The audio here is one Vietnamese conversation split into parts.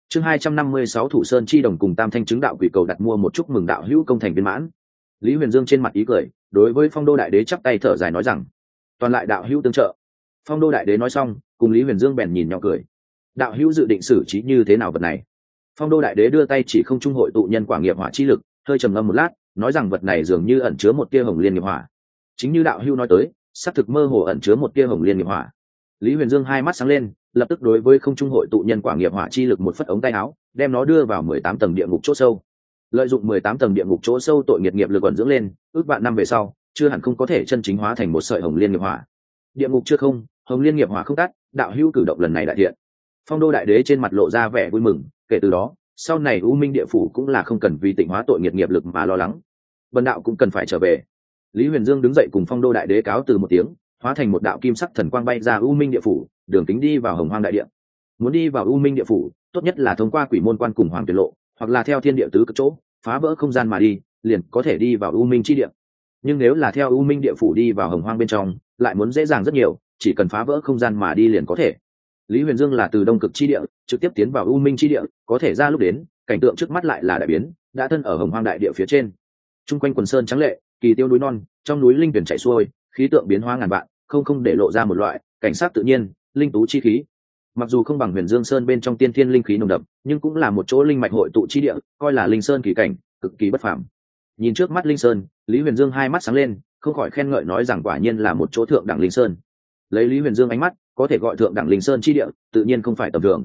Chương 256 Thủ Sơn chi đồng cùng Tam Thanh chứng đạo quỷ cầu đặt mua một chúc mừng đạo hữu công thành viên mãn. Lý Huyền Dương trên mặt ý cười, đối với Phong Đô đại đế chắp tay thở dài nói rằng: "Toàn lại đạo hữu tương trợ." Phong Đô đại đế nói xong, cùng Lý Huyền Dương bèn nhìn nhau cười. "Đạo hữu dự định xử trí như thế nào vật này?" Phong Đô đại đế đưa tay chỉ không trung hội tụ nhân quả nghiệp hỏa chi lực, hơi trầm ngâm một lát, nói rằng vật này dường như ẩn chứa một tia hồng liên nghiệp hỏa. Chính như đạo hữu nói tới, xác thực mơ hồ ẩn chứa một tia hồng liên nghiệp hỏa. Lý Huyền Dương hai mắt sáng lên, lập tức đối với không trung hội tụ nhân quả nghiệp hỏa chi lực một phất ống tay áo, đem nó đưa vào 18 tầng địa ngục chỗ sâu. Lợi dụng 18 tầng địa ngục chỗ sâu tội nghiệt nghiệp lực ẩn dưỡng lên, ước vạn năm về sau, chưa hẳn không có thể chân chính hóa thành một sợi hồng liên nghiệp hỏa. Địa ngục chưa không, hồng liên nghiệp hỏa không tắt, đạo hữu cử động lần này đại thiện. Phong Đô đại đế trên mặt lộ ra vẻ vui mừng, kể từ đó, sau này U Minh địa phủ cũng là không cần vì tịnh hóa tội nghiệt nghiệp lực mà lo lắng. Bần đạo cũng cần phải trở về. Lý Huyền Dương đứng dậy cùng Phong Đô đại đế cáo từ một tiếng, hóa thành một đạo kim sắc thần quang bay ra U Minh địa phủ, đường tính đi vào Hồng Hoang đại địa. Muốn đi vào U Minh địa phủ, tốt nhất là thông qua Quỷ môn quan cùng Hoàng Tuyệt lộ, hoặc là theo thiên địa tứ cực chỗ, phá vỡ không gian mà đi, liền có thể đi vào U Minh chi địa. Nhưng nếu là theo U Minh địa phủ đi vào Hồng Hoang bên trong, lại muốn dễ dàng rất nhiều, chỉ cần phá vỡ không gian mà đi liền có thể. Lý Huyền Dương là từ Đông Cực chi địa trực tiếp tiến vào U Minh chi địa, có thể ra lúc đến, cảnh tượng trước mắt lại là đại biến, đã thân ở Hồng Hoang đại địa phía trên. Trung quanh quần sơn trắng lệ, kỳ tiêu núi non, trong núi linh tuyển chảy xuôi, khí tượng biến hóa ngàn vạn, không để lộ ra một loại cảnh sát tự nhiên, linh tú chi khí. Mặc dù không bằng Huyền Dương Sơn bên trong tiên thiên linh khí nồng đậm, nhưng cũng là một chỗ linh mạch hội tụ chi địa, coi là linh sơn kỳ cảnh, cực kỳ bất phàm. Nhìn trước mắt linh sơn, Lý Huyền Dương hai mắt sáng lên, không khỏi khen ngợi nói rằng quả nhiên là một chỗ thượng đẳng linh sơn. Lấy Lý Huyền Dương ánh mắt, có thể gọi thượng đẳng linh sơn chi địa, tự nhiên không phải tầm thường.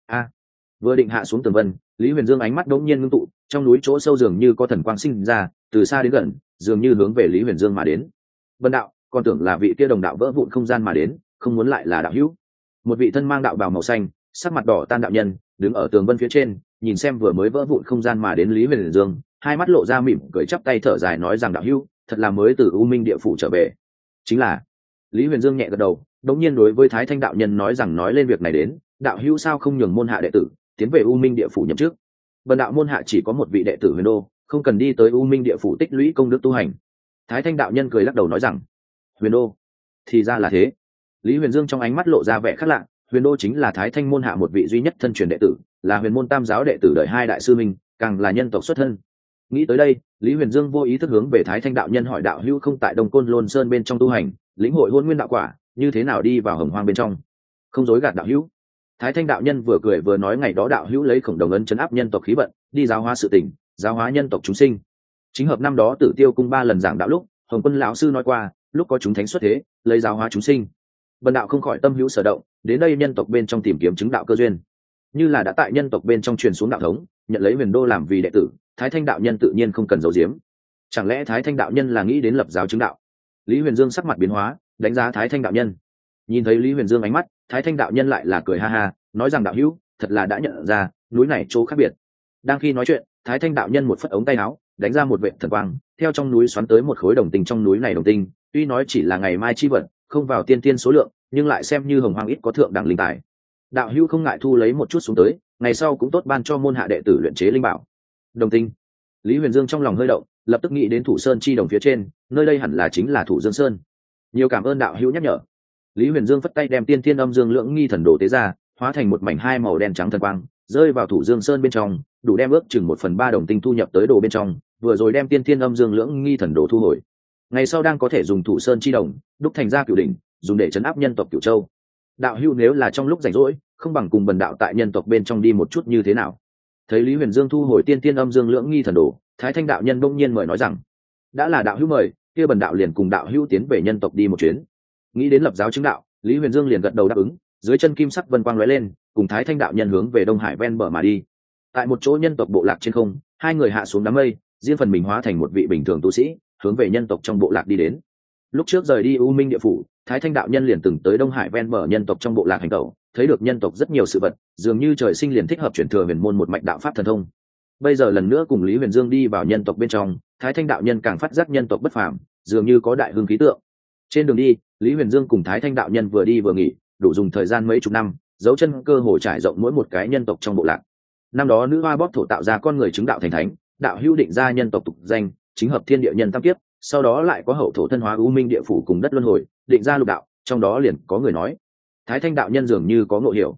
Vừa định hạ xuống tường vân, Lý Huyền Dương ánh mắt đột nhiên ngưng tụ, trong núi chỗ sâu dường như có thần quang sinh ra, từ xa đến gần, dường như hướng về Lý Huyền Dương mà đến. Vân đạo, còn tưởng là vị kia đồng đạo vỡ vụn không gian mà đến, không muốn lại là đạo hữu. Một vị thân mang đạo bào màu xanh, sắc mặt đỏ tan đạo nhân, đứng ở tường vân phía trên, nhìn xem vừa mới vỡ vụn không gian mà đến Lý Huyền Dương, hai mắt lộ ra mỉm cười chắp tay thở dài nói rằng đạo hữu, thật là mới từ U Minh địa phủ trở về. Chính là. Lý Huyền Dương nhẹ gật đầu, đống nhiên đối với Thái Thanh đạo nhân nói rằng nói lên việc này đến, đạo hữu sao không nhường môn hạ đệ tử tiến về U Minh địa phủ nhậm chức? Bần đạo môn hạ chỉ có một vị đệ tử Huyền Đô, không cần đi tới U Minh địa phủ tích lũy công đức tu hành. Thái Thanh đạo nhân cười lắc đầu nói rằng, Huyền Đô, thì ra là thế. Lý Huyền Dương trong ánh mắt lộ ra vẻ khác lạ, Huyền Đô chính là Thái Thanh môn hạ một vị duy nhất thân truyền đệ tử, là Huyền môn tam giáo đệ tử đời hai đại sư minh, càng là nhân tộc xuất thân. Nghĩ tới đây, Lý Huyền Dương vô ý thức hướng về Thái Thanh đạo nhân hỏi đạo hữu không tại Đông Côn Lôn Sơn bên trong tu hành, lĩnh hội Hôn Nguyên đạo quả, như thế nào đi vào Hồng Hoang bên trong? Không dối gạt đạo hữu. Thái Thanh đạo nhân vừa cười vừa nói ngày đó đạo hữu lấy Khổng Đồng ấn trấn áp nhân tộc khí vận, đi giáo hóa sự tình, giáo hóa nhân tộc chúng sinh. Chính hợp năm đó Tử Tiêu cung 3 lần giảng đạo lúc, Hồng Quân lão sư nói qua, lúc có chúng thánh xuất thế, lấy giáo hóa chúng sinh. Bần đạo không khỏi tâm hữu sở động, đến đây nhân tộc bên trong tìm kiếm chứng đạo cơ duyên. Như là đã tại nhân tộc bên trong truyền xuống đạo thống, nhận lấy Huyền Đô làm vì đệ tử, Thái Thanh đạo nhân tự nhiên không cần giấu giếm. Chẳng lẽ Thái Thanh đạo nhân là nghĩ đến lập giáo chứng đạo? Lý Huyền Dương sắc mặt biến hóa, đánh giá Thái Thanh đạo nhân. Nhìn thấy Lý Huyền Dương ánh mắt, Thái Thanh đạo nhân lại là cười ha ha, nói rằng đạo hữu, thật là đã nhận ra, núi này chỗ khác biệt. Đang khi nói chuyện, Thái Thanh đạo nhân một phất ống tay áo, đánh ra một vệt thần quang, theo trong núi xoắn tới một khối đồng tinh trong núi này đồng tinh, tuy nói chỉ là ngày mai chi vật, không vào tiên tiên số lượng, nhưng lại xem như Hồng Hoang ít có thượng đẳng linh tài. Đạo hữu không ngại thu lấy một chút xuống tới, ngày sau cũng tốt ban cho môn hạ đệ tử luyện chế linh bảo. Đồng tinh. Lý Huyền Dương trong lòng hơi động, lập tức nghĩ đến Thủ Sơn chi đồng phía trên, nơi đây hẳn là chính là Thủ Dương Sơn. Nhiều cảm ơn đạo hữu nhắc nhở. Lý Huyền Dương phất tay đem tiên thiên âm dương lưỡng nghi thần đồ tế ra, hóa thành một mảnh hai màu đen trắng thần quang, rơi vào Thủ Dương Sơn bên trong, đủ đem ước chừng 1/3 đồng tinh thu nhập tới đồ bên trong, vừa rồi đem tiên thiên âm dương lưỡng nghi thần đồ thu hồi. Ngày sau đang có thể dùng Thủ Sơn chi đồng, đúc thành ra cửu đỉnh, dùng để trấn áp nhân tộc Cửu Châu. Đạo hữu nếu là trong lúc rảnh rỗi, không bằng cùng bần đạo tại nhân tộc bên trong đi một chút như thế nào? Thấy Lý Huyền Dương thu hồi tiên thiên âm dương lưỡng nghi thần đồ, Thái Thanh đạo nhân bỗng nhiên mời nói rằng, đã là đạo hữu mời, kia bần đạo liền cùng đạo hữu tiến về nhân tộc đi một chuyến. Nghĩ đến lập giáo chứng đạo, Lý Huyền Dương liền gật đầu đáp ứng, dưới chân kim sắc vân quang lóe lên, cùng Thái Thanh đạo nhân hướng về Đông Hải ven bờ mà đi. Tại một chỗ nhân tộc bộ lạc trên không, hai người hạ xuống đám mây, riêng phần mình hóa thành một vị bình thường tu sĩ, hướng về nhân tộc trong bộ lạc đi đến. Lúc trước rời đi U Minh địa phủ, Thái Thanh đạo nhân liền từng tới Đông Hải ven bờ nhân tộc trong bộ lạc hành tẩu, thấy được nhân tộc rất nhiều sự vật, dường như trời sinh liền thích hợp chuyển thừa huyền môn một mạch đạo pháp thần thông. Bây giờ lần nữa cùng Lý Huyền Dương đi vào nhân tộc bên trong, Thái Thanh đạo nhân càng phát giác nhân tộc bất phàm, dường như có đại hưng khí tượng. Trên đường đi, Lý Huyền Dương cùng Thái Thanh đạo nhân vừa đi vừa nghỉ, đủ dùng thời gian mấy chục năm, dấu chân cơ hồ trải rộng mỗi một cái nhân tộc trong bộ lạc. Năm đó nữ hoa bóp thổ tạo ra con người chứng đạo thành thánh, đạo hữu định ra nhân tộc tục danh, chính hợp thiên địa nhân tam kiếp, sau đó lại có hậu thổ thân hóa U Minh địa phủ cùng đất luân hồi, định ra lục đạo, trong đó liền có người nói. Thái Thanh đạo nhân dường như có ngộ hiểu.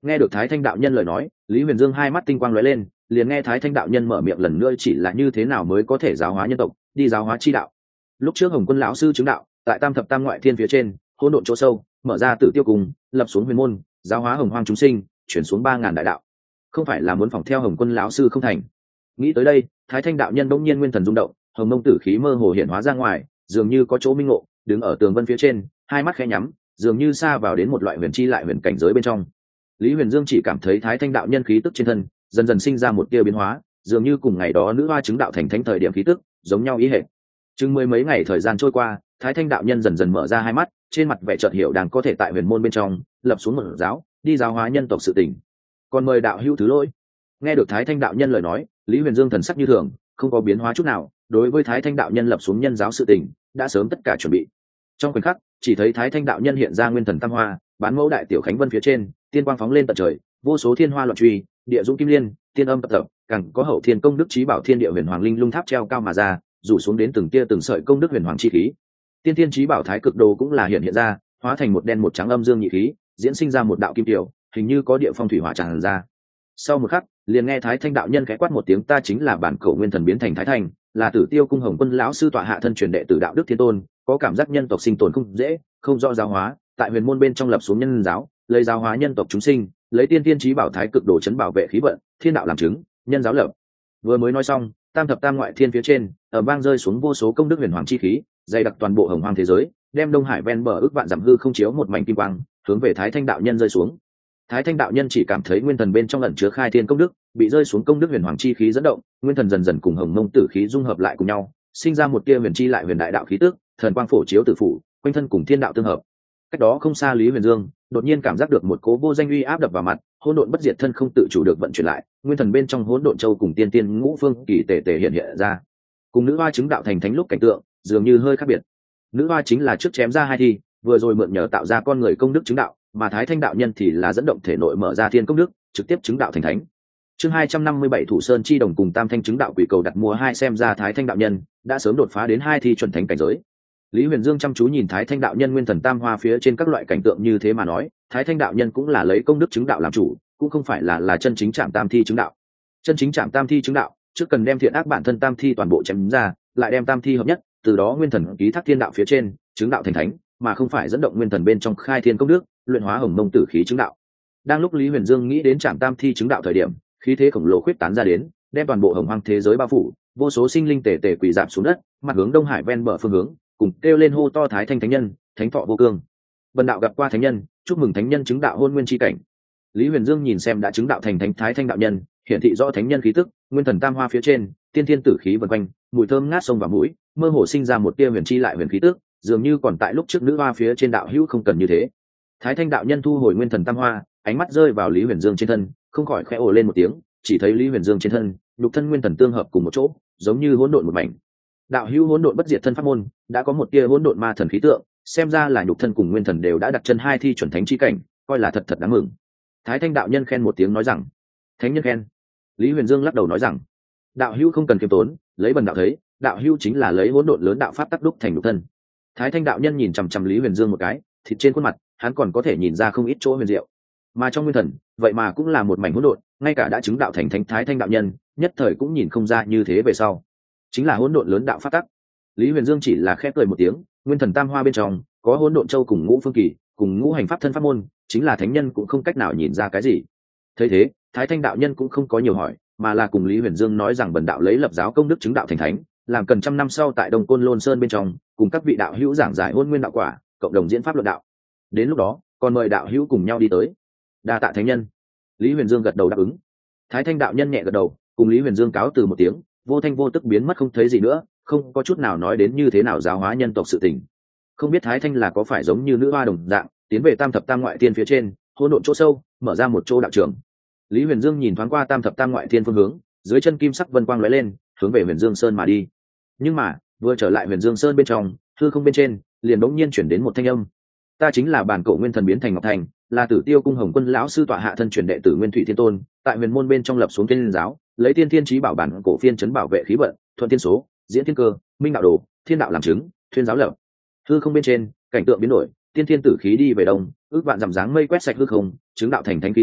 Nghe được Thái Thanh đạo nhân lời nói, Lý Huyền Dương hai mắt tinh quang lóe lên, liền nghe Thái Thanh đạo nhân mở miệng lần nữa chỉ là như thế nào mới có thể giáo hóa nhân tộc, đi giáo hóa chi đạo. Lúc trước Hồng Quân lão sư chứng đạo, tại Tam thập tam ngoại thiên phía trên, hỗn độn chỗ sâu, mở ra Tử Tiêu Cung, lập xuống huyền môn, giáo hóa hồng hoang chúng sinh, chuyển xuống 3000 đại đạo. Không phải là muốn phỏng theo Hồng Quân lão sư không thành. Nghĩ tới đây, Thái Thanh đạo nhân bỗng nhiên nguyên thần rung động, hồng mông tử khí mơ hồ hiện hóa ra ngoài, dường như có chỗ minh ngộ, đứng ở tường vân phía trên, hai mắt khẽ nhắm, dường như xa vào đến một loại huyền chi lại huyền cảnh giới bên trong. Lý Huyền Dương chỉ cảm thấy Thái Thanh đạo nhân khí tức trên thân dần dần sinh ra một tia biến hóa, dường như cùng ngày đó nữ hoa chứng đạo thành thánh thời điểm khí tức giống nhau ý hệ. Chừng mười mấy ngày thời gian trôi qua, Thái Thanh đạo nhân dần dần mở ra hai mắt, trên mặt vẻ chợt hiểu đang có thể tại huyền môn bên trong lập xuống một giáo, đi giáo hóa nhân tộc sự tình. Còn mời đạo hữu thứ lỗi. Nghe được Thái Thanh đạo nhân lời nói, Lý Huyền Dương thần sắc như thường, không có biến hóa chút nào, đối với Thái Thanh đạo nhân lập xuống nhân giáo sự tình, đã sớm tất cả chuẩn bị. Trong khoảnh khắc, chỉ thấy Thái Thanh đạo nhân hiện ra nguyên thần tam hoa, bán mẫu đại tiểu khánh vân phía trên, tiên quang phóng lên tận trời, vô số thiên hoa loạn truy, địa dũng kim liên, tiên âm tập tập, càng có hậu thiên công đức trí bảo thiên địa huyền hoàng linh lung tháp treo cao mà ra, rủ xuống đến từng tia từng sợi công đức huyền hoàng chi khí. Tiên thiên trí bảo thái cực đồ cũng là hiện ra, hóa thành một đen một trắng âm dương nhị khí, diễn sinh ra một đạo kim tiểu, hình như có địa phong thủy hỏa tràn ra. Sau một khắc, liền nghe Thái Thanh đạo nhân khẽ quát một tiếng, ta chính là bản cổ nguyên thần biến thành Thái Thanh, là Tử Tiêu cung Hồng Quân lão sư tọa hạ thân truyền đệ tử đạo đức thiên tôn, có cảm giác nhân tộc sinh tồn không dễ, không rõ giáo hóa, tại huyền môn bên trong lập xuống nhân giáo, lấy giáo hóa nhân tộc chúng sinh, lấy tiên tiên trí bảo thái cực đồ chấn bảo vệ khí vận, thiên đạo làm chứng, nhân giáo lập. Vừa mới nói xong, tam thập tam ngoại thiên phía trên, ở bang rơi xuống vô số công đức huyền hoàng chi khí, dày đặc toàn bộ hồng hoang thế giới, đem Đông Hải ven bờ ước vạn dặm hư không chiếu một mảnh kim quang, hướng về Thái Thanh đạo nhân rơi xuống. Thái Thanh đạo nhân chỉ cảm thấy nguyên thần bên trong ẩn chứa khai thiên công đức, bị rơi xuống công đức huyền hoàng chi khí dẫn động, nguyên thần dần dần cùng hồng mông tử khí dung hợp lại cùng nhau, sinh ra một tia huyền chi lại huyền đại đạo khí tức, thần quang phổ chiếu tử phủ, quanh thân cùng thiên đạo tương hợp. Cách đó không xa Lý Huyền Dương đột nhiên cảm giác được một cố vô danh uy áp đập vào mặt, hỗn độn bất diệt thân không tự chủ được vận chuyển lại, nguyên thần bên trong hỗn độn châu cùng tiên tiên ngũ phương kỳ tề tề hiện hiện ra, cùng nữ hoa chứng đạo thành thánh lúc cảnh tượng dường như hơi khác biệt. Nữ hoa chính là trước chém ra hai thi, vừa rồi mượn nhờ tạo ra con người công đức chứng đạo, mà Thái Thanh đạo nhân thì là dẫn động thể nội mở ra thiên công đức, trực tiếp chứng đạo thành thánh. Chương 257 Thủ Sơn chi đồng cùng Tam Thanh chứng đạo quỷ cầu đặt mua hai, xem ra Thái Thanh đạo nhân đã sớm đột phá đến hai thi chuẩn thánh cảnh giới. Lý Huyền Dương chăm chú nhìn Thái Thanh đạo nhân nguyên thần tam hoa phía trên các loại cảnh tượng như thế mà nói, Thái Thanh đạo nhân cũng là lấy công đức chứng đạo làm chủ, cũng không phải là chân chính chạm tam thi chứng đạo. Chân chính chạm tam thi chứng đạo, trước cần đem thiện ác bản thân tam thi toàn bộ chém ra, lại đem tam thi hợp nhất, từ đó nguyên thần ký thác thiên đạo phía trên, chứng đạo thành thánh, mà không phải dẫn động nguyên thần bên trong khai thiên công đức, luyện hóa hồng mông tử khí chứng đạo. Đang lúc Lý Huyền Dương nghĩ đến chạm tam thi chứng đạo thời điểm, khí thế khổng lồ khuyết tán ra đến, đem toàn bộ hồng hoang thế giới bao phủ, vô số sinh linh tề tề quỳ rạp xuống đất, mặt hướng Đông Hải ven bờ phương hướng, cùng kêu lên hô to Thái Thanh thánh nhân, thánh thọ vô cương. Bần đạo gặp qua thánh nhân, chúc mừng thánh nhân chứng đạo hôn nguyên chi cảnh. Lý Huyền Dương nhìn xem đã chứng đạo thành thánh Thái Thanh đạo nhân, hiển thị rõ thánh nhân khí tức, nguyên thần tam hoa phía trên, tiên thiên tử khí vần quanh, mùi thơm ngát sông vào mũi, mơ hồ sinh ra một tia huyền chi lại huyền khí tức, dường như còn tại lúc trước nữ hoa phía trên đạo hữu không cần như thế. Thái Thanh đạo nhân thu hồi nguyên thần tam hoa, ánh mắt rơi vào Lý Huyền Dương trên thân, không khỏi khẽ ồ lên một tiếng, chỉ thấy Lý Huyền Dương trên thân, nhục thân nguyên thần tương hợp cùng một chỗ, giống như hỗn độn một mảnh. Đạo hữu hỗn độn bất diệt thân pháp môn, đã có một tia hỗn độn ma thần khí tượng, xem ra là nhục thân cùng nguyên thần đều đã đặt chân hai thi chuẩn thánh chi cảnh, coi là thật thật đáng mừng. Thái Thanh đạo nhân khen một tiếng nói rằng, thánh nhân khen. Lý Huyền Dương lắc đầu nói rằng, đạo hữu không cần kiêm tốn, lấy bần đạo thấy, đạo hữu chính là lấy hỗn độn lớn đạo pháp tác đúc thành nhục thân. Thái Thanh đạo nhân nhìn chằm chằm Lý Huyền Dương một cái, thịt trên khuôn mặt, hắn còn có thể nhìn ra không ít chỗ huyền diệu. Mà trong nguyên thần, vậy mà cũng là một mảnh hỗn độn, ngay cả đã chứng đạo thành thánh Thái Thanh đạo nhân, nhất thời cũng nhìn không ra như thế về sau. Chính là hỗn độn lớn đạo pháp tắc. Lý Huyền Dương chỉ là khẽ cười một tiếng, nguyên thần tam hoa bên trong có hỗn độn châu cùng ngũ phương kỳ, cùng ngũ hành pháp thân pháp môn, chính là thánh nhân cũng không cách nào nhìn ra cái gì. Thấy thế, Thái Thanh đạo nhân cũng không có nhiều hỏi, mà là cùng Lý Huyền Dương nói rằng bần đạo lấy lập giáo công đức chứng đạo thành thánh, làm cần trăm năm sau tại Đông Côn Lôn Sơn bên trong, cùng các vị đạo hữu giảng giải hôn nguyên đạo quả, cộng đồng diễn pháp luận đạo. Đến lúc đó, còn mời đạo hữu cùng nhau đi tới. Đa tạ thánh nhân. Lý Huyền Dương gật đầu đáp ứng. Thái Thanh đạo nhân nhẹ gật đầu, cùng Lý Huyền Dương cáo từ một tiếng, vô thanh vô tức biến mất không thấy gì nữa, không có chút nào nói đến như thế nào giáo hóa nhân tộc sự tình. Không biết Thái Thanh là có phải giống như nữ hoa đồng dạng, tiến về tam thập tam ngoại thiên phía trên, hỗn độn chỗ sâu, mở ra một chỗ đạo trường. Lý Huyền Dương nhìn thoáng qua tam thập tam ngoại thiên phương hướng, dưới chân kim sắc vân quang lóe lên, hướng về Huyền Dương Sơn mà đi. Nhưng mà, vừa trở lại Huyền Dương Sơn bên trong, hư không bên trên, liền bỗng nhiên chuyển đến một thanh âm. Ta chính là bản cổ nguyên thần biến thành ngọc thành, là Tử Tiêu cung Hồng Quân lão sư tọa hạ thân truyền đệ tử Nguyên Thủy Thiên Tôn, tại huyền môn bên trong lập xuống thiên giáo, lấy tiên thiên chí bảo bản cổ phiên chấn bảo vệ khí vận, thuận thiên số, diễn thiên cơ, minh đạo đồ, thiên đạo làm chứng, thuyên giáo lập. Hư không bên trên, cảnh tượng biến đổi, tiên thiên tử khí đi về đông, ước vạn dặm dáng mây quét sạch hư không, chứng đạo thành thánh khí tức,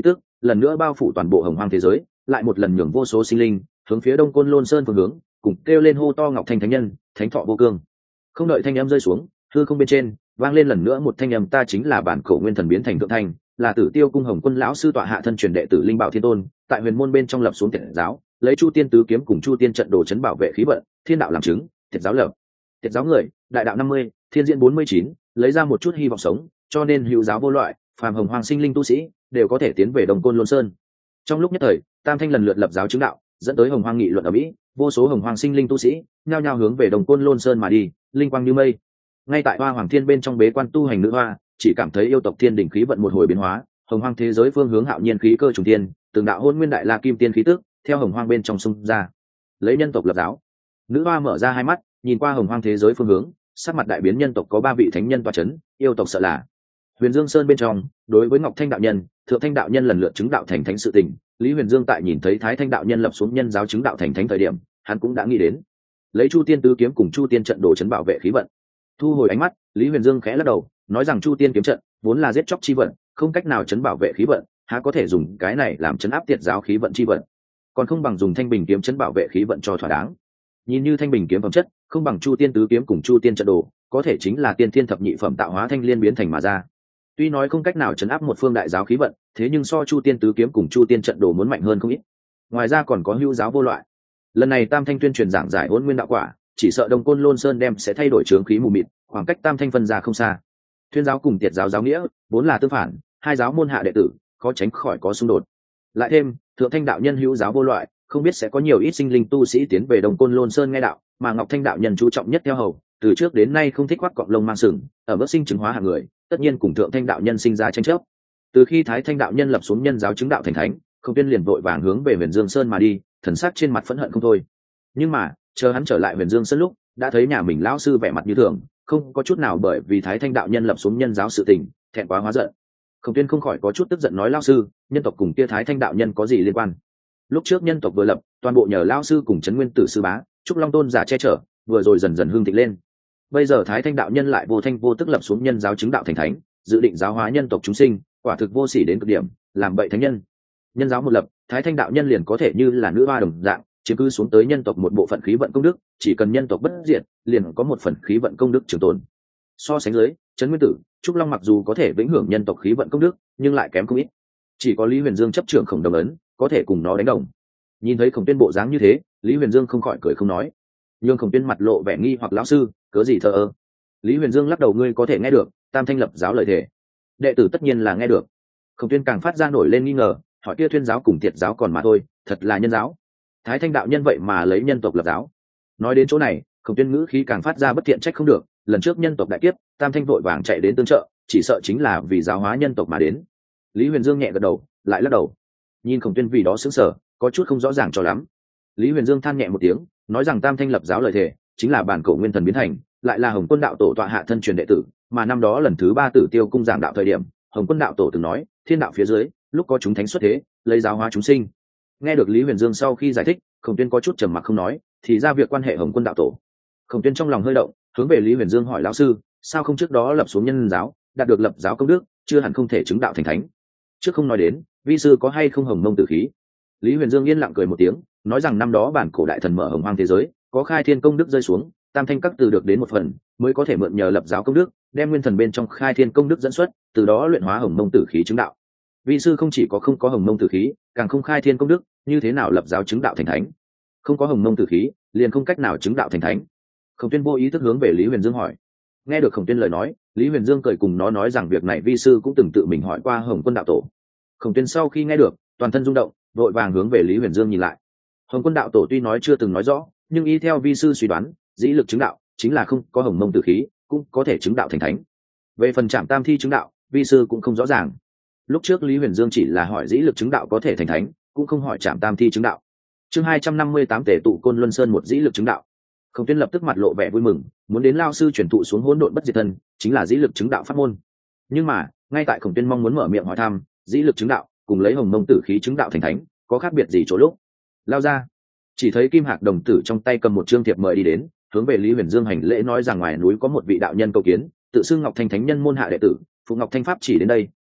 lần nữa bao phủ toàn bộ hồng hoang thế giới, lại một lần nhường vô số sinh linh hướng phía đông côn lôn sơn phương hướng cùng kêu lên hô to ngọc thanh thánh nhân, thánh thọ vô cương. Không đợi thanh âm rơi xuống, hư không bên trên vang lên lần nữa một thanh âm, ta chính là bản cổ nguyên thần biến thành thượng thanh, là Tử Tiêu cung Hồng Quân lão sư tọa hạ thân truyền đệ tử Linh Bảo Thiên Tôn, tại huyền môn bên trong lập xuống Tiệt giáo, lấy Chu Tiên tứ kiếm cùng Chu Tiên trận đồ chấn bảo vệ khí vận, thiên đạo làm chứng, Tiệt giáo lập. Tiệt giáo người, đại đạo 50, thiên diễn 49, lấy ra một chút hy vọng sống, cho nên hữu giáo vô loại, phàm hồng hoàng sinh linh tu sĩ đều có thể tiến về Đồng Côn Lôn Sơn. Trong lúc nhất thời, Tam Thanh lần lượt lập giáo chứng đạo, dẫn tới hồng hoang nghị luận ở Mỹ, vô số hồng hoang sinh linh tu sĩ nhao nhao hướng về Đồng Côn Lôn Sơn mà đi, linh quang như mây. Ngay tại Hoa Hoàng Thiên bên trong bế quan tu hành nữ hoa, chỉ cảm thấy yêu tộc thiên đỉnh khí vận một hồi biến hóa, hồng hoang thế giới phương hướng hạo nhiên khí cơ trùng tiên, từng đạo hôn nguyên đại la kim tiên khí tức theo hồng hoang bên trong xung ra, lấy nhân tộc lập giáo. Nữ hoa mở ra hai mắt, nhìn qua hồng hoang thế giới phương hướng, sắc mặt đại biến, nhân tộc có 3 vị thánh nhân tọa chấn, yêu tộc sợ là. Huyền Dương Sơn bên trong, đối với Ngọc Thanh đạo nhân, Thượng Thanh đạo nhân lần lượt chứng đạo thành thánh sự tình, Lý Huyền Dương tại nhìn thấy Thái Thanh đạo nhân lập xuống nhân giáo chứng đạo thành thánh thời điểm, hắn cũng đã nghĩ đến, lấy Chu Tiên tứ kiếm cùng Chu Tiên trận đồ chấn bảo vệ khí vận. Thu hồi ánh mắt, Lý Huyền Dương khẽ lắc đầu, nói rằng Chu Tiên kiếm trận vốn là giết chóc chi vận, không cách nào chấn bảo vệ khí vận, há có thể dùng cái này làm chấn áp Tiệt giáo khí vận chi vận, còn không bằng dùng Thanh Bình kiếm chấn bảo vệ khí vận cho thỏa đáng. Nhìn như Thanh Bình kiếm phẩm chất không bằng Chu Tiên tứ kiếm cùng Chu Tiên trận đồ, có thể chính là tiên thiên thập nhị phẩm tạo hóa thanh liên biến thành mà ra. Tuy nói không cách nào chấn áp một phương đại giáo khí vận, thế nhưng so Chu Tiên tứ kiếm cùng Chu Tiên trận đồ muốn mạnh hơn không ít. Ngoài ra còn có hữu giáo vô loại. Lần này Tam Thanh tuyên truyền giảng giải Hỗn Nguyên đạo quả, chỉ sợ Đồng Côn Lôn Sơn đem sẽ thay đổi chướng khí mù mịt, khoảng cách Tam Thanh phân ra không xa. Thuyên giáo cùng Tiệt giáo giáo nghĩa vốn là tương phản, hai giáo môn hạ đệ tử khó tránh khỏi có xung đột. Lại thêm Thượng Thanh đạo nhân hữu giáo vô loại, không biết sẽ có nhiều ít sinh linh tu sĩ tiến về Đồng Côn Lôn Sơn nghe đạo, mà Ngọc Thanh đạo nhân chú trọng nhất theo hầu, từ trước đến nay không thích khoác cọng lông mang sừng, ở mức sinh chứng hóa hạng người, tất nhiên cùng Thượng Thanh đạo nhân sinh ra tranh chấp. Từ khi Thái Thanh đạo nhân lập xuống nhân giáo chứng đạo thành thánh, Không Tiên liền vội vàng hướng về Huyền Dương Sơn mà đi, thần sắc trên mặt phẫn hận không thôi. Nhưng mà chờ hắn trở lại Huyền Dương Sơn lúc, đã thấy nhà mình lão sư vẻ mặt như thường, không có chút nào bởi vì Thái Thanh đạo nhân lập xuống nhân giáo sự tình thẹn quá hóa giận. Không Tiên không khỏi có chút tức giận, nói lão sư, nhân tộc cùng kia Thái Thanh đạo nhân có gì liên quan? Lúc trước nhân tộc vừa lập, toàn bộ nhờ lão sư cùng Trấn Nguyên Tử sư bá, Trúc Long Tôn giả che chở, vừa rồi dần dần hưng thịnh lên. Bây giờ Thái Thanh đạo nhân lại vô thanh vô tức lập xuống nhân giáo chứng đạo thành thánh, dự định giáo hóa nhân tộc chúng sinh, quả thực vô sỉ đến cực điểm, làm bậy thánh nhân. Nhân giáo một lập, Thái Thanh đạo nhân liền có thể như là nữ hoa đồng dạng, chiếm cứ xuống tới nhân tộc một bộ phận khí vận công đức, chỉ cần nhân tộc bất diệt, liền có một phần khí vận công đức trường tồn. So sánh dưới, Trấn Nguyên Tử, Trúc Long mặc dù có thể vĩnh hưởng nhân tộc khí vận công đức, nhưng lại kém không ít. Chỉ có Lý Huyền Dương chấp trưởng Khổng Đồng ấn, có thể cùng nó đánh đồng. Nhìn thấy Khổng Tuyên bộ dáng như thế, Lý Huyền Dương không khỏi cười không nói. Nhưng Khổng Tuyên mặt lộ vẻ nghi hoặc, lão sư, cớ gì thờ ơ? Lý Huyền Dương lắc đầu, ngươi có thể nghe được Tam Thanh lập giáo lời thề? Đệ tử tất nhiên là nghe được. Khổng Tuyên càng phát ra nổi lên nghi ngờ, hỏi kia Thuyên giáo cùng Tiệt giáo còn mà thôi, thật là nhân giáo? Thái Thanh đạo nhân vậy mà lấy nhân tộc lập giáo? Nói đến chỗ này, Khổng Tuyên ngữ khí càng phát ra bất thiện, trách không được, lần trước nhân tộc đại kiếp, Tam Thanh vội vàng chạy đến tương trợ, chỉ sợ chính là vì giáo hóa nhân tộc mà đến. Lý Huyền Dương nhẹ gật đầu, lại lắc đầu. Nhìn Khổng Tuyên vì đó sững sờ, có chút không rõ ràng cho lắm. Lý Huyền Dương than nhẹ một tiếng, nói rằng Tam Thanh lập giáo lời thề chính là bản cổ nguyên thần biến thành, lại là Hồng Quân đạo tổ tọa hạ thân truyền đệ tử, mà năm đó lần thứ 3 Tử Tiêu cung giảng đạo thời điểm, Hồng Quân đạo tổ từng nói, thiên đạo phía dưới, lúc có chúng thánh xuất thế, lấy giáo hóa chúng sinh. Nghe được Lý Huyền Dương sau khi giải thích, Khổng Tuyên có chút trầm mặc không nói, thì ra việc quan hệ Hồng Quân đạo tổ. Khổng Tuyên trong lòng hơi động, hướng về Lý Huyền Dương hỏi, lão sư, sao không trước đó lập xuống nhân giáo, đạt được lập giáo công đức, chưa hẳn không thể chứng đạo thành thánh? Trước không nói đến, vi sư có hay không hồng mông tử khí? Lý Huyền Dương yên lặng cười một tiếng, nói rằng năm đó bản cổ đại thần mở hồng hoang thế giới, có khai thiên công đức rơi xuống, Tam Thanh các từ được đến một phần, mới có thể mượn nhờ lập giáo công đức, đem nguyên thần bên trong khai thiên công đức dẫn xuất, từ đó luyện hóa hồng mông tử khí chứng đạo. Vi sư không chỉ có không có hồng mông tử khí, càng không khai thiên công đức, như thế nào lập giáo chứng đạo thành thánh? Không có hồng mông tử khí, liền không cách nào chứng đạo thành thánh. Khổng Tuyên vô ý thức hướng về Lý Huyền Dương hỏi. Nghe được Khổng Tuyên lời nói, Lý Huyền Dương cười cùng nó nói rằng việc này vi sư cũng từng tự mình hỏi qua Hồng Quân đạo tổ. Khổng Tuyên sau khi nghe được, toàn thân rung động, vội vàng hướng về Lý Huyền Dương nhìn lại. Hồng Quân đạo tổ tuy nói chưa từng nói rõ, nhưng y theo vi sư suy đoán, dĩ lực chứng đạo chính là không có hồng mông tử khí, cũng có thể chứng đạo thành thánh. Về phần Trảm Tam thi chứng đạo, vi sư cũng không rõ ràng. Lúc trước Lý Huyền Dương chỉ là hỏi dĩ lực chứng đạo có thể thành thánh, cũng không hỏi Trảm Tam thi chứng đạo. Chương 258 Tề tụ Côn Luân Sơn một dĩ lực chứng đạo. Khổng Tuyên lập tức mặt lộ vẻ vui mừng, muốn đến lao sư truyền thụ xuống hỗn độn bất diệt thân, chính là dĩ lực chứng đạo pháp môn. Nhưng mà, ngay tại Khổng Tuyên mong muốn mở miệng hỏi thăm, dĩ lực chứng đạo cùng lấy hồng mông tử khí chứng đạo thành thánh, có khác biệt gì chỗ lúc? Lao ra, chỉ thấy Kim Hạc đồng tử trong tay cầm một chương thiệp mời đi đến, hướng về Lý Huyền Dương hành lễ, nói rằng ngoài núi có một vị đạo nhân cầu kiến, tự xưng Ngọc Thanh thánh nhân môn hạ đệ tử, phụ Ngọc Thanh pháp chỉ đến đây,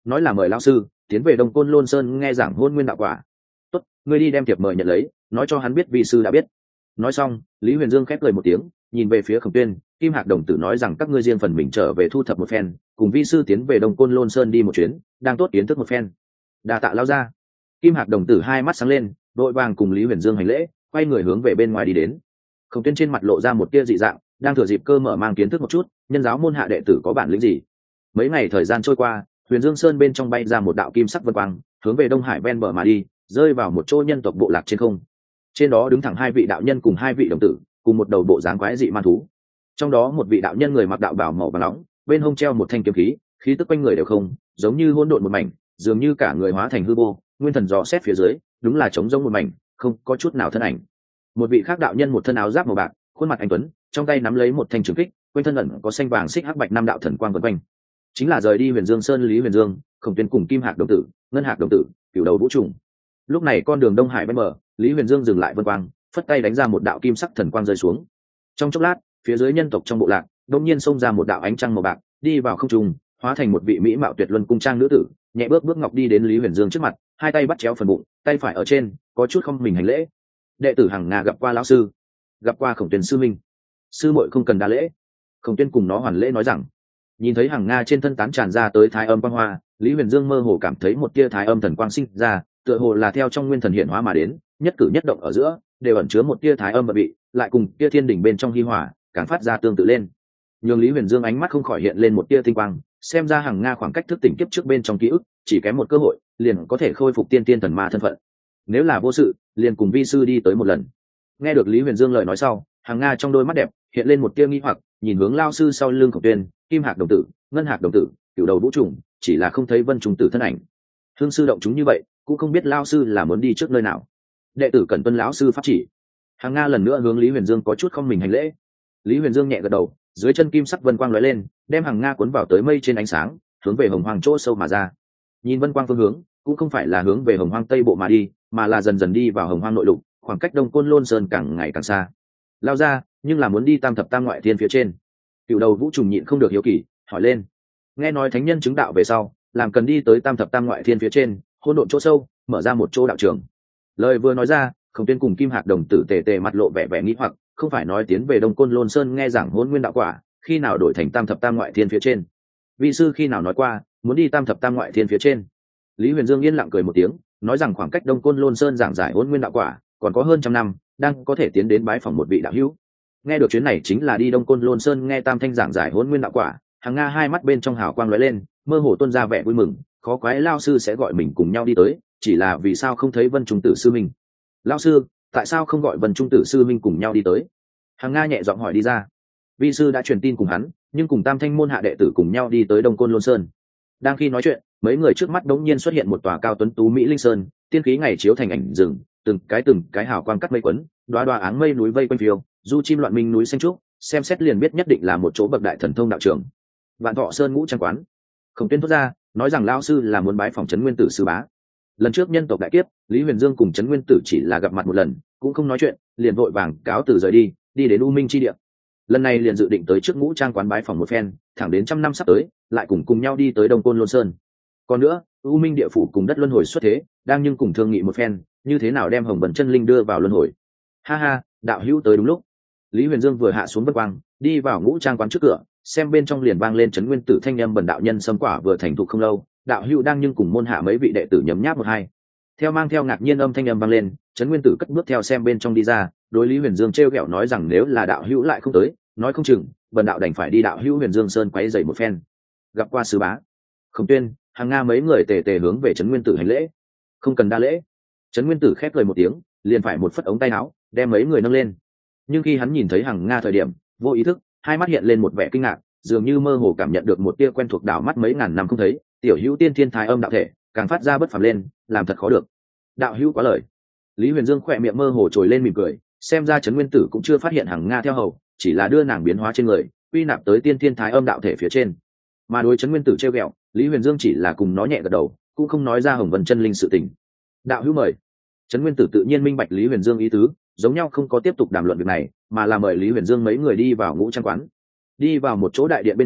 nói là mời lao sư tiến về Đông Côn Lôn Sơn nghe giảng hôn nguyên đạo quả. Tốt, ngươi đi đem thiệp mời nhận lấy, nói cho hắn biết vi sư đã biết. Nói xong, Lý Huyền Dương khép cười một tiếng, nhìn về phía Khổng Tuyên, Kim Hạc đồng tử nói rằng các ngươi riêng phần mình trở về thu thập một phen, cùng vi sư tiến về Đông Côn Lôn Sơn đi một chuyến, đang tốt kiến thức một phen. Đa tạ lao ra. Kim Hạc đồng tử hai mắt sáng lên, đội vàng cùng Lý Huyền Dương hành lễ, quay người hướng về bên ngoài đi đến. Khổng Tuyên trên mặt lộ ra một tia dị dạng, đang thừa dịp cơ mở mang kiến thức một chút, nhân giáo môn hạ đệ tử có bản lĩnh gì. Mấy ngày thời gian trôi qua, Huyền Dương Sơn bên trong bay ra một đạo kim sắc vân quang, hướng về Đông Hải ven bờ mà đi, rơi vào một chỗ nhân tộc bộ lạc trên không. Trên đó đứng thẳng hai vị đạo nhân cùng hai vị đồng tử, cùng một đầu bộ dáng quái dị man thú. Trong đó một vị đạo nhân người mặc đạo bào màu vàng nóng, bên hông treo một thanh kiếm khí, khí tức quanh người đều không, giống như hỗn độn một mảnh, dường như cả người hóa thành hư vô, nguyên thần dò xét phía dưới, đúng là trống rỗng một mảnh, không có chút nào thân ảnh. Một vị khác đạo nhân một thân áo giáp màu bạc, khuôn mặt anh tuấn, trong tay nắm lấy một thanh trường kích, quanh thân ẩn có xanh vàng xích hắc bạch năm đạo thần quang vần quanh. Chính là rời đi Huyền Dương Sơn Lý Huyền Dương, Khổng Tuyên cùng Kim Hạc đồng tử, Ngân Hạc đồng tử, Cửu Đầu Vũ Trùng. Lúc này con đường Đông Hải bên bờ, Lý Huyền Dương dừng lại vân quang, phất tay đánh ra một đạo kim sắc thần quang rơi xuống. Trong chốc lát, phía dưới nhân tộc trong bộ lạc, đột nhiên xông ra một đạo ánh trăng màu bạc, đi vào không trung, hóa thành một vị mỹ mạo tuyệt luân cung trang nữ tử, nhẹ bước bước ngọc đi đến Lý Huyền Dương trước mặt, hai tay bắt chéo phần bụng, tay phải ở trên, có chút không mình hành lễ. Đệ tử Hằng Nga gặp qua lão sư, gặp qua Khổng Tuyên sư minh. Sư muội không cần đa lễ. Khổng Tuyên cùng nó hoàn lễ nói rằng. Nhìn thấy Hằng Nga trên thân tán tràn ra tới thái âm quang hoa, Lý Huyền Dương mơ hồ cảm thấy một tia thái âm thần quang sinh ra, tựa hồ là theo trong nguyên thần hiện hóa mà đến, nhất cử nhất động ở giữa đều ẩn chứa một tia thái âm và bị, lại cùng tia thiên đỉnh bên trong hi hỏa, càng phát ra tương tự lên. Nhưng Lý Huyền Dương ánh mắt không khỏi hiện lên một tia tinh quang, xem ra Hằng Nga khoảng cách thức tỉnh kiếp trước bên trong ký ức, chỉ kém một cơ hội, liền có thể khôi phục tiên tiên thần ma thân phận. Nếu là vô sự, liền cùng vi sư đi tới một lần. Nghe được Lý Huyền Dương lời nói sau, Hằng Nga trong đôi mắt đẹp hiện lên một tia nghi hoặc, nhìn hướng lao sư sau lưng Khổng Tuyên, Kim Hạc đồng tử, Ngân Hạc đồng tử, Cửu Đầu Vũ Trùng, chỉ là không thấy Vân Trùng tử thân ảnh. Hương sư động chúng như vậy, cũng không biết lao sư là muốn đi trước nơi nào. Đệ tử cần tuân lão sư pháp chỉ. Hằng Nga lần nữa hướng Lý Huyền Dương có chút không mình hành lễ. Lý Huyền Dương nhẹ gật đầu, dưới chân kim sắc vân quang lóe lên, đem Hằng Nga cuốn vào tới mây trên ánh sáng, hướng về Hồng Hoang chỗ sâu mà ra. Nhìn vân quang phương hướng, cũng không phải là hướng về Hồng Hoang Tây bộ mà đi, mà là dần dần đi vào Hồng Hoang nội lục, khoảng cách Đông Côn Lôn Sơn càng ngày càng xa. Lao ra, nhưng là muốn đi Tam Thập Tam Ngoại Thiên phía trên. Cửu Đầu Vũ Trùng nhịn không được hiếu kỳ, hỏi lên. Nghe nói thánh nhân chứng đạo về sau, làm cần đi tới Tam Thập Tam Ngoại Thiên phía trên, hỗn độn chỗ sâu, mở ra một chỗ đạo trường. Lời vừa nói ra, Khổng Tuyên cùng Kim Hạc đồng tử tề tề mặt lộ vẻ nghi hoặc, không phải nói tiến về Đông Côn Lôn Sơn nghe giảng hôn nguyên đạo quả, khi nào đổi thành Tam Thập Tam Ngoại Thiên phía trên? Vi sư khi nào nói qua muốn đi Tam Thập Tam Ngoại Thiên phía trên? Lý Huyền Dương yên lặng cười một tiếng, nói rằng khoảng cách Đông Côn Lôn Sơn giảng giải hôn nguyên đạo quả còn có hơn trăm năm, đang có thể tiến đến bái phỏng một vị đạo hữu. Nghe được chuyến này chính là đi Đông Côn Lôn Sơn nghe Tam Thanh giảng giải hôn nguyên đạo quả, Hằng Nga hai mắt bên trong hào quang lóe lên, mơ hồ tuôn ra vẻ vui mừng, khó quái lao sư sẽ gọi mình cùng nhau đi tới, chỉ là vì sao không thấy Vân Trung tử sư minh? Lao sư, tại sao không gọi Vân Trung tử sư minh cùng nhau đi tới? Hằng Nga nhẹ giọng hỏi đi ra. Vi sư đã truyền tin cùng hắn, nhưng cùng Tam Thanh môn hạ đệ tử cùng nhau đi tới Đông Côn Lôn Sơn. Đang khi nói chuyện, mấy người trước mắt đống nhiên xuất hiện một tòa cao tuấn tú mỹ linh sơn, tiên khí ngày chiếu thành ảnh rừng, từng cái hào quang cắt mây quấn, đoá đoá áng mây núi vây quanh phiêu, du chim loạn minh núi xanh trúc, xem xét liền biết nhất định là một chỗ bậc đại thần thông đạo trưởng. Vạn Thọ Sơn Ngũ Trang quán. Khổng Tuyên thốt ra, nói rằng lão sư là muốn bái phỏng Trấn Nguyên Tử sư bá. Lần trước nhân tộc đại kiếp, Lý Huyền Dương cùng Trấn Nguyên Tử chỉ là gặp mặt một lần, cũng không nói chuyện, liền vội vàng cáo từ rời đi, đi đến U Minh chi địa. Lần này liền dự định tới trước Ngũ Trang quán bái phỏng một phen, thẳng đến trăm năm sắp tới, lại cùng nhau đi tới Đông Côn Lôn Sơn. Còn nữa, U Minh địa phủ cùng đất luân hồi xuất thế, đang nhưng cùng thương nghị một phen, như thế nào đem Hồng Bần chân linh đưa vào luân hồi. Ha ha, đạo hữu tới đúng lúc. Lý Huyền Dương vừa hạ xuống vân quang, đi vào Ngũ Trang quán trước cửa, xem bên trong liền vang lên Trấn Nguyên Tử thanh âm bần đạo nhân sâm quả vừa thành thục không lâu, đạo hữu đang nhưng cùng môn hạ mấy vị đệ tử nhấm nháp một hai. Theo mang theo ngạc nhiên âm thanh âm vang lên, Trấn Nguyên Tử cất bước theo xem bên trong đi ra, đối Lý Huyền Dương trêu ghẹo nói rằng nếu là đạo hữu lại không tới, nói không chừng bần đạo đành phải đi đạo hữu Huyền Dương Sơn quấy rầy một phen. Gặp qua sư bá. Khổng Tuyên, Hằng Nga mấy người tề tề hướng về Trấn Nguyên Tử hành lễ. Không cần đa lễ. Trấn Nguyên Tử khép cười một tiếng, liền phải một phất ống tay áo, đem mấy người nâng lên. Nhưng khi hắn nhìn thấy Hằng Nga thời điểm, vô ý thức, hai mắt hiện lên một vẻ kinh ngạc, dường như mơ hồ cảm nhận được một tia quen thuộc đảo mắt mấy ngàn năm không thấy, tiểu hữu tiên thiên thái âm đạo thể, càng phát ra bất phàm lên, làm thật khó được. Đạo hữu quá lời. Lý Huyền Dương khỏe miệng mơ hồ trồi lên mỉm cười, xem ra Trấn Nguyên Tử cũng chưa phát hiện Hằng Nga theo hầu, chỉ là đưa nàng biến hóa trên người, quy nạp tới tiên thiên thái âm đạo thể phía trên. Mà đối Trấn Nguyên Tử trêu ghẹo, Lý Huyền Dương chỉ là cùng nó nhẹ gật đầu, cũng không nói ra Hồng Vân chân linh sự tình. Đạo hữu mời. Trấn Nguyên Tử tự nhiên minh bạch Lý Huyền Dương ý tứ, giống nhau không có tiếp tục đàm luận việc này, mà là mời Lý Huyền Dương mấy người đi vào Ngũ Trang quán. Đi vào một chỗ đại điện bên trong,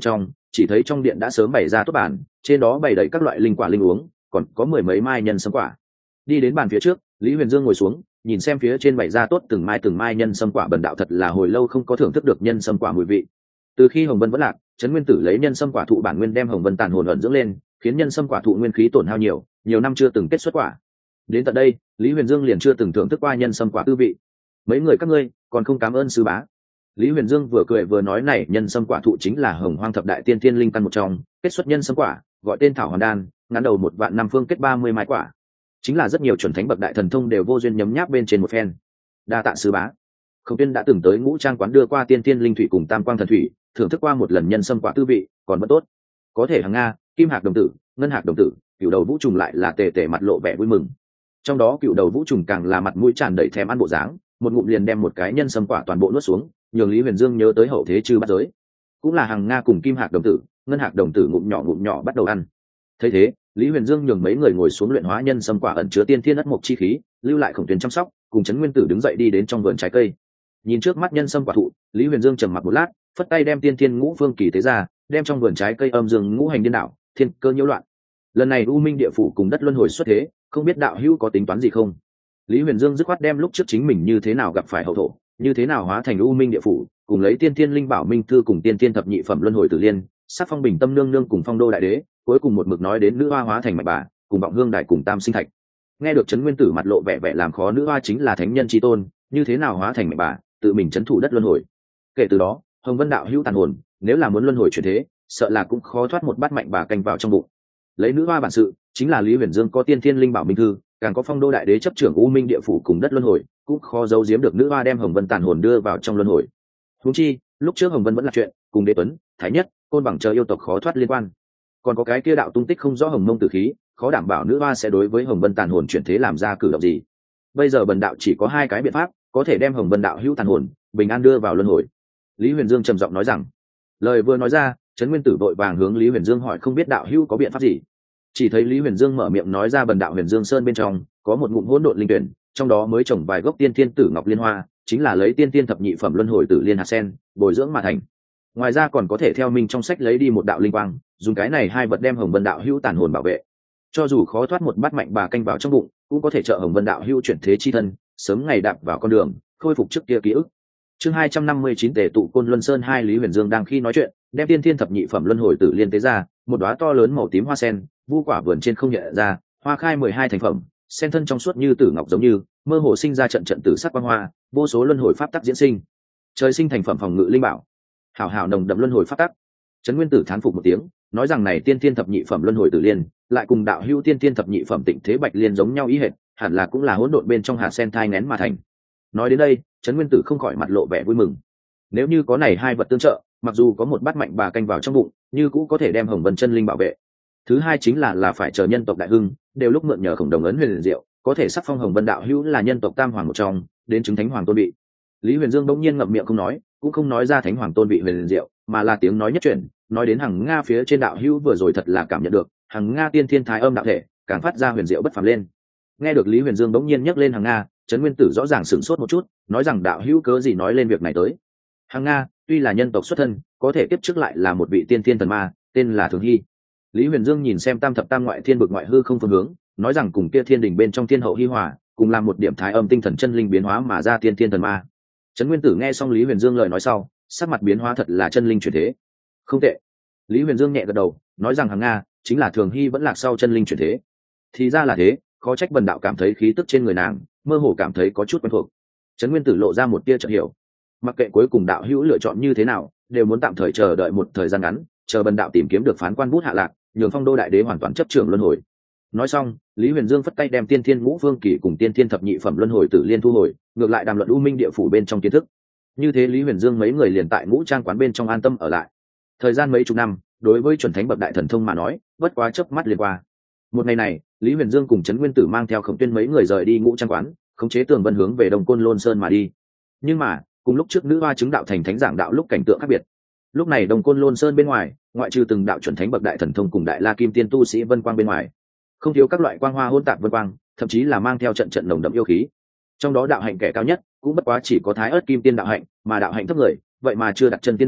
chỉ thấy trong điện đã sớm bày ra tốt bàn, trên đó bày đầy các loại linh quả linh uống, còn có mười mấy mai nhân sâm quả. Đi đến bàn phía trước, Lý Huyền Dương ngồi xuống, nhìn xem phía trên bày ra tốt từng mai nhân sâm quả, bần đạo thật là hồi lâu không có thưởng thức được nhân sâm quả mùi vị. Từ khi Hồng Vân vẫn lạc, Trấn Nguyên Tử lấy nhân sâm quả thụ bản nguyên đem Hồng Vân tàn hồn ẩn dưỡng lên, khiến nhân sâm quả thụ nguyên khí tổn hao nhiều năm chưa từng kết xuất quả. Đến tận đây, Lý Huyền Dương liền chưa từng thưởng thức qua nhân sâm quả tư vị. Mấy người các ngươi còn không cảm ơn sư bá. Lý Huyền Dương vừa cười vừa nói, này nhân sâm quả thụ chính là Hồng Hoang thập đại tiên thiên linh căn một trong, kết xuất nhân sâm quả, gọi tên thảo hoàn đan, ngắn đầu 1 vạn năm phương kết 30 mai quả, chính là rất nhiều chuẩn thánh bậc đại thần thông đều vô duyên nhấm nháp bên trên một phen. Đa tạ sư bá. Khổng Tuyên đã từng tới Ngũ Trang quán đưa qua tiên thiên linh thủy cùng Tam Quang thần thủy, thưởng thức qua một lần nhân sâm quả tư vị, còn vẫn tốt. Có thể Hằng Nga, Kim Hạc đồng tử, Ngân Hạc đồng tử, Cửu Đầu Vũ Trùng lại là tề mặt lộ vẻ vui mừng. Trong đó Cửu Đầu Vũ Trùng càng là mặt mũi tràn đầy thèm ăn bộ dáng, một ngụm liền đem một cái nhân sâm quả toàn bộ nuốt xuống, nhường Lý Huyền Dương nhớ tới hậu thế chư bát giới. Cũng là Hằng Nga cùng Kim Hạc đồng tử, Ngân Hạc đồng tử ngụm nhỏ bắt đầu ăn. Thấy thế, Lý Huyền Dương nhường mấy người ngồi xuống luyện hóa nhân sâm quả ẩn chứa tiên thiên ất mộc chi khí, lưu lại Khổng Tuyên chăm sóc, cùng Trấn Nguyên Tử đứng dậy đi đến trong vườn trái cây. Nhìn trước mắt nhân sâm quả thụ, Lý Huyền Dương trầm mặc một lát, phất tay đem tiên thiên ngũ phương kỳ tế ra, đem trong vườn trái cây âm dương ngũ hành điên đảo, thiên cơ nhiễu loạn. Lần này U Minh địa phủ cùng đất luân hồi xuất thế, không biết đạo hữu có tính toán gì không? Lý Huyền Dương dứt khoát đem lúc trước chính mình như thế nào gặp phải hậu thổ, như thế nào hóa thành U Minh địa phủ, cùng lấy tiên thiên linh bảo minh thư cùng tiên thiên thập nhị phẩm luân hồi tử liên, sắc phong bình tâm nương nương cùng phong đô đại đế, cuối cùng một mực nói đến nữ hoa hóa thành mạch bà, cùng vọng hương đại cùng tam sinh thạch. Nghe được Trấn Nguyên Tử mặt lộ vẻ vẻ làm khó, nữ hoa chính là thánh nhân chi tôn, như thế nào hóa thành mạch bà, tự mình trấn thủ đất luân hồi. Kể từ đó, Hồng Vân đạo hữu tàn hồn, nếu là muốn luân hồi chuyển thế, sợ là cũng khó thoát một bát mạnh bà canh vào trong bụng. Lấy nữ hoa bản sự, chính là Lý Huyền Dương có tiên thiên linh bảo minh thư, càng có phong đô đại đế chấp trưởng U Minh địa phủ cùng đất luân hồi, cũng khó giấu giếm được nữ hoa đem Hồng Vân tàn hồn đưa vào trong luân hồi. Huống chi, lúc trước Hồng Vân vẫn là chuyện, cùng Đế Tuấn, Thái Nhất, Côn Bằng chờ yêu tộc khó thoát liên quan. Còn có cái kia đạo tung tích không rõ Hồng Mông tử khí, khó đảm bảo nữ hoa sẽ đối với Hồng Vân tàn hồn chuyển thế làm ra cử động gì. Bây giờ bần đạo chỉ có 2 cái biện pháp, có thể đem Hồng Vân đạo hữu tàn hồn bình an đưa vào luân hồi. Lý Huyền Dương trầm giọng nói rằng. Lời vừa nói ra, Trấn Nguyên Tử vội vàng hướng Lý Huyền Dương hỏi, không biết đạo hữu có biện pháp gì. Chỉ thấy Lý Huyền Dương mở miệng nói ra, bần đạo Huyền Dương Sơn bên trong có một ngụm hỗn độn linh tuyển, trong đó mới trồng vài gốc tiên thiên tử ngọc liên hoa, chính là lấy tiên thiên thập nhị phẩm luân hồi tử liên hạt sen bồi dưỡng mà thành. Ngoài ra còn có thể theo mình trong sách lấy đi một đạo linh quang, dùng cái này 2 vật đem Hồng Vân đạo hữu tàn hồn bảo vệ. Cho dù khó thoát một bát mạnh bà canh vào trong bụng, cũng có thể trợ Hồng Vân đạo hữu chuyển thế chi thân, sớm ngày đạp vào con đường, khôi phục trước kia ký ức. Chương 259 Tề tụ Côn Luân Sơn 2. Lý Huyền Dương đang khi nói chuyện, đem tiên thiên thập nhị phẩm luân hồi tử liên tế ra, một đóa to lớn màu tím hoa sen, vu quả vườn trên không nhận ra, hoa khai 12 thành phẩm, sen thân trong suốt như tử ngọc giống như, mơ hồ sinh ra trận tử sắc quang hoa, vô số luân hồi pháp tắc diễn sinh. Trời sinh thành phẩm phòng ngự linh bảo. Hảo hảo nồng đậm luân hồi pháp tắc. Trấn Nguyên Tử thán phục một tiếng, nói rằng này tiên thiên thập nhị phẩm luân hồi tử liên, lại cùng đạo hữu tiên thiên thập nhị phẩm tịnh thế bạch liên giống nhau ý hệt, hẳn là cũng là hỗn độn bên trong hạt sen thai nghén mà thành. Nói đến đây, Trấn Nguyên Tử không khỏi mặt lộ vẻ vui mừng. Nếu như có này 2 vật tương trợ, mặc dù có một bát mạnh bà canh vào trong bụng, như cũng có thể đem Hồng Vân chân linh bảo vệ. Thứ hai chính là phải chờ nhân tộc đại hưng, đều lúc mượn nhờ Khổng Đồng ấn huyền diệu, có thể sắc phong Hồng Vân đạo hữu là nhân tộc tam hoàng một trong, đến chứng thánh hoàng tôn vị. Lý Huyền Dương bỗng nhiên ngậm miệng không nói, cũng không nói ra thánh hoàng tôn vị huyền diệu, mà là tiếng nói nhất chuyển, nói đến Hằng Nga phía trên đạo hữu vừa rồi thật là cảm nhận được, Hằng Nga tiên thiên thái âm đạo thể, càng phát ra huyền diệu bất phàm lên. Nghe được Lý Huyền Dương bỗng nhiên nhắc lên Hằng Nga, Trấn Nguyên Tử rõ ràng sửng sốt một chút, nói rằng đạo hữu cớ gì nói lên việc này tới. Hằng Nga tuy là nhân tộc xuất thân, có thể kiếp trước lại là một vị tiên thiên thần ma, tên là Thường Hy. Lý Huyền Dương nhìn xem tam thập tam ngoại thiên bực ngoại hư không phương hướng, nói rằng cùng kia thiên đình bên trong thiên hậu hi hòa, cùng làm một điểm thái âm tinh thần chân linh biến hóa mà ra tiên thiên thần ma. Trấn Nguyên Tử nghe xong Lý Huyền Dương lời nói sau, sắc mặt biến hóa, thật là chân linh chuyển thế. Không tệ. Lý Huyền Dương nhẹ gật đầu, nói rằng Hằng Nga chính là Thường Hy vẫn lạc sau chân linh chuyển thế. Thì ra là thế, khó trách bần đạo cảm thấy khí tức trên người nàng, mơ hồ cảm thấy có chút quen thuộc. Trấn Nguyên Tử lộ ra một tia chợt hiểu. Mặc kệ cuối cùng đạo hữu lựa chọn như thế nào, đều muốn tạm thời chờ đợi một thời gian ngắn, chờ bần đạo tìm kiếm được phán quan bút hạ lạc, nhường phong đô đại đế hoàn toàn chấp trưởng luân hồi. Nói xong, Lý Huyền Dương phất tay đem tiên thiên ngũ phương kỳ cùng tiên thiên thập nhị phẩm luân hồi tử liên thu hồi, ngược lại đàm luận U Minh địa phủ bên trong kiến thức. Như thế Lý Huyền Dương mấy người liền tại Ngũ Trang quán bên trong an tâm ở lại. Thời gian mấy chục năm, đối với chuẩn thánh bậc đại thần thông mà nói, bất quá chớp mắt liền qua. Một ngày này, Lý Huyền Dương cùng Trấn Nguyên Tử mang theo Khổng Tuyên mấy người rời đi Ngũ Trang quán, khống chế Tường Vân hướng về Đông Côn Lôn Sơn mà đi. Nhưng mà, cùng lúc trước nữ hoa chứng đạo thành thánh giảng đạo lúc cảnh tượng khác biệt. Lúc này Đông Côn Lôn Sơn bên ngoài, ngoại trừ từng đạo chuẩn thánh bậc đại thần thông cùng đại la kim tiên tu sĩ vân quang bên ngoài, không thiếu các loại quang hoa hỗn tạp vân quang, thậm chí là mang theo trận trận nồng đậm yêu khí. Trong đó đạo hạnh kẻ cao nhất cũng bất quá chỉ có thái ớt kim tiên đạo hạnh, mà đạo hạnh thấp người vậy mà chưa đặt chân tiên đạo,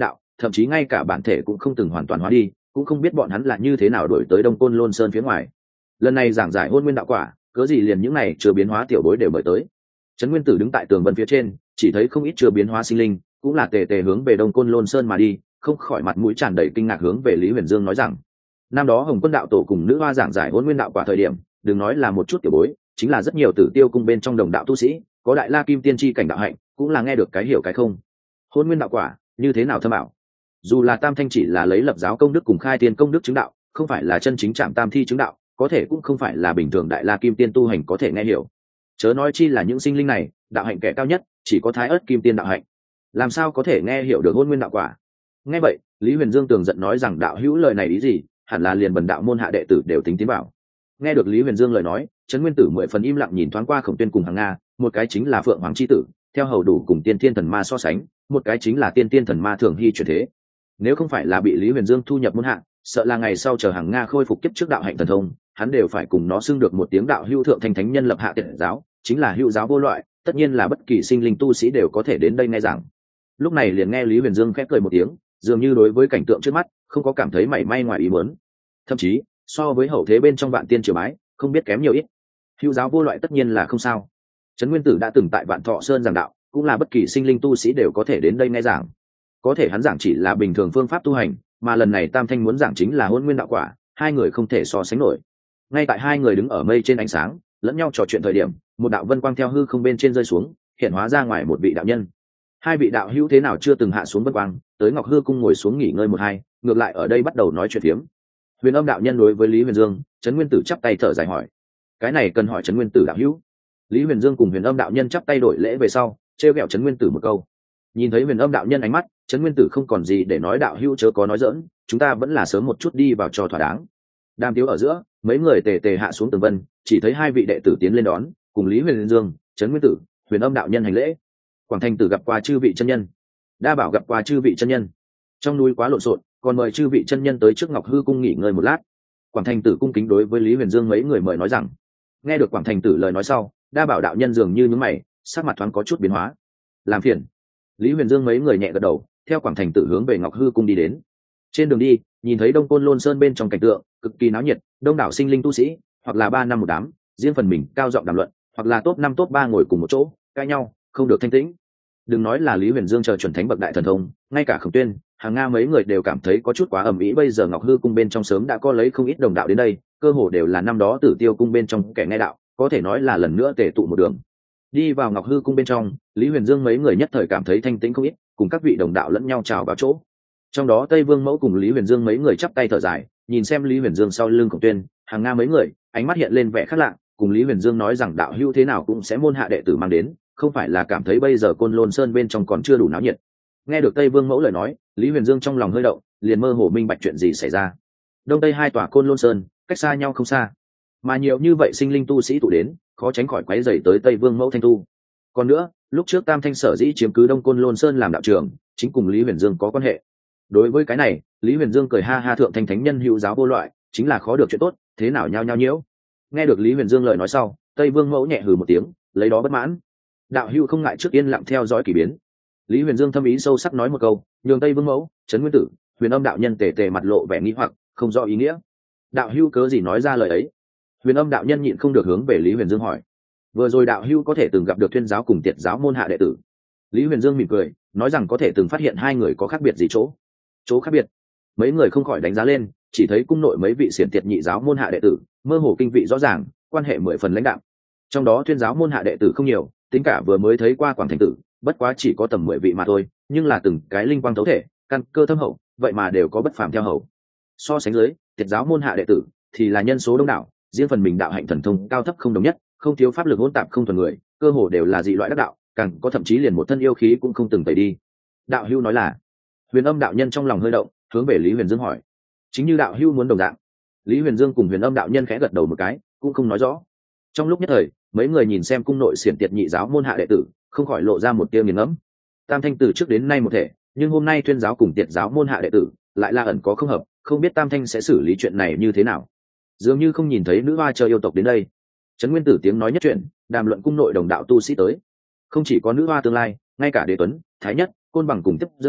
thậm chí ngay cả bản thể cũng không từng hoàn toàn hóa đi, cũng không biết bọn hắn là như thế nào đổi tới Đông Côn Lôn Sơn phía ngoài. Lần này giảng giải hôn nguyên đạo quả, cớ gì liền những này chưa biến hóa tiểu bối đều mời tới. Trấn Nguyên Tử đứng tại tường vân phía trên, chỉ thấy không ít chưa biến hóa sinh linh, cũng là tề tề hướng về Đông Côn Lôn Sơn mà đi, không khỏi mặt mũi tràn đầy kinh ngạc hướng về Lý Huyền Dương nói rằng: năm đó Hồng Quân đạo tổ cùng nữ hoa giảng giải hôn nguyên đạo quả thời điểm, đừng nói là một chút tiểu bối, chính là rất nhiều Tử Tiêu cung bên trong đồng đạo tu sĩ, có đại la kim tiên chi cảnh đạo hạnh, cũng là nghe được cái hiểu cái không. Hôn nguyên đạo quả như thế nào thâm ảo? Dù là Tam Thanh chỉ là lấy lập giáo công đức cùng khai tiên công đức chứng đạo, không phải là chân chính chạm tam thi chứng đạo, có thể cũng không phải là bình thường đại la kim tiên tu hành có thể nghe hiểu. Chớ nói chi là những sinh linh này, đạo hạnh kẻ cao nhất chỉ có Thái Ức kim tiên đạo hạnh, làm sao có thể nghe hiểu được hôn nguyên đạo quả? Nghe vậy, Lý Huyền Dương tường giận nói rằng đạo hữu lời này ý gì, hẳn là liền bần đạo môn hạ đệ tử đều tính tiến bảo. Nghe được Lý Huyền Dương lời nói, Trấn Nguyên Tử mười phần im lặng nhìn thoáng qua Khổng Tuyên cùng Hằng Nga, một cái chính là Phượng Hoàng chi tử, theo hầu đủ cùng Tiên Thiên thần ma so sánh, một cái chính là Tiên Tiên thần ma thường hy chuyển thế. Nếu không phải là bị Lý Huyền Dương thu nhập môn hạ, sợ là ngày sau chờ Hằng Nga khôi phục kiếp trước đạo hạnh thần thông, hắn đều phải cùng nó xưng được một tiếng đạo hữu thượng thanh thánh nhân lập hạ tiện giáo, chính là hữu giáo vô loại, tất nhiên là bất kỳ sinh linh tu sĩ đều có thể đến đây nghe giảng. Lúc này liền nghe Lý Huyền Dương khẽ cười một tiếng, dường như đối với cảnh tượng trước mắt không có cảm thấy mảy may ngoài ý muốn, thậm chí so với hậu thế bên trong Vạn Tiên triều bái không biết kém nhiều ít. Hữu giáo vô loại tất nhiên là không sao. Trấn Nguyên Tử đã từng tại Vạn Thọ Sơn giảng đạo, cũng là bất kỳ sinh linh tu sĩ đều có thể đến đây nghe giảng. Có thể hắn giảng chỉ là bình thường phương pháp tu hành, mà lần này Tam Thanh muốn giảng chính là hôn nguyên đạo quả, hai người không thể so sánh nổi. Ngay tại hai người đứng ở mây trên ánh sáng, lẫn nhau trò chuyện thời điểm, một đạo vân quang theo hư không bên trên rơi xuống, hiện hóa ra ngoài một vị đạo nhân. Hai vị đạo hữu thế nào chưa từng hạ xuống vân quang, tới Ngọc Hư cung ngồi xuống nghỉ ngơi một hai, ngược lại ở đây bắt đầu nói chuyện phiếm. Huyền Âm đạo nhân đối với Lý Huyền Dương, Trấn Nguyên Tử chắp tay thở dài hỏi: cái này cần hỏi Trấn Nguyên Tử đạo hữu. Lý Huyền Dương cùng Huyền Âm đạo nhân chắp tay đổi lễ về sau, trêu ghẹo Trấn Nguyên Tử một câu. Nhìn thấy Huyền Âm đạo nhân ánh mắt, Trấn Nguyên Tử không còn gì để nói, đạo hữu chớ có nói giỡn, chúng ta vẫn là sớm một chút đi vào cho thỏa đáng. Đàm tiếu ở giữa, mấy người tề tề hạ xuống tường vân, chỉ thấy hai vị đệ tử tiến lên đón, cùng Lý Huyền Dương, Trấn Nguyên Tử, Huyền Âm đạo nhân hành lễ. Quảng Thành Tử gặp qua chư vị chân nhân. Đa Bảo gặp qua chư vị chân nhân. Trong núi quá lộn xộn, còn mời chư vị chân nhân tới trước Ngọc Hư cung nghỉ ngơi một lát. Quảng Thành Tử cung kính đối với Lý Huyền Dương mấy người mời nói rằng. Nghe được Quảng Thành Tử lời nói sau, Đa Bảo đạo nhân dường như nhướng mày, sắc mặt thoáng có chút biến hóa. Làm phiền. Lý Huyền Dương mấy người nhẹ gật đầu, theo Quảng Thành Tử hướng về Ngọc Hư cung đi đến. Trên đường đi, nhìn thấy Đông Côn Lôn Sơn bên trong cảnh tượng cực kỳ náo nhiệt, đông đảo sinh linh tu sĩ, hoặc là 3 năm một đám, riêng phần mình cao giọng đàm luận, hoặc là top 5 top 3 ngồi cùng một chỗ, cãi nhau, không được thanh tĩnh. Đừng nói là Lý Huyền Dương chờ chuẩn thánh bậc đại thần thông, ngay cả Khổng Tuyên, Hằng Nga mấy người đều cảm thấy có chút quá ầm ĩ. Bây giờ Ngọc Hư cung bên trong sớm đã có lấy không ít đồng đạo đến đây, cơ hồ đều là năm đó Tử Tiêu cung bên trong kẻ nghe đạo, có thể nói là lần nữa tề tụ một đường. Đi vào Ngọc Hư cung bên trong, Lý Huyền Dương mấy người nhất thời cảm thấy thanh tĩnh không ít, cùng các vị đồng đạo lẫn nhau chào vào chỗ. Trong đó Tây Vương Mẫu cùng Lý Huyền Dương mấy người chắp tay thở dài, nhìn xem Lý Huyền Dương sau lưng Khổng Tuyên, Hằng Nga mấy người, ánh mắt hiện lên vẻ khác lạ, cùng Lý Huyền Dương nói rằng đạo hữu thế nào cũng sẽ môn hạ đệ tử mang đến, không phải là cảm thấy bây giờ Côn Lôn Sơn bên trong còn chưa đủ náo nhiệt. Nghe được Tây Vương Mẫu lời nói, Lý Huyền Dương trong lòng hơi động, liền mơ hồ minh bạch chuyện gì xảy ra. Đông Tây hai tòa Côn Lôn Sơn, cách xa nhau không xa, mà nhiều như vậy sinh linh tu sĩ tụ đến, khó tránh khỏi quấy rầy tới Tây Vương Mẫu thanh tu. Còn nữa, lúc trước Tam Thanh sở dĩ chiếm cứ Đông Côn Lôn Sơn làm đạo trường, chính cùng Lý Huyền Dương có quan hệ. Đối với cái này, Lý Huyền Dương cười ha ha, thượng thanh thánh nhân hữu giáo vô loại, chính là khó được chuyện tốt, thế nào nhao nhao nhiễu. Nghe được Lý Huyền Dương lời nói sau, Tây Vương Mẫu nhẹ hừ một tiếng, lấy đó bất mãn. Đạo hữu không ngại trước yên lặng theo dõi kỳ biến. Lý Huyền Dương thâm ý sâu sắc nói một câu, nhường Tây Vương Mẫu, Trấn Nguyên Tử, Huyền Âm đạo nhân tề tề mặt lộ vẻ nghi hoặc, không rõ ý nghĩa. Đạo hữu cớ gì nói ra lời ấy? Huyền Âm đạo nhân nhịn không được hướng về Lý Huyền Dương hỏi. Vừa rồi đạo hữu có thể từng gặp được Thuyên giáo cùng Tiệt giáo môn hạ đệ tử. Lý Huyền Dương mỉm cười, nói rằng có thể từng phát hiện hai người có khác biệt gì chỗ. Chỗ khác biệt? Mấy người không khỏi đánh giá lên, chỉ thấy cung nội mấy vị xiển Tiệt nhị giáo môn hạ đệ tử, mơ hồ kinh vị rõ ràng, quan hệ 10 phần lãnh đạm. Trong đó Thuyên giáo môn hạ đệ tử không nhiều, tính cả vừa mới thấy qua Quảng Thành Tử, bất quá chỉ có tầm 10 vị mà thôi, nhưng là từng cái linh quang thấu thể, căn cơ thâm hậu, vậy mà đều có bất phàm theo hầu. So sánh dưới, Tiệt giáo môn hạ đệ tử thì là nhân số đông đảo, riêng phần mình đạo hạnh thần thông cao thấp không đồng nhất, không thiếu pháp lực hỗn tạp không thuần người, cơ hồ đều là dị loại đắc đạo, càng có thậm chí liền một thân yêu khí cũng không từng tẩy đi. Đạo hữu nói là? Huyền Âm đạo nhân trong lòng hơi động, hướng về Lý Huyền Dương hỏi. Chính như đạo hữu muốn đồng dạng. Lý Huyền Dương cùng Huyền Âm đạo nhân khẽ gật đầu một cái, cũng không nói rõ. Trong lúc nhất thời, mấy người nhìn xem cung nội xiển Tiệt nhị giáo môn hạ đệ tử, không khỏi lộ ra một tia nghiền ngẫm. Tam Thanh từ trước đến nay một thể, nhưng hôm nay Thuyên giáo cùng Tiệt giáo môn hạ đệ tử lại là ẩn có không hợp, không biết Tam Thanh sẽ xử lý chuyện này như thế nào. Dường như không nhìn thấy nữ hoa chờ yêu tộc đến đây. Trấn Nguyên Tử tiếng nói nhất chuyện, đàm luận cung nội đồng đạo tu sĩ tới. Không chỉ có nữ hoa tương lai, ngay cả Đế Tuấn, Thái Nhất, Côn Bằng cùng tiếp dẫn,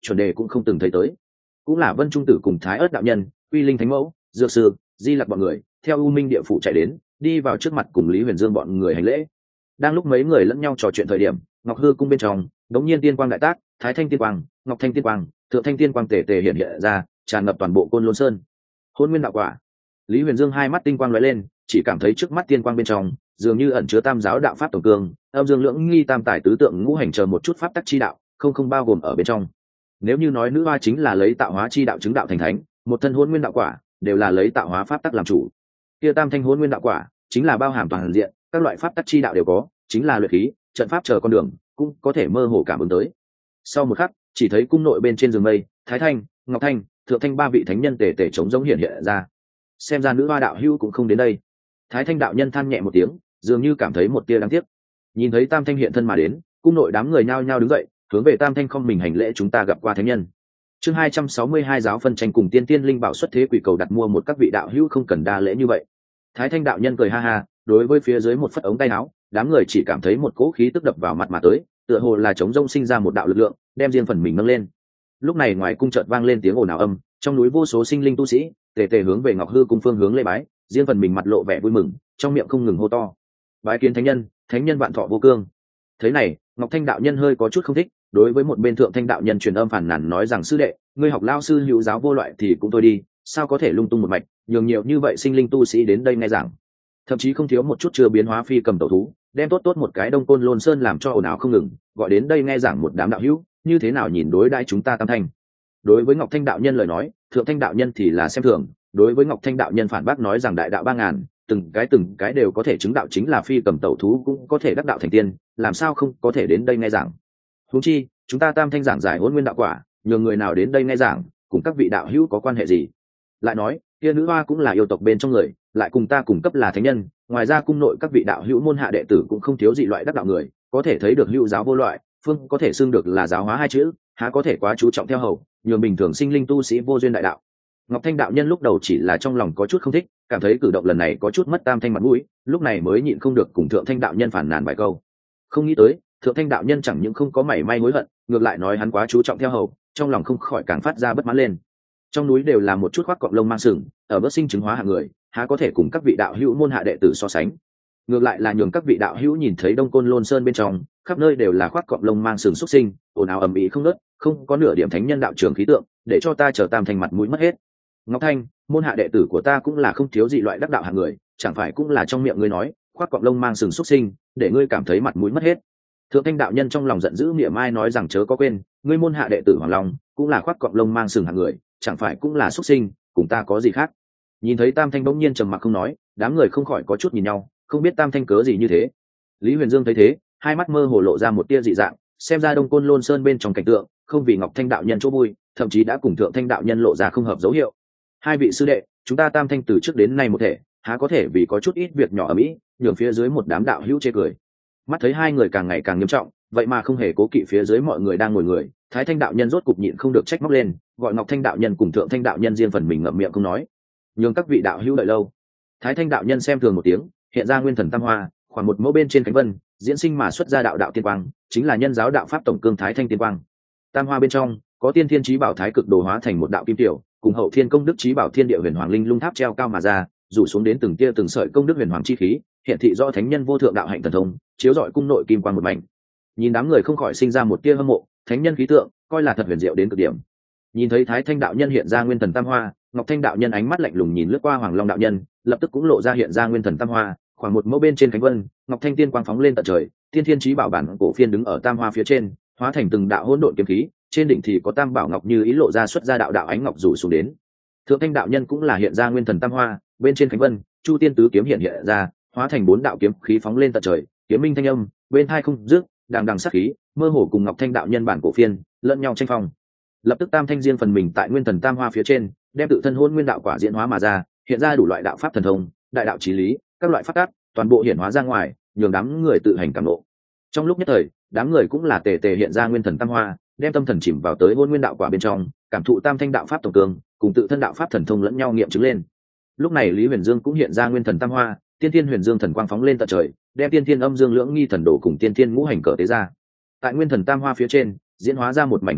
chuẩn đề cũng không từng thấy tới. Cũng là Vân Trung Tử cùng Thái Ức đạo nhân, Quy Linh Thánh Mẫu, Dược Sư, Di Lặc bọn người theo U Minh địa phủ chạy đến, đi vào trước mặt cùng Lý Huyền Dương bọn người hành lễ. Đang lúc mấy người lẫn nhau trò chuyện thời điểm, Ngọc Hư cung bên trong đống nhiên tiên quang đại tác, Thái Thanh tiên quang, Ngọc Thanh tiên quang, Thượng Thanh tiên quang tề tề hiện hiện ra, tràn ngập toàn bộ Côn Lôn Sơn. Hôn Nguyên đạo quả. Lý Huyền Dương hai mắt tinh quang lóe lên, chỉ cảm thấy trước mắt tiên quang bên trong dường như ẩn chứa tam giáo đạo pháp tổng cương, âm dương lưỡng nghi tam tài tứ tượng ngũ hành chờ một chút pháp tắc chi đạo, không bao gồm ở bên trong. Nếu như nói nữ hoa chính là lấy tạo hóa chi đạo chứng đạo thành thánh, một thân Hôn Nguyên đạo quả đều là lấy tạo hóa pháp tắc làm chủ. Kia tam thanh Hôn Nguyên đạo quả chính là bao hàm toàn diện, các loại pháp tắc chi đạo đều có, chính là luyện khí, trận pháp chờ con đường, cũng có thể mơ hồ cảm ứng tới. Sau một khắc, chỉ thấy cung nội bên trên giường mây, Thái Thanh, Ngọc Thanh, Thượng Thanh ba vị thánh nhân tề tề chống giống hiện hiện ra. Xem ra nữ hoa đạo hữu cũng không đến đây. Thái Thanh đạo nhân than nhẹ một tiếng, dường như cảm thấy một tia đáng tiếc. Nhìn thấy tam thanh hiện thân mà đến, cung nội đám người nhao nhao đứng dậy, hướng về tam thanh không mình hành lễ, chúng ta gặp qua thánh nhân. Chương 262 giáo phân tranh cùng tiên tiên linh bảo xuất thế quỷ cầu đặt mua một các vị đạo hữu không cần đa lễ như vậy. Thái Thanh đạo nhân cười ha ha, đối với phía dưới một phất ống tay áo, đám người chỉ cảm thấy một cỗ khí tức đập vào mặt mà tới, tựa hồ là chống rông sinh ra một đạo lực lượng, đem riêng phần mình nâng lên. Lúc này ngoài cung chợt vang lên tiếng ồn ào âm, trong núi vô số sinh linh tu sĩ tề tề hướng về Ngọc Hư cung phương hướng lễ bái, riêng phần mình mặt lộ vẻ vui mừng, trong miệng không ngừng hô to: bái kiến thánh nhân vạn thọ vô cương. Thế này, Ngọc Thanh đạo nhân hơi có chút không thích, đối với một bên Thượng Thanh đạo nhân truyền âm phản nàn nói rằng: sư đệ, ngươi học lao sư hữu giáo vô loại thì cũng thôi đi, sao có thể lung tung một mạch, nhường nhiều như vậy sinh linh tu sĩ đến đây nghe giảng, thậm chí không thiếu một chút chưa biến hóa phi cầm tẩu thú, đem tốt tốt một cái Đông Côn Lôn Sơn làm cho ồn ào không ngừng, gọi đến đây nghe giảng một đám đạo hữu, như thế nào nhìn đối đãi chúng ta tam thanh. Đối với Ngọc Thanh đạo nhân lời nói, Thượng Thanh đạo nhân thì là xem thường, đối với Ngọc Thanh đạo nhân phản bác nói rằng đại đạo 3000, từng cái đều có thể chứng đạo, chính là phi cầm tẩu thú cũng có thể đắc đạo thành tiên, làm sao không có thể đến đây nghe giảng. Huống chi, chúng ta tam thanh giảng giải Hôn Nguyên đạo quả, nhường người nào đến đây nghe giảng, cùng các vị đạo hữu có quan hệ gì? Lại nói, kia nữ hoa cũng là yêu tộc bên trong người, lại cùng ta cùng cấp là thánh nhân, ngoài ra cung nội các vị đạo hữu môn hạ đệ tử cũng không thiếu dị loại đắc đạo người, có thể thấy được hữu giáo vô loại, phương có thể xưng được là giáo hóa hai chữ, há có thể quá chú trọng theo hầu, nhường bình thường sinh linh tu sĩ vô duyên đại đạo. Ngọc Thanh đạo nhân lúc đầu chỉ là trong lòng có chút không thích, cảm thấy cử động lần này có chút mất tam thanh mặt mũi, lúc này mới nhịn không được cùng Thượng Thanh đạo nhân phản nàn vài câu. Không nghĩ tới, Thượng Thanh đạo nhân chẳng những không có mảy may hối hận, ngược lại nói hắn quá chú trọng theo hầu, trong lòng không khỏi càng phát ra bất mãn lên. Trong núi đều là một chút khoác cọng lông mang sừng, ở bất sinh chứng hóa hạng người, há có thể cùng các vị đạo hữu môn hạ đệ tử so sánh. Ngược lại là nhường các vị đạo hữu nhìn thấy Đông Côn Lôn Sơn bên trong, khắp nơi đều là khoác cọng lông mang sừng xuất sinh, ồn ào ầm ĩ không ngớt, không có nửa điểm thánh nhân đạo trường khí tượng, để cho ta trở tam thành mặt mũi mất hết. Ngọc Thanh, môn hạ đệ tử của ta cũng là không thiếu dị loại đắc đạo hạng người, chẳng phải cũng là trong miệng ngươi nói, khoác cọng lông mang sừng xuất sinh, để ngươi cảm thấy mặt mũi mất hết. Thượng Thanh đạo nhân trong lòng giận dữ miệng mai nói rằng chớ có quên, ngươi môn hạ đệ tử Hoàng Long cũng là khoác cọng lông mang sừng hạng người, chẳng phải cũng là xuất sinh, cùng ta có gì khác. Nhìn thấy tam thanh bỗng nhiên trầm mặc không nói, đám người không khỏi có chút nhìn nhau, không biết tam thanh cớ gì như thế. Lý Huyền Dương thấy thế, hai mắt mơ hồ lộ ra một tia dị dạng, xem ra Đông Côn Lôn Sơn bên trong cảnh tượng không vì Ngọc Thanh đạo nhân chỗ vui, thậm chí đã cùng Thượng Thanh đạo nhân lộ ra không hợp dấu hiệu. Hai vị sư đệ, chúng ta tam thanh từ trước đến nay một thể, há có thể vì có chút ít việc nhỏ ở mỹ nhường phía dưới một đám đạo hữu chê cười. Mắt thấy hai người càng ngày càng nghiêm trọng, vậy mà không hề cố kỵ phía dưới mọi người đang ngồi người, Thái Thanh đạo nhân rốt cục nhịn không được trách móc lên, gọi Ngọc Thanh đạo nhân cùng Thượng Thanh đạo nhân riêng phần mình ngậm miệng không nói, nhường các vị đạo hữu đợi lâu. Thái Thanh đạo nhân xem thường một tiếng, hiện ra nguyên thần tam hoa, khoảng một mẫu bên trên cánh vân, diễn sinh mà xuất ra đạo đạo tiên quang, chính là nhân giáo đạo pháp tổng cương Thái Thanh tiên quang. Tam hoa bên trong có tiên thiên chí bảo thái cực đồ hóa thành một đạo kim tiểu, cùng hậu thiên công đức chí bảo thiên địa huyền hoàng linh lung tháp treo cao mà ra, rủ xuống đến từng tia từng sợi công đức huyền hoàng chi khí, hiện thị do thánh nhân vô thượng đạo hạnh thần thông, chiếu rọi cung nội kim quang một mảnh. Nhìn đám người không khỏi sinh ra một tia hâm mộ, thánh nhân khí tượng, coi là thật huyền diệu đến cực điểm. Nhìn thấy Thái Thanh đạo nhân hiện ra nguyên thần tam hoa, Ngọc Thanh đạo nhân ánh mắt lạnh lùng nhìn lướt qua Hoàng Long đạo nhân, lập tức cũng lộ ra hiện ra nguyên thần tam hoa, khoảng một mẫu bên trên cánh vân, Ngọc Thanh tiên quang phóng lên tận trời, tiên thiên chí bảo bản cổ phiên đứng ở tam hoa phía trên, hóa thành từng đạo hỗn độn kiếm khí, trên đỉnh thì có tam bảo ngọc như ý lộ ra xuất ra đạo đạo ánh ngọc rủ xuống đến. Thượng Thanh đạo nhân cũng là hiện ra nguyên thần tam hoa, bên trên cánh vân, Chu Tiên tứ kiếm hiện hiện ra, hóa thành bốn đạo kiếm khí phóng lên tận trời, kiếm minh thanh âm, bên hai không dứt, đằng đằng sát khí, mơ hồ cùng Ngọc Thanh đạo nhân bản cổ phiên lẫn nhau tranh phong. Lập tức tam thanh riêng phần mình tại nguyên thần tam hoa phía trên, đem tự thân hôn nguyên đạo quả diễn hóa mà ra, hiện ra đủ loại đạo pháp thần thông, đại đạo chí lý, các loại pháp tắc, toàn bộ hiện hóa ra ngoài, nhường đám người tự hành cảm ngộ. Trong lúc nhất thời, đám người cũng là tề tề hiện ra nguyên thần tam hoa, đem tâm thần chìm vào tới hôn nguyên đạo quả bên trong, cảm thụ tam thanh đạo pháp tổng cường, cùng tự thân đạo pháp thần thông lẫn nhau nghiệm chứng lên. Lúc này Lý Huyền Dương cũng hiện ra nguyên thần tam hoa, tiên thiên huyền dương thần quang phóng lên tận trời, đem tiên thiên âm dương lưỡng nghi thần đồ cùng tiên thiên ngũ hành cờ tế ra. Tại nguyên thần tam hoa phía trên, diễn hóa ra một mảnh hỗn độn,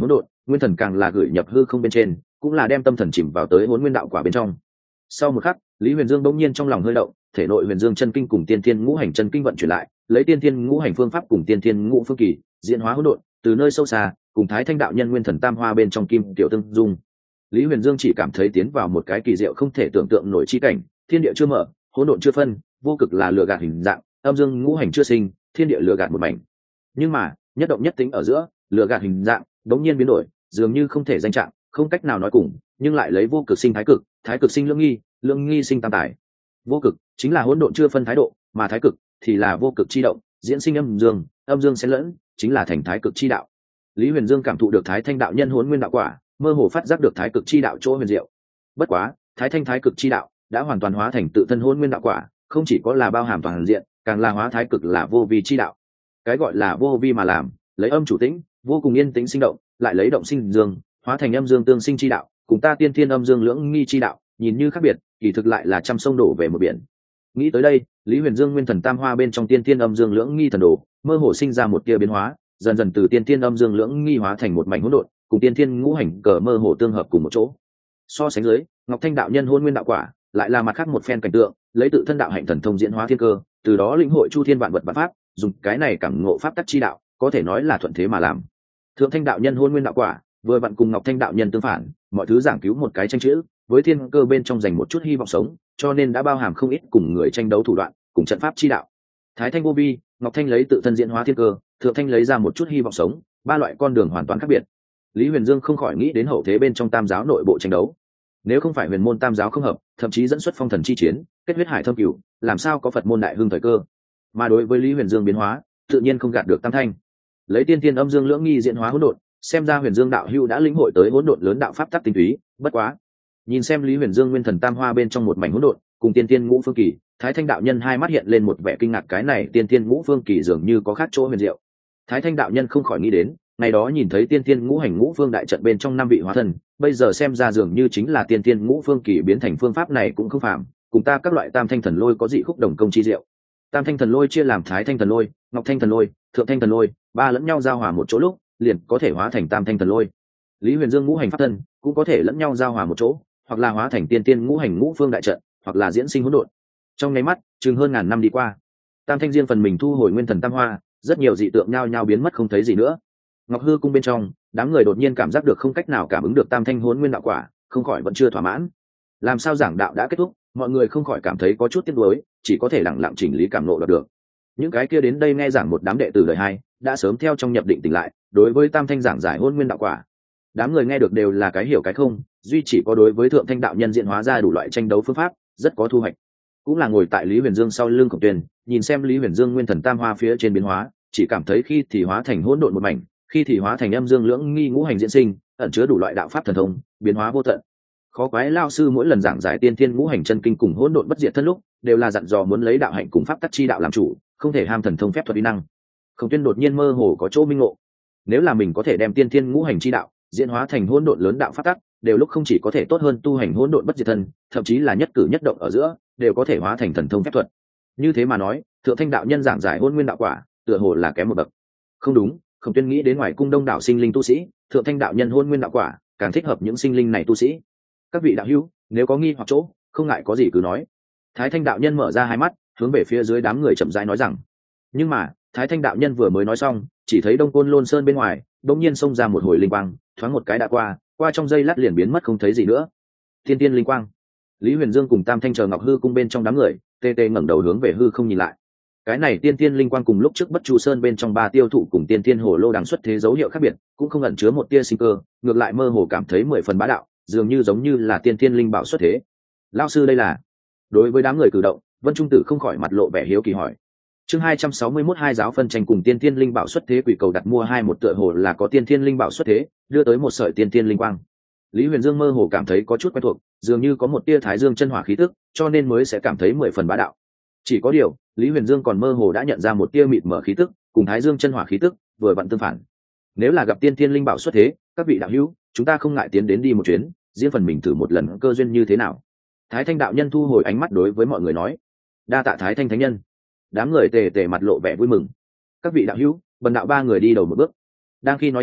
nguyên thần càng là gửi nhập hư không bên trên, cũng là đem tâm thần chìm vào tới hỗn nguyên đạo quả bên trong. Sau một khắc, Lý Huyền Dương bỗng nhiên trong lòng hơi động, thể nội Huyền Dương chân kinh cùng Tiên Thiên Ngũ Hành chân kinh vận chuyển lại, lấy Tiên Thiên Ngũ Hành phương pháp cùng Tiên Thiên Ngũ phương kỳ, diễn hóa hỗn độn, từ nơi sâu xa, cùng Thái Thanh đạo nhân nguyên thần tam hoa bên trong kim tiểu tương dung. Lý Huyền Dương chỉ cảm thấy tiến vào một cái kỳ diệu không thể tưởng tượng nổi chi cảnh, thiên địa chưa mở, hỗn độn chưa phân, vô cực là lửa gạt hình dạng, âm dương ngũ hành chưa sinh, thiên địa lửa gạt một mảnh. Nhưng mà, nhất động nhất tính ở giữa, lửa gạt hình dạng đống nhiên biến đổi, dường như không thể danh trạng, không cách nào nói cùng, nhưng lại lấy vô cực sinh thái cực sinh lưỡng nghi sinh tam tài. Vô cực chính là hỗn độn chưa phân thái độ, mà thái cực thì là vô cực chi động, diễn sinh âm dương xen lẫn, chính là thành thái cực chi đạo. Lý Huyền Dương cảm thụ được Thái Thanh đạo nhân hỗn nguyên đạo quả, mơ hồ phát giác được thái cực chi đạo chỗ huyền diệu. Bất quá, Thái cực chi đạo đã hoàn toàn hóa thành tự thân hỗn nguyên đạo quả, không chỉ có là bao hàm toàn diện, càng là hóa thái cực là vô vi chi đạo. Cái gọi là vô vi mà làm, lấy âm chủ tĩnh, vô cùng yên tĩnh sinh động, lại lấy động sinh dương, hóa thành âm dương tương sinh chi đạo, cùng ta tiên thiên âm dương lưỡng nghi chi đạo, nhìn như khác biệt, kỳ thực lại là trăm sông đổ về một biển. Nghĩ tới đây, Lý Huyền Dương nguyên thần tam hoa bên trong tiên thiên âm dương lưỡng nghi thần đồ, mơ hồ sinh ra một tia biến hóa, dần dần từ tiên thiên âm dương lưỡng nghi hóa thành một mảnh hỗn độn, cùng tiên thiên ngũ hành cờ mơ hồ tương hợp cùng một chỗ. So sánh dưới, Ngọc Thanh đạo nhân hôn nguyên đạo quả lại là mặt khác một phen cảnh tượng, lấy tự thân đạo hạnh thần thông diễn hóa thiên cơ, từ đó lĩnh hội chu thiên vạn vật vạn pháp, dùng cái này cảm ngộ pháp tắc chi đạo, có thể nói là thuận thế mà làm. Thượng Thanh đạo nhân hôn nguyên đạo quả vừa vặn cùng Ngọc Thanh đạo nhân tương phản, mọi thứ giảng cứu một cái tranh chữ, với thiên cơ bên trong dành một chút hy vọng sống, cho nên đã bao hàm không ít cùng người tranh đấu thủ đoạn, cùng trận pháp chi đạo. Thái Thanh vô vi, Ngọc Thanh lấy tự thân diễn hóa thiên cơ, Thượng Thanh lấy ra một chút hy vọng sống, ba loại con đường hoàn toàn khác biệt. Lý Huyền Dương không khỏi nghĩ đến hậu thế bên trong tam giáo nội bộ tranh đấu. Nếu không phải huyền môn tam giáo không hợp, thậm chí dẫn xuất phong thần chi chiến, kết huyết hải thâm cửu, làm sao có Phật môn đại hưng thời cơ? Mà đối với Lý Huyền Dương biến hóa, tự nhiên không gạt được tam thanh. Lấy tiên thiên âm dương lưỡng nghi diễn hóa hỗn độn, xem ra Huyền Dương đạo hữu đã lĩnh hội tới hỗn độn lớn đạo pháp tắc tinh túy, bất quá, nhìn xem Lý Huyền Dương nguyên thần tam hoa bên trong một mảnh hỗn độn, cùng tiên thiên ngũ phương kỳ, Thái Thanh đạo nhân hai mắt hiện lên một vẻ kinh ngạc, cái này tiên thiên ngũ phương kỳ dường như có khác chỗ huyền diệu. Thái Thanh đạo nhân không khỏi nghĩ đến, ngày đó nhìn thấy tiên thiên ngũ hành ngũ phương đại trận bên trong năm vị hóa thần, bây giờ xem ra dường như chính là tiên thiên ngũ phương kỳ biến thành phương pháp này cũng không phạm, cùng ta các loại tam thanh thần lôi có dị khúc đồng công chi diệu. Tam thanh thần lôi chia làm Thái Thanh thần lôi, Ngọc Thanh thần lôi, Thượng Thanh thần lôi, ba lẫn nhau giao hòa một chỗ lúc, liền có thể hóa thành tam thanh thần lôi. Lý Huyền Dương ngũ hành pháp thân cũng có thể lẫn nhau giao hòa một chỗ, hoặc là hóa thành tiên thiên ngũ hành ngũ phương đại trận, hoặc là diễn sinh hỗn độn. Trong nháy mắt, chừng hơn ngàn năm đi qua, tam thanh riêng phần mình thu hồi nguyên thần tam hoa, rất nhiều dị tượng nhao nhao biến mất không thấy gì nữa. Ngọc Hư cung bên trong, đám người đột nhiên cảm giác được không cách nào cảm ứng được tam thanh hỗn nguyên đạo quả, không khỏi vẫn chưa thỏa mãn. Làm sao giảng đạo đã kết thúc, mọi người không khỏi cảm thấy có chút tiếc nuối, chỉ có thể lặng lặng chỉnh lý cảm ngộ được. Những cái kia đến đây nghe giảng một đám đệ tử đời hai, đã sớm theo trong nhập định tỉnh lại, đối với tam thanh giảng giải hỗn nguyên đạo quả. Đám người nghe được đều là cái hiểu cái không, duy chỉ có đối với thượng thanh đạo nhân diễn hóa ra đủ loại tranh đấu phương pháp, rất có thu hoạch. Cũng là ngồi tại Lý Huyền Dương sau lưng Khổng Tuyên, nhìn xem Lý Huyền Dương nguyên thần tam hoa phía trên biến hóa, chỉ cảm thấy khi thì hóa thành hỗn độn một mảnh, khi thì hóa thành âm dương lưỡng nghi ngũ hành diễn sinh, ẩn chứa đủ loại đạo pháp thần thông, biến hóa vô tận. Khó quái lao sư mỗi lần giảng giải tiên thiên ngũ hành chân kinh cùng hỗn độn bất diệt thân lúc, đều là dặn dò muốn lấy đạo hạnh cùng pháp tắc chi đạo làm chủ, không thể ham thần thông phép thuật uy năng. Khổng Tuyên đột nhiên mơ hồ có chỗ minh ngộ, nếu là mình có thể đem tiên thiên ngũ hành chi đạo diễn hóa thành hỗn độn lớn đạo pháp tắc, đều lúc không chỉ có thể tốt hơn tu hành hỗn độn bất diệt thân, thậm chí là nhất cử nhất động ở giữa đều có thể hóa thành thần thông phép thuật. Như thế mà nói, Thượng Thanh đạo nhân giảng giải hỗn nguyên đạo quả, tựa hồ là kém một bậc. Không đúng, Khổng Tuyên nghĩ đến ngoài cung đông đảo sinh linh tu sĩ, Thượng Thanh đạo nhân hỗn nguyên đạo quả càng thích hợp những sinh linh này tu sĩ. Các vị đạo hữu, nếu có nghi hoặc chỗ, không ngại có gì cứ nói. Thái Thanh đạo nhân mở ra hai mắt, hướng về phía dưới đám người chậm rãi nói rằng. Nhưng mà, Thái Thanh đạo nhân vừa mới nói xong, chỉ thấy Đông Côn Lôn Sơn bên ngoài, đột nhiên xông ra một hồi linh quang, thoáng một cái đã qua trong giây lát liền biến mất không thấy gì nữa. Thiên tiên linh quang. Lý Huyền Dương cùng Tam Thanh chờ Ngọc Hư cung bên trong đám người, tê tê ngẩng đầu hướng về hư không nhìn lại. Cái này tiên tiên linh quang cùng lúc trước Bất Chu Sơn bên trong ba tiêu thụ cùng tiên tiên hồ lô đằng xuất thế dấu hiệu khác biệt, cũng không ẩn chứa một tia sinh cơ, ngược lại mơ hồ cảm thấy 10 phần bá đạo, dường như giống như là tiên tiên linh bảo xuất thế. Lão sư đây là? Đối với đám người cử động, Vân Trung Tử không khỏi mặt lộ vẻ hiếu kỳ hỏi. Chương 261 hai giáo phân tranh cùng tiên tiên linh bảo xuất thế, quỷ cầu đặt mua hai một tựa hồ là có tiên tiên linh bảo xuất thế, đưa tới một sợi tiên tiên linh quang. Lý Huyền Dương mơ hồ cảm thấy có chút quen thuộc, dường như có một tia Thái Dương chân hỏa khí tức, cho nên mới sẽ cảm thấy 10 phần bá đạo. Chỉ có điều, Lý Huyền Dương còn mơ hồ đã nhận ra một tia mịt mở khí tức, cùng Thái Dương chân hỏa khí tức vừa vặn tương phản. Nếu là gặp tiên tiên linh bảo xuất thế, các vị đạo hữu, chúng ta không ngại tiến đến đi một chuyến, riêng phần mình thử một lần cơ duyên như thế nào. Thái Thanh đạo nhân thu hồi ánh mắt đối với mọi người nói. Đa tạ Thái Thanh thánh nhân. Đám người tề tề mặt lộ vẻ vui mừng. Các vị đạo hữu, bần đạo ba người đi đầu một bước. Đang khi nói chuyện,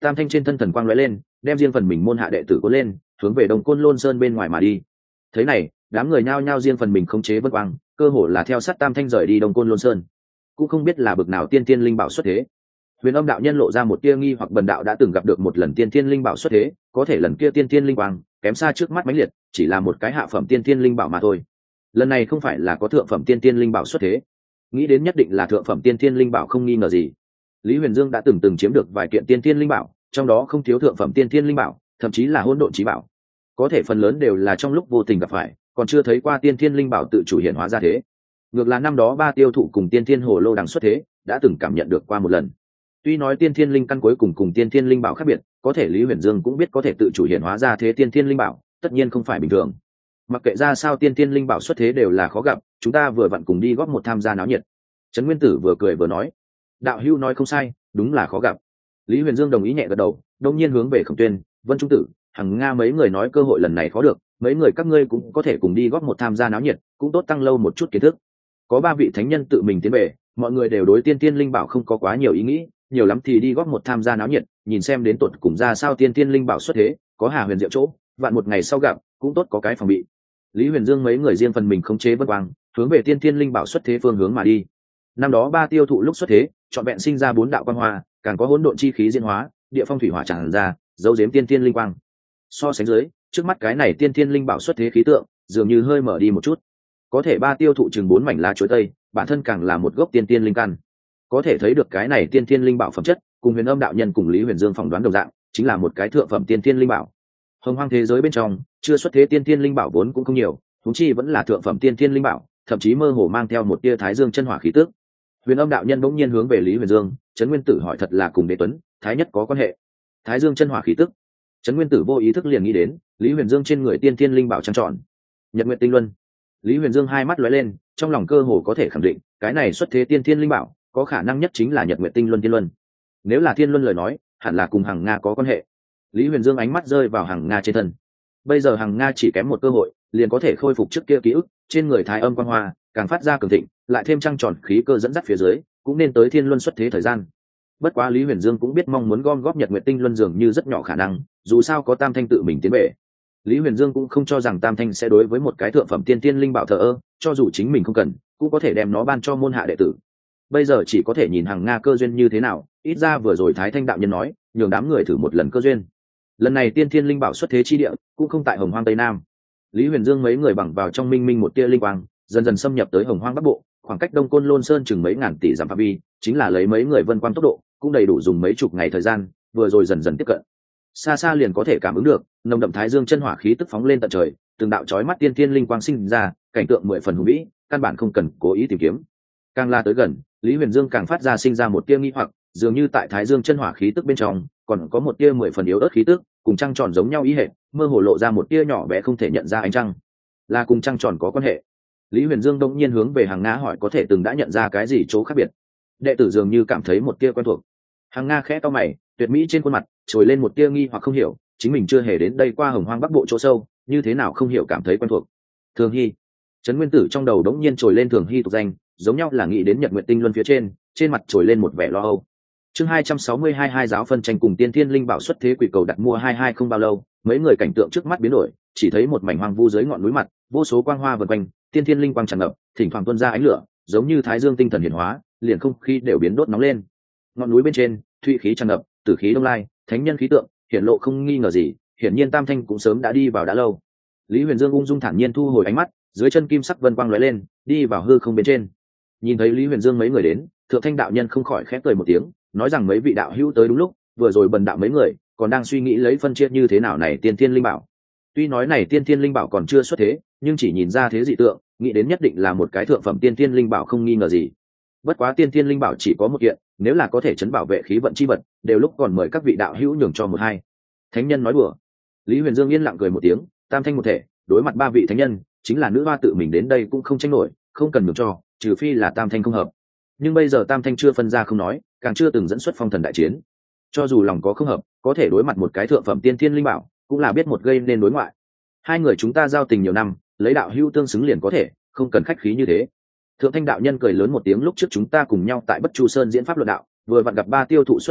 Tam thanh trên thân thần quang lóe lên, đem riêng phần mình môn hạ đệ tử cuốn lên, hướng về Đông Côn Lôn Sơn bên ngoài mà đi. Thế này, đám người nhao nhao riêng phần mình khống chế vân quang, cơ hồ là theo sát Tam thanh rời đi Đông Côn Lôn Sơn. Cũng không biết là bực nào tiên tiên linh bảo xuất thế. Huyền Âm đạo nhân lộ ra một tia nghi hoặc, bần đạo đã từng gặp được một lần tiên tiên linh bảo xuất thế, có thể lần kia tiên tiên linh quang kém xa trước mắt mãnh liệt, chỉ là một cái hạ phẩm tiên tiên linh bảo mà thôi. Lần này không phải là có thượng phẩm tiên tiên linh bảo xuất thế, nghĩ đến nhất định là thượng phẩm tiên tiên linh bảo không nghi ngờ gì. Lý Huyền Dương đã từng chiếm được vài kiện tiên tiên linh bảo, trong đó không thiếu thượng phẩm tiên tiên linh bảo, thậm chí là hỗn độn chí bảo. Có thể phần lớn đều là trong lúc vô tình gặp phải, còn chưa thấy qua tiên tiên linh bảo tự chủ hiện hóa ra thế. Ngược là năm đó ba tiêu thụ cùng tiên tiên hồ lô đằng xuất thế, đã từng cảm nhận được qua một lần. Tuy nói tiên thiên linh căn cuối cùng tiên thiên linh bảo khác biệt, có thể Lý Huyền Dương cũng biết có thể tự chủ hiện hóa ra thế tiên thiên linh bảo, tất nhiên không phải bình thường. Mặc kệ ra sao tiên thiên linh bảo xuất thế đều là khó gặp, chúng ta vừa vặn cùng đi góp một tham gia náo nhiệt. Trấn Nguyên Tử vừa cười vừa nói, đạo hữu nói không sai, đúng là khó gặp. Lý Huyền Dương đồng ý nhẹ gật đầu, đông nhiên hướng về Khổng Tuyên, Vân Trung Tử, Hằng Nga mấy người nói cơ hội lần này khó được, mấy người các ngươi cũng có thể cùng đi góp một tham gia náo nhiệt, cũng tốt tăng lâu một chút kiến thức. Có ba vị thánh nhân tự mình tiến về, mọi người đều đối tiên thiên linh bảo không có quá nhiều ý nghĩ, nhiều lắm thì đi góp một tham gia náo nhiệt, nhìn xem đến tột cùng ra sao tiên thiên linh bảo xuất thế, có Hà Huyền diệu chỗ, vạn một ngày sau gặp, cũng tốt có cái phòng bị. Lý Huyền Dương mấy người riêng phần mình khống chế vân quang, hướng về tiên thiên linh bảo xuất thế phương hướng mà đi. Năm đó ba tiêu thụ lúc xuất thế, chọn vẹn sinh ra bốn đạo quang hoa, càng có hỗn độn chi khí diễn hóa, địa phong thủy hỏa tràn ra, giấu giếm tiên thiên linh quang. So sánh dưới, trước mắt cái này tiên thiên linh bảo xuất thế khí tượng, dường như hơi mở đi một chút. Có thể ba tiêu thụ chừng 4 mảnh lá chuối tây, bản thân càng là một gốc tiên thiên linh căn. Có thể thấy được cái này tiên thiên linh bảo phẩm chất, cùng Huyền Âm đạo nhân cùng Lý Huyền Dương phỏng đoán đồng dạng, chính là một cái thượng phẩm tiên thiên linh bảo. Hồng hoang thế giới bên trong, chưa xuất thế tiên thiên linh bảo vốn cũng không nhiều, huống chi vẫn là thượng phẩm tiên thiên linh bảo, thậm chí mơ hồ mang theo một tia Thái Dương chân hỏa khí tức. Huyền Âm đạo nhân bỗng nhiên hướng về Lý Huyền Dương, Trấn Nguyên Tử hỏi, thật là cùng Đế Tuấn, Thái Nhất có quan hệ? Thái Dương chân hỏa khí tức. Trấn Nguyên Tử vô ý thức liền nghĩ đến, Lý Huyền Dương trên người tiên thiên linh bảo trăng tròn, Nhật Nguyệt Tinh Luân. Lý Huyền Dương hai mắt lóe lên, trong lòng cơ hồ có thể khẳng định, cái này xuất thế tiên thiên linh bảo, có khả năng nhất chính là Nhật Nguyệt Tinh Luân Thiên Luân. Nếu là Thiên Luân lời nói, hẳn là cùng Hằng Nga có quan hệ. Lý Huyền Dương ánh mắt rơi vào Hằng Nga trên thân. Bây giờ Hằng Nga chỉ kém một cơ hội, liền có thể khôi phục trước kia ký ức, trên người Thái Âm quang hoa càng phát ra cường thịnh, lại thêm trăng tròn khí cơ dẫn dắt phía dưới, cũng nên tới Thiên Luân xuất thế thời gian. Bất quá Lý Huyền Dương cũng biết mong muốn gom góp Nhật Nguyệt Tinh Luân dường như rất nhỏ khả năng, dù sao có Tam Thanh tự mình tiến về. Lý Huyền Dương cũng không cho rằng Tam Thanh sẽ đối với một cái thượng phẩm tiên tiên linh bảo thờ ơ, cho dù chính mình không cần, cũng có thể đem nó ban cho môn hạ đệ tử. Bây giờ chỉ có thể nhìn Hằng Nga cơ duyên như thế nào, ít ra vừa rồi Thái Thanh đạo nhân nói, nhường đám người thử một lần cơ duyên. Lần này tiên thiên linh bảo xuất thế chi địa, cũng không tại Hồng Hoang Tây Nam. Lý Huyền Dương mấy người bằng vào trong minh minh một tia linh quang, dần dần xâm nhập tới Hồng Hoang Bắc Bộ, khoảng cách Đông Côn Lôn Sơn chừng mấy ngàn tỷ dặm phạm vi, chính là lấy mấy người vân quang tốc độ, cũng đầy đủ dùng mấy chục ngày thời gian, vừa rồi dần dần tiếp cận. Xa xa liền có thể cảm ứng được, nồng đậm Thái Dương chân hỏa khí tức phóng lên tận trời, từng đạo chói mắt tiên thiên linh quang sinh ra, cảnh tượng 10 phần hùng vĩ, căn bản không cần cố ý tìm kiếm. Càng la tới gần, Lý Huyền Dương càng phát ra sinh ra một tia nghi hoặc, dường như tại Thái Dương chân hỏa khí tức bên trong, còn có một tia 10 phần yếu ớt khí tức, cùng trăng tròn giống nhau ý hệ, mơ hồ lộ ra một tia nhỏ bé không thể nhận ra ánh trăng, là cùng trăng tròn có quan hệ. Lý Huyền Dương đông nhiên hướng về Hằng Nga hỏi, có thể từng đã nhận ra cái gì chỗ khác biệt? Đệ tử dường như cảm thấy một tia quen thuộc. Hằng Nga khẽ cau mày, tuyệt mỹ trên khuôn mặt trồi lên một tia nghi hoặc không hiểu, chính mình chưa hề đến đây qua Hồng Hoang Bắc Bộ chỗ sâu, như thế nào không hiểu cảm thấy quen thuộc. Thường Hy. Trấn Nguyên Tử trong đầu đống nhiên trồi lên Thường Hy tục danh, giống nhau là nghĩ đến Nhật Nguyệt Tinh Luân phía trên mặt trồi lên một vẻ lo âu. Chương 262, hai giáo phân tranh cùng tiên thiên linh bảo xuất thế quỷ cầu đặt mua 22 không bao lâu, mấy người cảnh tượng trước mắt biến đổi, chỉ thấy một mảnh hoang vu dưới ngọn núi mặt, vô số quang hoa vần quanh, tiên thiên linh quang tràn ngập, thỉnh thoảng tuôn ra ánh lửa, giống như Thái Dương tinh thần hiển hóa, liền không khí đều biến đốt nóng lên. Ngọn núi bên trên, thủy khí tràn ngập, tử khí đông lai, thánh nhân khí tượng, hiển lộ không nghi ngờ gì, hiển nhiên Tam Thanh cũng sớm đã đi vào đã lâu. Lý Huyền Dương ung dung thản nhiên thu hồi ánh mắt, dưới chân kim sắc vân quang lóe lên, đi vào hư không bên trên. Nhìn thấy Lý Huyền Dương mấy người đến, Thượng Thanh đạo nhân không khỏi khẽ cười một tiếng, nói rằng mấy vị đạo hữu tới đúng lúc, vừa rồi bần đạo mấy người còn đang suy nghĩ lấy phân chia như thế nào này tiên thiên linh bảo. Tuy nói này tiên thiên linh bảo còn chưa xuất thế, nhưng chỉ nhìn ra thế dị tượng, nghĩ đến nhất định là một cái thượng phẩm tiên thiên linh bảo không nghi ngờ gì. Bất quá tiên thiên linh bảo chỉ có một kiện, nếu là có thể chấn bảo vệ khí vận chi vật, đều lúc còn mời các vị đạo hữu nhường cho một hai. Thánh nhân nói đùa. Lý Huyền Dương yên lặng cười một tiếng, Tam Thanh một thể, đối mặt ba vị thánh nhân, chính là nữ hoa tự mình đến đây cũng không tranh nổi, không cần nhường cho, trừ phi là Tam Thanh không hợp. Nhưng bây giờ Tam Thanh chưa phân ra không nói, càng chưa từng dẫn xuất phong thần đại chiến, cho dù lòng có không hợp, có thể đối mặt một cái thượng phẩm tiên thiên linh bảo, cũng là biết một gây nên đối ngoại. Hai người chúng ta giao tình nhiều năm, lấy đạo hữu tương xứng liền có thể, không cần khách khí như thế. Thượng Thanh đạo nhân cười lớn một tiếng, lúc trước chúng ta cùng nhau tại Bất Chu Sơn diễn pháp luận đạo, vừa vặn gặp ba tiêu thụ xuất thế,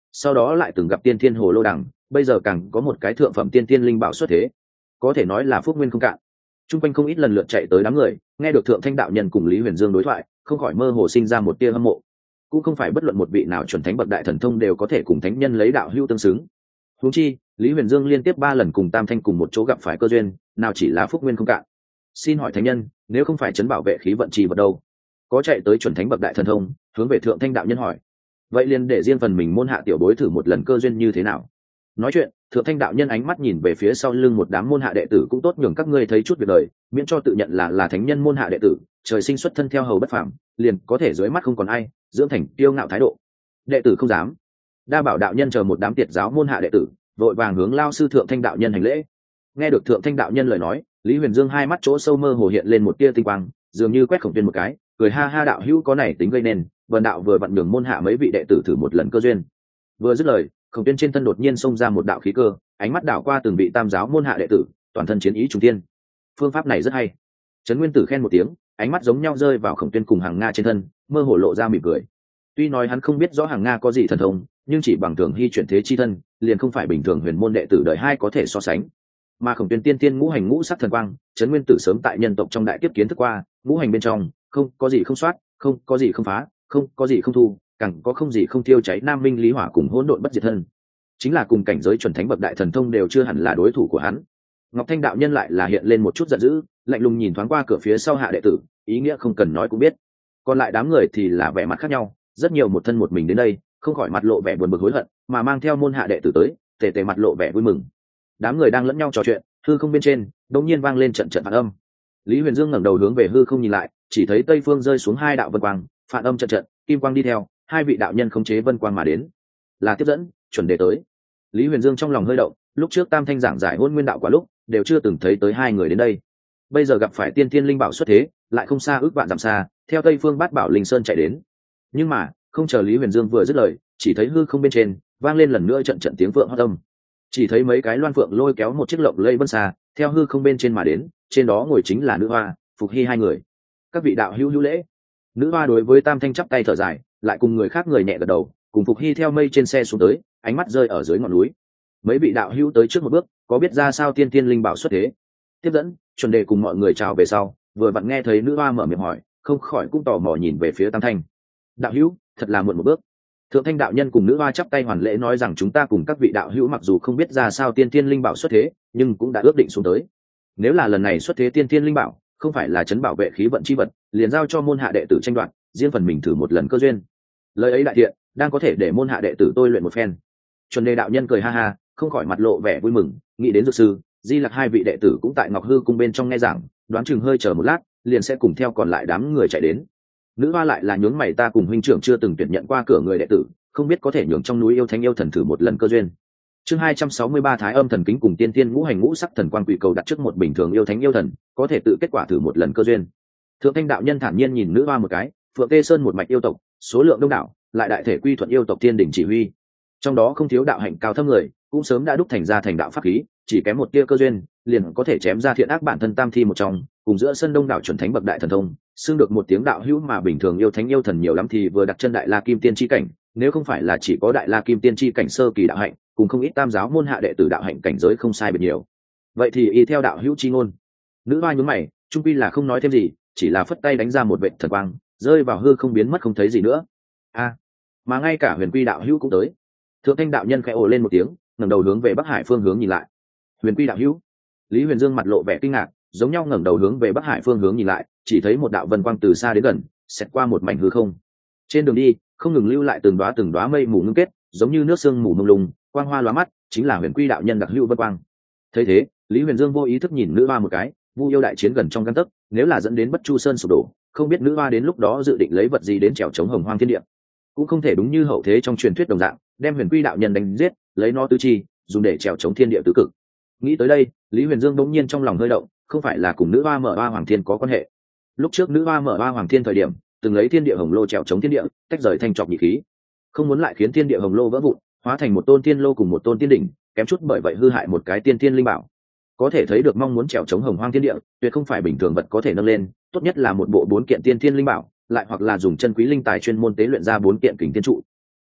sau đó lại từng gặp tiên thiên hồ lô đằng, bây giờ càng có một cái thượng phẩm tiên thiên linh bảo xuất thế, có thể nói là phúc nguyên không cạn. Trung quanh không ít lần lượt chạy tới đám người, nghe được thượng thanh đạo nhân cùng Lý Huyền Dương đối thoại, không khỏi mơ hồ sinh ra một tia hâm mộ. Cũng không phải bất luận một vị nào chuẩn thánh bậc đại thần thông đều có thể cùng thánh nhân lấy đạo hữu tương xứng. Huống chi, Lý Huyền Dương liên tiếp 3 lần cùng Tam Thanh cùng một chỗ gặp phải cơ duyên, nào chỉ là phúc nguyên không cạn. Xin hỏi thánh nhân, nếu không phải trấn bảo vệ khí vận trì vật đâu? Có chạy tới chuẩn thánh bậc đại thần thông, hướng về thượng thanh đạo nhân hỏi. Vậy liền để riêng phần mình môn hạ tiểu bối thử một lần cơ duyên như thế nào. Nói chuyện, thượng thanh đạo nhân ánh mắt nhìn về phía sau lưng một đám môn hạ đệ tử, cũng tốt nhường các ngươi thấy chút việc đời, miễn cho tự nhận là thánh nhân môn hạ đệ tử, trời sinh xuất thân theo hầu bất phàm, liền có thể dưới mắt không còn ai, dưỡng thành kiêu ngạo thái độ. Đệ tử không dám. Đa bảo đạo nhân chờ một đám tiệt giáo môn hạ đệ tử, vội vàng hướng lao sư thượng thanh đạo nhân hành lễ. Nghe được thượng thanh đạo nhân lời nói, Lý Huyền Dương hai mắt chỗ sâu mơ hồ hiện lên một tia tinh quang, dường như quét Khổng Tuyên một cái, cười ha ha, đạo hữu có này tính gây nên, vần đạo vừa vặn đường môn hạ mấy vị đệ tử thử một lần cơ duyên. Vừa dứt lời, Khổng Tuyên trên thân đột nhiên xông ra một đạo khí cơ, ánh mắt đảo qua từng vị tam giáo môn hạ đệ tử, toàn thân chiến ý trung tiên. Phương pháp này rất hay. Trấn Nguyên Tử khen một tiếng, ánh mắt giống nhau rơi vào Khổng Tuyên cùng Hằng Nga trên thân, mơ hồ lộ ra mỉm cười. Tuy nói hắn không biết rõ Hằng Nga có gì thần thông, nhưng chỉ bằng thường hy chuyển thế chi thân, liền không phải bình thường huyền môn đệ tử đời hai có thể so sánh. Mà Khổng Tuyên tiên tiên ngũ hành ngũ sắc thần quang, Trấn Nguyên Tử sớm tại nhân tộc trong đại kiếp kiến thức qua, ngũ hành bên trong không có gì không soát, không có gì không phá, không có gì không thu, càng có không gì không tiêu cháy nam minh lý hỏa cùng hỗn độn bất diệt thân. Chính là cùng cảnh giới chuẩn thánh bậc đại thần thông đều chưa hẳn là đối thủ của hắn. Ngọc Thanh đạo nhân lại là hiện lên một chút giận dữ, lạnh lùng nhìn thoáng qua cửa phía sau hạ đệ tử, ý nghĩa không cần nói cũng biết. Còn lại đám người thì là vẻ mặt khác nhau, rất nhiều một thân một mình đến đây, không khỏi mặt lộ vẻ buồn bực hối hận, mà mang theo môn hạ đệ tử tới, tề tề mặt lộ vẻ vui mừng. Đám người đang lẫn nhau trò chuyện, hư không bên trên đột nhiên vang lên trận trận phản âm. Lý Huyền Dương ngẩng đầu hướng về hư không nhìn lại, chỉ thấy tây phương rơi xuống 2 đạo vân quang, phản âm trận trận, kim quang đi theo, 2 vị đạo nhân khống chế vân quang mà đến, là tiếp dẫn, chuẩn đề tới. Lý Huyền Dương trong lòng hơi động, lúc trước Tam Thanh giảng giải Hôn Nguyên đạo quả lúc, đều chưa từng thấy tới 2 người đến đây. Bây giờ gặp phải tiên tiên linh bảo xuất thế, lại không xa ước vạn dặm xa, theo tây phương Bát Bảo Linh Sơn chạy đến. Nhưng mà, không chờ Lý Huyền Dương vừa dứt lời, chỉ thấy hư không bên trên vang lên lần nữa trận trận tiếng vượng hót âm. Chỉ thấy mấy cái loan phượng lôi kéo một chiếc lộng lây vân xa, theo hư không bên trên mà đến, trên đó ngồi chính là nữ hoa, Phục Hy 2 người. Các vị đạo hữu hữu lễ. Nữ hoa đối với Tam Thanh chắp tay thở dài, lại cùng người khác người nhẹ gật đầu, cùng Phục Hy theo mây trên xe xuống tới, ánh mắt rơi ở dưới ngọn núi. Mấy vị đạo hữu tới trước một bước, có biết ra sao tiên tiên linh bảo xuất thế? Tiếp dẫn, chuẩn đề cùng mọi người chào về sau, vừa vặn nghe thấy nữ hoa mở miệng hỏi, không khỏi cũng tò mò nhìn về phía Tam Thanh. Đạo hữu, thật là muộn một bước. Thượng Thanh đạo nhân cùng nữ hoa chắp tay hoàn lễ nói rằng chúng ta cùng các vị đạo hữu mặc dù không biết ra sao tiên tiên linh bảo xuất thế, nhưng cũng đã ước định xuống tới. Nếu là lần này xuất thế tiên tiên linh bảo, không phải là trấn bảo vệ khí vận chi vật, liền giao cho môn hạ đệ tử tranh đoạt, riêng phần mình thử một lần cơ duyên. Lời ấy đại thiện, đang có thể để môn hạ đệ tử tôi luyện một phen. Chuẩn đề đạo nhân cười ha ha, không khỏi mặt lộ vẻ vui mừng, nghĩ đến dược sư, Di Lặc 2 vị đệ tử cũng tại Ngọc Hư cung bên trong nghe giảng, đoán chừng hơi chờ một lát, liền sẽ cùng theo còn lại đám người chạy đến. Nữ hoa lại là nhướng mày, ta cùng huynh trưởng chưa từng tuyển nhận qua cửa người đệ tử, không biết có thể nhường trong núi yêu thánh yêu thần thử một lần cơ duyên. Chương 263 Thái Âm thần kính cùng tiên tiên ngũ hành ngũ sắc thần quang quỷ cầu đặt trước một bình thường yêu thánh yêu thần, có thể tự kết quả thử một lần cơ duyên. Thượng Thanh đạo nhân thản nhiên nhìn nữ hoa một cái, Phượng Tê Sơn một mạch yêu tộc, số lượng đông đảo, lại đại thể quy thuận yêu tộc tiên đỉnh chỉ huy, trong đó không thiếu đạo hạnh cao thâm người, cũng sớm đã đúc thành ra thành đạo pháp khí, chỉ kém một tia cơ duyên, liền có thể chém ra thiện ác bản thân tam thi một trong, cùng giữa sân đông đảo chuẩn thánh bậc đại thần thông, xưng được một tiếng đạo hữu, mà bình thường yêu thánh yêu thần nhiều lắm thì vừa đặt chân đại la kim tiên chi cảnh, nếu không phải là chỉ có đại la kim tiên chi cảnh sơ kỳ đạo hạnh, cùng không ít tam giáo môn hạ đệ tử đạo hạnh cảnh giới không sai biệt nhiều. Vậy thì y theo đạo hữu chi ngôn. Nữ hoa nhướng mày, trung quy là không nói thêm gì, chỉ là phất tay đánh ra một vệt thần quang, rơi vào hư không biến mất không thấy gì nữa. Mà ngay cả Huyền Quy đạo hữu cũng tới. Thượng Thanh đạo nhân khẽ ồ lên một tiếng, ngẩng đầu hướng về Bắc Hải phương hướng nhìn lại. Huyền Quy đạo hữu. Lý Huyền Dương mặt lộ vẻ kinh ngạc, giống nhau ngẩng đầu hướng về Bắc Hải phương hướng nhìn lại, chỉ thấy một đạo vân quang từ xa đến gần, xẹt qua một mảnh hư không. Trên đường đi, không ngừng lưu lại từng đóa mây mù ngưng kết, giống như nước sương mù mông lung, quang hoa lóa mắt, chính là Huyền Quy đạo nhân đặc hữu vân quang. Thấy thế, Lý Huyền Dương vô ý thức nhìn nữ hoa một cái, Vu yêu đại chiến gần trong gang tấc, nếu là dẫn đến Bất Chu Sơn sụp đổ, không biết nữ hoa đến lúc đó dự định lấy vật gì đến trèo chống Hồng Hoang thiên địa. Cũng không thể đúng như hậu thế trong truyền thuyết đồng dạng, đem Huyền Quy đạo nhân đánh giết, lấy nó tứ chi, dùng để trèo chống thiên địa tứ cực. Nghĩ tới đây, Lý Huyền Dương đột nhiên trong lòng hơi động, không phải là cùng nữ hoa Mở Hoa Hoàng Thiên có quan hệ. Lúc trước nữ hoa Mở Hoa Hoàng Thiên thời điểm, từng lấy thiên địa hồng lô trèo chống thiên địa, tách rời thanh trọc nhị khí, không muốn lại khiến thiên địa hồng lô vỡ vụn, hóa thành một tôn tiên lô cùng một tôn tiên đỉnh, kém chút bởi vậy hư hại một cái tiên tiên linh bảo. Có thể thấy được mong muốn trèo chống Hồng Hoang thiên địa, tuyệt không phải bình thường vật có thể nâng lên, tốt nhất là một bộ 4 kiện tiên tiên linh bảo, lại hoặc là dùng chân quý linh tài chuyên môn tế luyện ra 4 kiện kình tiên trụ.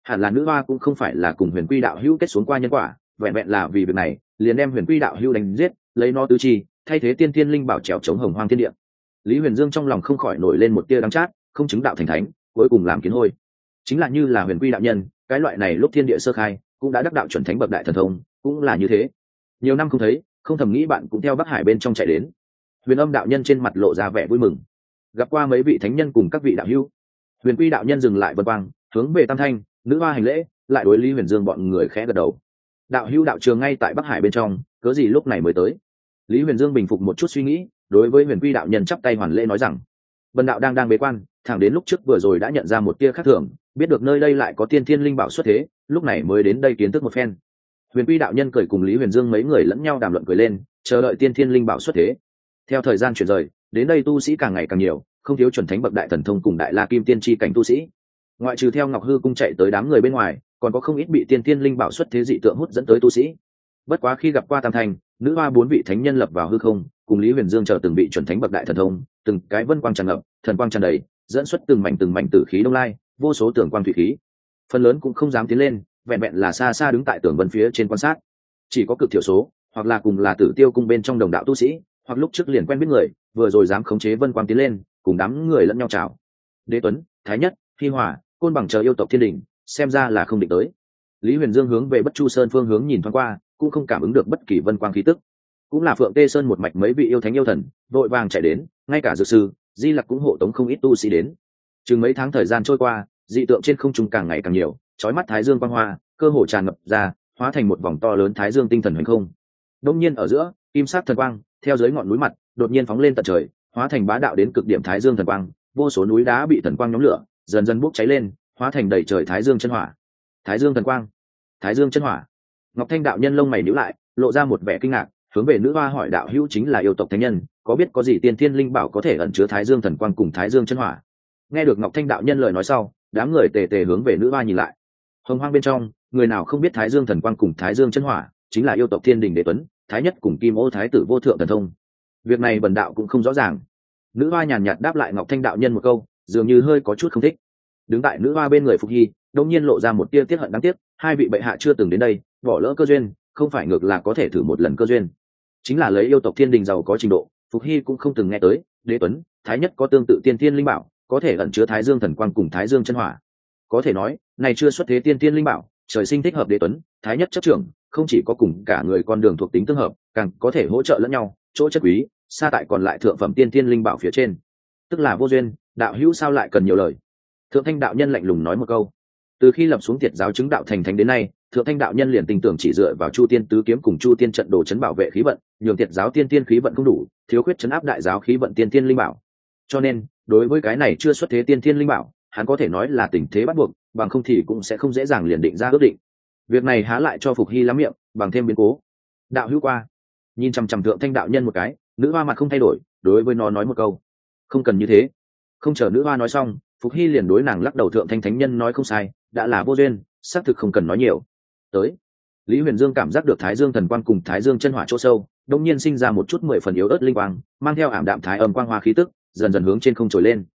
hẳn là nữ hoa cũng không phải là cùng huyền quy đạo hữu kết xuống qua nhân quả, vẹn vẹn là vì việc này liền đem huyền quy đạo hữu đánh giết, lấy nó tứ chi thay thế tiên thiên linh bảo trèo chống hồng hoang thiên địa. Lý Huyền Dương trong lòng không khỏi nổi lên một tia đắng chát, không chứng đạo thành thánh cuối cùng làm kiến hôi. Chính là như là huyền quy đạo nhân cái loại này lúc thiên địa sơ khai cũng đã đắc đạo chuẩn thánh bậc đại thần thông, cũng là như thế. Nhiều năm không thấy, không thầm nghĩ bạn cũng theo Bắc Hải bên trong chạy đến. Huyền Âm đạo nhân trên mặt lộ ra vẻ vui mừng, gặp qua mấy vị thánh nhân cùng các vị đạo hữu. Huyền Quy đạo nhân dừng lại vân quang, hướng về Tam Thanh, nữ hoa hành lễ, lại đối Lý Huyền Dương bọn người khẽ gật đầu. Đạo hữu đạo trường ngay tại Bắc Hải bên trong, cớ gì lúc này mới tới? Lý Huyền Dương bình phục một chút suy nghĩ, đối với Huyền Quy đạo nhân chắp tay hoàn lễ nói rằng: Vân đạo đang bế quan, thẳng đến lúc trước vừa rồi đã nhận ra một tia khác thường, biết được nơi đây lại có tiên thiên linh bảo xuất thế, lúc này mới đến đây kiến thức một phen. Huyền Quy đạo nhân cười cùng Lý Huyền Dương mấy người lẫn nhau đàm luận cười lên, chờ đợi tiên thiên linh bảo xuất thế. Theo thời gian chuyển rời, đến đây tu sĩ càng ngày càng nhiều, không thiếu chuẩn thánh bậc đại thần thông cùng đại la kim tiên tri cảnh tu sĩ. Ngoại trừ theo Ngọc Hư cung chạy tới đám người bên ngoài, còn có không ít bị tiên thiên linh bảo xuất thế dị tượng hút dẫn tới tu sĩ. Bất quá khi gặp qua Tam Thanh, nữ hoa bốn vị thánh nhân lập vào hư không, cùng Lý Huyền Dương chờ từng vị chuẩn thánh bậc đại thần thông, từng cái vân quang tràn ngập, thần quang tràn đầy, dẫn xuất từng mảnh tử khí đông lai, vô số tường quang thủy khí. Phần lớn cũng không dám tiến lên, vẹn vẹn là xa xa đứng tại tường vân phía trên quan sát. Chỉ có cực thiểu số, hoặc là cùng là Tử Tiêu cung bên trong đồng đạo tu sĩ, hoặc lúc trước liền quen biết người, vừa rồi dám khống chế vân quang tiến lên, cùng đám người lẫn nhau chào. Đế Tuấn, Thái Nhất, Hi Hỏa, Côn Bằng chờ yêu tộc thiên đình, xem ra là không định tới. Lý Huyền Dương hướng về Bất Chu Sơn phương hướng nhìn thoáng qua, cũng không cảm ứng được bất kỳ vân quang khí tức. Cũng là Phượng Tê Sơn một mạch mấy vị yêu thánh yêu thần vội vàng chạy đến, ngay cả dược sư Di Lặc cũng hộ tống không ít tu sĩ đến. Chừng mấy tháng thời gian trôi qua, dị tượng trên không trung càng ngày càng nhiều, chói mắt thái dương quang hoa cơ hồ tràn ngập ra, hóa thành một vòng to lớn thái dương tinh thần hoành không. Đông nhiên ở giữa, kim sắc thần quang theo dưới ngọn núi mặt đột nhiên phóng lên tận trời, hóa thành bá đạo đến cực điểm thái dương thần quang, vô số núi đá bị thần quang nhóm lửa, dần dần bốc cháy lên, hóa thành đầy trời thái dương chân hỏa. Thái dương thần quang, thái dương chân hỏa. Ngọc Thanh đạo nhân lông mày nhíu lại, lộ ra một vẻ kinh ngạc, hướng về nữ hoa hỏi: đạo hữu chính là yêu tộc thánh nhân, có biết có gì tiên thiên linh bảo có thể ẩn chứa thái dương thần quang cùng thái dương chân hỏa? Nghe được Ngọc Thanh đạo nhân lời nói sau, đám người tề tề hướng về nữ hoa nhìn lại. Hồng hoang bên trong, người nào không biết thái dương thần quang cùng thái dương chân hỏa chính là yêu tộc thiên đình Đế Tuấn, Thái Nhất cùng Kim Ô thái tử vô thượng thần thông. Việc này bần đạo cũng không rõ ràng. Nữ hoa nhàn nhạt đáp lại Ngọc Thanh đạo nhân một câu, dường như hơi có chút không thích. Đứng tại nữ hoa bên người Phục Hy đông nhiên lộ ra một tia tiếc hận đáng tiếc, hai vị bệ hạ chưa từng đến đây, bỏ lỡ cơ duyên, không phải ngược là có thể thử một lần cơ duyên. Chính là lấy yêu tộc thiên đình giàu có trình độ, Phục Hy cũng không từng nghe tới Đế Tuấn, Thái Nhất có tương tự tiên thiên linh bảo có thể ẩn chứa thái dương thần quang cùng thái dương chân hỏa. Có thể nói này chưa xuất thế tiên thiên linh bảo, trời sinh thích hợp Đế Tuấn, Thái Nhất chấp trưởng, không chỉ có cùng cả người con đường thuộc tính tương hợp, càng có thể hỗ trợ lẫn nhau, chỗ chất quý xa tại còn lại thượng phẩm tiên thiên linh bảo phía trên. Tức là vô duyên, đạo hữu sao lại cần nhiều lời? Thượng Thanh đạo nhân lạnh lùng nói một câu. Từ khi lập xuống Tiệt giáo chứng đạo thành thánh đến nay, Thượng Thanh đạo nhân liền tin tưởng chỉ dựa vào Chu Tiên tứ kiếm cùng Chu Tiên trận đồ chấn bảo vệ khí vận, nhường Tiệt giáo tiên tiên khí vận không đủ, thiếu khuyết chấn áp đại giáo khí vận tiên tiên linh bảo. Cho nên, đối với cái này chưa xuất thế tiên tiên linh bảo, hắn có thể nói là tình thế bắt buộc, bằng không thì cũng sẽ không dễ dàng liền định ra ước định. Việc này há lại cho Phục Hy lắm miệng, bằng thêm biến cố. Đạo hữu qua, nhìn chằm chằm Thượng Thanh đạo nhân một cái, nữ hoa mặt không thay đổi, đối với nó nói một câu: không cần như thế. Không chờ nữ hoa nói xong, Phục Hy liền đối nàng lắc đầu: Thượng Thanh thánh nhân nói không sai, đã là vô duyên, xác thực không cần nói nhiều. Tới. Lý Huyền Dương cảm giác được thái dương thần quang cùng thái dương chân hỏa chỗ sâu đột nhiên sinh ra một chút 10 phần yếu ớt linh quang, mang theo ảm đạm thái âm quang hoa khí tức, dần dần hướng trên không trồi lên.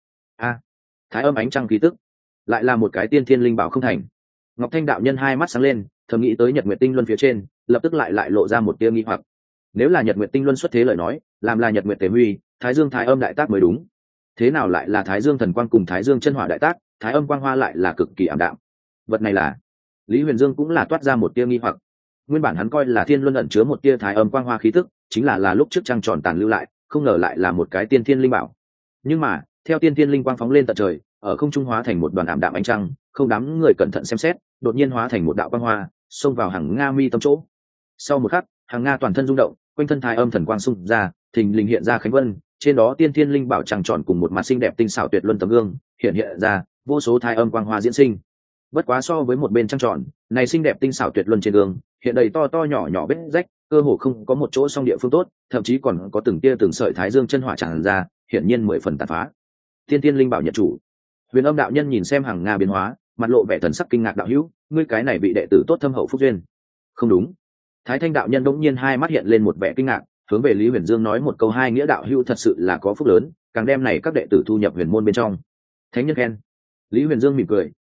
Thái âm ánh trăng khí tức, lại là một cái tiên thiên linh bảo không thành. Ngọc Thanh đạo nhân hai mắt sáng lên, thầm nghĩ tới Nhật Nguyệt Tinh Luân phía trên, lập tức lại lộ ra một tia nghi hoặc. Nếu là Nhật Nguyệt Tinh Luân xuất thế lời nói, làm là Nhật Nguyệt Tề Huy, Thái Dương Thái Âm đại tác mới đúng. Thế nào lại là Thái Dương thần quang cùng Thái Dương chân hỏa đại tác, Thái Âm quang hoa lại là cực kỳ ảm đạm? Vật này là? Lý Huyền Dương cũng là toát ra một tia nghi hoặc. Nguyên bản hắn coi là Thiên Luân ẩn chứa một tia Thái Âm quang hoa khí tức, chính là lúc trước trăng tròn tàn lưu lại, không ngờ lại là một cái tiên thiên linh bảo. Nhưng mà, theo tiên thiên linh quang phóng lên tận trời, ở không trung hóa thành một đoàn ảm đạm ánh trăng, không đám người cẩn thận xem xét, đột nhiên hóa thành một đạo quang hoa, xông vào Hằng Nga mi tâm chỗ. Sau một khắc, Hằng Nga toàn thân rung động, quanh thân Thái Âm thần quang xung ra, thình lình hiện ra khánh vân, trên đó tiên thiên linh bảo trăng tròn cùng một mặt xinh đẹp tinh xảo tuyệt luân tấm gương, hiện ra vô số Thái Âm quang hoa diễn sinh. Bất quá so với một bên trăng tròn, này xinh đẹp tinh xảo tuyệt luân trên gương, hiện đầy to to nhỏ nhỏ vết rách, cơ hồ không có một chỗ song địa phương tốt, thậm chí còn có từng tia từng sợi Thái Dương chân hỏa tràn ra, hiển nhiên 10 phần tàn phá. Tiên thiên linh bảo nhận chủ. Huyền Âm đạo nhân nhìn xem Hằng Nga biến hóa, mặt lộ vẻ thần sắc kinh ngạc: đạo hữu, ngươi cái này vị đệ tử tốt thâm hậu phúc duyên. Không đúng. Thái Thanh đạo nhân đống nhiên hai mắt hiện lên một vẻ kinh ngạc, hướng về Lý Huyền Dương nói một câu: hai nghĩa đạo hữu thật sự là có phúc lớn, càng đem này các đệ tử thu nhập huyền môn bên trong. Thánh nhân khen. Lý Huyền Dương mỉm cười,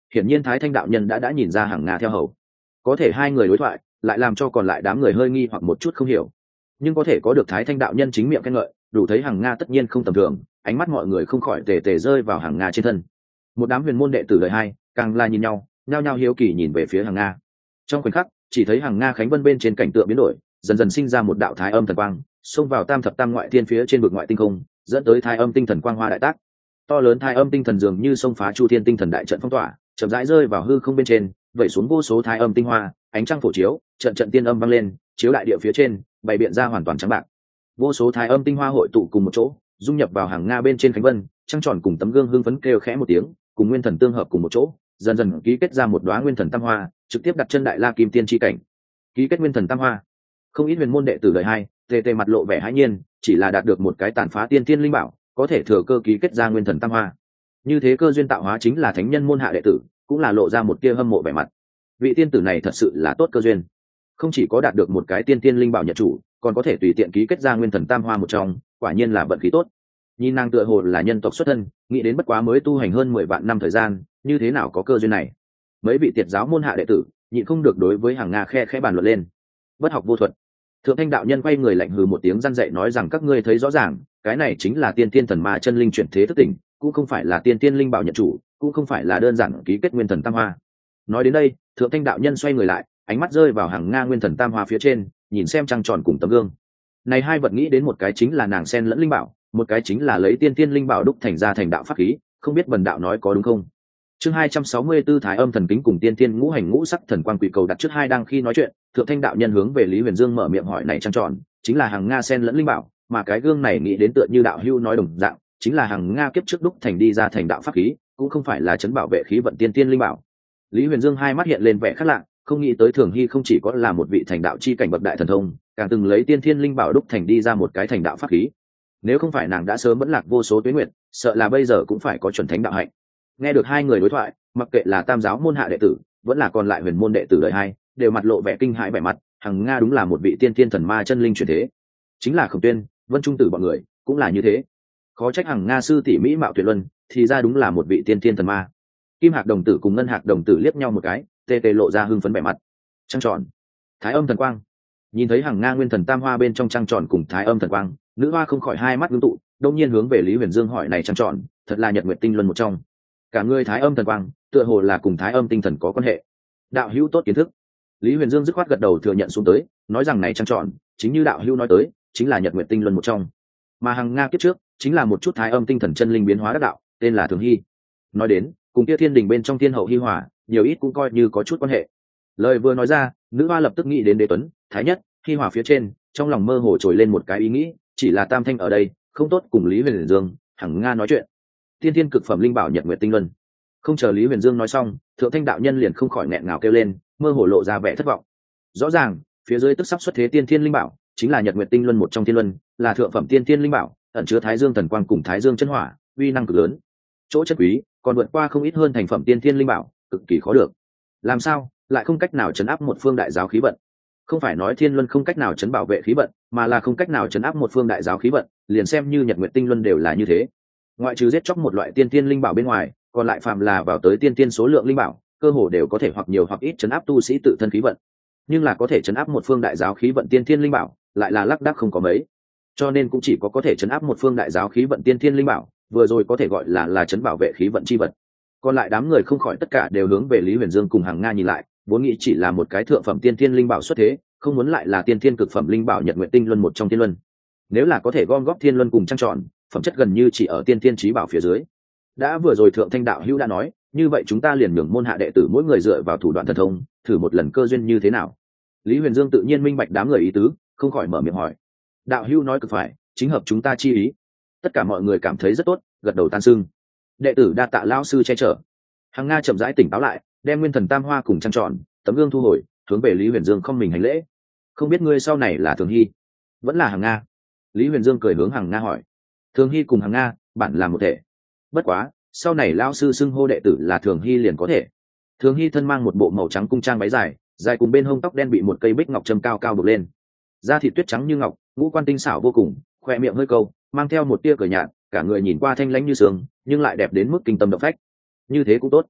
hiển nhiên thái thanh đạo nhân đã nhìn ra Hằng Nga theo hầu. Có thể hai người đối thoại lại làm cho còn lại đám người hơi nghi hoặc một chút không hiểu, nhưng có thể có được thái thanh đạo nhân chính miệng khen ngợi, đủ thấy Hằng Nga tất nhiên không tầm thường. Ánh mắt mọi người không khỏi tề tề rơi vào Hằng Nga trên thân. Một đám huyền môn đệ tử đời hai càng là nhìn nhau, nhao nhao hiếu kỳ nhìn về phía Hằng Nga. Trong khoảnh khắc chỉ thấy Hằng Nga khánh vân bên trên cảnh tượng biến đổi, dần dần sinh ra một đạo thái âm thần quang, xông vào tam thập tam ngoại thiên phía trên vực ngoại tinh không, dẫn tới thái âm tinh thần quang hoa đại tác. To lớn thái âm tinh thần dường như xông phá chu thiên tinh thần đại trận phong tỏa, chậm rãi rơi vào hư không bên trên, vẩy xuống vô số thái âm tinh hoa, ánh trăng phổ chiếu, trận trận tiên âm vang lên, chiếu đại địa phía trên, bày biện ra hoàn toàn trắng bạc. Vô số thái âm tinh hoa hội tụ cùng một chỗ, dung nhập vào Hằng Nga bên trên khánh vân, trăng tròn cùng tấm gương hưng phấn kêu khẽ một tiếng, cùng nguyên thần tương hợp cùng một chỗ, dần dần ký kết ra một đóa nguyên thần tam hoa, trực tiếp đặt chân đại la kim tiên chi cảnh. Ký kết nguyên thần tam hoa, không ít huyền môn đệ tử đời hai tề tề mặt lộ vẻ hãi nhiên, chỉ là đạt được một cái tàn phá tiên tiên linh bảo, có thể thừa cơ ký kết ra nguyên thần tam hoa. Như thế cơ duyên tạo hóa chính là thánh nhân môn hạ đệ tử, cũng là lộ ra một tia hâm mộ vẻ mặt. Vị tiên tử này thật sự là tốt cơ duyên, không chỉ có đạt được một cái tiên tiên linh bảo nhận chủ, còn có thể tùy tiện ký kết ra nguyên thần tam hoa một trong, quả nhiên là vận khí tốt. Nhìn nàng tựa hồ là nhân tộc xuất thân, nghĩ đến bất quá mới tu hành hơn 10 vạn năm thời gian, như thế nào có cơ duyên này. Mấy vị tiệt giáo môn hạ đệ tử nhịn không được đối với Hằng Nga khe khẽ bàn luận lên. Bất học vô thuật. Thượng thanh đạo nhân quay người lạnh hừ một tiếng răn dạy nói rằng các ngươi thấy rõ ràng, cái này chính là tiên tiên thần ma chân linh chuyển thế thức tỉnh, cũng không phải là tiên tiên linh bảo nhận chủ, cũng không phải là đơn giản ký kết nguyên thần tam hoa. Nói đến đây, thượng thanh đạo nhân xoay người lại, ánh mắt rơi vào Hằng Nga nguyên thần tam hoa phía trên, nhìn xem trăng tròn cùng tấm gương. Này hai vật nghĩ đến một cái chính là nàng sen lẫn linh bảo, một cái chính là lấy tiên tiên linh bảo đúc thành ra thành đạo pháp khí, không biết bần đạo nói có đúng không. Chương 264 Thái âm thần kính cùng tiên tiên ngũ hành ngũ sắc thần quang quỷ cầu đặt trước hai đang khi nói chuyện, thượng thanh đạo nhân hướng về Lý Huyền Dương mở miệng hỏi này trăng tròn, chính là Hằng Nga sen lẫn linh bảo, mà cái gương này nghĩ đến tựa như đạo hưu nói đồng dạng, chính là Hằng Nga kiếp trước đúc thành đi ra thành đạo pháp khí, cũng không phải là trấn bảo vệ khí vận tiên tiên linh bảo. Lý Huyền Dương hai mắt hiện lên vẻ khác lạ, không nghĩ tới Thường Hy không chỉ có là một vị thành đạo chi cảnh bậc đại thần thông, càng từng lấy tiên thiên linh bảo đúc thành đi ra một cái thành đạo pháp khí. Nếu không phải nàng đã sớm vẫn lạc vô số tuế nguyệt, sợ là bây giờ cũng phải có chuẩn thánh đạo hạnh. Nghe được hai người đối thoại, mặc kệ là tam giáo môn hạ đệ tử, vẫn là còn lại huyền môn đệ tử đời hai, đều mặt lộ vẻ kinh hãi vẻ mặt. Hằng Nga đúng là một vị tiên thiên thần ma chân linh chuyển thế, chính là Khổng Tuyên, Vân Trung Tử bọn người cũng là như thế. Khó trách Hằng Nga sư tỷ mỹ mạo tuyệt luân, thì ra đúng là một vị tiên thiên thần ma. Kim Hạc đồng tử cùng Ngân Hạc đồng tử liếc nhau một cái, tê tê lộ ra hưng phấn vẻ mặt. Trăng tròn, Thái âm thần quang. Nhìn thấy Hằng Nga nguyên thần tam hoa bên trong trăng tròn cùng Thái âm thần quang, nữ hoa không khỏi hai mắt ngưng tụ, đông nhiên hướng về Lý Huyền Dương hỏi này trăng tròn, thật là nhật nguyệt tinh luân một trong. Cả người Thái âm thần quang, tựa hồ là cùng Thái âm tinh thần có quan hệ. Đạo hữu tốt kiến thức. Lý Huyền Dương dứt khoát gật đầu thừa nhận xuống tới, nói rằng này trăng tròn, chính như đạo hữu nói tới, chính là nhật nguyệt tinh luân một trong. Mà Hằng Nga kiếp trước, chính là một chút Thái âm tinh thần chân linh biến hóa đắc đạo, tên là Thường Hy. Nói đến, cùng kia thiên đình bên trong thiên hậu Hi Hòa, nhiều ít cũng coi như có chút quan hệ. Lời vừa nói ra, nữ hoa lập tức nghĩ đến Đế Tuấn, Thái Nhất, Hi Hòa phía trên, trong lòng mơ hồ trồi lên một cái ý nghĩ, chỉ là Tam Thanh ở đây, không tốt cùng Lý Huyền Dương, Hằng Nga nói chuyện. Tiên thiên cực phẩm linh bảo nhật nguyệt tinh luân. Không chờ Lý Huyền Dương nói xong, thượng thanh đạo nhân liền không khỏi nghẹn ngào kêu lên, mơ hồ lộ ra vẻ thất vọng. Rõ ràng, phía dưới tức sắp xuất thế tiên thiên linh bảo, chính là nhật nguyệt tinh luân một trong thiên luân, là thượng phẩm tiên thiên linh bảo, ẩn chứa Thái Dương thần quang cùng Thái Dương chân hỏa, uy năng cực lớn. Chỗ chất quý, còn vượt qua không ít hơn thành phẩm tiên thiên linh bảo, cực kỳ khó được. Làm sao lại không cách nào chấn áp một phương đại giáo khí vận? Không phải nói thiên luân không cách nào chấn bảo vệ khí vận, mà là không cách nào chấn áp một phương đại giáo khí vận, liền xem như nhật nguyệt tinh luân đều là như thế. Ngoại trừ giết chóc một loại tiên thiên linh bảo bên ngoài, còn lại phàm là vào tới tiên thiên số lượng linh bảo, cơ hồ đều có thể hoặc nhiều hoặc ít chấn áp tu sĩ tự thân khí vận. Nhưng là có thể chấn áp một phương đại giáo khí vận tiên thiên linh bảo, lại là lác đác không có mấy. Cho nên cũng chỉ có thể chấn áp một phương đại giáo khí vận tiên thiên linh bảo, vừa rồi có thể gọi là chấn bảo vệ khí vận chi vật. Còn lại đám người không khỏi tất cả đều hướng về Lý Huyền Dương cùng Hằng Nga nhìn lại, vốn nghĩ chỉ là một cái thượng phẩm tiên thiên linh bảo xuất thế, không muốn lại là tiên thiên cực phẩm linh bảo nhật nguyệt tinh luân một trong thiên luân. Nếu là có thể gom góp thiên luân cùng trăng tròn, phẩm chất gần như chỉ ở tiên thiên trí bảo phía dưới. Đã vừa rồi thượng thanh đạo hữu đã nói, như vậy chúng ta liền nhường môn hạ đệ tử mỗi người dựa vào thủ đoạn thần thông, thử một lần cơ duyên như thế nào. Lý Huyền Dương tự nhiên minh bạch đám người ý tứ, không khỏi mở miệng hỏi. Đạo hữu nói cực phải, chính hợp chúng ta chi ý. Tất cả mọi người cảm thấy rất tốt, gật đầu tan xưng. Đệ tử đa tạ lão sư che chở. Hằng Nga chậm rãi tỉnh táo lại, đem nguyên thần tam hoa cùng trăng tròn, tấm gương thu hồi, hướng về Lý Huyền Dương không mình hành lễ. Không biết ngươi sau này là Thường Hy, vẫn là Hằng Nga? Lý Huyền Dương cười hướng Hằng Nga hỏi. Thường Hy cùng Hằng Nga bản là một thể, bất quá sau này lão sư xưng hô đệ tử là Thường Hy liền có thể. Thường Hy thân mang một bộ màu trắng cung trang váy dài, dài cùng bên hông tóc đen bị một cây bích ngọc châm cao cao buộc lên, da thịt tuyết trắng như ngọc, ngũ quan tinh xảo vô cùng, khoe miệng hơi câu, mang theo một tia cười nhạt, cả người nhìn qua thanh lãnh như sương, nhưng lại đẹp đến mức kinh tâm động phách. Như thế cũng tốt.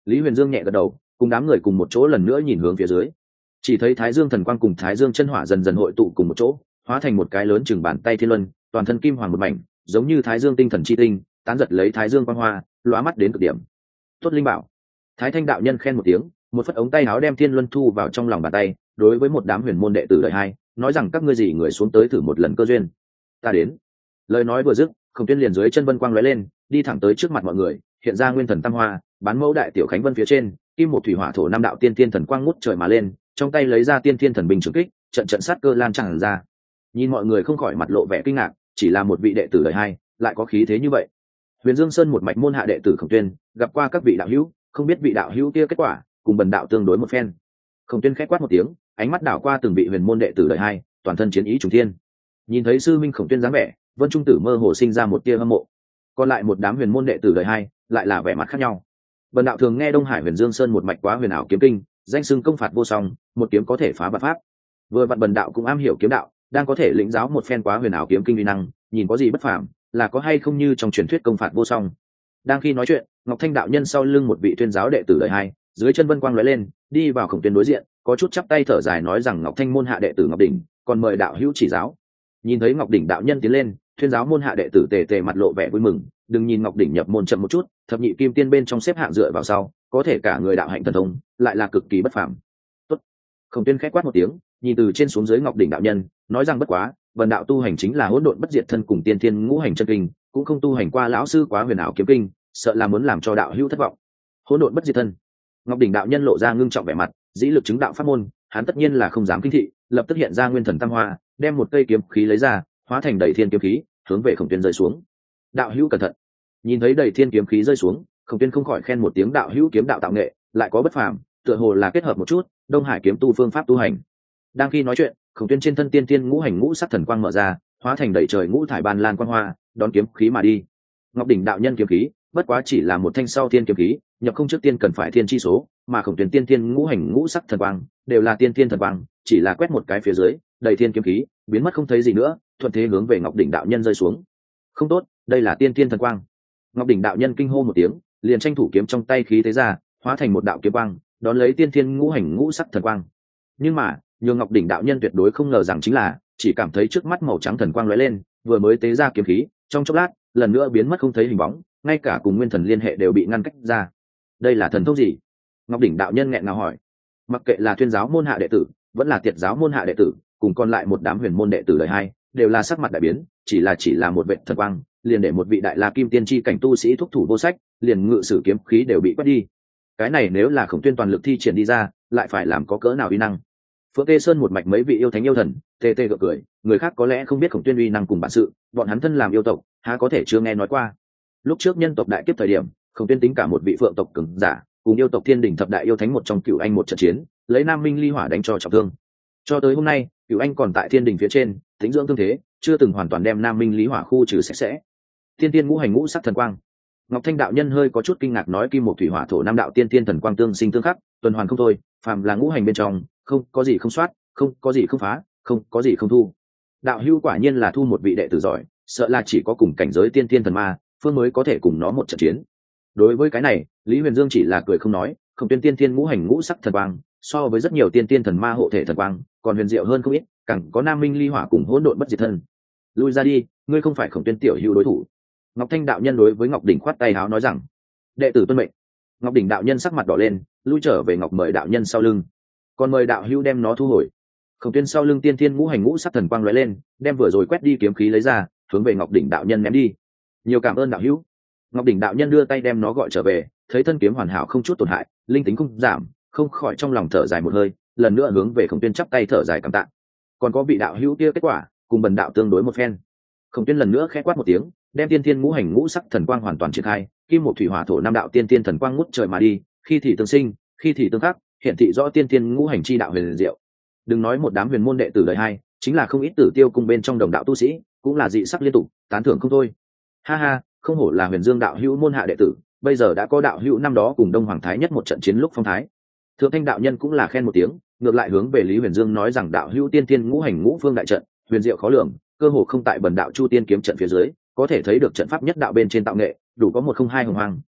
Lý Huyền Dương nhẹ gật đầu, cùng đám người cùng một chỗ lần nữa nhìn hướng phía dưới. Chỉ thấy Thái Dương thần quang cùng Thái Dương chân hỏa dần dần hội tụ cùng một chỗ, hóa thành một cái lớn chừng bàn tay thiên luân, toàn thân kim hoàng một mảnh, giống như Thái Dương tinh thần chi tinh, tán giật lấy Thái Dương quang hoa, lóa mắt đến cực điểm. Tốt linh bảo. Thái Thanh đạo nhân khen một tiếng, một phất ống tay áo đem thiên luân thu vào trong lòng bàn tay, đối với một đám huyền môn đệ tử đời hai, nói rằng các ngươi gì người xuống tới thử một lần cơ duyên. Ta đến. Lời nói vừa dứt, Khổng Tuyên liền dưới chân vân quang lóe lên, đi thẳng tới trước mặt mọi người, hiện ra nguyên thần tam hoa, bán mẫu đại tiểu khánh vân phía trên, kim một thủy hỏa thổ năm đạo tiên thiên thần quang ngút trời mà lên, trong tay lấy ra tiên thiên thần bình trường kích, trận trận sát cơ lan tràn ra. Nhìn mọi người không khỏi mặt lộ vẻ kinh ngạc, chỉ là một vị đệ tử đời hai, lại có khí thế như vậy. Huyền Dương Sơn một mạch môn hạ đệ tử Khổng Tuyên, gặp qua các vị đạo hữu, không biết vị đạo hữu kia kết quả, cùng bần đạo tương đối một phen. Khổng Tuyên khẽ quát một tiếng, ánh mắt đảo qua từng vị huyền môn đệ tử đời hai, toàn thân chiến ý trùng thiên. Nhìn thấy sư minh Khổng Tuyên dáng vẻ, Vân Trung Tử mơ hồ sinh ra một tia hâm mộ. Còn lại một đám huyền môn đệ tử đời hai, lại là vẻ mặt khác nhau. Bần đạo thường nghe Đông Hải Huyền Dương Sơn một mạch quá huyền ảo kiếm kinh, danh xưng công phạt vô song, một kiếm có thể phá vạn pháp. Vừa vặn bần đạo cũng am hiểu kiếm đạo, đang có thể lĩnh giáo một phen quá huyền ảo kiếm kinh uy năng, nhìn có gì bất phàm, là có hay không như trong truyền thuyết công phạt vô song. Đang khi nói chuyện, Ngọc Thanh đạo nhân sau lưng một vị tuyên giáo đệ tử đời hai, dưới chân vân quang lóe lên, đi vào Khổng Tuyên đối diện, có chút chắp tay thở dài nói rằng Ngọc Thanh môn hạ đệ tử Ngọc Đỉnh, còn mời đạo hữu chỉ giáo. Nhìn thấy Ngọc Đỉnh đạo nhân tiến lên, tuyên giáo môn hạ đệ tử tề tề mặt lộ vẻ vui mừng, đừng nhìn Ngọc Đỉnh nhập môn chậm một chút, thập nhị kim tiên bên trong xếp hạng dựa vào sau, có thể cả người đạo hạnh thần thông, lại là cực kỳ bất phàm. Tốt. Khổng Tuyên khẽ quát một tiếng, nhìn từ trên xuống dưới Ngọc Đỉnh đạo nhân, nói rằng bất quá, vần đạo tu hành chính là hỗn độn bất diệt thân cùng tiên thiên ngũ hành chân kinh, cũng không tu hành qua lão sư quá huyền ảo kiếm kinh, sợ là muốn làm cho đạo hữu thất vọng. Hỗn độn bất diệt thân. Ngọc Đỉnh đạo nhân lộ ra ngưng trọng vẻ mặt, dĩ lực chứng đạo pháp môn, hắn tất nhiên là không dám kinh thị, lập tức hiện ra nguyên thần tam hoa, đem một cây kiếm khí lấy ra, hóa thành đầy thiên kiếm khí, hướng về Khổng Tuyên rơi xuống. Đạo hữu cẩn thận. Nhìn thấy đầy thiên kiếm khí rơi xuống, Khổng Tuyên không khỏi khen một tiếng đạo hữu kiếm đạo tạo nghệ, lại có bất phàm, tựa hồ là kết hợp một chút Đông Hải kiếm tu phương pháp tu hành. Đang khi nói chuyện, Khổng Tuyên trên thân tiên tiên ngũ hành ngũ sắc thần quang mở ra, hóa thành đầy trời ngũ thải ban lan quang hoa, đón kiếm khí mà đi. Ngọc Đỉnh đạo nhân kiếm khí, bất quá chỉ là một thanh sau thiên kiếm khí, nhập không trước tiên cần phải thiên chi số, mà Khổng Tuyên tiên tiên ngũ hành ngũ sắc thần quang đều là tiên tiên thần quang, chỉ là quét một cái phía dưới, đầy thiên kiếm khí biến mất không thấy gì nữa, thuận thế hướng về Ngọc Đỉnh đạo nhân rơi xuống. Không tốt, đây là tiên tiên thần quang. Ngọc Đỉnh đạo nhân kinh hô một tiếng, liền tranh thủ kiếm trong tay khí thế ra, hóa thành một đạo kiếm quang, đón lấy tiên thiên ngũ hành ngũ sắc thần quang. Nhưng mà, nhường Ngọc Đỉnh đạo nhân tuyệt đối không ngờ rằng chính là, chỉ cảm thấy trước mắt màu trắng thần quang lóe lên, vừa mới tế ra kiếm khí, trong chốc lát, lần nữa biến mất không thấy hình bóng, ngay cả cùng nguyên thần liên hệ đều bị ngăn cách ra. Đây là thần thông gì? Ngọc Đỉnh đạo nhân nghẹn ngào hỏi. Mặc kệ là tuyên giáo môn hạ đệ tử, vẫn là tiệt giáo môn hạ đệ tử, cùng còn lại một đám huyền môn đệ tử đời hai, đều là sắc mặt đại biến, chỉ là một vệt thần quang, liền để một vị đại la kim tiên chi cảnh tu sĩ thúc thủ vô sách, liền ngự sử kiếm khí đều bị quét đi. Cái này nếu là Khổng Tuyên toàn lực thi triển đi ra, lại phải làm có cỡ nào uy năng. Phượng Tê Sơn một mạch mấy vị yêu thánh yêu thần, tê tê gượng cười, người khác có lẽ không biết Khổng Tuyên uy năng cùng bản sự, bọn hắn thân làm yêu tộc, há có thể chưa nghe nói qua. Lúc trước nhân tộc đại kiếp thời điểm, Khổng Tuyên tính cả một vị phượng tộc cường giả, cùng yêu tộc Thiên Đình thập đại yêu thánh một trong Cửu Anh một trận chiến, lấy Nam Minh ly hỏa đánh cho trọng thương. Cho tới hôm nay, Cửu Anh còn tại Thiên Đình phía trên, tính dưỡng thương thế, chưa từng hoàn toàn đem Nam Minh lý hỏa khu trừ sạch sẽ. Tiên tiên ngũ hành ngũ sắc thần quang. Ngọc Thanh đạo nhân hơi có chút kinh ngạc nói kim một thủy hỏa thổ năm đạo tiên tiên thần quang tương sinh tương khắc, tuần hoàn không thôi, phàm là ngũ hành bên trong, không có gì không soát, không có gì không phá, không có gì không thu. Đạo hữu quả nhiên là thu một vị đệ tử giỏi, sợ là chỉ có cùng cảnh giới tiên tiên thần ma, phương mới có thể cùng nó một trận chiến. Đối với cái này, Lý Huyền Dương chỉ là cười không nói, Khổng Tuyên tiên tiên ngũ hành ngũ sắc thần quang, so với rất nhiều tiên tiên thần ma hộ thể thần quang, còn huyền diệu hơn không ít, càng có Nam Minh ly hỏa cùng hỗn độn bất diệt thân. Lui ra đi, ngươi không phải Khổng Tuyên tiểu hữu đối thủ. Ngọc Thanh đạo nhân đối với Ngọc Đỉnh khoát tay áo nói rằng, đệ tử tuân mệnh. Ngọc Đỉnh đạo nhân sắc mặt đỏ lên, lui trở về Ngọc mời đạo nhân sau lưng, còn mời đạo hữu đem nó thu hồi. Khổng Tuyên sau lưng tiên thiên ngũ hành ngũ sắc thần quang lóe lên, đem vừa rồi quét đi kiếm khí lấy ra, hướng về Ngọc Đỉnh đạo nhân ném đi. Nhiều cảm ơn đạo hữu. Ngọc Đỉnh đạo nhân đưa tay đem nó gọi trở về, thấy thân kiếm hoàn hảo không chút tổn hại, linh tính không giảm, không khỏi trong lòng thở dài một hơi, lần nữa hướng về Khổng Tuyên chắp tay thở dài cảm tạ. Còn có vị đạo hữu kia kết quả, cùng bần đạo tương đối một phen. Khổng Tuyên lần nữa khẽ quát một tiếng, đem tiên thiên ngũ hành ngũ sắc thần quang hoàn toàn triển khai, kim một thủy hỏa thổ năm đạo tiên thiên thần quang ngút trời mà đi, khi thì tương sinh, khi thì tương khắc, hiện thị rõ tiên thiên ngũ hành chi đạo huyền diệu. Đừng nói một đám huyền môn đệ tử đời hai, chính là không ít Tử Tiêu cung bên trong đồng đạo tu sĩ, cũng là dị sắc liên tục, tán thưởng không thôi. Ha ha, không hổ là Huyền Dương đạo hữu môn hạ đệ tử, bây giờ đã có đạo hữu năm đó cùng Đông Hoàng Thái nhất một trận chiến lúc phong thái. Thượng Thanh đạo nhân cũng là khen một tiếng, ngược lại hướng về Lý Huyền Dương nói rằng đạo hữu tiên thiên ngũ hành ngũ phương đại trận, huyền diệu khó lường, cơ hồ không tại bần đạo Chu Tiên kiếm trận phía dưới, có thể thấy được trận pháp nhất đạo bên trên tạo nghệ, đủ có 102 hồng hoàng,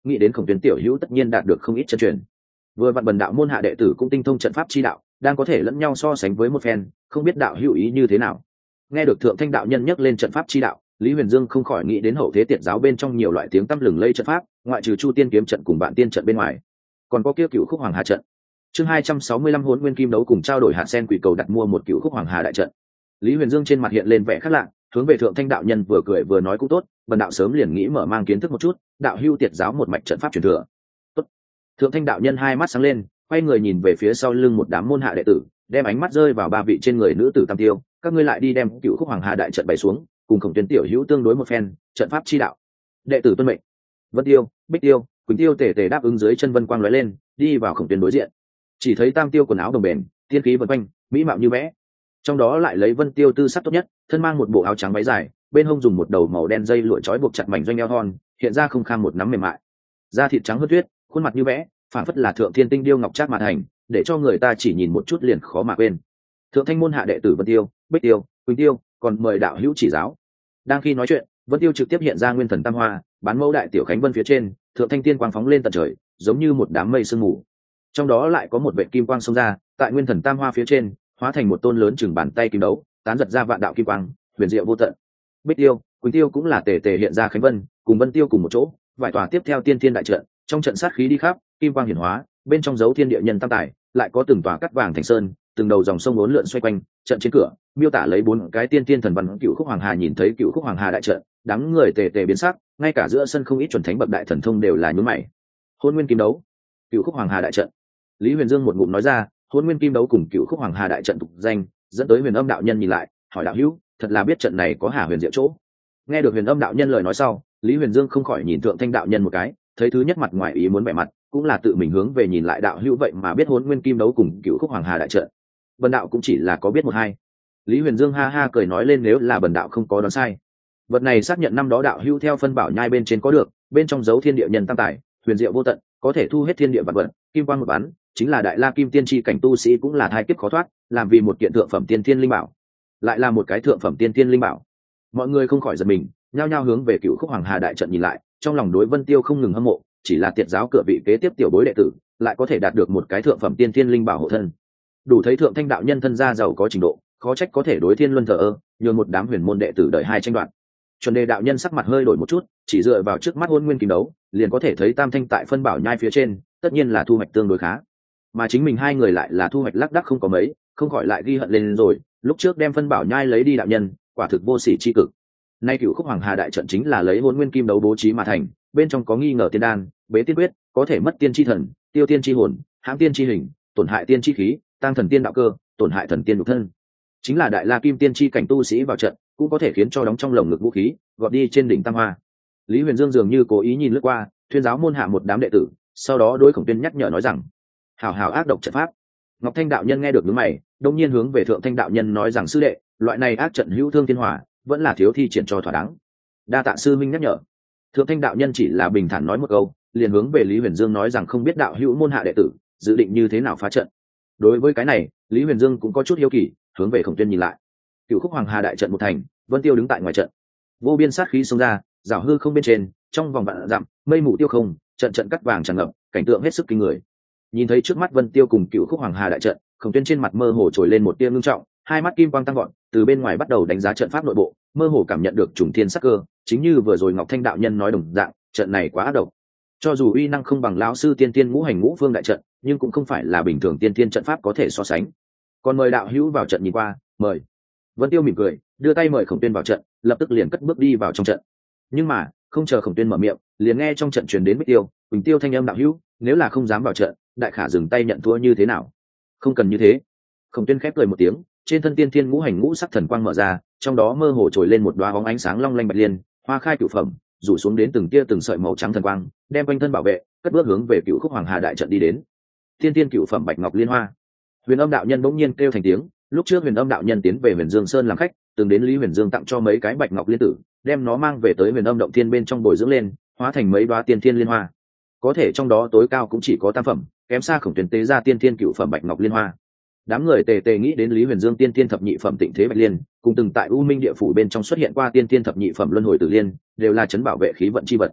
nghĩ đến Khổng Tuyên tiểu hữu tất nhiên đạt được không ít chân truyền. Vừa vặn bần đạo môn hạ đệ tử cũng tinh thông trận pháp chi đạo, đang có thể lẫn nhau so sánh với một phen, không biết đạo hữu ý như thế nào. Nghe được Thượng Thanh đạo nhân nhắc lên trận pháp chi đạo, Lý Huyền Dương không khỏi nghĩ đến hậu thế tiệt giáo bên trong nhiều loại tiếng tăm lừng lây trận pháp, ngoại trừ Chu Tiên kiếm trận cùng Vạn Tiên trận bên ngoài, còn có kia Cửu Khúc Hoàng Hà trận. Chương 265 Hỗn Nguyên Kim Đấu cùng trao đổi hạt sen quỷ cầu đặt mua một Cửu Khúc Hoàng Hà đại trận. Lý Huyền Dương trên mặt hiện lên vẻ khác lạ, hướng về Thượng Thanh đạo nhân vừa cười vừa nói cũng tốt, bần đạo sớm liền nghĩ mở mang kiến thức một chút, đạo hưu tiệt giáo một mạch trận pháp truyền thừa. Tốt. Thượng Thanh đạo nhân hai mắt sáng lên, quay người nhìn về phía sau lưng một đám môn hạ đệ tử, đem ánh mắt rơi vào ba vị trên người nữ tử Tam Tiêu, các ngươi lại đi đem Cửu Khúc Hoàng Hà đại trận bày xuống, cùng Khổng Tuyên tiểu hữu tương đối một phen, trận pháp chi đạo. Đệ tử tuân mệnh. Vân Tiêu, Bích Tiêu, Quỳnh Tiêu tề tề đáp ứng dưới chân vân quang lóe lên, đi vào Khổng Tuyên đối diện. Chỉ thấy Tam Tiêu quần áo đồng bền, tiên khí vần quanh, mỹ mạo như vẽ. Trong đó lại lấy Vân Tiêu tư sắc tốt nhất, thân mang một bộ áo trắng váy dài, bên hông dùng một đầu màu đen dây lụa trói buộc chặt mảnh doanh eo thon, hiện ra không kham một nắm mềm mại. Da thịt trắng hơn tuyết, khuôn mặt như vẽ, phản phất là thượng thiên tinh điêu ngọc trác mà thành, để cho người ta chỉ nhìn một chút liền khó mà quên. Thượng Thanh môn hạ đệ tử Vân Tiêu, Bích Tiêu, Quỳnh Tiêu, còn mời đạo hữu chỉ giáo. Đang khi nói chuyện, Vân Tiêu trực tiếp hiện ra nguyên thần tam hoa, bán mẫu đại tiểu khánh vân phía trên, Thượng Thanh tiên quang phóng lên tận trời, giống như một đám mây sương mù. Trong đó lại có một vệt kim quang xông ra, tại nguyên thần tam hoa phía trên, hóa thành một tôn lớn chừng bàn tay kim đấu, tán giật ra vạn đạo kim quang, huyền diệu vô tận. Bích Tiêu, Quỳnh Tiêu cũng là tề tề hiện ra khánh vân, cùng Vân Tiêu cùng một chỗ, vài tòa tiếp theo tiên thiên đại trận, trong trận sát khí đi khắp, kim quang hiển hóa, bên trong dấu thiên địa nhân tam tài, lại có từng tòa cắt vàng thành sơn, từng đầu dòng sông uốn lượn xoay quanh, trận trên cửa, miêu tả lấy bốn cái tiên thiên thần văn Cửu Khúc Hoàng Hà. Nhìn thấy Cửu Khúc Hoàng Hà đại trận, đám người tề tề biến sắc, ngay cả giữa sân không ít chuẩn thánh bậc đại thần thông đều là nhướng mày. Hôn Nguyên Kim Đấu, Cửu Khúc Hoàng Hà đại trận. Lý Huyền Dương một ngụm nói ra, Hôn Nguyên Kim Đấu cùng Cửu Khúc Hoàng Hà đại trận tục danh, dẫn tới Huyền Âm đạo nhân nhìn lại, hỏi đạo hữu, thật là biết trận này có Hà huyền diệu chỗ. Nghe được Huyền Âm đạo nhân lời nói sau, Lý Huyền Dương không khỏi nhìn Thượng Thanh đạo nhân một cái, thấy thứ nhất mặt ngoài ý muốn vẻ mặt, cũng là tự mình hướng về nhìn lại đạo hữu vậy mà biết Hôn Nguyên Kim Đấu cùng Cửu Khúc Hoàng Hà đại trận. Bần đạo cũng chỉ là có biết một hai. Lý Huyền Dương ha ha cười nói lên, nếu là bần đạo không có đoán sai, vật này xác nhận năm đó đạo hữu theo phân bảo nhai bên trên có được, bên trong dấu thiên địa nhân tam tài, huyền diệu vô tận, có thể thu hết thiên địa vật vật, kim quang một bắn, chính là đại la kim tiên tri cảnh tu sĩ cũng là thai kiếp khó thoát, làm vì một kiện thượng phẩm tiên thiên linh bảo, lại là một cái thượng phẩm tiên thiên linh bảo. Mọi người không khỏi giật mình, nhao nhao hướng về Cửu Khúc Hoàng Hà đại trận nhìn lại, trong lòng đối Vân Tiêu không ngừng hâm mộ, chỉ là tiệt giáo cửa vị kế tiếp tiểu bối đệ tử, lại có thể đạt được một cái thượng phẩm tiên thiên linh bảo hộ thân, đủ thấy Thượng Thanh đạo nhân thân gia giàu có trình độ, khó trách có thể đối thiên luân thờ ơ, nhường một đám huyền môn đệ tử đợi hai tranh đoạt. Chuẩn Đề đạo nhân sắc mặt hơi đổi một chút, chỉ dựa vào trước mắt Hôn Nguyên Kim Đấu, liền có thể thấy Tam Thanh tại phân bảo nhai phía trên, tất nhiên là thu hoạch tương đối khá. Mà chính mình hai người lại là thu hoạch lác đác không có mấy, không khỏi lại ghi hận lên rồi, lúc trước đem phân bảo nhai lấy đi đạo nhân, quả thực vô sỉ chi cực. Nay Cửu Khúc Hoàng Hà đại trận chính là lấy Hôn Nguyên Kim Đấu bố trí mà thành, bên trong có nghi ngờ tiên đan, bế tiên quyết, có thể mất tiên chi thần, tiêu tiên chi hồn, hãm tiên chi hình, tổn hại tiên chi khí, tăng thần tiên đạo cơ, tổn hại thần tiên nhục thân. Chính là đại la kim tiên chi cảnh tu sĩ vào trận, cũng có thể khiến cho đóng trong lồng ngực vũ khí gọt đi trên đỉnh tam hoa. Lý Huyền Dương dường như cố ý nhìn lướt qua, thuyên giáo môn hạ một đám đệ tử, sau đó đối Khổng Tuyên nhắc nhở nói rằng, hảo hảo ác độc trận pháp. Ngọc Thanh đạo nhân nghe được nhướng mày, đông nhiên hướng về Thượng Thanh đạo nhân nói rằng, sư đệ, loại này ác trận hữu thương thiên hỏa, vẫn là thiếu thi triển cho thỏa đáng. Đa tạ sư minh nhắc nhở. Thượng Thanh đạo nhân chỉ là bình thản nói một câu, liền hướng về Lý Huyền Dương nói rằng, không biết đạo hữu môn hạ đệ tử dự định như thế nào phá trận. Đối với cái này, Lý Huyền Dương cũng có chút hiếu kỳ, hướng về Khổng Tuyên nhìn lại. Cửu Khúc Hoàng Hà đại trận một thành, Vân Tiêu đứng tại ngoài trận, vô biên sát khí xông ra, rào hư không bên trên, trong vòng vạn dặm, mây mù tiêu không, trận trận cắt vàng tràn ngập, cảnh tượng hết sức kinh người. Nhìn thấy trước mắt Vân Tiêu cùng Cửu Khúc Hoàng Hà đại trận, Khổng Tuyên trên mặt mơ hồ trồi lên một tia ngưng trọng, hai mắt kim quang tăng vọt, từ bên ngoài bắt đầu đánh giá trận pháp nội bộ, mơ hồ cảm nhận được trùng thiên sắc cơ, chính như vừa rồi Ngọc Thanh đạo nhân nói đồng dạng, trận này quá ác độc. Cho dù uy năng không bằng lão sư tiên tiên ngũ hành ngũ phương đại trận, nhưng cũng không phải là bình thường tiên tiên trận pháp có thể so sánh. Còn mời đạo hữu vào trận nhìn qua, mời. Vân Tiêu mỉm cười, đưa tay mời Khổng Tuyên vào trận, lập tức liền cất bước đi vào trong trận. Nhưng mà, không chờ Khổng Tuyên mở miệng, liền nghe trong trận truyền đến Bích Tiêu, Quỳnh Tiêu thanh âm, đạo hữu, nếu là không dám vào trận, đại khả dừng tay nhận thua như thế nào? Không cần như thế. Khổng Tuyên khép cười một tiếng, trên thân tiên thiên ngũ hành ngũ sắc thần quang mở ra, trong đó mơ hồ trồi lên một đóa bóng ánh sáng long lanh bạch liên, hoa khai cửu phẩm, rủ xuống đến từng tia từng sợi màu trắng thần quang, đem quanh thân bảo vệ, cất bước hướng về Cửu Khúc Hoàng Hà đại trận đi đến. Tiên thiên cửu phẩm bạch ngọc liên hoa. Huyền Âm đạo nhân bỗng nhiên kêu thành tiếng, lúc trước Huyền Âm đạo nhân tiến về Huyền Dương Sơn làm khách, từng đến Lý Huyền Dương tặng cho mấy cái bạch ngọc liên tử, đem nó mang về tới Huyền Âm động thiên bên trong bồi dưỡng lên, hóa thành mấy đóa tiên thiên liên hoa. Có thể trong đó tối cao cũng chỉ có tam phẩm, kém xa Khổng Tuyên tế ra tiên thiên cửu phẩm bạch ngọc liên hoa. Đám người tề tề nghĩ đến Lý Huyền Dương tiên thiên thập nhị phẩm tịnh thế bạch liên, cùng từng tại U Minh địa phủ bên trong xuất hiện qua tiên thiên thập nhị phẩm luân hồi tử liên, đều là chấn bảo vệ khí vận chi vật.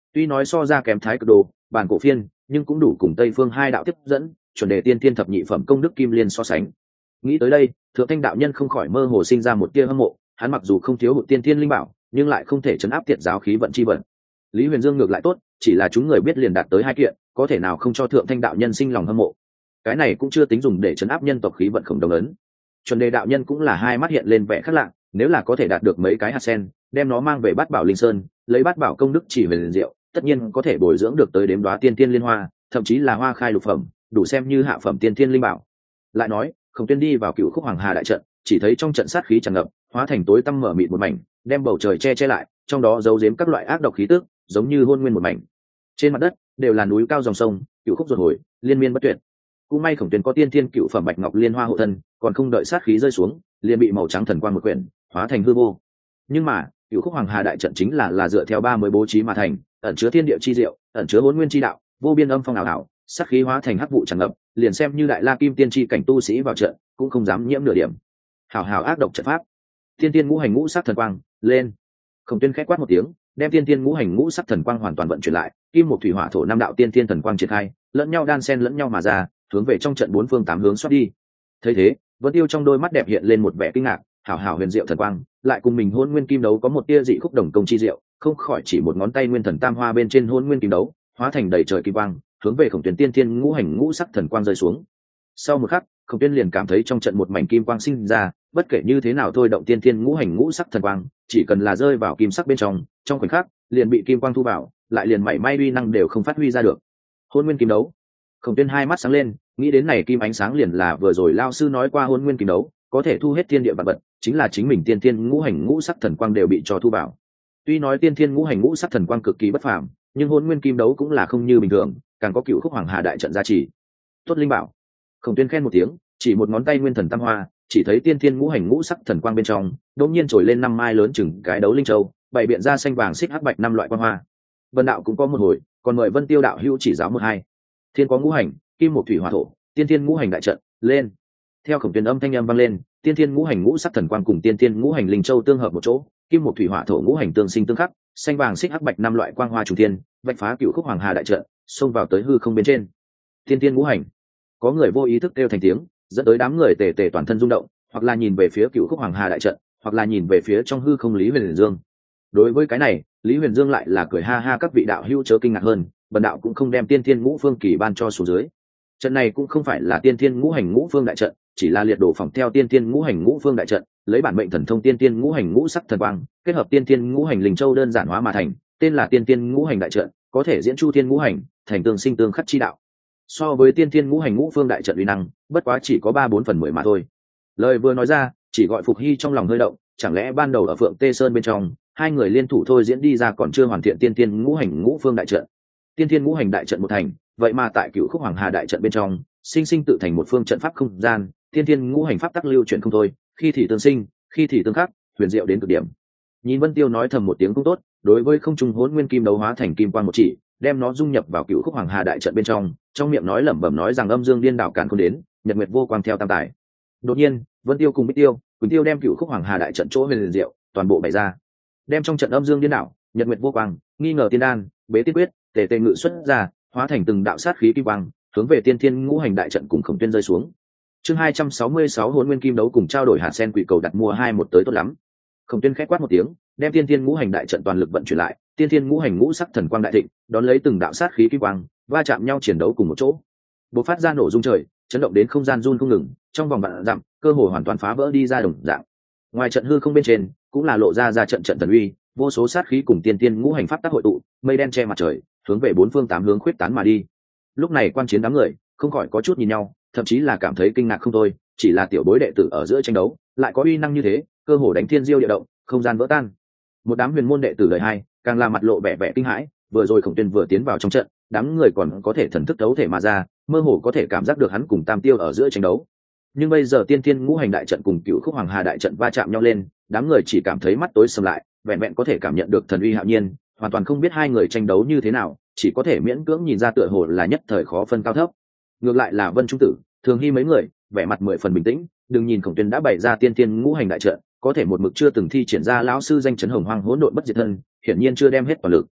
Tuy nói so ra kém thái cực đồ, bản cổ phiên, nhưng cũng đủ cùng Tây Phương hai đạo tiếp dẫn, chuẩn đề tiên thiên thập nhị phẩm công đức kim liên so sánh. Nghĩ tới đây, Thượng Thanh đạo nhân không khỏi mơ hồ sinh ra một tia hâm mộ, hắn mặc dù không thiếu hụt tiên thiên linh bảo, nhưng lại không thể chấn áp tiệt giáo khí vận chi vận. Lý Huyền Dương ngược lại tốt, chỉ là chúng người biết liền đạt tới hai kiện, có thể nào không cho Thượng Thanh đạo nhân sinh lòng hâm mộ. Cái này cũng chưa tính dùng để chấn áp nhân tộc khí vận khổng đồng ấn. Chuẩn đề đạo nhân cũng là hai mắt hiện lên vẻ khác lạ, nếu là có thể đạt được mấy cái hạt sen, đem nó mang về Bát Bảo Linh Sơn, lấy Bát Bảo công đức chỉ về liền diệu, tất nhiên có thể bồi dưỡng được tới đếm đóa tiên tiên liên hoa, thậm chí là hoa khai lục phẩm, đủ xem như hạ phẩm tiên tiên linh bảo. Lại nói, Khổng Tuyên đi vào Cựu Khúc Hoàng Hà đại trận, chỉ thấy trong trận sát khí tràn ngập, hóa thành tối tăm mở mịt một mảnh, đem bầu trời che lại, trong đó giấu giếm các loại ác độc khí tức, giống như hôn nguyên một mảnh. Trên mặt đất đều là núi cao dòng sông, cựu khúc ruột hồi, liên miên bất tuyệt. Cũng may Khổng Tuyên có tiên thiên cựu phẩm bạch ngọc liên hoa hộ thân, còn không đợi sát khí rơi xuống, liền bị màu trắng thần quang một quyển, hóa thành hư vô. Nhưng mà, Cựu Khúc Hoàng Hà đại trận chính là dựa theo 30 bố trí mà thành, ẩn chứa thiên địa chi diệu, ẩn chứa hỗn nguyên chi đạo, vô biên âm phong ảo ảo, sát khí hóa thành hắc vụ tràn ngập, liền xem như đại la kim tiên chi cảnh tu sĩ vào trận, cũng không dám nhiễm nửa điểm. Hảo hảo ác độc trận pháp. Tiên tiên ngũ hành ngũ sắc thần quang, lên. Khổng Tuyên khẽ quát một tiếng, đem tiên tiên ngũ hành ngũ sắc thần quang hoàn toàn vận chuyển lại, kim một thủy hỏa thổ năm đạo tiên tiên thần quang triển khai, lẫn nhau đan xen lẫn nhau mà ra, hướng về trong trận bốn phương tám hướng xoát đi. Thấy thế, Vân Tiêu trong đôi mắt đẹp hiện lên một vẻ kinh ngạc, hảo hảo huyền diệu thần quang, lại cùng mình hôn nguyên kim đấu có một tia dị khúc đồng công chi diệu, không khỏi chỉ một ngón tay nguyên thần tam hoa bên trên hôn nguyên kim đấu, hóa thành đầy trời kim quang, hướng về Khổng Tuyên tiên tiên ngũ hành ngũ sắc thần quang rơi xuống. Sau một khắc, Khổng Tuyên liền cảm thấy trong trận một mảnh kim quang sinh ra, bất kể như thế nào thôi động tiên tiên ngũ hành ngũ sắc thần quang, chỉ cần là rơi vào kim sắc bên trong khoảnh khắc liền bị kim quang thu vào, lại liền mảy may uy năng đều không phát huy ra được. Hôn nguyên kim đấu. Khổng Tuyên hai mắt sáng lên, nghĩ đến này kim ánh sáng liền là vừa rồi lao sư nói qua hôn nguyên kim đấu, có thể thu hết thiên địa vật vật, chính là chính mình tiên tiên ngũ hành ngũ sắc thần quang đều bị cho thu vào. Tuy nói tiên tiên ngũ hành ngũ sắc thần quang cực kỳ bất phàm, nhưng hôn nguyên kim đấu cũng là không như bình thường, càng có Cựu Khúc Hoàng Hà đại trận gia trì. Tốt linh bảo. Khổng Tuyên khen một tiếng, chỉ một ngón tay nguyên thần tam hoa, chỉ thấy tiên thiên ngũ hành ngũ sắc thần quang bên trong đột nhiên trồi lên năm mai lớn chừng cái đấu linh châu, bày biện ra xanh vàng xích hắc bạch năm loại quang hoa. Vân đạo cũng có một hồi, còn mời Vân Tiêu đạo hữu chỉ giáo một hai. Thiên có ngũ hành, kim một thủy hỏa thổ, tiên thiên ngũ hành đại trận, lên. Theo Khổng Tuyên âm thanh âm vang lên, tiên thiên ngũ hành ngũ sắc thần quang cùng tiên thiên ngũ hành linh châu tương hợp một chỗ, kim một thủy hỏa thổ ngũ hành tương sinh tương khắc, xanh vàng xích hắc bạch năm loại quang hoa trùng thiên, vạch phá Cựu Khúc Hoàng Hà đại trận, xông vào tới hư không bên trên. Tiên thiên ngũ hành. Có người vô ý thức kêu thành tiếng, dẫn tới đám người tề tề toàn thân rung động, hoặc là nhìn về phía Cựu Khúc Hoàng Hà đại trận, hoặc là nhìn về phía trong hư không Lý Huyền Dương. Đối với cái này, Lý Huyền Dương lại là cười ha ha, các vị đạo hữu chớ kinh ngạc hơn, bần đạo cũng không đem tiên thiên ngũ phương kỳ ban cho xuống dưới. Trận này cũng không phải là tiên thiên ngũ hành ngũ phương đại trận, chỉ là liệt đồ phỏng theo tiên thiên ngũ hành ngũ phương đại trận, lấy bản mệnh thần thông tiên thiên ngũ hành ngũ sắc thần quang, kết hợp tiên thiên ngũ hành linh châu đơn giản hóa mà thành, tên là tiên thiên ngũ hành đại trận, có thể diễn chu thiên ngũ hành, thành tương sinh tương khắc chi đạo. So với tiên thiên ngũ hành ngũ phương đại trận uy năng, bất quá chỉ có 3/4 mà thôi. Lời vừa nói ra, chỉ gọi Phục Hy trong lòng hơi động, chẳng lẽ ban đầu ở Phượng Tê Sơn bên trong, hai người liên thủ thôi diễn đi ra còn chưa hoàn thiện tiên thiên ngũ hành ngũ phương đại trận. Tiên thiên ngũ hành đại trận một thành, vậy mà tại Cựu Khúc Hoàng Hà đại trận bên trong, sinh sinh tự thành một phương trận pháp không gian, tiên thiên ngũ hành pháp tắc lưu chuyển không thôi, khi thì tương sinh, khi thì tương khắc, huyền diệu đến cực điểm. Nhìn Vân Tiêu nói thầm một tiếng cũng tốt, đối với không trung hỗn nguyên kim đấu hóa thành kim quang một chỉ, đem nó dung nhập vào Cựu Khúc Hoàng Hà đại trận bên trong miệng nói lẩm bẩm nói rằng âm dương điên đảo càn không đến, nhật nguyệt vô quang theo tam tài. Đột nhiên, Vân Tiêu cùng Bích Tiêu, Quỳnh Tiêu đem Cựu Khúc Hoàng Hà đại trận chỗ huyền diệu toàn bộ bày ra, đem trong trận âm dương điên đảo, nhật nguyệt vô quang, nghi ngờ tiên đan, bế tiên quyết, tề tề ngự xuất ra, hóa thành từng đạo sát khí kim quang, hướng về tiên thiên ngũ hành đại trận cùng Khổng Tuyên rơi xuống. Chương 266 hỗn nguyên kim đấu cùng trao đổi hạt sen quỷ cầu đặt mua 21 tới tốt lắm. Khổng Tuyên khẽ quát một tiếng, đem tiên thiên ngũ hành đại trận toàn lực vận chuyển lại, tiên thiên ngũ hành ngũ sắc thần quang đại thịnh, đón lấy từng đạo sát khí kim quang, va chạm nhau chiến đấu cùng một chỗ, bộc phát ra nổ rung trời, chấn động đến không gian run không ngừng, trong vòng vạn dặm, cơ hồ hoàn toàn phá vỡ đi ra đồng dạng. Ngoài trận hư không bên trên, cũng là lộ ra trận thần uy, vô số sát khí cùng tiên thiên ngũ hành pháp tác hội tụ, mây đen che mặt trời, hướng về bốn phương tám hướng khuyết tán mà đi. Lúc này quan chiến đám người không khỏi có chút nhìn nhau, thậm chí là cảm thấy kinh ngạc không thôi, chỉ là tiểu bối đệ tử ở giữa tranh đấu, lại có uy năng như thế, cơ hồ đánh thiên diêu địa động, không gian vỡ tan. Một đám huyền môn đệ tử đời hai, càng là mặt lộ vẻ vẻ kinh hãi, vừa rồi Khổng Tuyên vừa tiến vào trong trận, đám người còn có thể thần thức đấu thể mà ra, mơ hồ có thể cảm giác được hắn cùng Tam Tiêu ở giữa tranh đấu. Nhưng bây giờ tiên thiên ngũ hành đại trận cùng Cựu Khúc Hoàng Hà đại trận va chạm nhau lên, đám người chỉ cảm thấy mắt tối sầm lại, vẹn vẹn có thể cảm nhận được thần uy hạo nhiên, hoàn toàn không biết hai người tranh đấu như thế nào, chỉ có thể miễn cưỡng nhìn ra tựa hồ là nhất thời khó phân cao thấp. Ngược lại là Vân Trung Tử, Thường Hy mấy người, vẻ mặt 10 phần bình tĩnh, đừng nhìn Khổng Tuyên đã bày ra tiên thiên ngũ hành đại trận, có thể một mực chưa từng thi triển ra lão sư danh chấn hồng hoang hỗn độn bất diệt thân, hiển nhiên chưa đem hết toàn lực.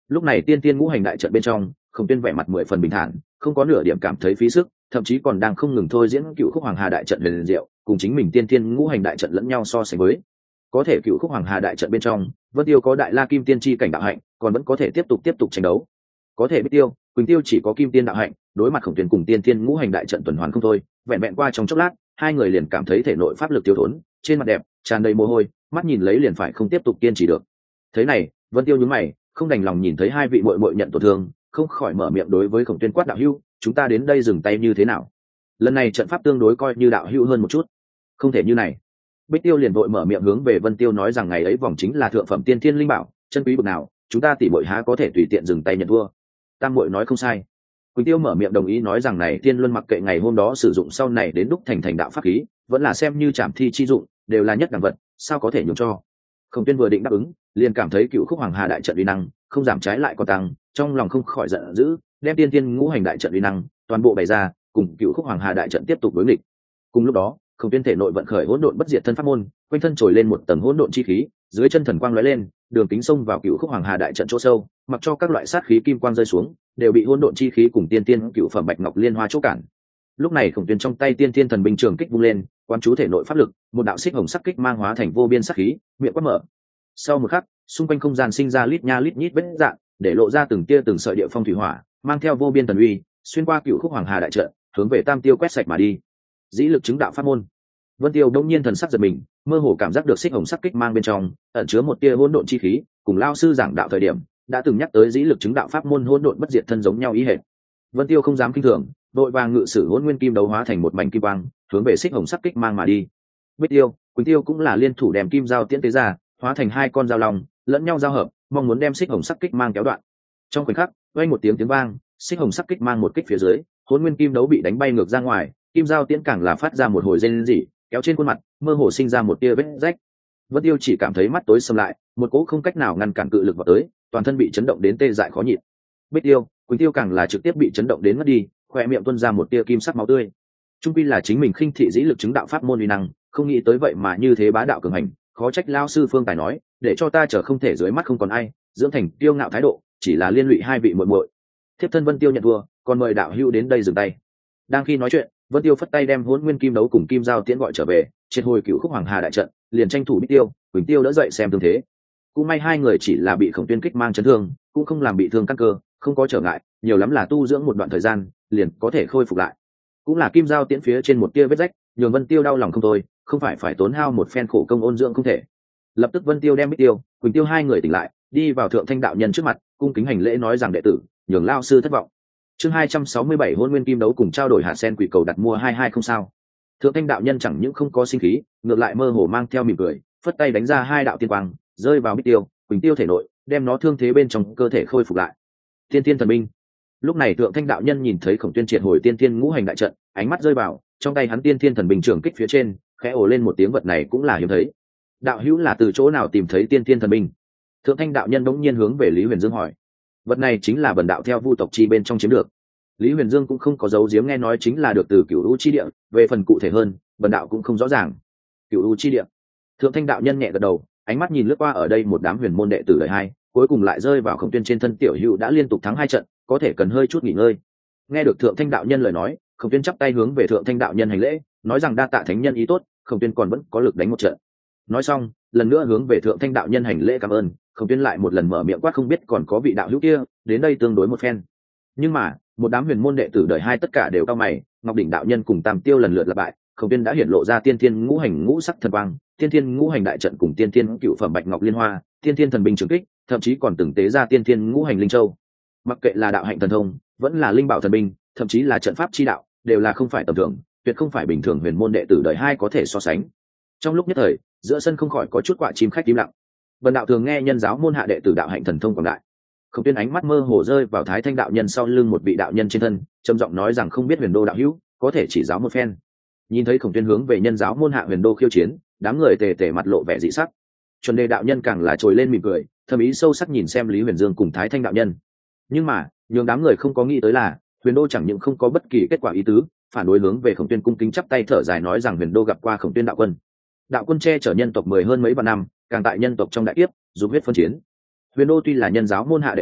Lúc này tiên tiên ngũ hành đại trận bên trong, Khổng Tuyên vẻ mặt 10 phần bình thản, không có nửa điểm cảm thấy phí sức, thậm chí còn đang không ngừng thôi diễn Cựu Khúc Hoàng Hà đại trận liền diệu, cùng chính mình tiên tiên ngũ hành đại trận lẫn nhau so sánh với. Có thể Cựu Khúc Hoàng Hà đại trận bên trong, Vân Tiêu có đại la kim tiên chi cảnh đạo hạnh, còn vẫn có thể tiếp tục tranh đấu. Có thể Bích Tiêu, Quỳnh Tiêu chỉ có kim tiên đạo hạnh, đối mặt Khổng Tuyên cùng tiên tiên ngũ hành đại trận tuần hoàn không thôi, vẹn vẹn qua trong chốc lát, hai người liền cảm thấy thể nội pháp lực tiêu thốn, trên mặt đẹp tràn đầy mồ hôi, mắt nhìn lấy liền phải không tiếp tục kiên trì được. Thế này, Vân Tiêu nhướng mày, không đành lòng nhìn thấy hai vị muội muội nhận tổn thương, không khỏi mở miệng đối với Khổng Tuyên quát: đạo hữu, chúng ta đến đây dừng tay như thế nào? Lần này trận pháp tương đối coi như đạo hữu hơn một chút, không thể như này. Bích Tiêu liền vội mở miệng hướng về Vân Tiêu nói rằng ngày ấy vòng chính là thượng phẩm tiên thiên linh bảo, chân quý bậc nào, chúng ta tỷ muội há có thể tùy tiện dừng tay nhận thua. Tam muội nói không sai. Quỳnh Tiêu mở miệng đồng ý nói rằng này Tiên Luân mặc kệ ngày hôm đó sử dụng sau này đến đúc thành đạo pháp khí, vẫn là xem như trảm thi chi dụng, đều là nhất đẳng vật, sao có thể nhường cho. Khổng Tuyên vừa định đáp ứng, liền cảm thấy Cựu Khúc Hoàng Hà đại trận uy năng không giảm trái lại còn tăng, trong lòng không khỏi giận dữ, đem tiên tiên ngũ hành đại trận uy năng toàn bộ bày ra, cùng Cựu Khúc Hoàng Hà đại trận tiếp tục đối nghịch. Cùng lúc đó, Khổng Tuyên thể nội vận khởi hỗn độn bất diệt thân pháp môn, quanh thân trồi lên một tầng hỗn độn chi khí, dưới chân thần quang lóe lên, đường kính xông vào Cựu Khúc Hoàng Hà đại trận chỗ sâu, mặc cho các loại sát khí kim quang rơi xuống, đều bị hỗn độn chi khí cùng tiên tiên cựu phẩm bạch ngọc liên hoa chỗ cản. Lúc này Khổng Tuyên trong tay tiên tiên thần binh trường kích vung lên, quán chú thể nội pháp lực, một đạo xích hồng sắc kích mang hóa thành vô biên sát khí, miệng quát mở. Sau một khắc, xung quanh không gian sinh ra lít nha lít nhít vết rạn, để lộ ra từng tia từng sợi địa phong thủy hỏa, mang theo vô biên thần uy, xuyên qua Cựu Khúc Hoàng Hà đại trận, hướng về Tam Tiêu quét sạch mà đi. Dĩ lực chứng đạo pháp môn. Vân Tiêu đông nhiên thần sắc giật mình, mơ hồ cảm giác được xích hồng sắc kích mang bên trong ẩn chứa một tia hỗn độn chi khí, cùng lao sư giảng đạo thời điểm đã từng nhắc tới dĩ lực chứng đạo pháp môn hỗn độn bất diệt thân giống nhau ý hệt. Vân Tiêu không dám kinh thường, đội vàng ngự sử hỗn nguyên kim đấu hóa thành một mảnh kim quang, hướng về xích hồng sắc kích mang mà đi. Bích Tiêu, Quỳnh Tiêu cũng là liên thủ đem kim giao tiễn tế ra, hóa thành hai con dao long, lẫn nhau giao hợp, mong muốn đem xích hồng sắc kích mang kéo đoạn. Trong khoảnh khắc, vang một tiếng vang, xích hồng sắc kích mang một kích phía dưới, hỗn nguyên kim đấu bị đánh bay ngược ra ngoài, kim giao tiễn càng là phát ra một hồi rên rỉ, kéo trên khuôn mặt mơ hồ sinh ra một tia vết rách. Vân Tiêu chỉ cảm thấy mắt tối sầm lại, một cỗ không cách nào ngăn cản cự lực vào tới, toàn thân bị chấn động đến tê dại khó nhịn. Bích Tiêu, Quỳnh Tiêu càng là trực tiếp bị chấn động đến mất đi, khóe miệng tuôn ra một tia kim sắc máu tươi. Trung quy là chính mình khinh thị dĩ lực chứng đạo pháp môn uy năng, không nghĩ tới vậy mà như thế bá đạo cường hành, khó trách lao sư Phương Tài nói, để cho ta chờ không thể dưới mắt không còn ai, dưỡng thành tiêu ngạo thái độ, chỉ là liên lụy hai vị muội muội. Thiếp thân Vân Tiêu nhận thua, còn mời đạo hữu đến đây dừng tay. Đang khi nói chuyện, Vân Tiêu phất tay đem hỗn nguyên kim đấu cùng kim giao tiễn gọi trở về, triệt hồi Cựu Khúc Hoàng Hà đại trận, liền tranh thủ Bích Tiêu, Quỳnh Tiêu đỡ dậy xem tương thế. Cũng may hai người chỉ là bị Khổng Tuyên kích mang chấn thương, cũng không làm bị thương căn cơ, không có trở ngại, nhiều lắm là tu dưỡng một đoạn thời gian, liền có thể khôi phục lại. Cũng là kim giao tiễn phía trên một tia vết rách, nhường Vân Tiêu đau lòng không thôi, không phải tốn hao một phen khổ công ôn dưỡng không thể. Lập tức Vân Tiêu đem Bích Tiêu, Quỳnh Tiêu hai người tỉnh lại, đi vào Thượng Thanh đạo nhân trước mặt, cung kính hành lễ nói rằng đệ tử, nhường lao sư thất vọng. Chương 267 hôn nguyên kim đấu cùng trao đổi hạt sen quỷ cầu đặt mua 22 không sao. Thượng Thanh đạo nhân chẳng những không có sinh khí, ngược lại mơ hồ mang theo mỉm cười, phất tay đánh ra hai đạo tiên quang, rơi vào Bích Tiêu, Quỳnh Tiêu thể nội, đem nó thương thế bên trong cơ thể khôi phục lại. Tiên tiên thần binh. Lúc này Thượng Thanh đạo nhân nhìn thấy Khổng Tuyên triệt hồi tiên tiên ngũ hành đại trận, ánh mắt rơi vào trong tay hắn tiên tiên thần binh trường kích phía trên, khẽ ồ lên một tiếng, vật này cũng là hiếm thấy. Đạo hữu là từ chỗ nào tìm thấy tiên tiên thần binh? Thượng Thanh đạo nhân bỗng nhiên hướng về Lý Huyền Dương hỏi. Vật này chính là bần đạo theo Vu tộc chi bên trong chiếm được. Lý Huyền Dương cũng không có giấu giếm, nghe nói chính là được từ Cửu U chi địa, về phần cụ thể hơn, bần đạo cũng không rõ ràng. Cửu U chi địa. Thượng Thanh đạo nhân nhẹ gật đầu, ánh mắt nhìn lướt qua ở đây một đám huyền môn đệ tử đời hai, cuối cùng lại rơi vào Khổng Tuyên trên thân. Tiểu hữu đã liên tục thắng 2 trận, có thể cần hơi chút nghỉ ngơi. Nghe được Thượng Thanh đạo nhân lời nói, Khổng Tuyên chắp tay hướng về Thượng Thanh đạo nhân hành lễ, nói rằng đa tạ thánh nhân ý tốt, Khổng Tuyên còn vẫn có lực đánh một trận. Nói xong, lần nữa hướng về Thượng Thanh đạo nhân hành lễ cảm ơn, Khổng Tuyên lại một lần mở miệng quát không biết còn có vị đạo hữu kia đến đây tương đối một phen. Nhưng mà một đám huyền môn đệ tử đời hai tất cả đều cao mày, Ngọc đỉnh đạo nhân cùng Tam Tiêu lần lượt lặp bại, Khổng Tuyên đã hiển lộ ra tiên thiên ngũ hành ngũ sắc thần quang, tiên thiên ngũ hành đại trận cùng tiên thiên cựu phẩm bạch ngọc liên hoa, tiên thiên thần binh trường kích, thậm chí còn từng tế ra tiên thiên ngũ hành linh châu. Mặc kệ là đạo hạnh thần thông, vẫn là linh bảo thần binh, thậm chí là trận pháp chi đạo, đều là không phải tầm thường, tuyệt không phải bình thường huyền môn đệ tử đời hai có thể so sánh. Trong lúc nhất thời, giữa sân không khỏi có chút quạ chim khách im lặng. Bần đạo thường nghe nhân giáo môn hạ đệ tử đạo hạnh thần thông quảng đại. Khổng Tuyên ánh mắt mơ hồ rơi vào Thái Thanh đạo nhân sau lưng một vị đạo nhân trên thân, trầm giọng nói rằng không biết Huyền Đô đạo hữu có thể chỉ giáo một phen. Nhìn thấy Khổng Tuyên hướng về nhân giáo môn hạ Huyền Đô khiêu chiến, đám người tề tề mặt lộ vẻ dị sắc. Chuẩn đề đạo nhân càng là trồi lên mỉm cười, thầm ý sâu sắc nhìn xem Lý Huyền Dương cùng Thái Thanh đạo nhân. Nhưng mà nhường đám người không có nghĩ tới là Huyền Đô chẳng những không có bất kỳ kết quả ý tứ, phản đối hướng về Khổng Tuyên cung kính chắp tay thở dài nói rằng Huyền Đô gặp qua Khổng Tuyên đạo quân. Đạo quân che chở nhân tộc 10 hơn mấy vạn năm, càng tại nhân tộc trong đại kiếp giúp huyết phân chiến. Huyền Đô tuy là nhân giáo môn hạ đệ tử,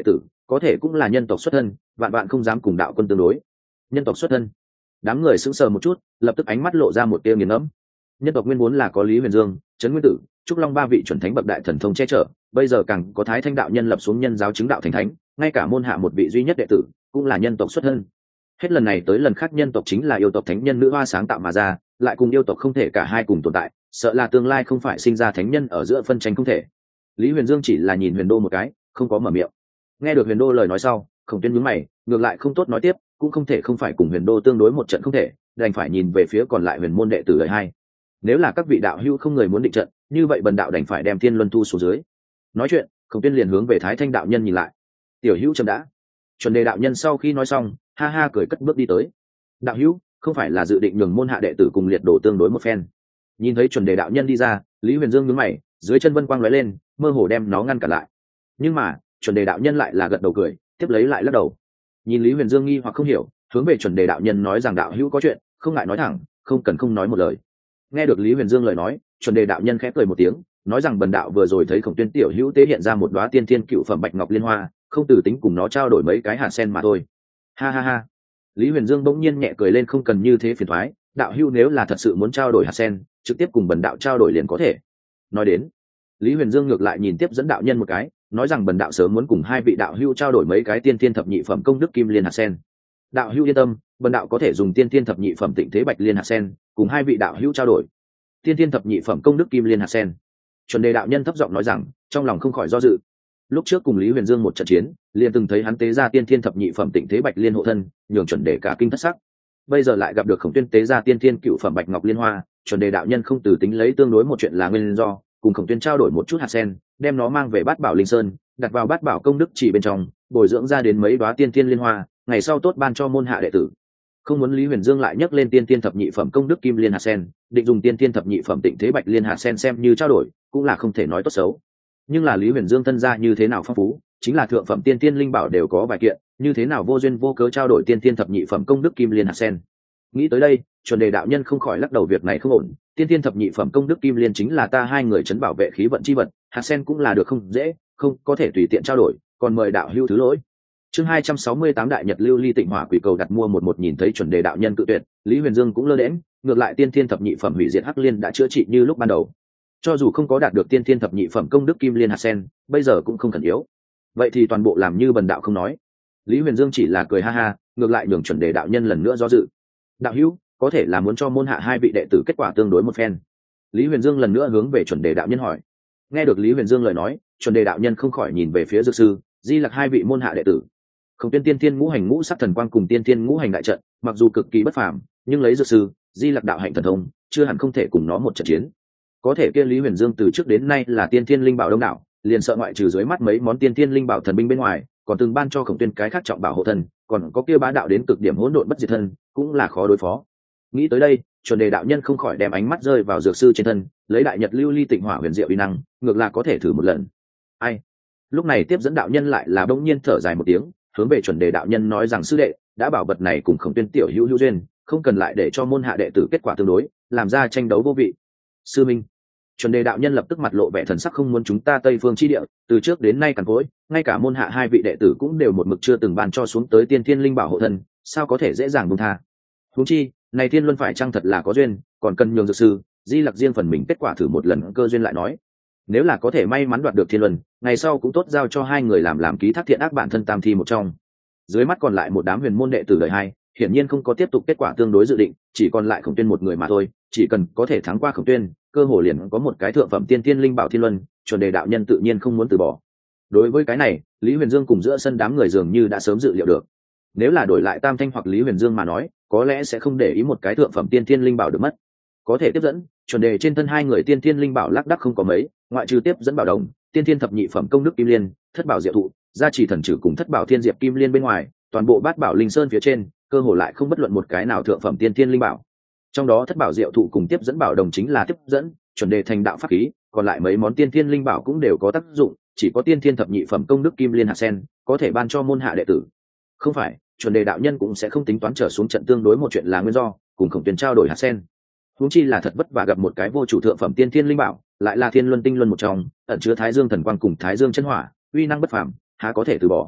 có thể cũng là nhân tộc xuất thân, vạn vạn không dám cùng đạo quân tương đối. Nhân tộc xuất thân. Đám người sững sờ một chút, lập tức ánh mắt lộ ra một tia nghiền ngẫm. Nhân tộc nguyên vốn là có Lý Huyền Dương, Trấn Nguyên Tử, Trúc Long ba vị chuẩn thánh bậc đại thần thông che chở, bây giờ càng có Thái Thanh đạo nhân lập xuống nhân giáo chứng đạo thành thánh, ngay cả môn hạ một vị duy nhất đệ tử cũng là nhân tộc xuất thân. Hết lần này tới lần khác nhân tộc chính là yêu tộc thánh nhân nữ hoa sáng tạo mà ra, lại cùng yêu tộc không thể cả hai cùng tồn tại, sợ là tương lai không phải sinh ra thánh nhân ở giữa phân tranh không thể. Lý Huyền Dương chỉ là nhìn Huyền Đô một cái, không có mở miệng. Nghe được Huyền Đô lời nói sau, Khổng Tuyên nhướng mày, ngược lại không tốt nói tiếp, cũng không thể không phải cùng Huyền Đô tương đối một trận không thể, đành phải nhìn về phía còn lại huyền môn đệ tử đời hai. Nếu là các vị đạo hữu không người muốn định trận, như vậy bần đạo đành phải đem Thiên Luân thu xuống dưới. Nói chuyện, Khổng Tuyên liền hướng về Thái Thanh đạo nhân nhìn lại. Tiểu hữu chậm đã. Chuẩn đề đạo nhân sau khi nói xong, ha ha cười cất bước đi tới. Đạo hữu, không phải là dự định nhường môn hạ đệ tử cùng liệt đổ tương đối một phen? Nhìn thấy chuẩn đề đạo nhân đi ra, Lý Huyền Dương nhướng mày, dưới chân vân quang lóe lên, mơ hồ đem nó ngăn cản lại. Nhưng mà chuẩn đề đạo nhân lại là gật đầu cười, tiếp lấy lại lắc đầu. Nhìn Lý Huyền Dương nghi hoặc không hiểu, hướng về chuẩn đề đạo nhân nói rằng đạo hữu có chuyện không ngại nói thẳng, không cần không nói một lời. Nghe được Lý Huyền Dương lời nói, chuẩn đề đạo nhân khẽ cười một tiếng, nói rằng bần đạo vừa rồi thấy Khổng Tuyên tiểu hữu tế hiện ra một đóa tiên thiên cựu phẩm bạch ngọc liên hoa, không từ tính cùng nó trao đổi mấy cái hạt sen mà thôi. Ha ha ha. Lý Huyền Dương bỗng nhiên nhẹ cười lên, không cần như thế phiền toái, đạo hữu nếu là thật sự muốn trao đổi hạt sen, trực tiếp cùng bần đạo trao đổi liền có thể. Nói đến, Lý Huyền Dương ngược lại nhìn tiếp dẫn đạo nhân một cái, nói rằng bần đạo sớm muốn cùng hai vị đạo hữu trao đổi mấy cái tiên thiên thập nhị phẩm công đức kim liên hạt sen. Đạo hữu yên tâm, bần đạo có thể dùng tiên thiên thập nhị phẩm tịnh thế bạch liên hạt sen cùng hai vị đạo hữu trao đổi. Tiên thiên thập nhị phẩm công đức kim liên hạt sen. Chuẩn đề đạo nhân thấp giọng nói rằng, trong lòng không khỏi do dự. Lúc trước cùng Lý Huyền Dương một trận chiến, liền từng thấy hắn tế ra tiên thiên thập nhị phẩm tịnh thế bạch liên hộ thân, nhường chuẩn đề cả kinh thất sắc. Bây giờ lại gặp được Khổng Tuyên tế ra tiên thiên cựu phẩm bạch ngọc liên hoa, chuẩn đề đạo nhân không từ tính lấy tương đối một chuyện là nguyên do, cùng Khổng Tuyên trao đổi một chút hạt sen, đem nó mang về Bát Bảo Linh Sơn, đặt vào Bát Bảo công đức chỉ bên trong, bồi dưỡng ra đến mấy đóa tiên thiên liên hoa, ngày sau tốt ban cho môn hạ đệ tử. Không muốn Lý Huyền Dương lại nhắc lên tiên thiên thập nhị phẩm công đức kim liên hạt sen, định dùng tiên thiên thập nhị phẩm tịnh thế bạch liên hạt sen xem như trao đổi, cũng là không thể nói tốt xấu. Nhưng là Lý Huyền Dương thân gia như thế nào phong phú, chính là thượng phẩm tiên thiên linh bảo đều có vài kiện, như thế nào vô duyên vô cớ trao đổi tiên thiên thập nhị phẩm công đức kim liên hạt sen. Nghĩ tới đây, chuẩn đề đạo nhân không khỏi lắc đầu, việc này không ổn, tiên thiên thập nhị phẩm công đức kim liên chính là ta hai người trấn bảo vệ khí vận chi vật, hạt sen cũng là được không dễ, không có thể tùy tiện trao đổi, còn mời đạo hữu thứ lỗi. Chương 268 Đại Nhật Lưu Ly Tịnh Hỏa Quỷ Cầu đặt mua một nhìn thấy chuẩn đề đạo nhân cự tuyệt, Lý Huyền Dương cũng lơ đễnh, ngược lại tiên thiên thập nhị phẩm hủy diệt hắc liên đã chữa trị như lúc ban đầu. Cho dù không có đạt được tiên thiên thập nhị phẩm công đức kim liên hạt sen, bây giờ cũng không cần yếu. Vậy thì toàn bộ làm như bần đạo không nói. Lý Huyền Dương chỉ là cười ha ha, ngược lại nhường chuẩn đề đạo nhân lần nữa do dự. Đạo hữu, có thể là muốn cho môn hạ hai vị đệ tử kết quả tương đối một phen. Lý Huyền Dương lần nữa hướng về chuẩn đề đạo nhân hỏi. Nghe được Lý Huyền Dương lời nói, chuẩn đề đạo nhân không khỏi nhìn về phía Dược Sư, Di Lặc hai vị môn hạ đệ tử. Khổng Tuyên tiên thiên ngũ hành ngũ sắc thần quang cùng tiên thiên ngũ hành đại trận, mặc dù cực kỳ bất phàm, nhưng lấy Dược Sư, Di Lặc đạo hạnh thần thông, chưa hẳn không thể cùng nó một trận chiến. Có thể kia Lý Huyền Dương từ trước đến nay là tiên thiên linh bảo đông đảo, liền sợ ngoại trừ dưới mắt mấy món tiên thiên linh bảo thần binh bên ngoài, còn từng ban cho Khổng Tuyên cái khác trọng bảo hộ thân, còn có kia bá đạo đến cực điểm hỗn độn bất diệt thân, cũng là khó đối phó. Nghĩ tới đây, chuẩn đề đạo nhân không khỏi đem ánh mắt rơi vào Dược Sư trên thân, lấy Đại Nhật Lưu Ly Tịnh Hỏa huyền diệu uy năng, ngược là có thể thử một lần. Ai? Lúc này tiếp dẫn đạo nhân lại là bỗng nhiên thở dài một tiếng, hướng về chuẩn đề đạo nhân nói rằng sư đệ đã bảo vật này cùng Khổng Tuyên tiểu hữu hữu duyên, không cần lại để cho môn hạ đệ tử kết quả tương đối, làm ra tranh đấu vô vị. Sư minh. Chuẩn đề đạo nhân lập tức mặt lộ vẻ thần sắc, không muốn chúng ta Tây Phương chi địa từ trước đến nay cằn cỗi, ngay cả môn hạ hai vị đệ tử cũng đều một mực chưa từng ban cho xuống tới tiên thiên linh bảo hộ thân, sao có thể dễ dàng buông tha. Huống chi này Thiên Luân phải chăng thật là có duyên, còn cần nhường Dược Sư, Di Lặc riêng phần mình kết quả thử một lần cơ duyên lại nói. Nếu là có thể may mắn đoạt được Thiên Luân, ngày sau cũng tốt giao cho hai người làm ký thác thiện ác bản thân tam thi một trong. Dưới mắt còn lại một đám huyền môn đệ tử đời hai, hiển nhiên không có tiếp tục kết quả tương đối dự định, chỉ còn lại Khổng Tuyên một người mà thôi, chỉ cần có thể thắng qua Khổng Tuyên, cơ hội liền có một cái thượng phẩm tiên thiên linh bảo Thiên Luân, chuẩn đề đạo nhân tự nhiên không muốn từ bỏ. Đối với cái này, Lý Huyền Dương cùng giữa sân đám người dường như đã sớm dự liệu được. Nếu là đổi lại Tam Thanh hoặc Lý Huyền Dương mà nói, có lẽ sẽ không để ý một cái thượng phẩm tiên thiên linh bảo được mất. Có thể tiếp dẫn, chuẩn đề trên thân hai người tiên thiên linh bảo lác đác không có mấy, ngoại trừ tiếp dẫn bảo đồng, tiên thiên thập nhị phẩm công đức kim liên, thất bảo diệu thụ, gia trì thần trừ cùng thất bảo thiên diệp kim liên bên ngoài, toàn bộ Bát Bảo Linh Sơn phía trên, cơ hồ lại không bất luận một cái nào thượng phẩm tiên thiên linh bảo. Trong đó thất bảo diệu thụ cùng tiếp dẫn bảo đồng chính là tiếp dẫn, chuẩn đề thành đạo pháp khí, còn lại mấy món tiên thiên linh bảo cũng đều có tác dụng, chỉ có tiên thiên thập nhị phẩm công đức kim liên hạt sen có thể ban cho môn hạ đệ tử. Không phải, chuẩn đề đạo nhân cũng sẽ không tính toán trở xuống trận tương đối một chuyện là nguyên do, cùng Khổng Tuyên trao đổi hạt sen. Huống chi là thật vất vả gặp một cái vô chủ thượng phẩm tiên thiên linh bảo, lại là Thiên Luân tinh luân một trong, ẩn chứa Thái Dương thần quang cùng Thái Dương chân hỏa, uy năng bất phàm, há có thể từ bỏ.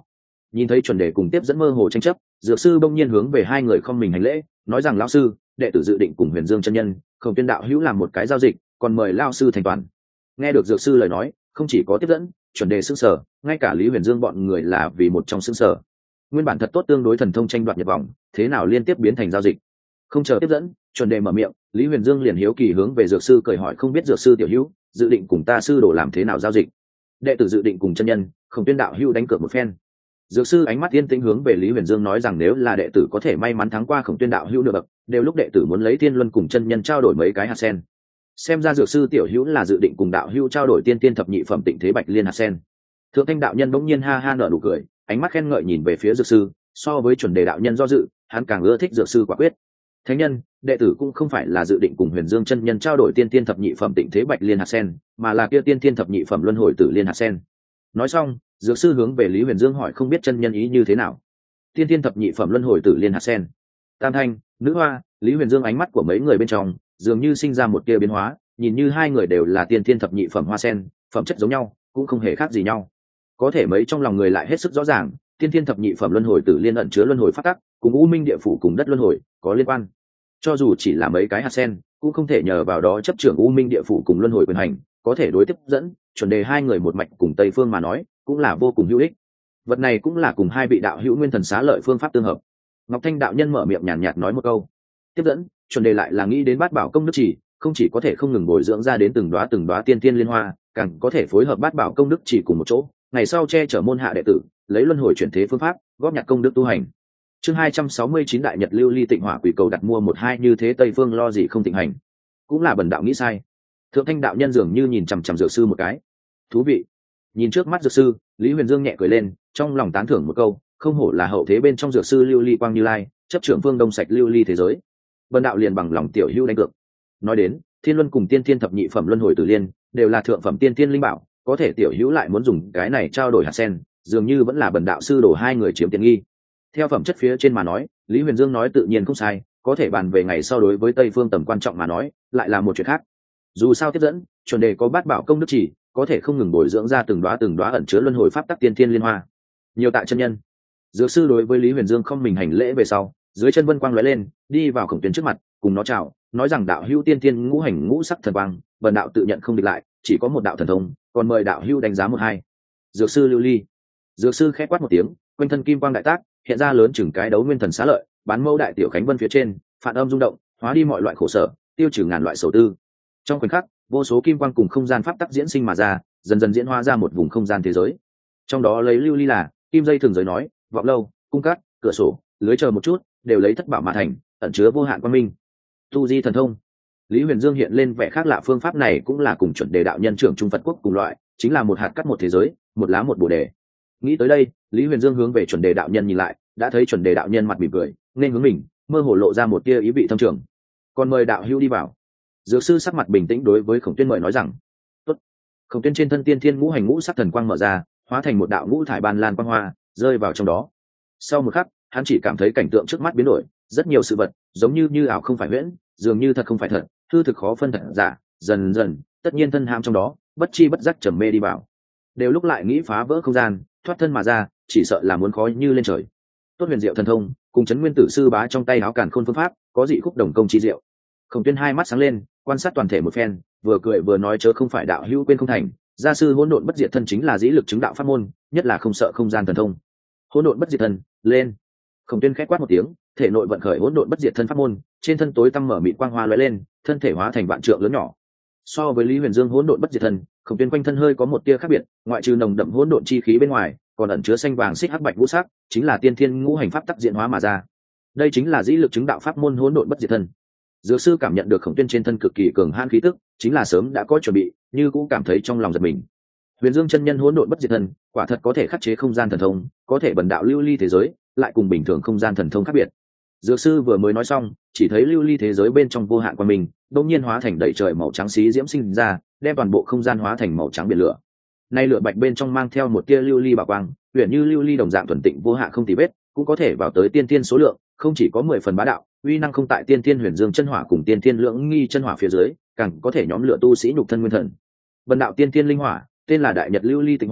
Nhìn thấy chuẩn đề cùng tiếp dẫn mơ hồ tranh chấp, dược sư bỗng nhiên hướng về hai người không mình hành lễ, nói rằng lão sư, đệ tử dự định cùng Huyền Dương chân nhân, Khổng Tuyên đạo hữu làm một cái giao dịch, còn mời lão sư thành toàn. Nghe được dược sư lời nói, không chỉ có tiếp dẫn, chuẩn đề sững sờ, ngay cả Lý Huyền Dương bọn người là vì một trong sững sờ. Nguyên bản thật tốt tương đối thần thông tranh đoạt nhật vòng, thế nào liên tiếp biến thành giao dịch? Không chờ tiếp dẫn, chuẩn đề mở miệng, Lý Huyền Dương liền hiếu kỳ hướng về dược sư cười hỏi, không biết dược sư tiểu hữu dự định cùng ta sư đồ làm thế nào giao dịch? Đệ tử dự định cùng chân nhân, Khổng Tuyên đạo hữu đánh cược một phen. Dược sư ánh mắt yên tĩnh hướng về Lý Huyền Dương nói rằng, nếu là đệ tử có thể may mắn thắng qua Khổng Tuyên đạo hữu nửa bậc, đều lúc đệ tử muốn lấy Tiên Luân cùng chân nhân trao đổi mấy cái hạt sen. Xem ra dược sư tiểu hữu là dự định cùng đạo hữu trao đổi tiên tiên thập nhị phẩm Tịnh Thế Bạch Liên hạt sen. Thượng Thanh đạo nhân bỗng nhiên ha ha nở nụ cười, ánh mắt khen ngợi nhìn về phía dược sư, so với chuẩn đề đạo nhân do dự, hắn càng ưa thích dược sư quả quyết. Thánh nhân, đệ tử cũng không phải là dự định cùng Huyền Dương chân nhân trao đổi tiên tiên thập nhị phẩm Tịnh Thế Bạch Liên hạt sen, mà là kia tiên tiên thập nhị phẩm Luân Hồi Tử Liên hạt sen. Nói xong, dược sư hướng về Lý Huyền Dương hỏi, không biết chân nhân ý như thế nào? Tiên tiên thập nhị phẩm Luân Hồi Tử Liên hạt sen. Tam Thanh, Nữ Hoa, Lý Huyền Dương ánh mắt của mấy người bên trong dường như sinh ra một tia biến hóa, nhìn như hai người đều là tiên tiên thập nhị phẩm hoa sen, phẩm chất giống nhau, cũng không hề khác gì nhau. Có thể mấy trong lòng người lại hết sức rõ ràng, tiên tiên thập nhị phẩm Luân Hồi Tử Liên ẩn chứa luân hồi pháp tắc, cùng U Minh địa phủ cùng đất luân hồi có liên quan. Cho dù chỉ là mấy cái hạt sen, cũng không thể nhờ vào đó chấp trưởng U Minh địa phủ cùng luân hồi quyền hành, có thể đối tiếp dẫn, chuẩn đề hai người một mạch cùng Tây Phương mà nói, cũng là vô cùng hữu ích. Vật này cũng là cùng hai vị đạo hữu nguyên thần xá lợi phương pháp tương hợp. Ngọc Thanh đạo nhân mở miệng nhàn nhạt nói một câu. Tiếp dẫn, chuẩn đề lại là nghĩ đến Bát Bảo công đức chỉ, không chỉ có thể không ngừng bồi dưỡng ra đến từng đóa tiên tiên liên hoa, càng có thể phối hợp Bát Bảo công đức chỉ cùng một chỗ, ngày sau che chở môn hạ đệ tử, lấy luân hồi chuyển thế phương pháp, góp nhặt công đức tu hành. Chương 269 Đại Nhật Lưu Ly Tịnh Hỏa Quỷ Cầu đặt mua 12 như thế Tây Phương lo gì không tịnh hành. Cũng là bần đạo nghĩ sai. Thượng Thanh đạo nhân dường như nhìn chằm chằm dược sư một cái. Thú vị. Nhìn trước mắt dược sư, Lý Huyền Dương nhẹ cười lên, trong lòng tán thưởng một câu, không hổ là hậu thế bên trong dược sư Lưu Ly Quang Như Lai, chấp trưởng phương Đông Sạch Lưu Ly thế giới. Bần đạo liền bằng lòng tiểu hữu đánh cược. Nói đến, Thiên Luân cùng Tiên Thiên thập nhị phẩm Luân Hồi Tử Liên, đều là thượng phẩm tiên tiên linh bảo, có thể tiểu hữu lại muốn dùng cái này trao đổi hạt sen, dường như vẫn là bần đạo sư đổ hai người chiếm tiện nghi. Theo phẩm chất phía trên mà nói, Lý Huyền Dương nói tự nhiên không sai, có thể bàn về ngày sau đối với Tây Phương tầm quan trọng mà nói, lại là một chuyện khác. Dù sao tiếp dẫn, chuẩn đề có Bát Bảo công đức chỉ, có thể không ngừng bồi dưỡng ra từng đóa ẩn chứa luân hồi pháp tắc tiên thiên liên hoa. Nhiều tạ chân nhân. Dược sư đối với Lý Huyền Dương không mình hành lễ về sau, dưới chân vân quang lóe lên, đi vào Khổng Tuyên trước mặt, cùng nó chào, nói rằng đạo hữu tiên thiên ngũ hành ngũ sắc thần quang, bần đạo tự nhận không địch lại, chỉ có một đạo thần thông, còn mời đạo hữu đánh giá một hai. Dược sư Lưu Ly. Dược sư khẽ quát một tiếng, quanh thân kim quang đại tác, hiện ra lớn chừng cái đấu nguyên thần xá lợi, bán mẫu đại tiểu khánh vân phía trên, phản âm rung động, hóa đi mọi loại khổ sở, tiêu trừ ngàn loại sầu tư. Trong khoảnh khắc, vô số kim quang cùng không gian pháp tắc diễn sinh mà ra, dần dần diễn hóa ra một vùng không gian thế giới. Trong đó lấy lưu ly là kim dây thường giới nói, vọng lâu, cung cát, cửa sổ, lưới chờ một chút, đều lấy thất bảo mà thành, ẩn chứa vô hạn quang minh. Tu di thần thông. Lý Huyền Dương hiện lên vẻ khác lạ, phương pháp này cũng là cùng chuẩn đề đạo nhân trưởng trung Phật quốc cùng loại, chính là một hạt cắt một thế giới, một lá một bồ đề. Nghĩ tới đây, Lý Huyền Dương hướng về chuẩn đề đạo nhân nhìn lại, đã thấy chuẩn đề đạo nhân mặt mỉm cười, nên hướng mình, mơ hồ lộ ra một tia ý vị thâm trường. Còn mời đạo hữu đi vào. Dược sư sắc mặt bình tĩnh đối với Khổng Tuyên mời nói rằng. Tốt. Khổng Tuyên trên thân tiên thiên ngũ hành ngũ sắc thần quang mở ra, hóa thành một đạo ngũ thải ban lan quang hoa, rơi vào trong đó. Sau một khắc, hắn chỉ cảm thấy cảnh tượng trước mắt biến đổi, rất nhiều sự vật, giống như ảo không phải huyễn, dường như thật không phải thật, hư thực khó phân thật giả, dần dần, tất nhiên thân ham trong đó, bất chi bất giác trầm mê đi vào. Đều lúc lại nghĩ phá vỡ không gian, thoát thân mà ra, chỉ sợ là muốn khói như lên trời. Tốt huyền diệu thần thông, cùng chấn nguyên tử sư bá trong tay áo càn khôn phương pháp, có dị khúc đồng công chi diệu. Khổng Tuyên hai mắt sáng lên, quan sát toàn thể một phen, vừa cười vừa nói, chớ không phải đạo hữu quên không thành, gia sư hỗn độn bất diệt thân chính là dĩ lực chứng đạo pháp môn, nhất là không sợ không gian thần thông. Hỗn độn bất diệt thân, lên. Khổng Tuyên khẽ quát một tiếng, thể nội vận khởi hỗn độn bất diệt thân pháp môn, trên thân tối tăm mở mịt quang hoa lóe lên, thân thể hóa thành vạn trượng lớn nhỏ. So với Lý Huyền Dương hỗn độn bất diệt thân, Khổng Tuyên quanh thân hơi có một tia khác biệt, ngoại trừ nồng đậm hỗn độn chi khí bên ngoài, còn ẩn chứa xanh vàng xích hắc bạch ngũ sắc, chính là tiên thiên ngũ hành pháp tắc diễn hóa mà ra. Đây chính là dĩ lực chứng đạo pháp môn hỗn độn bất diệt thân. Dược sư cảm nhận được Khổng Tuyên trên thân cực kỳ cường hãn khí tức, chính là sớm đã có chuẩn bị, nhưng cũng cảm thấy trong lòng giật mình. Huyền Dương chân nhân hỗn độn bất diệt thân, quả thật có thể khắc chế không gian thần thông, có thể bần đạo lưu ly thế giới, lại cùng bình thường không gian thần thông khác biệt. Dược sư vừa mới nói xong, chỉ thấy lưu ly thế giới bên trong vô hạn quang minh, đột nhiên hóa thành đầy trời màu trắng xí diễm sinh ra, đem toàn bộ không gian hóa thành màu trắng biển lửa. Nay lửa bạch bên trong mang theo một tia lưu ly bảo quang, huyền như lưu ly đồng dạng thuần tịnh vô hạn không tì vết, cũng có thể vào tới tiên tiên số lượng, không chỉ có 10 phần bá đạo, uy năng không tại tiên tiên huyền dương chân hỏa cùng tiên tiên lưỡng nghi chân hỏa phía dưới, càng có thể nhóm lửa tu sĩ nhục thân nguyên thần. Bần đạo tiên tiên linh hỏa, tên là Đại Nhật Lưu Ly Tịnh Hỏa,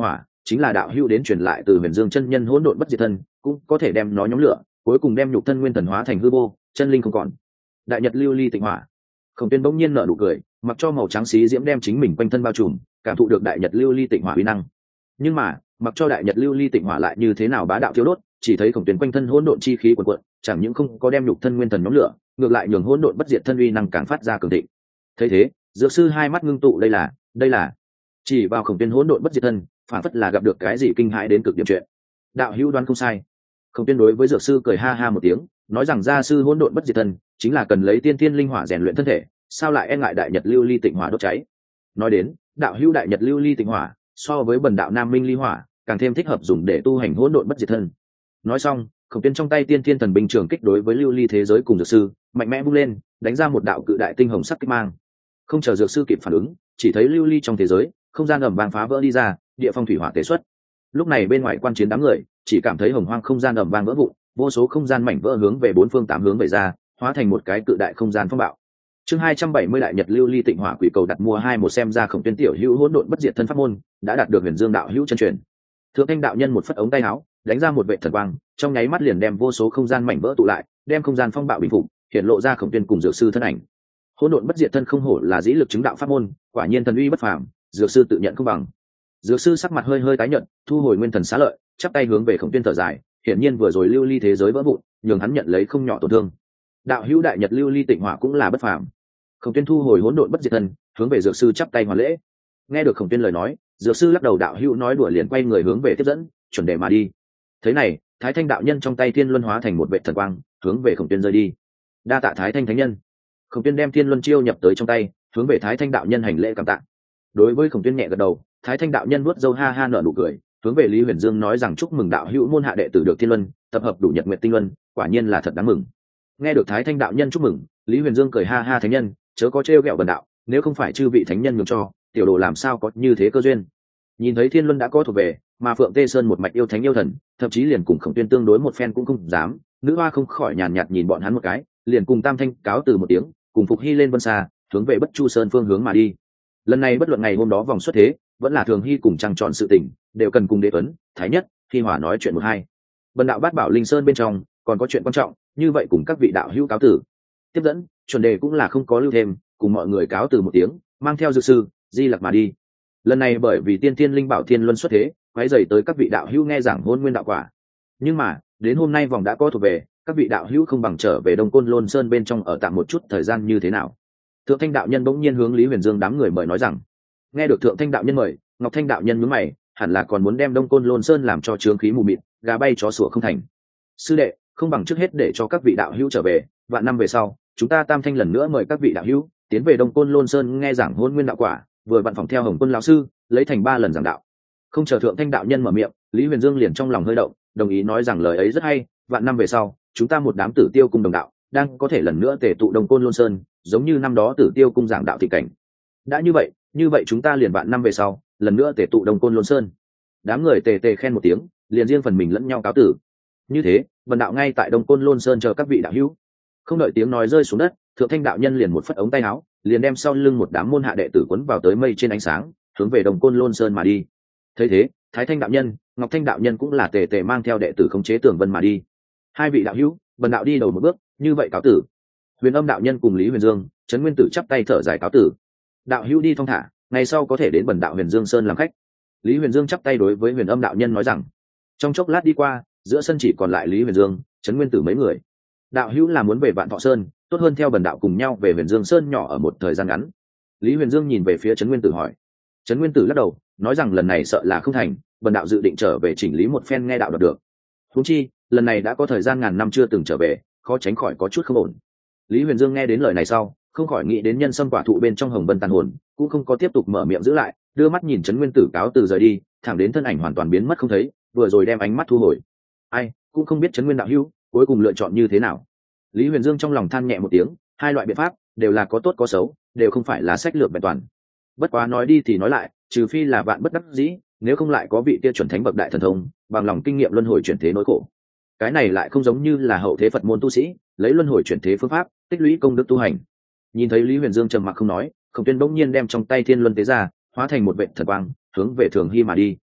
chính là đạo hữu đến truyền lại từ huyền dương chân nhân hỗn độn bất diệt thân, cũng có thể đem nó nhóm lửa, cuối cùng đem nhục thân nguyên thần hóa thành hư vô, chân linh không còn. Đại nhật lưu ly tịnh hỏa. Khổng Tuyên bỗng nhiên nở nụ cười, mặc cho màu trắng xí diễm đem chính mình quanh thân bao trùm, cảm thụ được đại nhật lưu ly tịnh hỏa uy năng. Nhưng mà mặc cho đại nhật lưu ly tịnh hỏa lại như thế nào bá đạo thiếu đốt, chỉ thấy Khổng Tuyên quanh thân hỗn độn chi khí cuồn cuộn, chẳng những không có đem nhục thân nguyên thần nhóm lửa, ngược lại nhường hỗn độn bất diệt thân uy năng càng phát ra cường thịnh. Thấy thế, dược sư hai mắt ngưng tụ, đây là chỉ vào Khổng Tuyên hỗn độn bất diệt thân, phản phất là gặp được cái gì kinh hãi đến cực điểm chuyện. Đạo hữu đoán không sai. Khổng Tuyên đối với dược sư cười ha ha một tiếng, nói rằng gia sư hỗn độn bất diệt thân chính là cần lấy tiên thiên linh hỏa rèn luyện thân thể, sao lại e ngại đại nhật lưu ly tịnh hỏa đốt cháy. Nói đến, đạo hữu đại nhật lưu ly tịnh hỏa so với bần đạo nam minh ly hỏa càng thêm thích hợp dùng để tu hành hỗn độn bất diệt thân. Nói xong, Khổng Tuyên trong tay tiên thiên thần binh trường kích đối với lưu ly thế giới cùng dược sư mạnh mẽ vung lên, đánh ra một đạo cự đại tinh hồng sắc kích mang. Không chờ dược sư kịp phản ứng, chỉ thấy lưu ly trong thế giới không gian ầm vang phá vỡ đi ra, địa phong thủy hỏa tế xuất. Lúc này bên ngoài quan chiến đám người chỉ cảm thấy hồng hoang không gian ầm vang vỡ vụn, vô số không gian mảnh vỡ hướng về bốn phương tám hướng về ra, hóa thành một cái cự đại không gian phong bạo. Chương 270 đại nhật lưu ly tịnh hỏa quỷ cầu đặt mua 21 xem ra Khổng Tuyên tiểu hữu hỗn độn bất diệt thân pháp môn đã đạt được huyền dương đạo hữu chân truyền. Thượng Thanh đạo nhân một phất ống tay áo, đánh ra một vệ thần quang, trong nháy mắt liền đem vô số không gian mảnh vỡ tụ lại, đem không gian phong bạo bình phục, hiện lộ ra Khổng Tuyên cùng dược sư thân ảnh. Hỗn độn bất diệt thân không hổ là dĩ lực chứng đạo pháp môn, quả nhiên thần uy bất phàm, dược sư tự nhận không bằng. Dược sư sắc mặt hơi hơi tái nhợt, thu hồi nguyên thần xá lợi, chắp tay hướng về Khổng Tuyên thở dài, hiển nhiên vừa rồi lưu ly thế giới vỡ vụn, nhường hắn nhận lấy không nhỏ tổn thương. Đạo hữu đại nhật lưu ly tịnh hỏa cũng là bất phàm. Khổng Tuyên thu hồi hỗn độn bất diệt thân, hướng về dược sư chắp tay hoàn lễ. Nghe được Khổng Tuyên lời nói, dược sư lắc đầu, đạo hữu nói đùa liền quay người hướng về tiếp dẫn, chuẩn đề mà đi. Thế này, Thái Thanh đạo nhân trong tay thiên luân hóa thành một vệ thần quang, hướng về Khổng Tuyên rơi đi. Đa tạ Thái Thanh thánh nhân. Khổng Tuyên đem thiên luân chiêu nhập tới trong tay, hướng về Thái Thanh đạo nhân hành lễ cảm tạ. Đối với Khổng Tuyên nhẹ gật đầu, Thái Thanh đạo nhân vuốt râu ha ha nở nụ cười, hướng về Lý Huyền Dương nói rằng chúc mừng đạo hữu môn hạ đệ tử được thiên luân, tập hợp đủ nhật nguyệt tinh luân, quả nhiên là thật đáng mừng. Nghe được Thái Thanh đạo nhân chúc mừng, Lý Huyền Dương cười ha ha, thánh nhân chớ có trêu ghẹo bần đạo, nếu không phải chư vị thánh nhân nhường cho, tiểu đồ làm sao có như thế cơ duyên. Nhìn thấy thiên luân đã có thuộc về, mà Phượng Tê Sơn một mạch yêu thánh yêu thần, thậm chí liền cùng Khổng Tuyên tương đối một phen cũng không dám. Nữ hoa không khỏi nhàn nhạt nhìn bọn hắn một cái, liền cùng Tam Thanh cáo từ một tiếng, cùng Phục Hy lên vân xa, hướng về Bất Chu Sơn phương hướng mà đi. Lần này bất luận ngày hôm đó vòng xuất thế, vẫn là Thường Hy cùng Trăng Tròn sự tình, đều cần cùng Đế Tuấn, Thái Nhất, Hy Hỏa nói chuyện một hai. Bần đạo bát bảo linh sơn bên trong còn có chuyện quan trọng, như vậy cùng các vị đạo hữu cáo tử. Tiếp dẫn, chuẩn đề cũng là không có lưu thêm, cùng mọi người cáo từ một tiếng, mang theo dược sư Di Lặc mà đi. Lần này bởi vì tiên thiên linh bảo thiên luân xuất thế, quấy rầy tới các vị đạo hữu nghe giảng hôn nguyên đạo quả. Nhưng mà đến hôm nay vòng đã có thuộc về, các vị đạo hữu không bằng trở về Đông Côn Lôn Sơn bên trong ở tạm một chút thời gian như thế nào. Thượng Thanh đạo nhân bỗng nhiên hướng Lý Huyền Dương đám người mời nói rằng. Nghe được Thượng Thanh đạo nhân mời, Ngọc Thanh đạo nhân nhướng mày, hẳn là còn muốn đem Đông Côn Lôn Sơn làm cho trướng khí mù mịt, gà bay chó sủa không thành. Sư đệ, không bằng trước hết để cho các vị đạo hữu trở về, vạn năm về sau, chúng ta Tam Thanh lần nữa mời các vị đạo hữu tiến về Đông Côn Lôn Sơn nghe giảng hôn nguyên đạo quả, vừa vặn phòng theo Hồng Quân lão sư, lấy thành 3 lần giảng đạo. Không chờ Thượng Thanh đạo nhân mở miệng, Lý Huyền Dương liền trong lòng hơi động, đồng ý nói rằng lời ấy rất hay, vạn năm về sau, chúng ta một đám Tử Tiêu cung đồng đạo, đang có thể lần nữa tề tụ Đông Côn Lôn Sơn, giống như năm đó Tử Tiêu cung giảng đạo thị cảnh. Đã như vậy chúng ta liền vạn năm về sau, lần nữa tề tụ Đông Côn Lôn Sơn. Đám người tề tề khen một tiếng, liền riêng phần mình lẫn nhau cáo tử. Như thế, bần đạo ngay tại Đông Côn Lôn Sơn chờ các vị đạo hữu. Không đợi tiếng nói rơi xuống đất, Thượng Thanh đạo nhân liền một phất ống tay áo, liền đem sau lưng một đám môn hạ đệ tử quấn vào tới mây trên ánh sáng, hướng về Đông Côn Lôn Sơn mà đi. Thấy thế, Thái Thanh đạo nhân, Ngọc Thanh đạo nhân cũng là tề tề mang theo đệ tử khống chế Tường Vân mà đi. Hai vị đạo hữu, bần đạo đi đầu một bước, như vậy cáo tử. Huyền Âm đạo nhân cùng Lý Huyền Dương, Trấn Nguyên Tử chắp tay thở dài cáo tử. Đạo hữu đi thong thả, ngày sau có thể đến bần đạo Huyền Dương Sơn làm khách. Lý Huyền Dương chắp tay đối với Huyền Âm đạo nhân nói rằng. Trong chốc lát đi qua, giữa sân chỉ còn lại Lý Huyền Dương, Trấn Nguyên Tử mấy người. Đạo hữu là muốn về Vạn Thọ Sơn, tốt hơn theo bần đạo cùng nhau về Huyền Dương Sơn nhỏ ở một thời gian ngắn. Lý Huyền Dương nhìn về phía Trấn Nguyên Tử hỏi. Trấn Nguyên Tử lắc đầu, nói rằng lần này sợ là không thành, bần đạo dự định trở về chỉnh lý một phen nghe đạo được. Huống chi, lần này đã có thời gian ngàn năm chưa từng trở về, khó tránh khỏi có chút không ổn. Lý Huyền Dương nghe đến lời này sau, không khỏi nghĩ đến nhân sâm quả thụ bên trong Hồng Vân tàn hồn, cũng không có tiếp tục mở miệng giữ lại, đưa mắt nhìn Trấn Nguyên Tử cáo từ rời đi, thẳng đến thân ảnh hoàn toàn biến mất không thấy, vừa rồi đem ánh mắt thu hồi. Ai cũng không biết Trấn Nguyên đạo hữu cuối cùng lựa chọn như thế nào. Lý Huyền Dương trong lòng than nhẹ một tiếng, hai loại biện pháp đều là có tốt có xấu, đều không phải là sách lược vẹn toàn. Bất quá nói đi thì nói lại, trừ phi là vạn bất đắc dĩ, nếu không lại có vị kia chuẩn thánh bậc đại thần thông, bằng lòng kinh nghiệm luân hồi chuyển thế nỗi khổ. Cái này lại không giống như là hậu thế Phật môn tu sĩ, lấy luân hồi chuyển thế phương pháp, tích lũy công đức tu hành. Nhìn thấy Lý Huyền Dương trầm mặc không nói, Khổng Tuyên bỗng nhiên đem trong tay Thiên Luân tế ra, hóa thành một vệt thần quang, hướng về Thường Hy mà đi.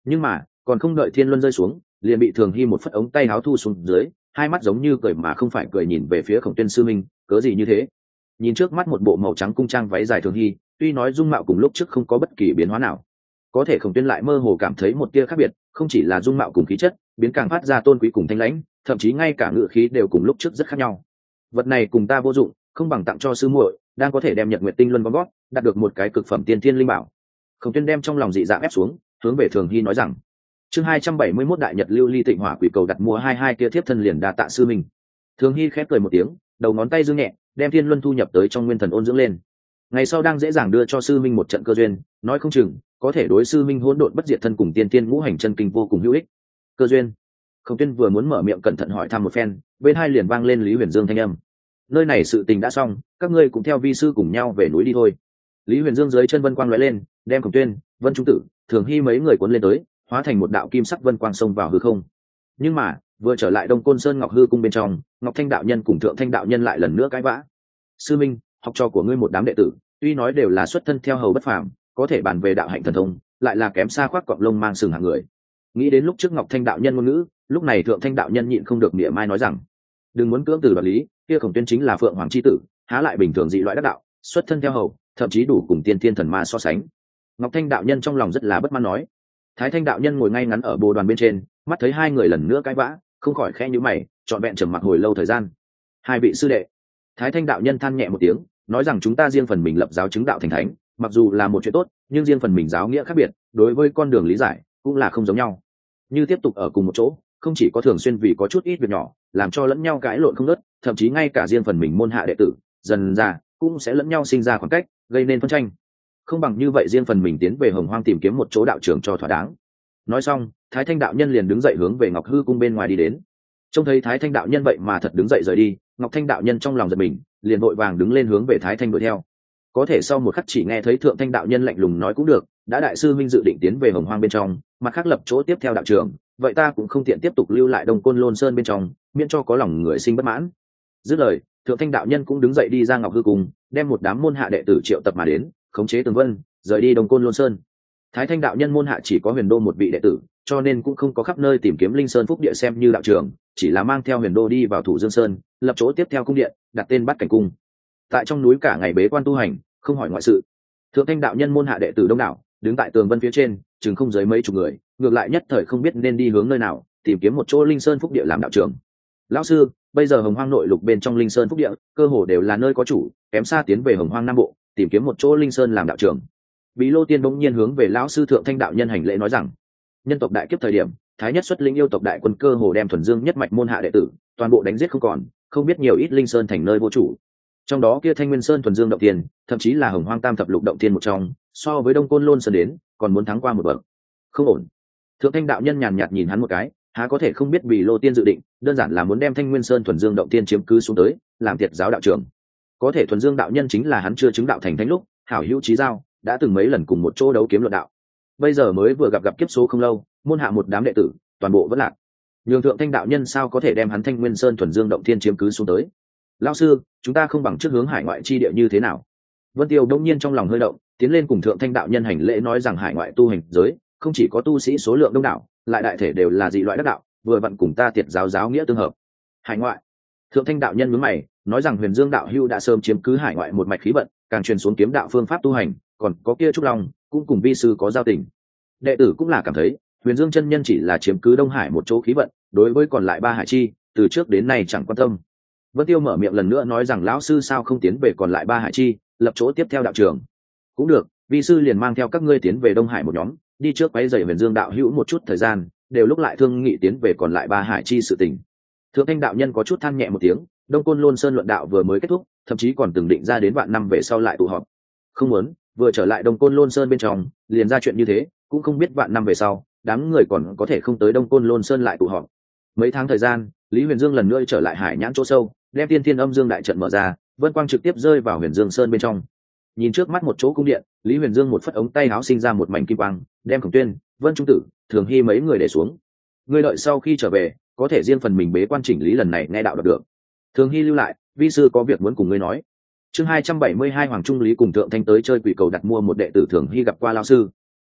Nhưng mà còn không đợi thiên luân rơi xuống, liền bị Thường Hy một phất ống tay áo thu xuống dưới, hai mắt giống như cười mà không phải cười nhìn về phía Khổng Tuyên sư minh, cớ gì như thế? Nhìn trước mắt một bộ màu trắng cung trang váy dài Thường Hy, tuy nói dung mạo cùng lúc trước không có bất kỳ biến hóa nào, có thể Khổng Tuyên lại mơ hồ cảm thấy một tia khác biệt, không chỉ là dung mạo cùng khí chất biến càng phát ra tôn quý cùng thanh lãnh, thậm chí ngay cả ngữ khí đều cùng lúc trước rất khác nhau. Vật này cùng ta vô dụng, không bằng tặng cho sư muội, đang có thể đem Nhật Nguyệt Tinh Luân gom gót, đạt được một cái cực phẩm tiên thiên linh bảo. Khổng Tuyên đem trong lòng dị dạng ép xuống, hướng về Thường Hy nói rằng: chương 271 đại nhật lưu ly tịnh hỏa quỷ cầu đặt mua 22 kia thiếp thân liền đa tạ sư mình. Thường Hy khép cười một tiếng, đầu ngón tay dương nhẹ, đem thiên luân thu nhập tới trong nguyên thần ôn dưỡng lên. Ngày sau đang dễ dàng đưa cho sư minh một trận cơ duyên, nói không chừng có thể đối sư minh hỗn độn bất diệt thân cùng tiên tiên ngũ hành chân kinh vô cùng hữu ích. Cơ duyên? Khổng Tuyên vừa muốn mở miệng cẩn thận hỏi thăm một phen, bên hai liền vang lên Lý Huyền Dương thanh âm: nơi này sự tình đã xong, các ngươi cũng theo vi sư cùng nhau về núi đi thôi. Lý Huyền Dương dưới chân vân quang lóe lên, đem Khổng Tuyên, Vân Trung Tử, Thường Hy mấy người cuốn lên tới, hóa thành một đạo kim sắc vân quang xông vào hư không. Nhưng mà vừa trở lại Đông Côn Sơn Ngọc Hư cung bên trong, Ngọc Thanh đạo nhân cùng Thượng Thanh đạo nhân lại lần nữa cãi vã. Sư minh, học trò của ngươi một đám đệ tử, tuy nói đều là xuất thân theo hầu bất phàm, có thể bàn về đạo hạnh thần thông, lại là kém xa khoác cọp lông mang sừng hạng người. Nghĩ đến lúc trước Ngọc Thanh đạo nhân ngôn ngữ, lúc này Thượng Thanh đạo nhân nhịn không được mỉa mai nói rằng: đừng muốn cưỡng từ đoạt lý, kia Khổng Tuyên chính là Phượng Hoàng chi tử, há lại bình thường dị loại đắc đạo, xuất thân theo hầu, thậm chí đủ cùng tiên thiên thần ma so sánh. Ngọc Thanh đạo nhân trong lòng rất là bất mãn nói. Thái Thanh đạo nhân ngồi ngay ngắn ở bồ đoàn bên trên, mắt thấy hai người lần nữa cãi vã, không khỏi khẽ nhíu mày, trọn vẹn trầm mặc hồi lâu thời gian. Hai vị sư đệ. Thái Thanh đạo nhân than nhẹ một tiếng, nói rằng chúng ta riêng phần mình lập giáo chứng đạo thành thánh, mặc dù là một chuyện tốt, nhưng riêng phần mình giáo nghĩa khác biệt, đối với con đường lý giải cũng là không giống nhau. Như tiếp tục ở cùng một chỗ, không chỉ có thường xuyên vì có chút ít việc nhỏ làm cho lẫn nhau cãi lộn không ngớt, thậm chí ngay cả riêng phần mình môn hạ đệ tử dần ra cũng sẽ lẫn nhau sinh ra khoảng cách, gây nên phân tranh. Không bằng như vậy riêng phần mình tiến về Hồng Hoang tìm kiếm một chỗ đạo trường cho thỏa đáng. Nói xong, Thái Thanh đạo nhân liền đứng dậy hướng về Ngọc Hư cung bên ngoài đi đến. Trông thấy Thái Thanh đạo nhân vậy mà thật đứng dậy rời đi, Ngọc Thanh đạo nhân trong lòng giật mình, liền vội vàng đứng lên hướng về Thái Thanh đuổi theo. Có thể sau một khắc chỉ nghe thấy Thượng Thanh đạo nhân lạnh lùng nói cũng được, đã đại sư minh dự định tiến về Hồng Hoang bên trong, mặt khác lập chỗ tiếp theo đạo trường, vậy ta cũng không tiện tiếp tục lưu lại Đông Côn Lôn Sơn bên trong, miễn cho có lòng người sinh bất mãn. Dứt lời, Thượng Thanh đạo nhân cũng đứng dậy đi ra Ngọc Hư cung, đem một đám môn hạ đệ tử triệu tập mà đến, khống chế Tường Vân, rời đi Đông Côn Lôn Sơn. Thái Thanh đạo nhân môn hạ chỉ có Huyền Đô một vị đệ tử, cho nên cũng không có khắp nơi tìm kiếm Linh Sơn phúc địa xem như đạo trường, chỉ là mang theo Huyền Đô đi vào Thủ Dương Sơn, lập chỗ tiếp theo cung điện, đặt tên Bát Cảnh cung. Tại trong núi cả ngày bế quan tu hành, không hỏi ngoại sự. Thượng Thanh đạo nhân môn hạ đệ tử đông đảo, đứng tại tường vân phía trên, chừng không dưới mấy chục người, ngược lại nhất thời không biết nên đi hướng nơi nào, tìm kiếm một chỗ Linh Sơn phúc địa làm đạo trường. Lão sư, bây giờ Hồng Hoang nội lục bên trong Linh Sơn phúc địa, cơ hồ đều là nơi có chủ, kém xa tiến về Hồng Hoang Nam Bộ, tìm kiếm một chỗ Linh Sơn làm đạo trường. Bí Lô Tiên bỗng nhiên hướng về lão sư Thượng Thanh đạo nhân hành lễ nói rằng, nhân tộc đại kiếp thời điểm, Thái Nhất xuất linh yêu tộc đại quân cơ hồ đem thuần dương nhất mạch môn hạ đệ tử toàn bộ đánh giết không còn, không biết nhiều ít Linh Sơn thành nơi vô chủ. Trong đó kia Thanh Nguyên Sơn thuần dương động tiên, thậm chí là Hồng Hoang Tam thập lục động tiên một trong, so với Đông Côn Lôn Sơn đến, còn muốn thắng qua một bậc. Không ổn. Thượng Thanh đạo nhân nhàn nhạt nhìn hắn một cái, há có thể không biết Bì Lô Tiên dự định, đơn giản là muốn đem Thanh Nguyên Sơn thuần dương động tiên chiếm cứ xuống tới, làm tiệt giáo đạo trường. Có thể thuần dương đạo nhân chính là hắn chưa chứng đạo thành thánh lúc, hảo hữu chí giao, đã từng mấy lần cùng một chỗ đấu kiếm luận đạo. Bây giờ mới vừa gặp kiếp số không lâu, môn hạ một đám đệ tử, toàn bộ vẫn lạc. Nhường Thượng Thanh đạo nhân sao có thể đem hắn Thanh Nguyên Sơn thuần dương động tiên chiếm cứ xuống tới? Lão sư, chúng ta không bằng trước hướng hải ngoại chi địa như thế nào? Vân Tiêu đông nhiên trong lòng hơi động, tiến lên cùng Thượng Thanh đạo nhân hành lễ nói rằng hải ngoại tu hành giới không chỉ có tu sĩ số lượng đông đảo, lại đại thể đều là dị loại đắc đạo, vừa vặn cùng ta tiệt giáo giáo nghĩa tương hợp. Hải ngoại? Thượng Thanh đạo nhân nhướng mày, nói rằng Huyền Dương đạo hưu đã sớm chiếm cứ hải ngoại một mạch khí vận, càng truyền xuống kiếm đạo phương pháp tu hành, còn có kia Trúc Long cũng cùng vi sư có giao tình. Đệ tử cũng là cảm thấy Huyền Dương chân nhân chỉ là chiếm cứ Đông Hải một chỗ khí vận, đối với còn lại ba hải chi, từ trước đến nay chẳng quan tâm. Vân Tiêu mở miệng lần nữa nói rằng lão sư sao không tiến về còn lại ba hải chi, lập chỗ tiếp theo đạo trường. Cũng được, vi sư liền mang theo các ngươi tiến về Đông Hải một nhóm, đi trước quấy rầy Huyền Dương đạo hữu một chút thời gian, đều lúc lại thương nghị tiến về còn lại ba hải chi sự tình. Thượng Thanh đạo nhân có chút than nhẹ một tiếng, Đông Côn Lôn Sơn luận đạo vừa mới kết thúc, thậm chí còn từng định ra đến vạn năm về sau lại tụ họp. Không muốn, vừa trở lại Đông Côn Lôn Sơn bên trong, liền ra chuyện như thế, cũng không biết vạn năm về sau, đám người còn có thể không tới Đông Côn Lôn Sơn lại tụ họp. Mấy tháng thời gian, Lý Huyền Dương lần nữa trở lại Hải Nhãn chỗ sâu, đem Tiên Thiên Âm Dương đại trận mở ra, vân quang trực tiếp rơi vào Huyền Dương Sơn bên trong. Nhìn trước mắt một chỗ cung điện, Lý Huyền Dương một phất ống tay áo sinh ra một mảnh kim quang, đem Khổng Tuyên, Vân Trung Tử, Thường Hy mấy người để xuống. Ngươi đợi sau khi trở về, có thể riêng phần mình bế quan chỉnh lý lần này nghe đạo được. Thường Hy lưu lại, vi sư có việc muốn cùng ngươi nói. Chương 272 Hoàng Trung Lý cùng Thượng Thanh tới chơi quỷ cầu đặt mua một đệ tử Thường Hy gặp qua lão sư.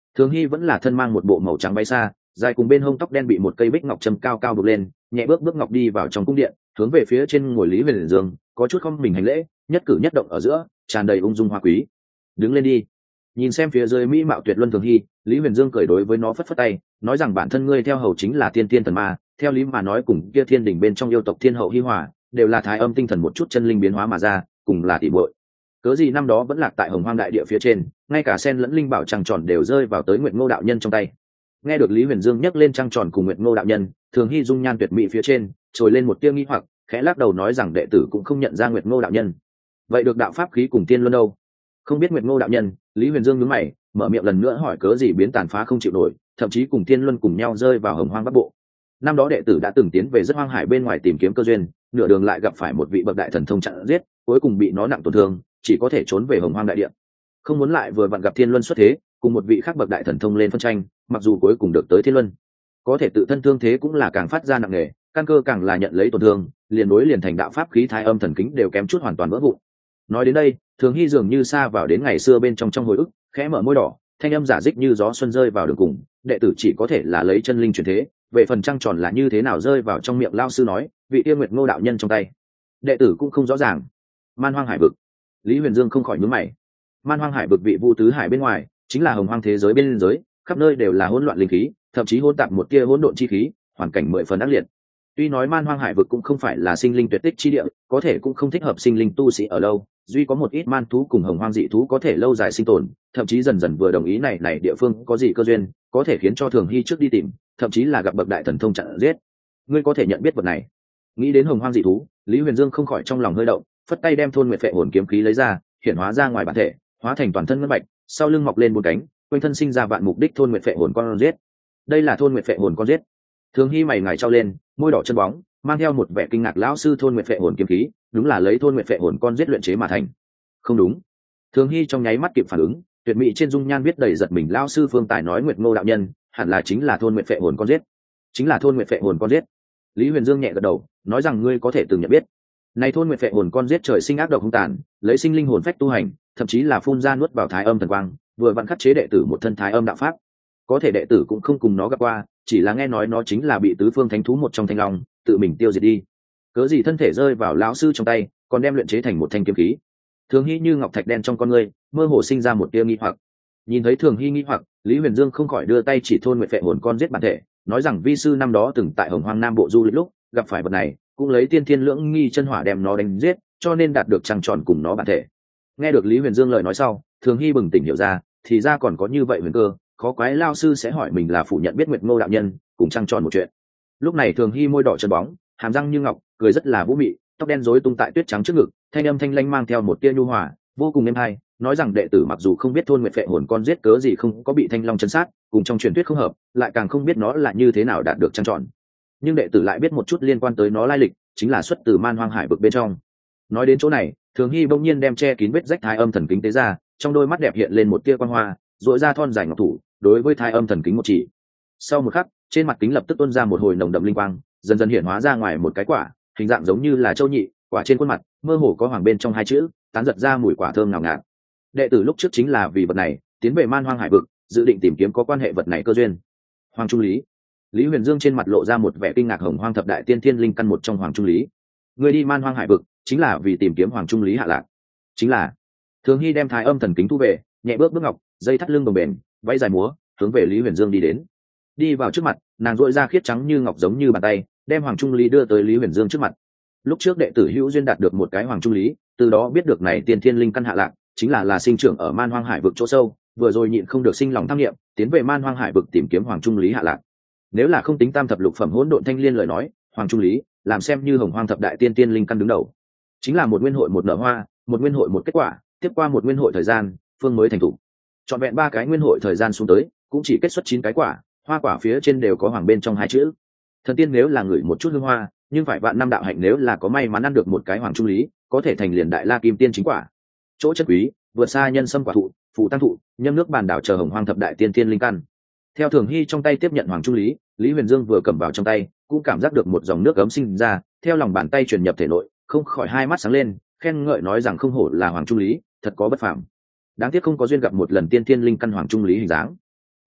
Thường Hy vẫn là thân mang một bộ màu trắng váy xa, dài cùng bên hông tóc đen bị một cây bích ngọc châm cao cao buộc lên, nhẹ bước bước ngọc đi vào trong cung điện, hướng về phía trên ngồi Lý Huyền Dương, có chút không mình hành lễ, nhất cử nhất động ở giữa tràn đầy ung dung hoa quý. Đứng lên đi. Nhìn xem phía dưới mỹ mạo tuyệt luân Thường Hy, Lý Huyền Dương cười đối với nó phất phất tay, nói rằng bản thân ngươi theo hầu chính là tiên tiên thần ma, theo lý mà nói cùng kia thiên đình bên trong yêu tộc thiên hậu Hi Hòa đều là thái âm tinh thần một chút chân linh biến hóa mà ra, cùng là tỷ muội. Cớ gì năm đó vẫn lạc tại Hồng Hoang đại địa phía trên, ngay cả sen lẫn linh bảo trăng tròn đều rơi vào tới Nguyệt Ngô đạo nhân trong tay. Nghe được Lý Huyền Dương nhắc lên trăng tròn cùng Nguyệt Ngô đạo nhân, Thường Hy dung nhan tuyệt mỹ phía trên trồi lên một tia nghi hoặc, khẽ lắc đầu nói rằng đệ tử cũng không nhận ra Nguyệt Ngô đạo nhân. Vậy được đạo pháp khí cùng tiên luân đâu? Không biết Nguyệt Ngô đạo nhân. Lý Huyền Dương nhướng mày, mở miệng lần nữa hỏi cớ gì biến tàn phá không chịu nổi, thậm chí cùng tiên luân cùng nhau rơi vào Hồng Hoang Bắc Bộ. Năm đó đệ tử đã từng tiến về rất hoang hải bên ngoài tìm kiếm cơ duyên, nửa đường lại gặp phải một vị bậc đại thần thông chặn giết, cuối cùng bị nó nặng tổn thương, chỉ có thể trốn về Hồng Hoang đại địa. Không muốn lại vừa vặn gặp Thiên Luân xuất thế, cùng một vị khác bậc đại thần thông lên phân tranh, mặc dù cuối cùng được tới Thiên Luân, có thể tự thân thương thế cũng là càng phát ra nặng nề, căn cơ càng là nhận lấy tổn thương, liền đối liền thành đạo pháp khí thái âm thần kính đều kém chút hoàn toàn vỡ vụn. Nói đến đây, Thường Hy dường như xa vào đến ngày xưa bên trong hồi ức, khẽ mở môi đỏ, thanh âm giả dích như gió xuân rơi vào đường cùng, đệ tử chỉ có thể là lấy chân linh truyền thế, về phần trăng tròn là như thế nào rơi vào trong miệng lao sư nói, vị Tiên Nguyệt Ngô đạo nhân trong tay, đệ tử cũng không rõ ràng. Man Hoang Hải vực. Lý Huyền Dương không khỏi nhướng mày. Man Hoang Hải vực vị Vu Tứ Hải bên ngoài, chính là Hồng Hoang thế giới bên giới, khắp nơi đều là hỗn loạn linh khí, thậm chí hỗn tạp một tia hỗn độn chi khí, hoàn cảnh mười phần ác liệt. Tuy nói Man Hoang Hải vực cũng không phải là sinh linh tuyệt tích chi địa, có thể cũng không thích hợp sinh linh tu sĩ ở lâu, duy có một ít man thú cùng hồng hoang dị thú có thể lâu dài sinh tồn, thậm chí dần dần vừa đồng ý này địa phương có gì cơ duyên, có thể khiến cho Thường Hy trước đi tìm, thậm chí là gặp bậc đại thần thông chặn giết. Ngươi có thể nhận biết vật này? Nghĩ đến hồng hoang dị thú, Lý Huyền Dương không khỏi trong lòng hơi động, phất tay đem thôn nguyệt phệ hồn kiếm khí lấy ra, hiện hóa ra ngoài bản thể, hóa thành toàn thân ngân bạch, sau lưng mọc lên bốn cánh, quanh thân sinh ra vạn mục đích thôn nguyệt phệ hồn con giết. Đây là thôn nguyệt phệ hồn con giết. Thường Hy mày ngài trao lên, môi đỏ chân bóng, mang theo một vẻ kinh ngạc lão sư thôn nguyệt phệ hồn kiếm khí, đúng là lấy thôn nguyệt phệ hồn con giết luyện chế mà thành. Không đúng. Thường Hy trong nháy mắt kịp phản ứng, tuyệt mỹ trên dung nhan biết đầy giật mình lão sư Phương Tài nói Nguyệt Ngô đạo nhân, hẳn là chính là thôn nguyệt phệ hồn con giết. Chính là thôn nguyệt phệ hồn con giết. Lý Huyền Dương nhẹ gật đầu, nói rằng ngươi có thể từng nhận biết. Này thôn nguyệt phệ hồn con giết trời sinh ác độc hung tàn, lấy sinh linh hồn phách tu hành, thậm chí là phun ra nuốt vào thái âm thần quang, vừa vặn khắc chế đệ tử một thân thái âm đạo pháp. Có thể đệ tử cũng không cùng nó gặp qua, chỉ là nghe nói nó chính là bị tứ phương thánh thú một trong thanh long tự mình tiêu diệt đi. Cớ gì thân thể rơi vào lão sư trong tay, còn đem luyện chế thành một thanh kiếm khí. Thường Hy như ngọc thạch đen trong con ngươi, mơ hồ sinh ra một tia nghi hoặc. Nhìn thấy Thường Hy nghi hoặc, Lý Huyền Dương không khỏi đưa tay chỉ thôn nguyệt phệ hồn con giết bản thể, nói rằng vi sư năm đó từng tại Hồng Hoang Nam Bộ du lịch lúc gặp phải vật này, cũng lấy tiên thiên lưỡng nghi chân hỏa đem nó đánh giết, cho nên đạt được trăng tròn cùng nó bản thể. Nghe được Lý Huyền Dương lời nói sau, Thường Hy bừng tỉnh hiểu ra, thì ra còn có như vậy huyền cơ, khó quái lao sư sẽ hỏi mình là phủ nhận biết Nguyệt Ngô đạo nhân cùng trăng tròn một chuyện. Lúc này Thường Hy môi đỏ chân bóng, hàm răng như ngọc, cười rất là vũ mị, tóc đen rối tung tại tuyết trắng trước ngực, thanh âm thanh lãnh mang theo một tia nhu hòa, vô cùng êm hay, nói rằng đệ tử mặc dù không biết thôn nguyệt phệ hồn con giết cớ gì không có bị thanh long chấn sát, cùng trong truyền thuyết không hợp, lại càng không biết nó là như thế nào đạt được trăng tròn. Nhưng đệ tử lại biết một chút liên quan tới nó lai lịch, chính là xuất từ Man Hoang Hải vực bên trong. Nói đến chỗ này, Thường Hy bỗng nhiên đem che kín vết rách thái âm thần kính tế ra, trong đôi mắt đẹp hiện lên một tia quang hoa, rũa ra thon dài ngọc thủ, đối với thái âm thần kính một chỉ. Sau một khắc, trên mặt kính lập tức tuôn ra một hồi nồng đậm linh quang, dần dần hiện hóa ra ngoài một cái quả, hình dạng giống như là châu nhị, quả trên khuôn mặt mơ hồ có hoàng bên trong hai chữ, tán giật ra mùi quả thơm ngào ngạt. Đệ tử lúc trước chính là vì vật này tiến về Man Hoang Hải vực, dự định tìm kiếm có quan hệ vật này cơ duyên. Hoàng Trung Lý. Lý Huyền Dương trên mặt lộ ra một vẻ kinh ngạc. Hồng Hoang thập đại tiên thiên linh căn một trong Hoàng Trung Lý, người đi Man Hoang Hải vực chính là vì tìm kiếm Hoàng Trung Lý hạ lạc? Chính là. Thường Hy đem thái âm thần kính thu về, nhẹ bước bước ngọc, dây thắt lưng đồng bền, váy dài múa, hướng về Lý Huyền Dương đi đến. Đi vào trước mặt, nàng duỗi ra khiết trắng như ngọc giống như bàn tay, đem Hoàng Trung Lý đưa tới Lý Huyền Dương trước mặt. Lúc trước đệ tử hữu duyên đạt được một cái Hoàng Trung Lý, từ đó biết được này tiên thiên linh căn hạ lạc chính là sinh trưởng ở Man Hoang Hải vực chỗ sâu, vừa rồi nhịn không được sinh lòng tham nghiệm, tiến về Man Hoang Hải vực tìm kiếm Hoàng Trung Lý hạ lạc. Nếu là không tính tam thập lục phẩm hỗn độn thanh liên lời nói, Hoàng Trung Lý làm xem như Hồng Hoang thập đại tiên tiên linh căn đứng đầu, chính là một nguyên hội một nở hoa, một nguyên hội một kết quả, tiếp qua một nguyên hội thời gian, phương mới thành thủ. Chọn vẹn 3 cái nguyên hội thời gian xuống tới, cũng chỉ kết xuất 9 cái quả, hoa quả phía trên đều có hoàng bên trong hai chữ. Thần tiên nếu là người một chút hương hoa, nhưng phải vạn năm đạo hạnh nếu là có may mắn ăn được một cái Hoàng Trung Lý, có thể thành liền đại la kim tiên chính quả. Chỗ chất quý, vượt xa nhân sâm quả thụ, phù tăng thụ, nhâm nước bàn đảo chờ Hồng Hoang thập đại tiên tiên linh căn. Theo Thường Hy trong tay tiếp nhận Hoàng Trung Lý, Lý Huyền Dương vừa cầm vào trong tay, cũng cảm giác được một dòng nước ấm sinh ra, theo lòng bàn tay truyền nhập thể nội, không khỏi hai mắt sáng lên, khen ngợi nói rằng không hổ là Hoàng Trung Lý, thật có bất phàm. Đáng tiếc không có duyên gặp một lần tiên tiên linh căn Hoàng Trung Lý hình dáng.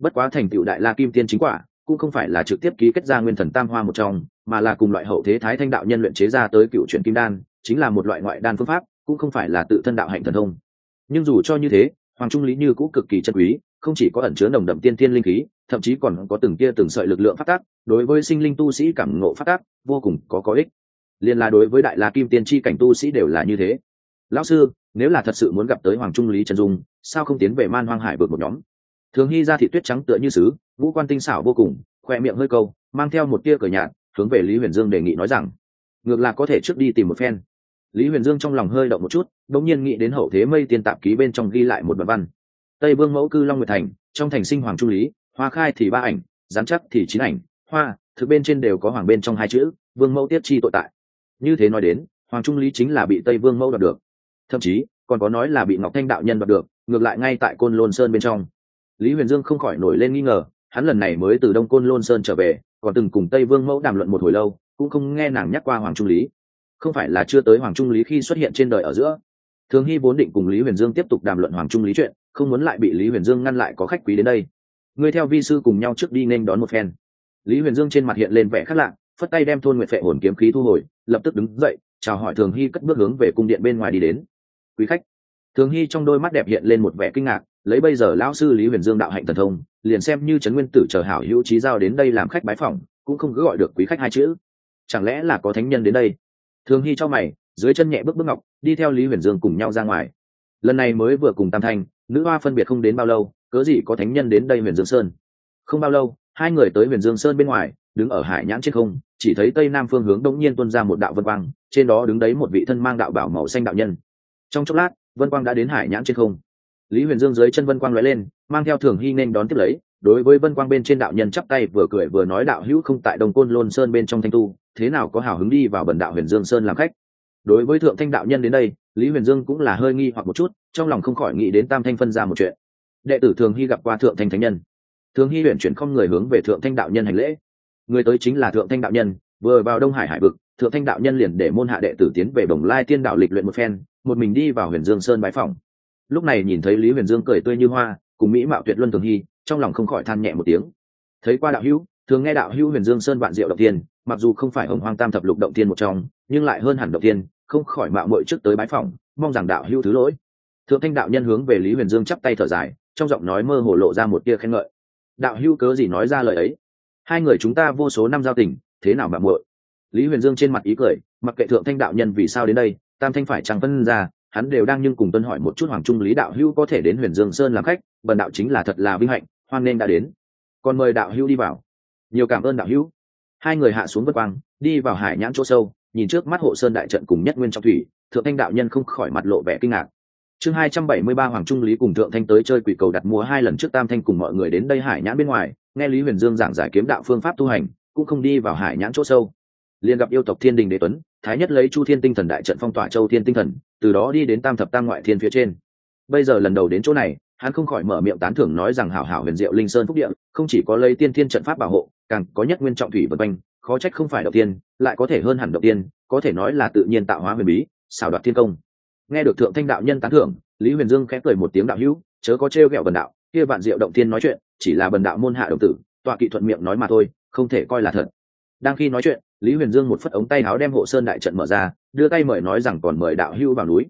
Bất quá thành tựu đại la kim tiên chính quả cũng không phải là trực tiếp ký kết ra nguyên thần tam hoa một trong, mà là cùng loại hậu thế thái thanh đạo nhân luyện chế ra tới cựu chuyển kim đan, chính là một loại ngoại đan phương pháp, cũng không phải là tự thân đạo hạnh thần thông. Nhưng dù cho như thế, hoàng trung lý như cũng cực kỳ chân quý, không chỉ có ẩn chứa nồng đậm tiên thiên linh khí, thậm chí còn có từng tia từng sợi lực lượng phát tác, đối với sinh linh tu sĩ cảm ngộ phát tác vô cùng có ích. Liên là đối với đại la kim tiên chi cảnh tu sĩ đều là như thế. Lão sư, nếu là thật sự muốn gặp tới hoàng trung lý chân dung, sao không tiến về man hoang hải vượt một nhóm? Thường Hy ra thị tuyết trắng tựa như sứ, ngũ quan tinh xảo vô cùng, khoe miệng hơi câu, mang theo một tia cười nhạt, hướng về Lý Huyền Dương đề nghị nói rằng, ngược là có thể trước đi tìm một phen. Lý Huyền Dương trong lòng hơi động một chút, đột nhiên nghĩ đến hậu thế mây tiên tạp ký bên trong ghi lại một đoạn văn: Tây Vương mẫu cư Long Nguyệt thành, trong thành sinh hoàng trung lý, hoa khai thì 3 ảnh, giám chắc thì 9 ảnh, hoa thực bên trên đều có hoàng bên trong 2 chữ, vương mẫu tiếp chi tội tại. Như thế nói đến, hoàng trung lý chính là bị Tây Vương mẫu đoạt được, thậm chí còn có nói là bị Ngọc Thanh đạo nhân đoạt được, ngược lại ngay tại Côn Lôn Sơn bên trong. Lý Huyền Dương không khỏi nổi lên nghi ngờ, hắn lần này mới từ Đông Côn Lôn Sơn trở về, còn từng cùng Tây Vương mẫu đàm luận một hồi lâu, cũng không nghe nàng nhắc qua hoàng trung lý. Không phải là chưa tới hoàng trung lý khi xuất hiện trên đời ở giữa? Thường Hy vốn định cùng Lý Huyền Dương tiếp tục đàm luận hoàng trung lý chuyện, không muốn lại bị Lý Huyền Dương ngăn lại, có khách quý đến đây, ngươi theo vi sư cùng nhau trước đi nên đón một phen. Lý Huyền Dương trên mặt hiện lên vẻ khác lạ, phất tay đem thôn nguyệt phệ hồn kiếm khí thu hồi, lập tức đứng dậy chào hỏi Thường Hy, cất bước hướng về cung điện bên ngoài đi đến. Quý khách. Thường Hy trong đôi mắt đẹp hiện lên một vẻ kinh ngạc, lấy bây giờ lão sư Lý Huyền Dương đạo hạnh thần thông, liền xem như trấn nguyên tử chờ hảo hữu trí giao đến đây làm khách bái phỏng, cũng không cứ gọi được quý khách 2 chữ. Chẳng lẽ là có thánh nhân đến đây? Thường Hy cho mày, dưới chân nhẹ bước bước ngọc, đi theo Lý Huyền Dương cùng nhau ra ngoài. Lần này mới vừa cùng tam thanh nữ hoa phân biệt không đến bao lâu, cớ gì có thánh nhân đến đây Huyền Dương Sơn? Không bao lâu, 2 người tới Huyền Dương Sơn bên ngoài, đứng ở hải nhãn trên không, chỉ thấy tây nam phương hướng đột nhiên tuôn ra một đạo vân quang, trên đó đứng đấy một vị thân mang đạo bảo màu xanh đạo nhân. Trong chốc lát, vân quang đã đến hải nhãn trên không. Lý Huyền Dương dưới chân vân quang lóe lên, mang theo Thường Hy nên đón tiếp lấy, đối với vân quang bên trên đạo nhân chắp tay vừa cười vừa nói: đạo hữu không tại Đông Côn Lôn Sơn bên trong thanh tu, thế nào có hào hứng đi vào bần đạo Huyền Dương Sơn làm khách? Đối với thượng thanh đạo nhân đến đây, Lý Huyền Dương cũng là hơi nghi hoặc một chút, trong lòng không khỏi nghĩ đến tam thanh phân ra một chuyện. Đệ tử Thường Hy gặp qua thượng thanh thánh nhân. Thường Hy huyền chuyển không người hướng về thượng thanh đạo nhân hành lễ. Người tới chính là thượng thanh đạo nhân, vừa vào Đông Hải hải vực, thượng thanh đạo nhân liền để môn hạ đệ tử tiến về Đồng Lai Tiên đạo lịch luyện một phen, một mình đi vào Huyền Dương Sơn bái phỏng. Lúc này nhìn thấy Lý Huyền Dương cười tươi như hoa, cùng mỹ mạo tuyệt luân Thường Hy, trong lòng không khỏi than nhẹ một tiếng. Thấy qua đạo hữu, thường nghe đạo hữu Huyền Dương Sơn vạn diệu động tiên, mặc dù không phải Hồng Hoang Tam thập lục động tiên một trong, nhưng lại hơn hẳn động tiên, không khỏi mạo muội trước tới bái phỏng, mong rằng đạo hữu thứ lỗi. Thượng thanh đạo nhân hướng về Lý Huyền Dương chắp tay thở dài, trong giọng nói mơ hồ lộ ra một tia khen ngợi. Đạo hữu cớ gì nói ra lời ấy? 2 người chúng ta vô số năm giao tình, thế nào mạo muội? Lý Huyền Dương trên mặt ý cười, mặc kệ thượng thanh đạo nhân vì sao đến đây, tam thanh phải chẳng phân ra, hắn đều đang nhưng cùng tuân hỏi một chút hoàng trung lý đạo hữu có thể đến Huyền Dương Sơn làm khách, bần đạo chính là thật là vinh hạnh, hoan nên đã đến. Còn mời đạo hữu đi vào. Nhiều cảm ơn đạo hữu. 2 người hạ xuống vân quang, đi vào hải nhãn chỗ sâu, nhìn trước mắt hộ sơn đại trận cùng nhất nguyên trong thủy, thượng thanh đạo nhân không khỏi mặt lộ vẻ kinh ngạc. Chương 273 Hoàng Trung Lý cùng thượng thanh tới chơi quỷ cầu đặt mua 2 lần trước tam thanh cùng mọi người đến đây hải nhãn bên ngoài, nghe Lý Huyền Dương giảng giải kiếm đạo phương pháp tu hành, cũng không đi vào hải nhãn chỗ sâu. Liền gặp yêu tộc Thiên Đình Đế Tuấn, thái nhất lấy Chu Thiên Tinh Thần đại trận phong tỏa Châu Thiên Tinh Thần, từ đó đi đến Tam thập tam ngoại thiên phía trên. Bây giờ lần đầu đến chỗ này, hắn không khỏi mở miệng tán thưởng nói rằng hảo hảo huyền diệu linh sơn phúc địa, không chỉ có lấy tiên thiên trận pháp bảo hộ, càng có nhất nguyên trọng thủy vần quanh, khó trách không phải đầu tiên, lại có thể hơn hẳn đầu tiên, có thể nói là tự nhiên tạo hóa huyền bí, xảo đoạt thiên công. Nghe được thượng thanh đạo nhân tán thưởng, Lý Huyền Dương khẽ cười một tiếng: đạo hữu, chớ có trêu ghẹo bần đạo, kia vạn diệu động tiên nói chuyện, chỉ là bần đạo môn hạ đồng tử, tọa kỵ thuận miệng nói mà thôi, không thể coi là thật. Đang khi nói chuyện, Lý Huyền Dương một phất ống tay áo đem hộ sơn đại trận mở ra, đưa tay mời nói rằng còn mời đạo hữu vào núi.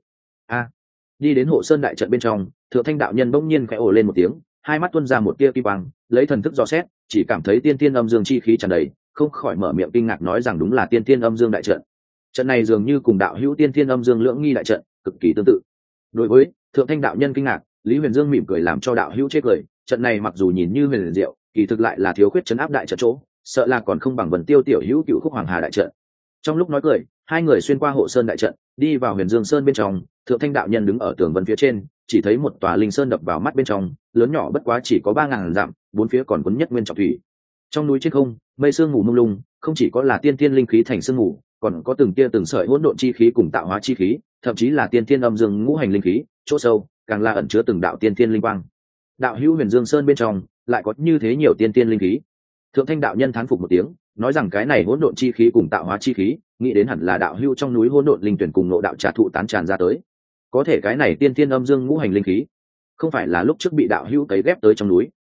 Đi đến hộ sơn đại trận bên trong, thượng thanh đạo nhân bỗng nhiên khẽ ồ lên một tiếng, hai mắt tuôn ra một tia kim quang, lấy thần thức dò xét, chỉ cảm thấy tiên tiên âm dương chi khí tràn đầy, không khỏi mở miệng kinh ngạc nói rằng đúng là tiên tiên âm dương đại trận. Trận này dường như cùng đạo hữu tiên tiên âm dương lưỡng nghi đại trận cực kỳ tương tự. Đối với thượng thanh đạo nhân kinh ngạc, Lý Huyền Dương mỉm cười làm cho đạo hữu chết cười, trận này mặc dù nhìn như huyền diệu, kỳ thực lại là thiếu khuyết trấn áp đại trận chỗ, sợ là còn không bằng Vân Tiêu tiểu hữu Cựu Khúc Hoàng Hà đại trận. Trong lúc nói cười, 2 người xuyên qua hộ sơn đại trận, đi vào Huyền Dương Sơn bên trong. Thượng thanh đạo nhân đứng ở tường vân phía trên, chỉ thấy một tòa linh sơn đập vào mắt bên trong, lớn nhỏ bất quá chỉ có 3000 dặm, 4 phía còn quấn nhất nguyên trọng thủy. Trong núi trên không, mây sương mù mông lung, không chỉ có là tiên tiên linh khí thành sương mù, còn có từng tia từng sợi hỗn độn chi khí cùng tạo hóa chi khí, thậm chí là tiên tiên âm dương ngũ hành linh khí, chỗ sâu càng là ẩn chứa từng đạo tiên tiên linh quang. Đạo hữu Huyền Dương Sơn bên trong lại có như thế nhiều tiên tiên linh khí. Thượng thanh đạo nhân thán phục một tiếng, nói rằng cái này hỗn độn chi khí cùng tạo hóa chi khí, nghĩ đến hẳn là đạo hữu trong núi hỗn độn linh tuyển cùng ngộ đạo trà thụ tán tràn ra tới. Có thể cái này tiên tiên âm dương ngũ hành linh khí, không phải là lúc trước bị đạo hữu cấy ghép tới trong núi,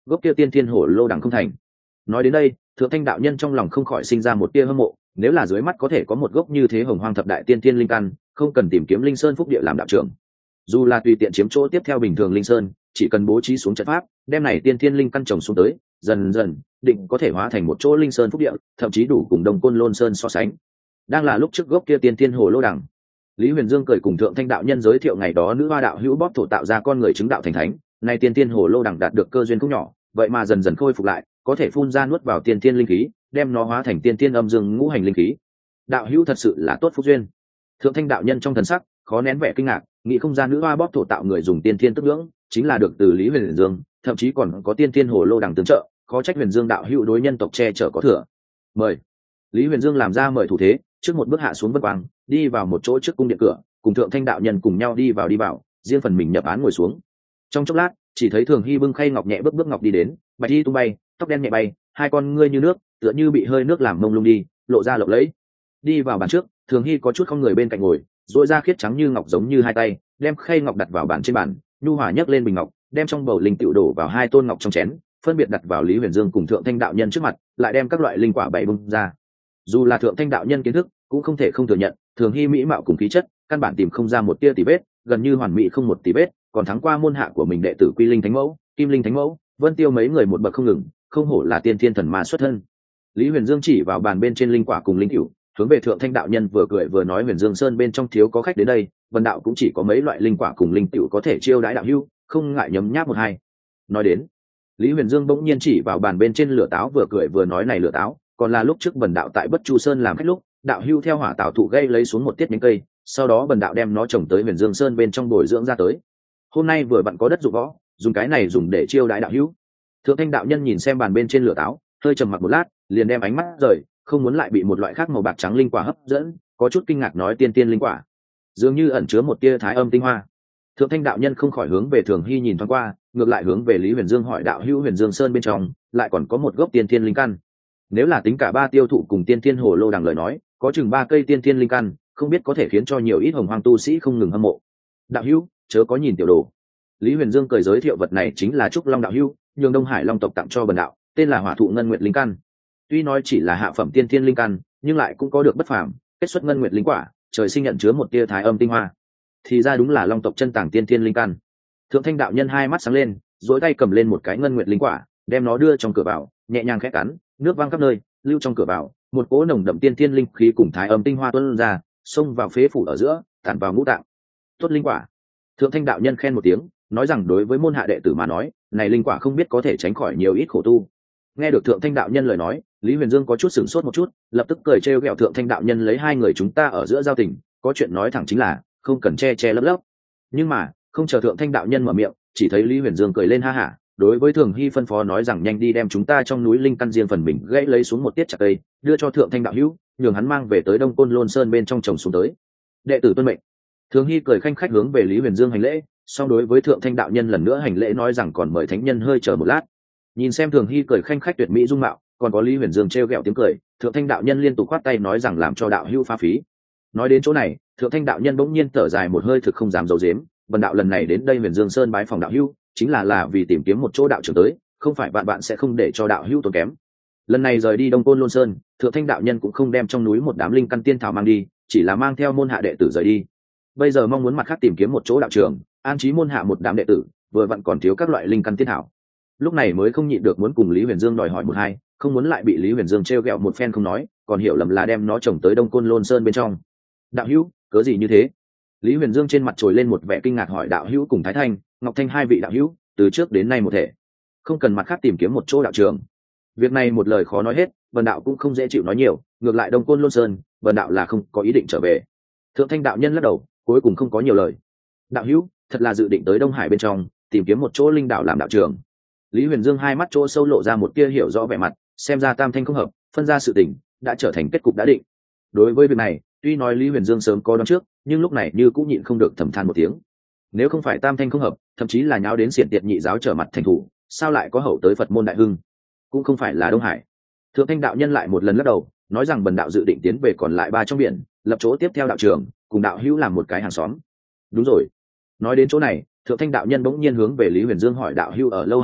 gốc kia tiên thiên hồ lô đằng không thành. Nói đến đây, thượng thanh đạo nhân trong lòng không khỏi sinh ra một tia hâm mộ, nếu là dưới mắt có thể có một gốc như thế hồng hoang thập đại tiên thiên linh căn, không cần tìm kiếm linh sơn phúc địa làm đạo trưởng, dù là tùy tiện chiếm chỗ tiếp theo bình thường linh sơn, chỉ cần bố trí xuống trận pháp, đem này tiên thiên linh căn trồng xuống tới, dần dần định có thể hóa thành một chỗ linh sơn phúc địa, thậm chí đủ cùng Đông Côn Lôn Sơn so sánh. Đang là lúc trước gốc kia tiên thiên hồ lô đằng, Lý Huyền Dương cười cùng thượng thanh đạo nhân giới thiệu ngày đó nữ hoa đạo hữu bóp thổ tạo ra con người chứng đạo thành thánh, nay tiên thiên hồ lô đằng đạt được cơ duyên cũng nhỏ, vậy mà dần dần khôi phục lại, có thể phun ra nuốt vào tiên thiên linh khí, đem nó hóa thành tiên thiên âm dương ngũ hành linh khí. Đạo hữu thật sự là tốt phúc duyên. Thượng thanh đạo nhân trong thần sắc khó nén vẻ kinh ngạc, nghĩ không ra nữ hoa bóp thổ tạo người dùng tiên thiên tức ngưỡng, chính là được từ Lý Huyền Dương, thậm chí còn có tiên thiên hồ lô đằng tương trợ, khó trách Huyền Dương đạo hữu đối nhân tộc che chở có thừa. Mời. Lý Huyền Dương làm ra mời thủ thế, trước một bước hạ xuống vân quang, đi vào một chỗ trước cung điện cửa, cùng thượng thanh đạo nhân cùng nhau đi vào, riêng phần mình nhập án ngồi xuống. Trong chốc lát, chỉ thấy Thường Hy bưng khay ngọc nhẹ bước ngọc đi đến, bạch y tung bay, tóc đen nhẹ bay, hai con ngươi như nước, tựa như bị hơi nước làm mông lung đi, lộ ra lộng lẫy. Đi vào bàn trước, Thường Hy có chút không người bên cạnh ngồi, duỗi ra khiết trắng như ngọc giống như hai tay, đem khay ngọc đặt vào bàn trên bàn, nhu hòa nhấc lên bình ngọc, đem trong bầu linh tiểu đổ vào hai tôn ngọc trong chén, phân biệt đặt vào Lý Huyền Dương cùng thượng thanh đạo nhân trước mặt, lại đem các loại linh quả bày bưng ra. Dù là thượng thanh đạo nhân kiến thức, cũng không thể không thừa nhận, Thường Hy mỹ mạo cùng khí chất, căn bản tìm không ra một tia tì vết, gần như hoàn mỹ không một tì vết, còn thắng qua môn hạ của mình đệ tử Quy Linh Thánh Mẫu, Kim Linh Thánh Mẫu, Vân Tiêu mấy người một bậc không ngừng, không hổ là tiên thiên thần ma xuất thân. Lý Huyền Dương chỉ vào bàn bên trên linh quả cùng linh cửu, hướng về thượng thanh đạo nhân vừa cười vừa nói, Huyền Dương Sơn bên trong thiếu có khách đến đây, vân đạo cũng chỉ có mấy loại linh quả cùng linh cửu có thể chiêu đãi đạo hữu, không ngại nhấm nháp một hai. Nói đến, Lý Huyền Dương bỗng nhiên chỉ vào bàn bên trên lửa táo vừa cười vừa nói, này lửa táo, còn là lúc trước Bần đạo tại Bất Chu Sơn làm khách lúc, đạo hữu theo hỏa tạo thụ gây lấy xuống một tiết nhánh cây, sau đó Bần đạo đem nó trồng tới Huyền Dương Sơn bên trong bồi dưỡng ra tới. Hôm nay vừa vặn có đất dụng võ, dùng cái này dùng để chiêu đãi đạo hữu. Thượng thanh đạo nhân nhìn xem bàn bên trên lửa táo, hơi trầm mặc một lát, liền đem ánh mắt rời, không muốn lại bị một loại khác màu bạc trắng linh quả hấp dẫn, có chút kinh ngạc nói, tiên tiên linh quả, dường như ẩn chứa một tia thái âm tinh hoa. Thượng thanh đạo nhân không khỏi hướng về Thường Hy nhìn thoáng qua, ngược lại hướng về Lý Huyền Dương hỏi, đạo hữu, Huyền Dương Sơn bên trong lại còn có một gốc tiên tiên linh căn, nếu là tính cả ba tiêu thụ cùng tiên tiên hồ lô đằng lời nói, có chừng 3 cây tiên tiên linh căn, không biết có thể khiến cho nhiều ít hồng hoang tu sĩ không ngừng hâm mộ. Đạo hữu, chớ có nhìn tiểu đồ. Lý Huyền Dương cười giới thiệu, vật này chính là Trúc Long đạo hữu nhường Đông Hải Long tộc tặng cho Bần đạo, tên là Hỏa Thụ Ngân Nguyệt linh căn. Tuy nói chỉ là hạ phẩm tiên tiên linh căn, nhưng lại cũng có được bất phàm, kết xuất ngân nguyệt linh quả, trời sinh nhận chứa một tia thái âm tinh hoa. Thì ra đúng là Long tộc chân tàng tiên tiên linh căn. Thượng thanh đạo nhân hai mắt sáng lên, duỗi tay cầm lên một cái ngân nguyệt linh quả, đem nó đưa trong cửa vào, nhẹ nhàng khẽ cắn, nước văng khắp nơi, lưu trong cửa vào, một cỗ nồng đậm tiên tiên linh khí cùng thái âm tinh hoa tuôn ra, xông vào phế phủ ở giữa, tản vào ngũ tạng. Tốt linh quả. Thượng thanh đạo nhân khen một tiếng, nói rằng đối với môn hạ đệ tử mà nói, này linh quả không biết có thể tránh khỏi nhiều ít khổ tu. Nghe được thượng thanh đạo nhân lời nói, Lý Huyền Dương có chút sửng sốt một chút, lập tức cười trêu ghẹo thượng thanh đạo nhân, lấy hai người chúng ta ở giữa giao tình, có chuyện nói thẳng chính là, không cần che che lấp lấp. Nhưng mà không chờ thượng thanh đạo nhân mở miệng, chỉ thấy Lý Huyền Dương cười lên ha hả, đối với Thường Hy phân phó nói rằng, nhanh đi đem chúng ta trong núi linh căn riêng phần mình gãy lấy xuống một tiết chặt cây, đưa cho thượng thanh đạo hữu, nhường hắn mang về tới Đông Côn Lôn Sơn bên trong trồng xuống tới. Đệ tử tuân mệnh. Thường Hy cười khanh khách hướng về Lý Huyền Dương hành lễ, song đối với thượng thanh đạo nhân lần nữa hành lễ nói rằng, còn mời thánh nhân hơi chờ một lát. Nhìn xem Thường Hy cười khanh khách tuyệt mỹ dung mạo, còn có Lý Huyền Dương trêu ghẹo tiếng cười, thượng thanh đạo nhân liên tục khoát tay nói rằng, làm cho đạo hữu phá phí. Nói đến chỗ này, thượng thanh đạo nhân bỗng nhiên thở dài một hơi, thực không dám giấu giếm, Bần đạo lần này đến đây Huyền Dương Sơn bái phòng đạo hữu, chính là vì tìm kiếm một chỗ đạo trưởng tới, không phải bạn sẽ không để cho đạo hữu tốn kém. Lần này rời đi Đông Côn Lôn Sơn, thượng thanh đạo nhân cũng không đem trong núi một đám linh căn tiên thảo mang đi, chỉ là mang theo môn hạ đệ tử rời đi. Bây giờ mong muốn mặt khác tìm kiếm một chỗ đạo trưởng, an trí môn hạ một đám đệ tử, vừa vặn còn thiếu các loại linh căn tiên thảo. Lúc này mới không nhịn được muốn cùng Lý Huyền Dương đòi hỏi một hai, không muốn lại bị Lý Huyền Dương trêu ghẹo một phen không nói, còn hiểu lầm là đem nó trồng tới Đông Côn Lôn Sơn bên trong. Đạo hữu, cớ gì như thế? Lý Huyền Dương trên mặt trồi lên một vẻ kinh ngạc hỏi, đạo hữu cùng Thái Thanh, Ngọc Thanh hai vị đạo hữu, từ trước đến nay một thể, không cần mặt khác tìm kiếm một chỗ đạo trường. Việc này một lời khó nói hết, Vân đạo cũng không dễ chịu nói nhiều, ngược lại Đông Côn Lôn Sơn, Vân đạo là không có ý định trở về. Thượng thanh đạo nhân lắc đầu, cuối cùng không có nhiều lời. Đạo hữu, thật là dự định tới Đông Hải bên trong tìm kiếm một chỗ linh đạo làm đạo trường. Lý Huyền Dương hai mắt chỗ sâu lộ ra một tia hiểu rõ vẻ mặt, xem ra tam thanh không hợp, phân ra sự tình đã trở thành kết cục đã định. Đối với việc này, tuy nói Lý Huyền Dương sớm có đoán trước, nhưng lúc này như cũng nhịn không được thầm than một tiếng. Nếu không phải tam thanh không hợp, thậm chí là nháo đến xiển tiệt nhị giáo trở mặt thành thủ, sao lại có hậu tới Phật môn đại hưng? Cũng không phải là Đông Hải. Thượng thanh đạo nhân lại một lần lắc đầu, nói rằng Bần đạo dự định tiến về còn lại 3 trong biển, lập chỗ tiếp theo đạo trường, cùng đạo hữu làm một cái hàng xóm. Đúng rồi. Nói đến chỗ này, thượng thanh đạo nhân bỗng nhiên hướng về Lý Huyền Dương hỏi, đạo hữu ở lâu hải ngoại,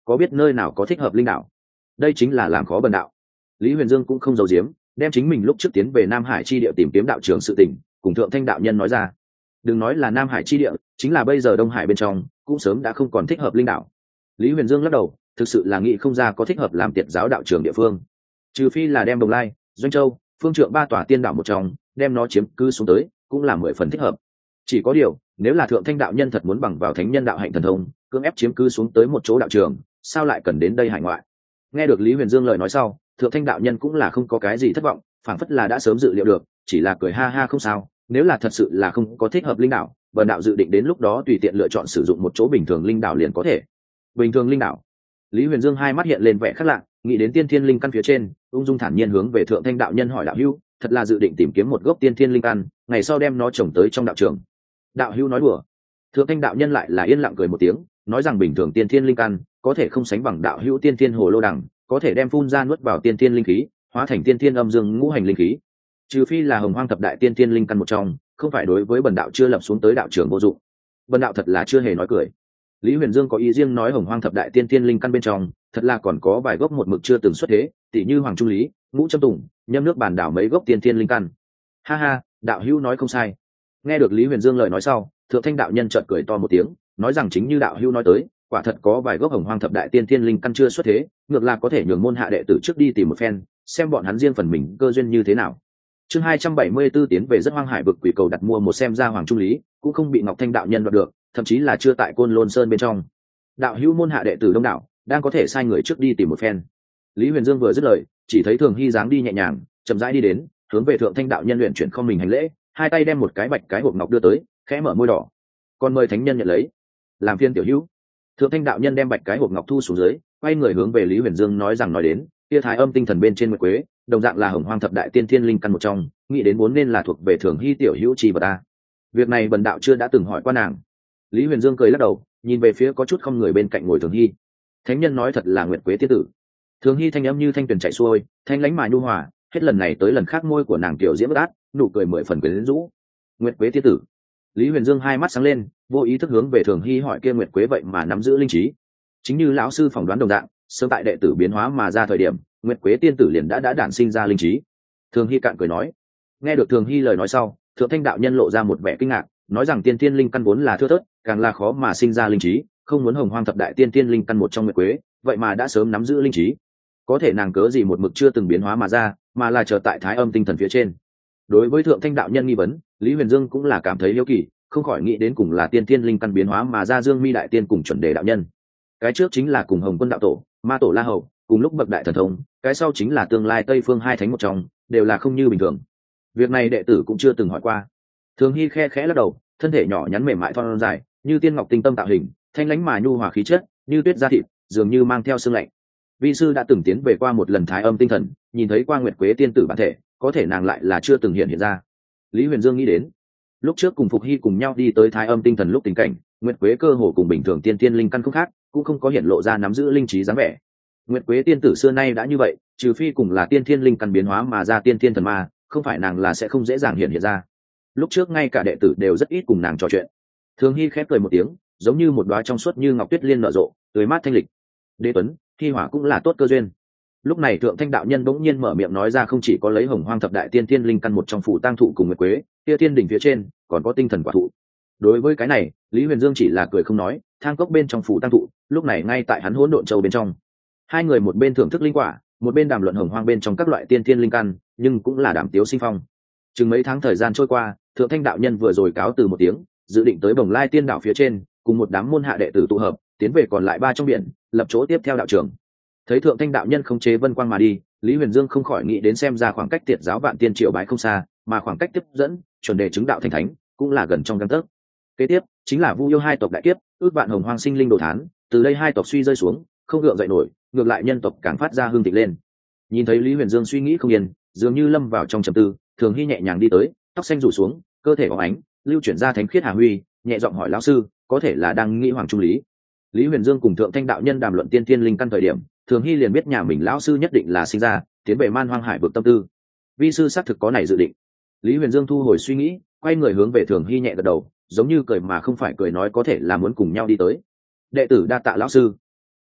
có biết nơi nào có thích hợp linh đạo? Đây chính là làm khó bần đạo. Lý Huyền Dương cũng không giấu giếm, đem chính mình lúc trước tiến về Nam Hải chi địa tìm kiếm đạo trưởng sự tình cùng thượng thanh đạo nhân nói ra. Đừng nói là Nam Hải chi địa, chính là bây giờ Đông Hải bên trong cũng sớm đã không còn thích hợp linh đạo. Lý Huyền Dương lắc đầu, thực sự là nghĩ không ra có thích hợp làm tiệt giáo đạo trưởng địa phương, trừ phi là đem Đồng Lai, Doanh Châu, Phương Trượng ba tòa tiên đạo một trong đem nó chiếm cứ xuống tới, cũng là 10 phần thích hợp. Chỉ có điều, nếu là thượng thanh đạo nhân thật muốn bằng vào thánh nhân đạo hạnh thần thông cưỡng ép chiếm cứ xuống tới một chỗ đạo trường, sao lại cần đến đây hải ngoại? Nghe được Lý Huyền Dương lời nói sau, thượng thanh đạo nhân cũng là không có cái gì thất vọng, phảng phất là đã sớm dự liệu được, chỉ là cười ha ha không sao, nếu là thật sự là không có thích hợp linh đạo, bần đạo dự định đến lúc đó tùy tiện lựa chọn sử dụng một chỗ bình thường linh đạo liền có thể. Bình thường linh đạo? Lý Huyền Dương hai mắt hiện lên vẻ khác lạ, nghĩ đến tiên thiên linh căn phía trên, ung dung thản nhiên hướng về thượng thanh đạo nhân hỏi đạo hữu, thật là dự định tìm kiếm một gốc tiên thiên linh căn, ngày sau đem nó trồng tới trong đạo trường. Đạo hữu nói đùa. Thượng thanh đạo nhân lại là yên lặng cười một tiếng, nói rằng bình thường tiên thiên linh căn có thể không sánh bằng đạo hữu tiên thiên hồ lô đằng, có thể đem phun ra nuốt vào tiên thiên linh khí, hóa thành tiên thiên âm dương ngũ hành linh khí. Trừ phi là hồng hoang thập đại tiên thiên linh căn một trong, không phải đối với bần đạo chưa lập xuống tới đạo trường vô dụng. Bần đạo thật là chưa hề nói cười. Lý Huyền Dương có ý riêng nói hồng hoang thập đại tiên thiên linh căn bên trong, thật là còn có vài gốc một mực chưa từng xuất thế, tỷ như Hoàng Trung Lý, Ngũ Châm Tùng, Nhâm Nước Bản Đảo mấy gốc tiên thiên linh căn. Ha ha, đạo hữu nói không sai. Nghe được Lý Huyền Dương lời nói sau, thượng thanh đạo nhân chợt cười to một tiếng, nói rằng chính như đạo hữu nói tới, quả thật có vài gốc hồng hoang thập đại tiên thiên linh căn chưa xuất thế, ngược là có thể nhường môn hạ đệ tử trước đi tìm một phen, xem bọn hắn riêng phần mình cơ duyên như thế nào. Chương 274 tiến về rất hoang hải vực quỷ cầu đặt mua một xem ra Hoàng Trung Lý, cũng không bị Ngọc Thanh đạo nhân đoạt được, thậm chí là chưa tại Côn Lôn Sơn bên trong. Đạo hữu môn hạ đệ tử đông đảo, đang có thể sai người trước đi tìm một phen. Lý Huyền Dương vừa dứt lời, chỉ thấy Thường Hy dáng đi nhẹ nhàng, chậm rãi đi đến, hướng về thượng thanh đạo nhân luyện chuyển không mình hành lễ, hai tay đem một cái bạch cái hộp ngọc đưa tới, khẽ mở môi đỏ. Còn mời thánh nhân nhận lấy. Làm phiên tiểu hữu. Thượng thanh đạo nhân đem bạch cái hộp ngọc thu xuống dưới, quay người hướng về Lý Huyền Dương nói rằng nói đến, kia thái âm tinh thần bên trên nguyệt quế, đồng dạng là hồng hoang thập đại tiên thiên linh căn một trong, nghĩ đến vốn nên là thuộc về Thường Hy tiểu hữu chi vật ta. Việc này bần đạo chưa đã từng hỏi qua nàng. Lý Huyền Dương cười lắc đầu, nhìn về phía có chút không người bên cạnh ngồi Thường Hy. Thánh nhân nói thật là nguyệt quế tiên tử. Thường Hy thanh âm như thanh tuyền chảy xuôi, thanh lãnh mà nhu hòa, hết lần này tới lần khác môi của nàng tiểu diễm bất át, nụ cười 10 phần quyến rũ. Nguyệt quế tiên tử. Lý Huyền Dương hai mắt sáng lên, vô ý thức hướng về Thường Hy hỏi kia nguyệt quế vậy mà nắm giữ linh trí. Chính như lão sư phỏng đoán đồng dạng, sớm tại đệ tử biến hóa mà ra thời điểm, nguyệt quế tiên tử liền đã đản sinh ra linh trí. Thường Hy cạn cười nói. Nghe được Thường Hy lời nói sau, thượng thanh đạo nhân lộ ra một vẻ kinh ngạc, nói rằng tiên thiên linh căn vốn là thưa thớt, càng là khó mà sinh ra linh trí, không muốn hồng hoang thập đại tiên thiên linh căn một trong nguyệt quế, vậy mà đã sớm nắm giữ linh trí. Có thể nàng cớ gì một mực chưa từng biến hóa mà ra, mà là chờ tại thái âm tinh thần phía trên. Đối với thượng thanh đạo nhân nghi vấn, Lý Huyền Dương cũng là cảm thấy hiếu kỳ, không khỏi nghĩ đến cùng là tiên thiên linh căn biến hóa mà ra Dương Mi đại tiên cùng chuẩn đề đạo nhân. Cái trước chính là cùng Hồng Quân đạo tổ, Ma tổ La Hầu, cùng lúc bậc đại thần thông, cái sau chính là tương lai Tây Phương hai thánh một trong, đều là không như bình thường. Việc này đệ tử cũng chưa từng hỏi qua. Thường Hy khe khẽ lắc đầu, thân thể nhỏ nhắn mềm mại thon dài, như tiên ngọc tinh tâm tạo hình, thanh lãnh mà nhu hòa khí chất, như tuyết da thịt, dường như mang theo sương lạnh. Vi sư đã từng tiến về qua một lần thái âm tinh thần, nhìn thấy qua nguyệt quế tiên tử bản thể, có thể nàng lại là chưa từng hiện ra. Lý Huyền Dương nghĩ đến, lúc trước cùng Phục Hy cùng nhau đi tới thái âm tinh thần lúc tình cảnh, nguyệt quế cơ hồ cùng bình thường tiên tiên linh căn không khác, cũng không có hiện lộ ra nắm giữ linh trí dáng vẻ. Nguyệt quế tiên tử xưa nay đã như vậy, trừ phi cùng là tiên thiên linh căn biến hóa mà ra tiên thiên thần ma, không phải nàng là sẽ không dễ dàng hiện ra. Lúc trước ngay cả đệ tử đều rất ít cùng nàng trò chuyện. Thường Hy khép cười một tiếng, giống như một đóa trong suốt như ngọc tuyết liên nở rộ, tươi mát thanh lịch. Đế Tuấn, Hy Hỏa cũng là tốt cơ duyên. Lúc này thượng thanh đạo nhân bỗng nhiên mở miệng nói ra, không chỉ có lấy hồng hoang thập đại tiên thiên linh căn một trong phủ tang thụ cùng nguyệt quế, kia tiên đỉnh phía trên còn có tinh thần quả thụ. Đối với cái này, Lý Huyền Dương chỉ là cười không nói, thang cốc bên trong phủ tang thụ, lúc này ngay tại hắn hỗn độn châu bên trong. Hai người một bên thưởng thức linh quả, một bên đàm luận hồng hoang bên trong các loại tiên thiên linh căn, nhưng cũng là đàm tiếu sinh phong. Chừng mấy tháng thời gian trôi qua, thượng thanh đạo nhân vừa rồi cáo từ một tiếng, dự định tới Bồng Lai Tiên đảo phía trên, cùng một đám môn hạ đệ tử tụ hợp, tiến về còn lại 3 trong biển, lập chỗ tiếp theo đạo trưởng. Thấy thượng thanh đạo nhân không chế vân quang mà đi, Lý Huyền Dương không khỏi nghĩ đến xem ra khoảng cách tiệt giáo vạn tiên triệu bái không xa, mà khoảng cách tiếp dẫn chuẩn đề chứng đạo thành thánh cũng là gần trong gang tấc. Kế tiếp chính là Vu Yêu hai tộc đại kiếp, ước vạn hồng hoang sinh linh đồ thán, từ đây hai tộc suy rơi xuống, không gượng dậy nổi, ngược lại nhân tộc càng phát ra hương thịnh lên. Nhìn thấy Lý Huyền Dương suy nghĩ không yên, dường như lâm vào trong trầm tư, Thường Hy nhẹ nhàng đi tới, tóc xanh rủ xuống, cơ thể bóng ánh, lưu chuyển ra thánh khiết hà huy, nhẹ giọng hỏi lão sư, có thể là đang nghĩ Hoàng Trung Lý. Lý Huyền Dương cùng thượng thanh đạo nhân đàm luận tiên thiên linh căn thời điểm, Thường Hy liền biết nhà mình lão sư nhất định là sinh ra tiến về man hoang hải vực tâm tư. Vi sư xác thực có này dự định. Lý Huyền Dương thu hồi suy nghĩ, quay người hướng về Thường Hy nhẹ gật đầu, giống như cười mà không phải cười nói có thể là muốn cùng nhau đi tới. Đệ tử đa tạ lão sư.